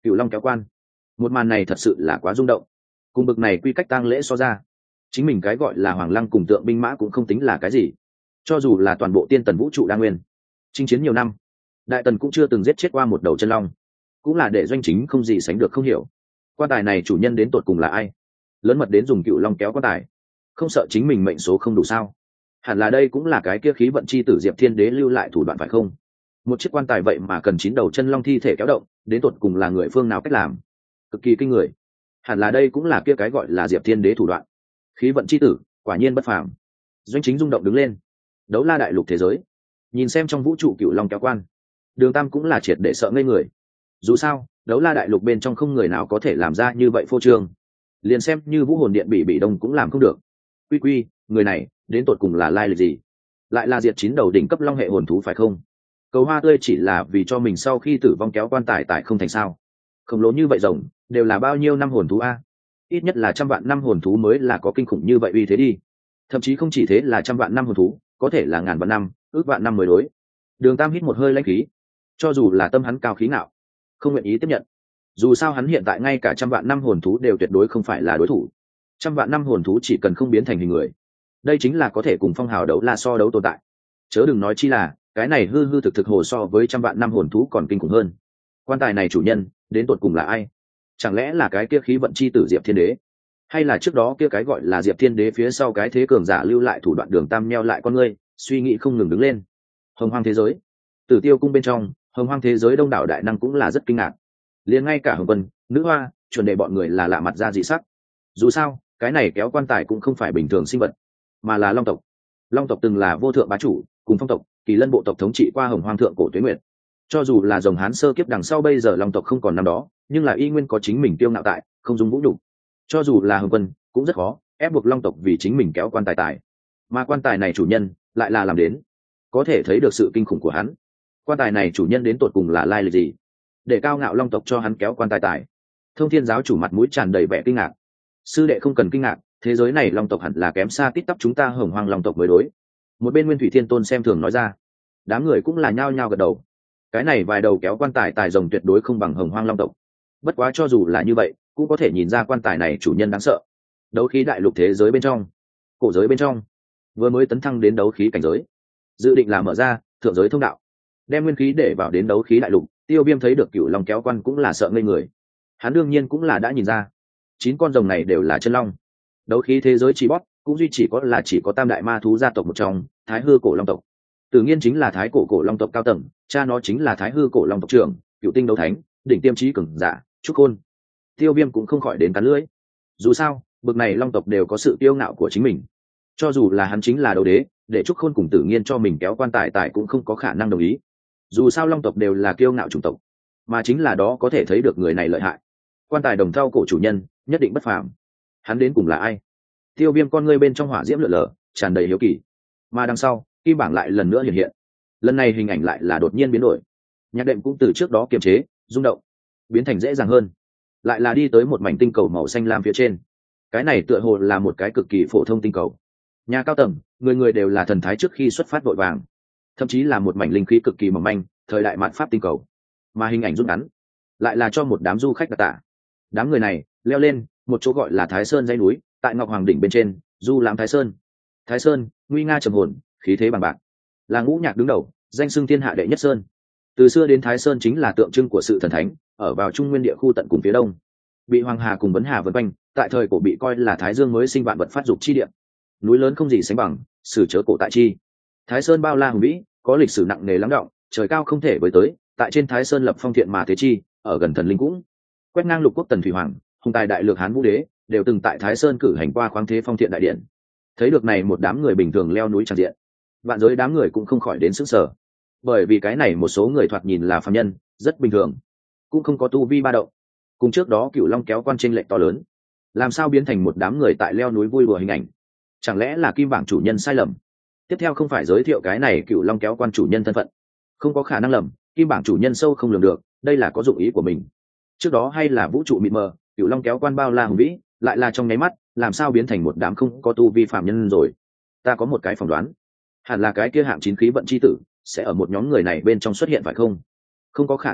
Speaker 1: Cựu Long kéo quan, một màn này thật sự là quá rung động. Cùng bực này quy cách tang lễ so ra, chính mình cái gọi là Hoàng Lăng cùng tượng binh mã cũng không tính là cái gì. Cho dù là toàn bộ tiên tần vũ trụ đa nguyên, chinh chiến nhiều năm, đại tần cũng chưa từng giết chết qua một đầu chân long, cũng là để doanh chính không gì sánh được không hiểu. Quan tài này chủ nhân đến tột cùng là ai? Lớn mật đến dùng Cựu Long kéo quan tài, không sợ chính mình mệnh số không đủ sao? Hẳn là đây cũng là cái kia khí vận chi tử Diệp Thiên Đế lưu lại thủ đoạn phải không? Một chiếc quan tài vậy mà cần 9 đầu chân long thi thể kéo động, đến tột cùng là người phương nào cách làm? Cực kỳ kinh người. Hẳn là đây cũng là kia cái gọi là Diệp Thiên Đế thủ đoạn. Khí vận chi tử, quả nhiên bất phàm. Doanh chính rung động đứng lên. Đấu la đại lục thế giới, nhìn xem trong vũ trụ Cựu Long kéo quan, Đường Tam cũng là triệt để sợ ngây người. Dù sao, đấu la đại lục bên trong không người nào có thể làm ra như vậy phô trương. Liền xem như vũ hồn điện bị đông cũng làm không được. Quy quy, người này đến tột cùng là lai lịch gì? Lại là diệt 9 đầu đỉnh cấp long hệ hồn thú phải không? Cầu hoa tươi chỉ là vì cho mình sau khi tử vong kéo quan tài tại không thành sao? Khổng lồ như vậy rồng, đều là bao nhiêu năm hồn thú a? Ít nhất là 100 vạn năm hồn thú mới là có kinh khủng như vậy uy thế đi. Thậm chí không chỉ thế là 100 vạn năm hồn thú, có thể là ngàn vạn năm, ước vạn năm mới đối. Đường Tam hít một hơi lãnh khí, cho dù là tâm hắn cao khí ngạo, không nguyện ý tiếp nhận. Dù sao hắn hiện tại ngay cả 100 vạn năm hồn thú đều tuyệt đối không phải là đối thủ. 100 vạn năm hồn thú chỉ cần không biến thành hình người, đây chính là có thể cùng phong hào đấu la so đấu tồn tại. Chớ đừng nói chi là cái này hư hư thực thực hồ so với 100 vạn năm hồn thú còn kinh khủng hơn. Quan tài này chủ nhân đến tột cùng là ai? Chẳng lẽ là cái kia khí vận chi tử Diệp Thiên Đế, hay là trước đó kia cái gọi là Diệp Thiên Đế phía sau cái thế cường giả lưu lại thủ đoạn? Đường Tam nheo lại con ngươi, suy nghĩ không ngừng đứng lên. Hồng Hoang thế giới, Tử Tiêu cung bên trong, Hồng Hoang thế giới đông đảo đại năng cũng là rất kinh ngạc. Liền ngay cả Hồng Vân, Nữ Hoa, chuẩn đề bọn người là lạ mặt ra dị sắc. Dù sao, cái này kéo quan tài cũng không phải bình thường sinh vật, mà là long tộc. Long tộc từng là vô thượng bá chủ, cùng phong tộc, Kỳ Lân bộ tộc thống trị qua Hồng Hoang thượng cổ tuế nguyệt. Cho dù là dòng Hán sơ kiếp đằng sau bây giờ long tộc không còn năm đó, nhưng là y nguyên có chính mình tiêu ngạo tại, không dung vũ nhục. Cho dù là Hồng Quân, cũng rất khó ép buộc long tộc vì chính mình kéo quan tài tài. Mà quan tài này chủ nhân lại là làm đến, có thể thấy được sự kinh khủng của hắn. Quan tài này chủ nhân đến tột cùng là lai lịch gì, để cao ngạo long tộc cho hắn kéo quan tài tài? Thông Thiên giáo chủ mặt mũi tràn đầy vẻ kinh ngạc. Sư đệ không cần kinh ngạc, thế giới này long tộc hẳn là kém xa tít tắp chúng ta Hồng Hoang long tộc mới đối. Một bên Nguyên Thủy Thiên Tôn xem thường nói ra. Đám người cũng là nhao nhao gật đầu. Cái này vài đầu kéo quan tài tài rồng tuyệt đối không bằng Hồng Hoang long tộc. Bất quá cho dù là như vậy, cũng có thể nhìn ra quan tài này chủ nhân đáng sợ. Đấu khí đại lục thế giới bên trong, cổ giới bên trong, vừa mới tấn thăng đến đấu khí cảnh giới, dự định là mở ra thượng giới thông đạo, đem nguyên khí để vào đến đấu khí đại lục. Tiêu Viêm thấy được Cựu Long kéo quan cũng là sợ ngây người. Hắn đương nhiên cũng là đã nhìn ra, 9 con rồng này đều là chân long. Đấu khí thế giới chỉ bót cũng duy chỉ có tam đại ma thú gia tộc một trong, Thái Hư cổ long tộc. Tự nhiên chính là thái cổ long tộc cao tầng, cha nó chính là Thái Hư cổ long tộc trưởng, Cựu Tinh đấu thánh, đỉnh tiêm trí cường giả, Trúc Khôn. Tiêu Viêm cũng không khỏi đến cắn lưỡi. Dù sao, bậc này long tộc đều có sự kiêu ngạo của chính mình. Cho dù là hắn chính là đấu đế, để Trúc Khôn cùng Tử Nghiên cho mình kéo quan tài tài cũng không có khả năng đồng ý. Dù sao long tộc đều là kiêu ngạo chủng tộc, mà chính là đó có thể thấy được người này lợi hại. Quan tài đồng thau cổ chủ nhân nhất định bất phàm. Hắn đến cùng là ai? Tiêu Viêm con ngươi bên trong hỏa diễm lượn lờ, tràn đầy hiếu kỳ. Mà đằng sau, kim bảng lại lần nữa hiện hiện. Lần này hình ảnh lại là đột nhiên biến đổi. Nhạc đệm cũng từ trước đó kiềm chế, rung động, biến thành dễ dàng hơn. Lại là đi tới một mảnh tinh cầu màu xanh lam phía trên. Cái này tựa hồ là một cái cực kỳ phổ thông tinh cầu. Nhà cao tầng, người người đều là thần thái trước khi xuất phát vội vàng. Thậm chí là một mảnh linh khí cực kỳ mỏng manh, thời đại mạt pháp tinh cầu. Mà hình ảnh rút ngắn, lại là cho một đám du khách đặc tả. Đám người này leo lên một chỗ gọi là Thái Sơn dãy núi, tại Ngọc Hoàng đỉnh bên trên, du lãm Thái Sơn. Thái Sơn nguy nga trầm hồn, khí thế bằng bạc, là ngũ nhạc đứng đầu, danh xưng thiên hạ đệ nhất sơn. Từ xưa đến Thái Sơn chính là tượng trưng của sự thần thánh, ở vào trung nguyên địa khu tận cùng phía đông, bị Hoàng Hà cùng Vấn Hà vây quanh, tại thời cổ bị coi là Thái Dương mới sinh vạn vật phát dục chi địa. Núi lớn không gì sánh bằng, sử chớ cổ tại chi. Thái Sơn bao la hùng vĩ, có lịch sử nặng nề lắng đọng, trời cao không thể với tới. Tại trên Thái Sơn lập phong thiện mà thế chi, ở gần thần linh cũng quét ngang lục quốc tần thủy hoàng, hùng tài đại lược Hán Vũ Đế đều từng tại Thái Sơn cử hành qua khoáng thế phong thiện đại điện. Thấy được này một đám người bình thường leo núi tràn diện, vạn giới đám người cũng không khỏi đến sững sờ. Bởi vì cái này một số người thoạt nhìn là phàm nhân, rất bình thường, cũng không có tu vi ba động. Cùng trước đó Cựu Long kéo quan chênh lệch to lớn, làm sao biến thành một đám người tại leo núi vui đùa hình ảnh? Chẳng lẽ là kim bảng chủ nhân sai lầm? Tiếp theo không phải giới thiệu cái này Cựu Long kéo quan chủ nhân thân phận, không có khả năng lầm. Kim bảng chủ nhân sâu không lường được, đây là có dụng ý của mình. Trước đó hay là vũ trụ mịt mờ, Cựu Long kéo quan bao la hùng vĩ, lại là trong nháy mắt, làm sao biến thành một đám không có tu vi phạm nhân rồi? Ta có một cái phỏng đoán, hẳn là cái kia hạng 9 khí vận chi tử sẽ ở một nhóm người này bên trong xuất hiện phải không? Không có khả năng a,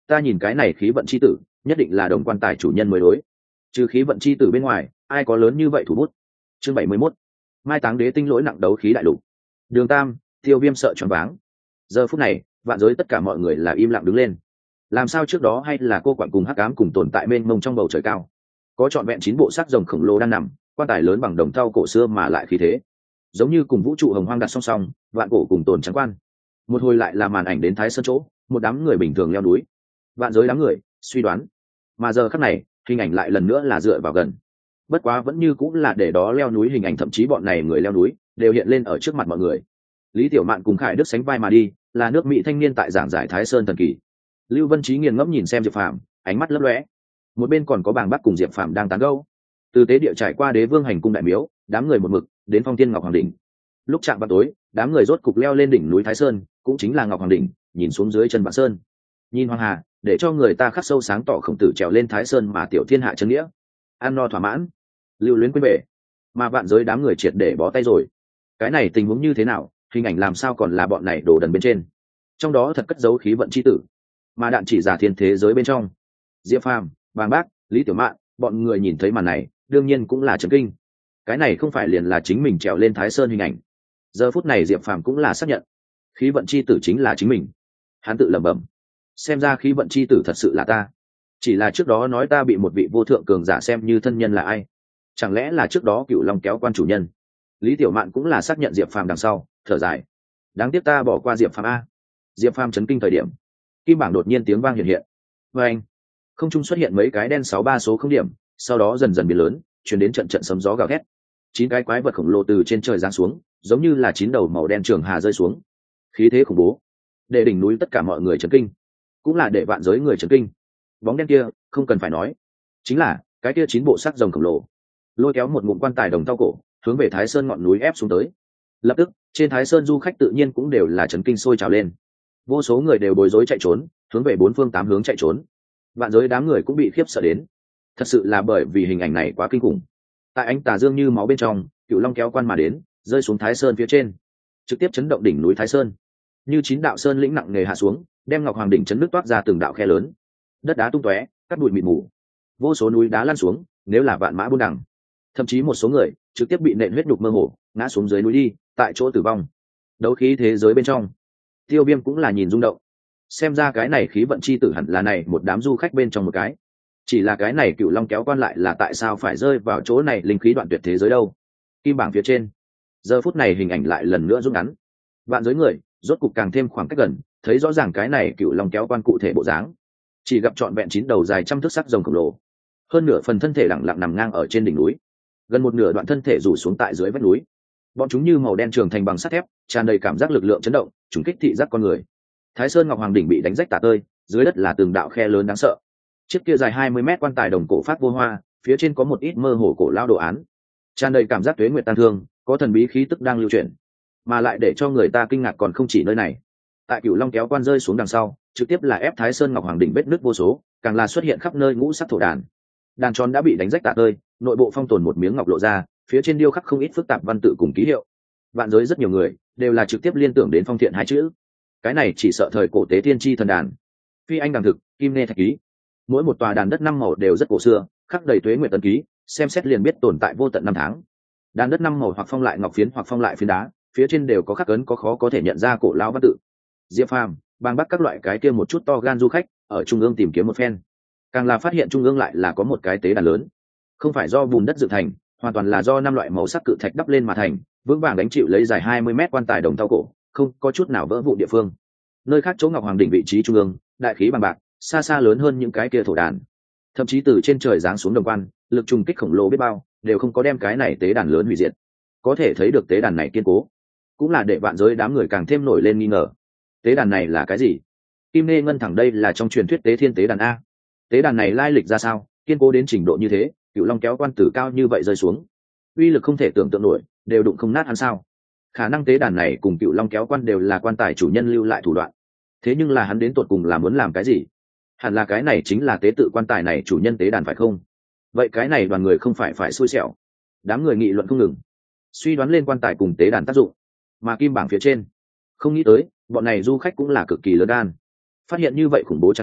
Speaker 1: ta nhìn cái này khí vận chi tử nhất định là đồng quan tài chủ nhân mới đối. Trừ khí vận chi tử bên ngoài ai có lớn như vậy thủ bút. Chương 71. Mai táng đế tinh lỗi nặng đấu khí đại lục. Đường Tam, Tiêu Viêm sợ choáng váng. Giờ phút này vạn giới tất cả mọi người là im lặng đứng lên. Làm sao trước đó hay là cô quặn cùng hắc ám cùng tồn tại mênh mông trong bầu trời cao, có trọn vẹn 9 bộ xác rồng khổng lồ đang nằm, quan tài lớn bằng đồng thau cổ xưa mà lại khí thế giống như cùng vũ trụ hồng hoang đặt song song, vạn cổ cùng tồn trắng quan. Một hồi lại là màn ảnh đến Thái Sơn chỗ, một đám người bình thường leo núi. Vạn giới đám người suy đoán, mà giờ khắc này hình ảnh lại lần nữa là dựa vào gần. Bất quá vẫn như cũng là để đó leo núi hình ảnh, thậm chí bọn này người leo núi đều hiện lên ở trước mặt mọi người. Lý Tiểu Mạn cùng Khải Đức sánh vai mà đi, là nước Mỹ thanh niên tại giảng giải Thái Sơn thần kỳ. Lưu Vân Trí nghiền ngẫm nhìn xem Diệp Phàm, ánh mắt lấp lóe. Một bên còn có Bàng Bắc cùng Diệp Phàm đang tán gẫu. Từ tế địa trải qua Đế Vương hành cung đại miếu, đám người một mực đến Phong Thiên Ngọc Hoàng đỉnh. Lúc chạm vào tối, đám người rốt cục leo lên đỉnh núi Thái Sơn, cũng chính là Ngọc Hoàng đỉnh, nhìn xuống dưới chân Vạn Sơn. Nhìn Hoàng Hà, để cho người ta khắc sâu sáng tỏ Khổng Tử trèo lên Thái Sơn mà tiểu thiên hạ chân nghĩa. Ăn no thỏa mãn, lưu luyến quên bể, mà vạn giới đám người triệt để bó tay rồi. Cái này tình huống như thế nào, hình ảnh làm sao còn là bọn này đổ đần bên trên. Trong đó thật cất giấu khí vận chi tử, mà đạn chỉ giả thiên thế giới bên trong. Diệp Phàm, Bàng Bác, Lý Tiểu Mạn, bọn người nhìn thấy màn này đương nhiên cũng là chấn kinh. Cái này không phải liền là chính mình trèo lên Thái Sơn hình ảnh. Giờ phút này Diệp Phàm cũng là xác nhận khí vận chi tử chính là chính mình. Hắn tự lẩm bẩm, xem ra khí vận chi tử thật sự là ta. Chỉ là trước đó nói ta bị một vị vô thượng cường giả xem như thân nhân là ai, chẳng lẽ là trước đó Cựu Long kéo quan chủ nhân. Lý Tiểu Mạn cũng là xác nhận Diệp Phàm đằng sau thở dài, đáng tiếc ta bỏ qua Diệp Phàm a. Diệp Phàm chấn kinh thời điểm, kim bảng đột nhiên tiếng vang hiện hiện. Và anh, không trung xuất hiện mấy cái đen 63 số không điểm, sau đó dần dần biến lớn, chuyển đến trận trận sấm gió gào thét. 9 cái quái vật khổng lồ từ trên trời giáng xuống, giống như là 9 đầu màu đen trường hà rơi xuống. Khí thế khủng bố, để đỉnh núi tất cả mọi người chấn kinh, cũng là để vạn giới người chấn kinh. Bóng đen kia, không cần phải nói, chính là cái kia 9 bộ xác rồng khổng lồ, lôi kéo một ngụm quan tài đồng thau cổ, hướng về Thái Sơn ngọn núi ép xuống tới. Lập tức, trên Thái Sơn du khách tự nhiên cũng đều là chấn kinh sôi trào lên. Vô số người đều bối rối chạy trốn, hướng về 4 phương 8 hướng chạy trốn. Vạn giới đám người cũng bị khiếp sợ đến. Thật sự là bởi vì hình ảnh này quá kinh khủng. Tại ánh tà dương như máu bên trong, Cựu Long kéo quan mà đến, rơi xuống Thái Sơn phía trên, trực tiếp chấn động đỉnh núi Thái Sơn. Như 9 đạo sơn lĩnh nặng nề hạ xuống, đem Ngọc Hoàng đỉnh chấn nước toát ra từng đạo khe lớn. Đất đá tung tóe, cát bụi mịt mù. Vô số núi đá lăn xuống, nếu là vạn mã buôn đằng. Thậm chí một số người trực tiếp bị nện huyết nhục mơ hồ, ngã xuống dưới núi đi, tại chỗ tử vong. Đấu khí thế giới bên trong, Tiêu Viêm cũng là nhìn rung động. Xem ra cái này khí vận chi tử hẳn là này một đám du khách bên trong một cái. Chỉ là cái này Cựu Long kéo quan lại là tại sao phải rơi vào chỗ này linh khí đoạn tuyệt thế giới đâu. Kim bảng phía trên, giờ phút này hình ảnh lại lần nữa rút ngắn. Vạn giới người rốt cục càng thêm khoảng cách gần, thấy rõ ràng cái này Cựu Long kéo quan cụ thể bộ dáng. Chỉ gặp trọn vẹn 9 đầu dài trăm thước sắc rồng khổng lồ, hơn nửa phần thân thể lặng lặng nằm ngang ở trên đỉnh núi, gần một nửa đoạn thân thể rủ xuống tại dưới vách núi. Bọn chúng như màu đen trường thành bằng sắt thép, tràn đầy cảm giác lực lượng chấn động, trùng kích thị giác con người. Thái Sơn Ngọc Hoàng đỉnh bị đánh rách tả tơi, dưới đất là từng đạo khe lớn đáng sợ. Chiếc kia dài 20 mét quan tài đồng cổ phát vô hoa, phía trên có một ít mơ hồ cổ lao đồ án, tràn đầy cảm giác tuế nguyệt tang thương, có thần bí khí tức đang lưu chuyển. Mà lại để cho người ta kinh ngạc còn không chỉ nơi này. Tại Cựu Long kéo quan rơi xuống đằng sau, trực tiếp là ép Thái Sơn Ngọc Hoàng đỉnh vết nứt vô số, càng là xuất hiện khắp nơi ngũ sắc thổ đàn. Đàn tròn đã bị đánh rách tả tơi, nội bộ phong tồn một miếng ngọc lộ ra, phía trên điêu khắc không ít phức tạp văn tự cùng ký hiệu. Vạn giới rất nhiều người đều là trực tiếp liên tưởng đến Phong Thiện hai chữ. Cái này chỉ sợ thời cổ tế tiên tri thần đàn, phi anh đằng thực, kim nê thạch ký. Mỗi một tòa đàn đất 5 màu đều rất cổ xưa, khắc đầy tuế nguyệt tân ký, xem xét liền biết tồn tại vô tận năm tháng. Đàn đất 5 màu hoặc phong lại ngọc phiến hoặc phong lại phiến đá, phía trên đều có khắc ấn có khó có thể nhận ra cổ lao văn tự. Diệp Phàm, Bàng Bắc các loại cái kia một chút to gan du khách ở trung ương tìm kiếm một phen, càng là phát hiện trung ương lại là có một cái tế đàn lớn, không phải do bùn đất dựng thành, hoàn toàn là do 5 loại màu sắc cự thạch đắp lên mà thành, vững vàng đánh chịu lấy dài 20 mét quan tài đồng thau cổ, không có chút nào vỡ vụn địa phương. Nơi khác chỗ Ngọc Hoàng đỉnh vị trí trung ương, đại khí bằng bạc, xa xa lớn hơn những cái kia thổ đàn. Thậm chí từ trên trời giáng xuống đồng quan, lực trùng kích khổng lồ biết bao, đều không có đem cái này tế đàn lớn hủy diệt. Có thể thấy được tế đàn này kiên cố, cũng là để vạn giới đám người càng thêm nổi lên nghi ngờ. Tế đàn này là cái gì? Kim Nê Ngân thẳng đây là trong truyền thuyết tế thiên tế đàn a. Tế đàn này lai lịch ra sao, kiên cố đến trình độ như thế, Cựu Long kéo quan tử cao như vậy rơi xuống, uy lực không thể tưởng tượng nổi, đều đụng không nát hắn sao? Khả năng tế đàn này cùng Cựu Long kéo quan đều là quan tài chủ nhân lưu lại thủ đoạn. Thế nhưng là hắn đến tột cùng là muốn làm cái gì? Hẳn là cái này chính là tế tự quan tài này chủ nhân tế đàn phải không? Vậy cái này đoàn người không phải xui xẻo. Đám người nghị luận không ngừng, suy đoán lên quan tài cùng tế đàn tác dụng. Mà kim bảng phía trên, không nghĩ tới bọn này du khách cũng là cực kỳ lớn gan, phát hiện như vậy khủng bố tràn diện,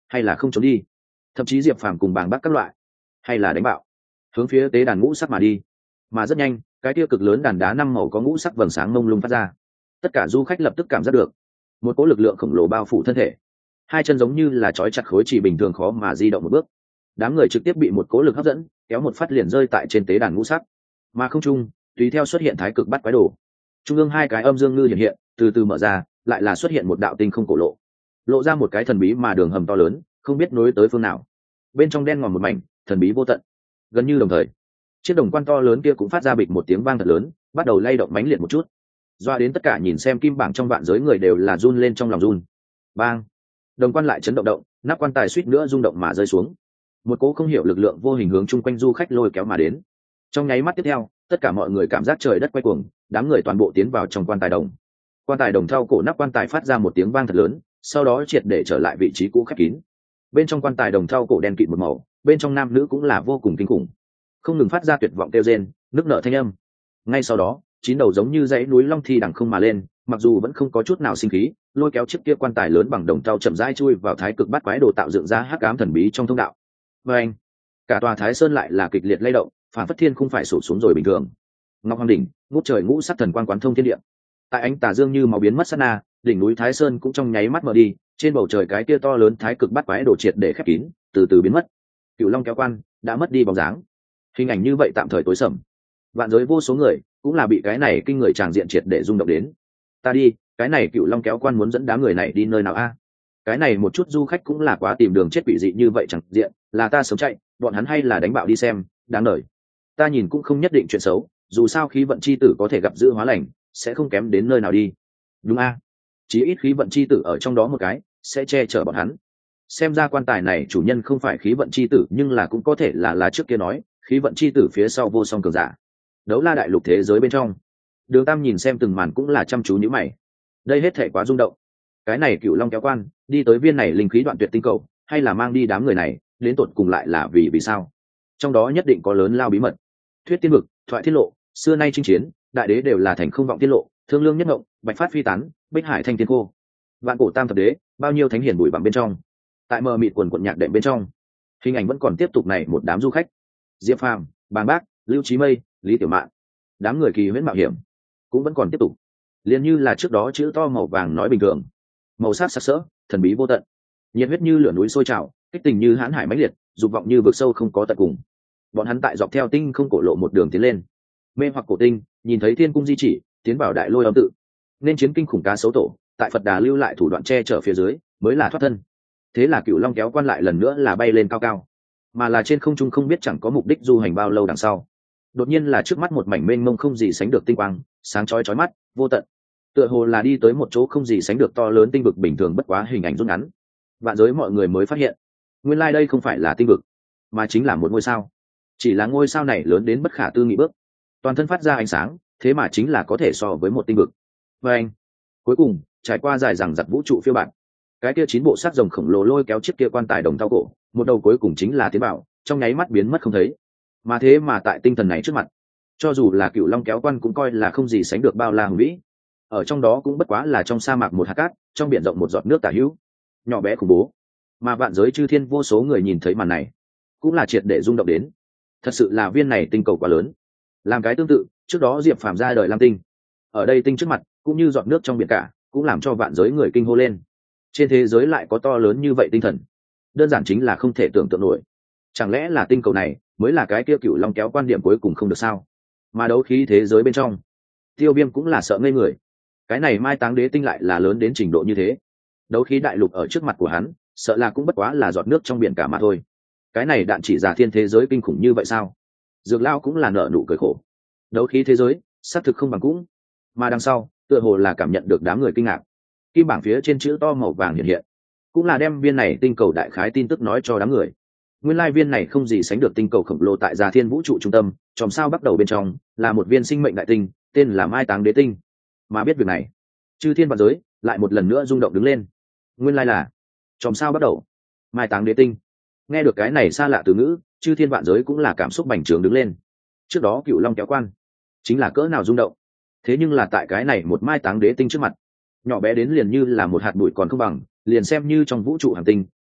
Speaker 1: hay là không trốn đi, thậm chí diệp phàm cùng bàng bác các loại, hay là đánh bạo, hướng phía tế đàn ngũ sắc mà đi. Mà rất nhanh cái kia cực lớn đàn đá năm màu có ngũ sắc vầng sáng mông lung phát ra, tất cả du khách lập tức cảm giác được một cỗ lực lượng khổng lồ bao phủ thân thể, hai chân giống như là trói chặt khối chỉ bình thường khó mà di động một bước. Đám người trực tiếp bị một cỗ lực hấp dẫn kéo một phát liền rơi tại trên tế đàn ngũ sắc, mà không trung tùy theo xuất hiện thái cực bắt quái đồ. Trung ương hai cái âm dương ngư hiện hiện, từ từ mở ra, lại là xuất hiện một đạo tinh không cổ lộ, lộ ra một cái thần bí mà đường hầm to lớn, không biết nối tới phương nào. Bên trong đen ngòm một mảnh, thần bí vô tận. Gần như đồng thời, chiếc đồng quan to lớn kia cũng phát ra bịch một tiếng vang thật lớn, bắt đầu lay động mãnh liệt một chút, doa đến tất cả nhìn xem kim bảng trong vạn giới người đều là run lên trong lòng run. Bang! Đồng quan lại chấn động động, nắp quan tài suýt nữa rung động mà rơi xuống. Một cỗ không hiểu lực lượng vô hình hướng chung quanh du khách lôi kéo mà đến. Trong nháy mắt tiếp theo, tất cả mọi người cảm giác trời đất quay cuồng, đám người toàn bộ tiến vào trong quan tài đồng. Quan tài đồng theo cổ nắp quan tài phát ra một tiếng vang thật lớn, sau đó triệt để trở lại vị trí cũ khép kín. Bên trong quan tài đồng theo cổ đen kịt một màu, bên trong nam nữ cũng là vô cùng kinh khủng, không ngừng phát ra tuyệt vọng kêu rên, nức nở thanh âm. Ngay sau đó, chín đầu giống như dãy núi long thi đằng không mà lên, mặc dù vẫn không có chút nào sinh khí, lôi kéo chiếc kia quan tài lớn bằng đồng thau chậm rãi chui vào thái cực bát quái đồ tạo dựng ra hắc ám thần bí trong thông đạo. Và anh, cả tòa Thái Sơn lại là kịch liệt lay động, phản phất thiên không phải sụp xuống rồi bình thường. Ngọc Hoàng đỉnh, ngút trời ngũ sắc thần quang quán thông thiên địa. Tại ánh tà dương như màu biến mất sát na, đỉnh núi Thái Sơn cũng trong nháy mắt mờ đi, trên bầu trời cái kia to lớn thái cực bát quái đồ triệt để khép kín, từ từ biến mất. Cửu Long kéo quan đã mất đi bóng dáng. Hình ảnh như vậy tạm thời tối sầm. Vạn giới vô số người cũng là bị cái này kinh người tràng diện triệt để rung động đến. Ta đi, cái này Cửu Long kéo quan muốn dẫn đám người này đi nơi nào a? Cái này một chút du khách cũng là quá tìm đường chết quỷ dị như vậy chẳng diện, là ta sống chạy, bọn hắn hay là đánh bạo đi xem, đáng đời. Ta nhìn cũng không nhất định chuyện xấu, dù sao khí vận chi tử có thể gặp dự hóa lành, sẽ không kém đến nơi nào đi. Đúng a? Chí ít khí vận chi tử ở trong đó một cái, sẽ che chở bọn hắn. Xem ra quan tài này chủ nhân không phải khí vận chi tử, nhưng là cũng có thể là trước kia nói, khí vận chi tử phía sau vô song cường giả. Đấu la đại lục thế giới bên trong, Đường Tam nhìn xem từng màn cũng là chăm chú nhíu mày. Đây hết thể quá rung động. Cái này Cửu Long kéo quan, đi tới viên này linh khí đoạn tuyệt tinh cầu, hay là mang đi đám người này, đến tột cùng lại là vì sao? Trong đó nhất định có lớn lao bí mật. Thuyết tiên vực, thoại tiết lộ, xưa nay chinh chiến, đại đế đều là thành không vọng tiết lộ, thương lương nhất ngộng, bạch phát phi tán, bích hải thanh thiên cô. Vạn cổ tam thập đế, bao nhiêu thánh hiển bụi bặm bên trong. Tại mờ mịt quần quần nhạc đệm bên trong, hình ảnh vẫn còn tiếp tục này một đám du khách. Diệp Phàm, Bàng Bác, Lưu Chí Mây, Lý Tiểu Mạn, đám người kỳ huyễn mạo hiểm cũng vẫn còn tiếp tục. Liền như là trước đó chữ to màu vàng nói bình thường, màu sắc sặc sỡ, thần bí vô tận, nhiệt huyết như lửa núi sôi trào, kích tình như hãn hải mãnh liệt, dục vọng như vực sâu không có tận cùng. Bọn hắn tại dọc theo tinh không cổ lộ một đường tiến lên, mê hoặc cổ tinh, nhìn thấy thiên cung di chỉ, tiến vào đại lôi âm tự, nên chiến kinh khủng cá sấu tổ, tại Phật Đà lưu lại thủ đoạn che chở phía dưới, mới là thoát thân. Thế là Cửu Long kéo quan lại lần nữa là bay lên cao cao, mà là trên không trung không biết chẳng có mục đích du hành bao lâu đằng sau, đột nhiên là trước mắt một mảnh mênh mông không gì sánh được tinh quang, sáng chói chói mắt, vô tận, tựa hồ là đi tới một chỗ không gì sánh được to lớn tinh vực bình thường bất quá hình ảnh rút ngắn. Vạn giới mọi người mới phát hiện, nguyên lai đây không phải là tinh vực, mà chính là một ngôi sao. Chỉ là ngôi sao này lớn đến bất khả tư nghị bước, toàn thân phát ra ánh sáng, thế mà chính là có thể so với một tinh vực. Và anh, cuối cùng trải qua dài dằng dặc vũ trụ phiêu bạt, cái kia chín bộ xác rồng khổng lồ lôi kéo chiếc kia quan tài đồng thau cổ, một đầu cuối cùng chính là tiến bảo, trong nháy mắt biến mất không thấy. Mà thế mà tại tinh thần này trước mặt, cho dù là Cửu Long kéo quan cũng coi là không gì sánh được bao la hùng vĩ. Ở trong đó cũng bất quá là trong sa mạc một hạt cát, trong biển rộng một giọt nước tả hữu, nhỏ bé khủng bố. Mà vạn giới chư thiên vô số người nhìn thấy màn này, cũng là triệt để rung động đến. Thật sự là viên này tinh cầu quá lớn. Làm cái tương tự, trước đó Diệp Phàm ra đời Lam Tinh, ở đây tinh trước mặt cũng như giọt nước trong biển cả, cũng làm cho vạn giới người kinh hô lên. Trên thế giới lại có to lớn như vậy tinh thần, đơn giản chính là không thể tưởng tượng nổi. Chẳng lẽ là tinh cầu này mới là cái kia Cửu Long kéo quan điểm cuối cùng không được sao? Mà đấu khí thế giới bên trong, Tiêu Viêm cũng là sợ ngây người. Cái này Mai Táng Đế tinh lại là lớn đến trình độ như thế. Đấu khí đại lục ở trước mặt của hắn, sợ là cũng bất quá là giọt nước trong biển cả mà thôi. Cái này đạn chỉ giả thiên thế giới kinh khủng như vậy sao? Dược Lao cũng là nở nụ cười khổ. Đấu khí thế giới xác thực không bằng cũng, mà đằng sau tựa hồ là cảm nhận được đám người kinh ngạc. Kim bảng phía trên chữ to màu vàng hiện hiện, cũng là đem viên này tinh cầu đại khái tin tức nói cho đám người. Nguyên lai viên này không gì sánh được tinh cầu khổng lồ tại Già Thiên vũ trụ trung tâm, chòm sao bắt đầu bên trong là một viên sinh mệnh đại tinh, tên là Mai Táng Đế tinh. Mà biết việc này, chư thiên vạn giới lại một lần nữa rung động đứng lên. Nguyên lai là chòm sao bắt đầu, Mai Táng Đế tinh. Nghe được cái này xa lạ từ ngữ, chư thiên vạn giới cũng là cảm xúc bành trướng đứng lên. Trước đó Cửu Long kéo quan chính là cỡ nào rung động, thế nhưng là tại cái này một Mai Táng Đế tinh trước mặt, nhỏ bé đến liền như là một hạt bụi còn không bằng, liền xem như trong vũ trụ hành tinh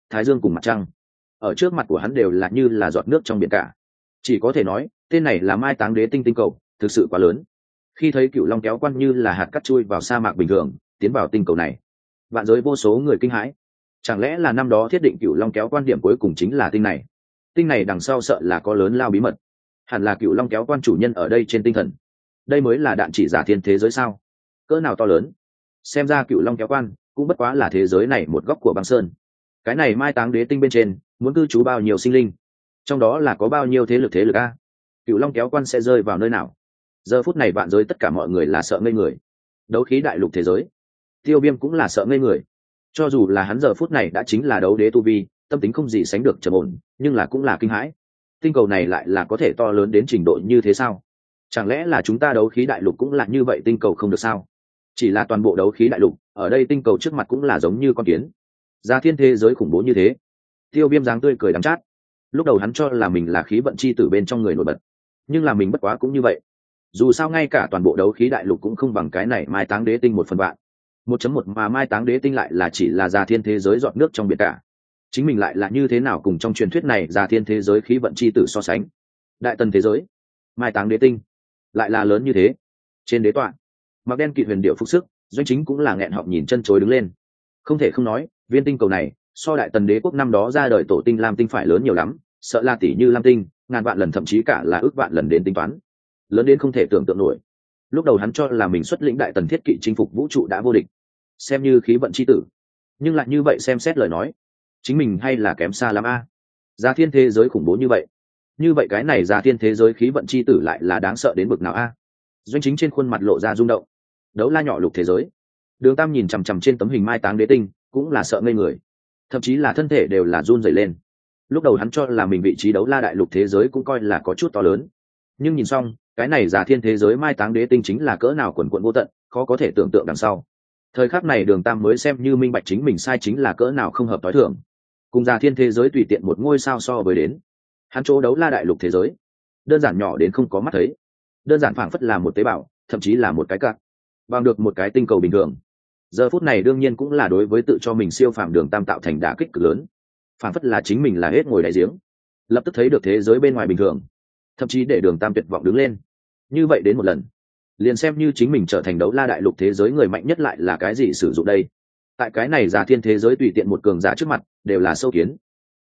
Speaker 1: thái dương cùng mặt trăng ở trước mặt của hắn đều là như là giọt nước trong biển cả. Chỉ có thể nói tên này là mai táng đế tinh tinh cầu thực sự quá lớn. Khi thấy Cửu Long kéo quan như là hạt cát chui vào sa mạc bình thường tiến vào tinh cầu này, vạn giới vô số người kinh hãi. Chẳng lẽ là năm đó thiết định Cửu Long kéo quan điểm cuối cùng chính là tinh này? Tinh này đằng sau sợ là có lớn lao bí mật. Hẳn là Cửu Long kéo quan chủ nhân ở đây trên tinh thần. Đây mới là đạn chỉ giả thiên thế giới sao? Cỡ nào to lớn? Xem ra Cửu Long kéo quan cũng bất quá là thế giới này một góc của băng sơn. Cái này mai táng đế tinh bên trên muốn cư trú bao nhiêu sinh linh, trong đó là có bao nhiêu thế lực a? Cửu Long kéo quan sẽ rơi vào nơi nào? Giờ phút này vạn giới tất cả mọi người là sợ ngây người. Đấu khí đại lục thế giới, Tiêu Viêm cũng là sợ ngây người. Cho dù là hắn giờ phút này đã chính là đấu đế tu vi, tâm tính không gì sánh được trầm ổn, nhưng là cũng là kinh hãi. Tinh cầu này lại là có thể to lớn đến trình độ như thế sao? Chẳng lẽ là chúng ta đấu khí đại lục cũng là như vậy tinh cầu không được sao? Chỉ là toàn bộ đấu khí đại lục ở đây tinh cầu trước mặt cũng là giống như con kiến. Ra thiên thế giới khủng bố như thế. Tiêu Viêm dáng tươi cười đắng chát. Lúc đầu hắn cho là mình là khí vận chi tử bên trong người nổi bật, nhưng là mình bất quá cũng như vậy. Dù sao ngay cả toàn bộ đấu khí đại lục cũng không bằng cái này mai táng đế tinh 1/1. 1.1 mà mai táng đế tinh lại là chỉ là già thiên thế giới giọt nước trong biển cả. Chính mình lại là như thế nào cùng trong truyền thuyết này già thiên thế giới khí vận chi tử so sánh? Đại tần thế giới, mai táng đế tinh lại là lớn như thế. Trên đế tọa, mặc đen kịt huyền điệu phục sức, Doanh Chính cũng là nghẹn họng nhìn chân chối đứng lên. Không thể không nói, viên tinh cầu này so đại tần đế quốc năm đó ra đời tổ tinh lam tinh phải lớn nhiều lắm, sợ là tỷ như lam tinh, ngàn vạn lần thậm chí cả là ước vạn lần đến tính toán. Lớn đến không thể tưởng tượng nổi. Lúc đầu hắn cho là mình xuất lĩnh đại tần thiết kỵ chinh phục vũ trụ đã vô địch, xem như khí vận chi tử, nhưng lại như vậy xem xét lời nói, chính mình hay là kém xa lắm a. Gia thiên thế giới khủng bố như vậy cái này gia thiên thế giới khí vận chi tử lại là đáng sợ đến bực nào a? Doanh Chính trên khuôn mặt lộ ra rung động. Đấu la nhỏ lục thế giới, Đường Tam nhìn chằm chằm trên tấm hình mai táng đế tinh cũng là sợ ngây người, thậm chí là thân thể đều là run rẩy lên. Lúc đầu hắn cho là mình vị trí đấu la đại lục thế giới cũng coi là có chút to lớn, nhưng nhìn xong cái này giả thiên thế giới mai táng đế tinh chính là cỡ nào quần quận vô tận, khó có thể tưởng tượng đằng sau. Thời khắc này Đường Tam mới xem như minh bạch chính mình sai chính là cỡ nào không hợp tối thường. Cùng giả thiên thế giới tùy tiện một ngôi sao so với đến, hắn chỗ đấu la đại lục thế giới đơn giản nhỏ đến không có mắt thấy, đơn giản phảng phất là một tế bào, thậm chí là một cái cạn bằng được một cái tinh cầu bình thường. Giờ phút này đương nhiên cũng là đối với tự cho mình siêu phàm Đường Tam tạo thành đả kích cực lớn, phảng phất là chính mình là hết ngồi đáy giếng, lập tức thấy được thế giới bên ngoài bình thường, thậm chí để Đường Tam tuyệt vọng đứng lên. Như vậy đến một lần, liền xem như chính mình trở thành đấu la đại lục thế giới người mạnh nhất lại là cái gì sử dụng đây? Tại cái này giả thiên thế giới tùy tiện một cường giả trước mặt đều là sâu kiến.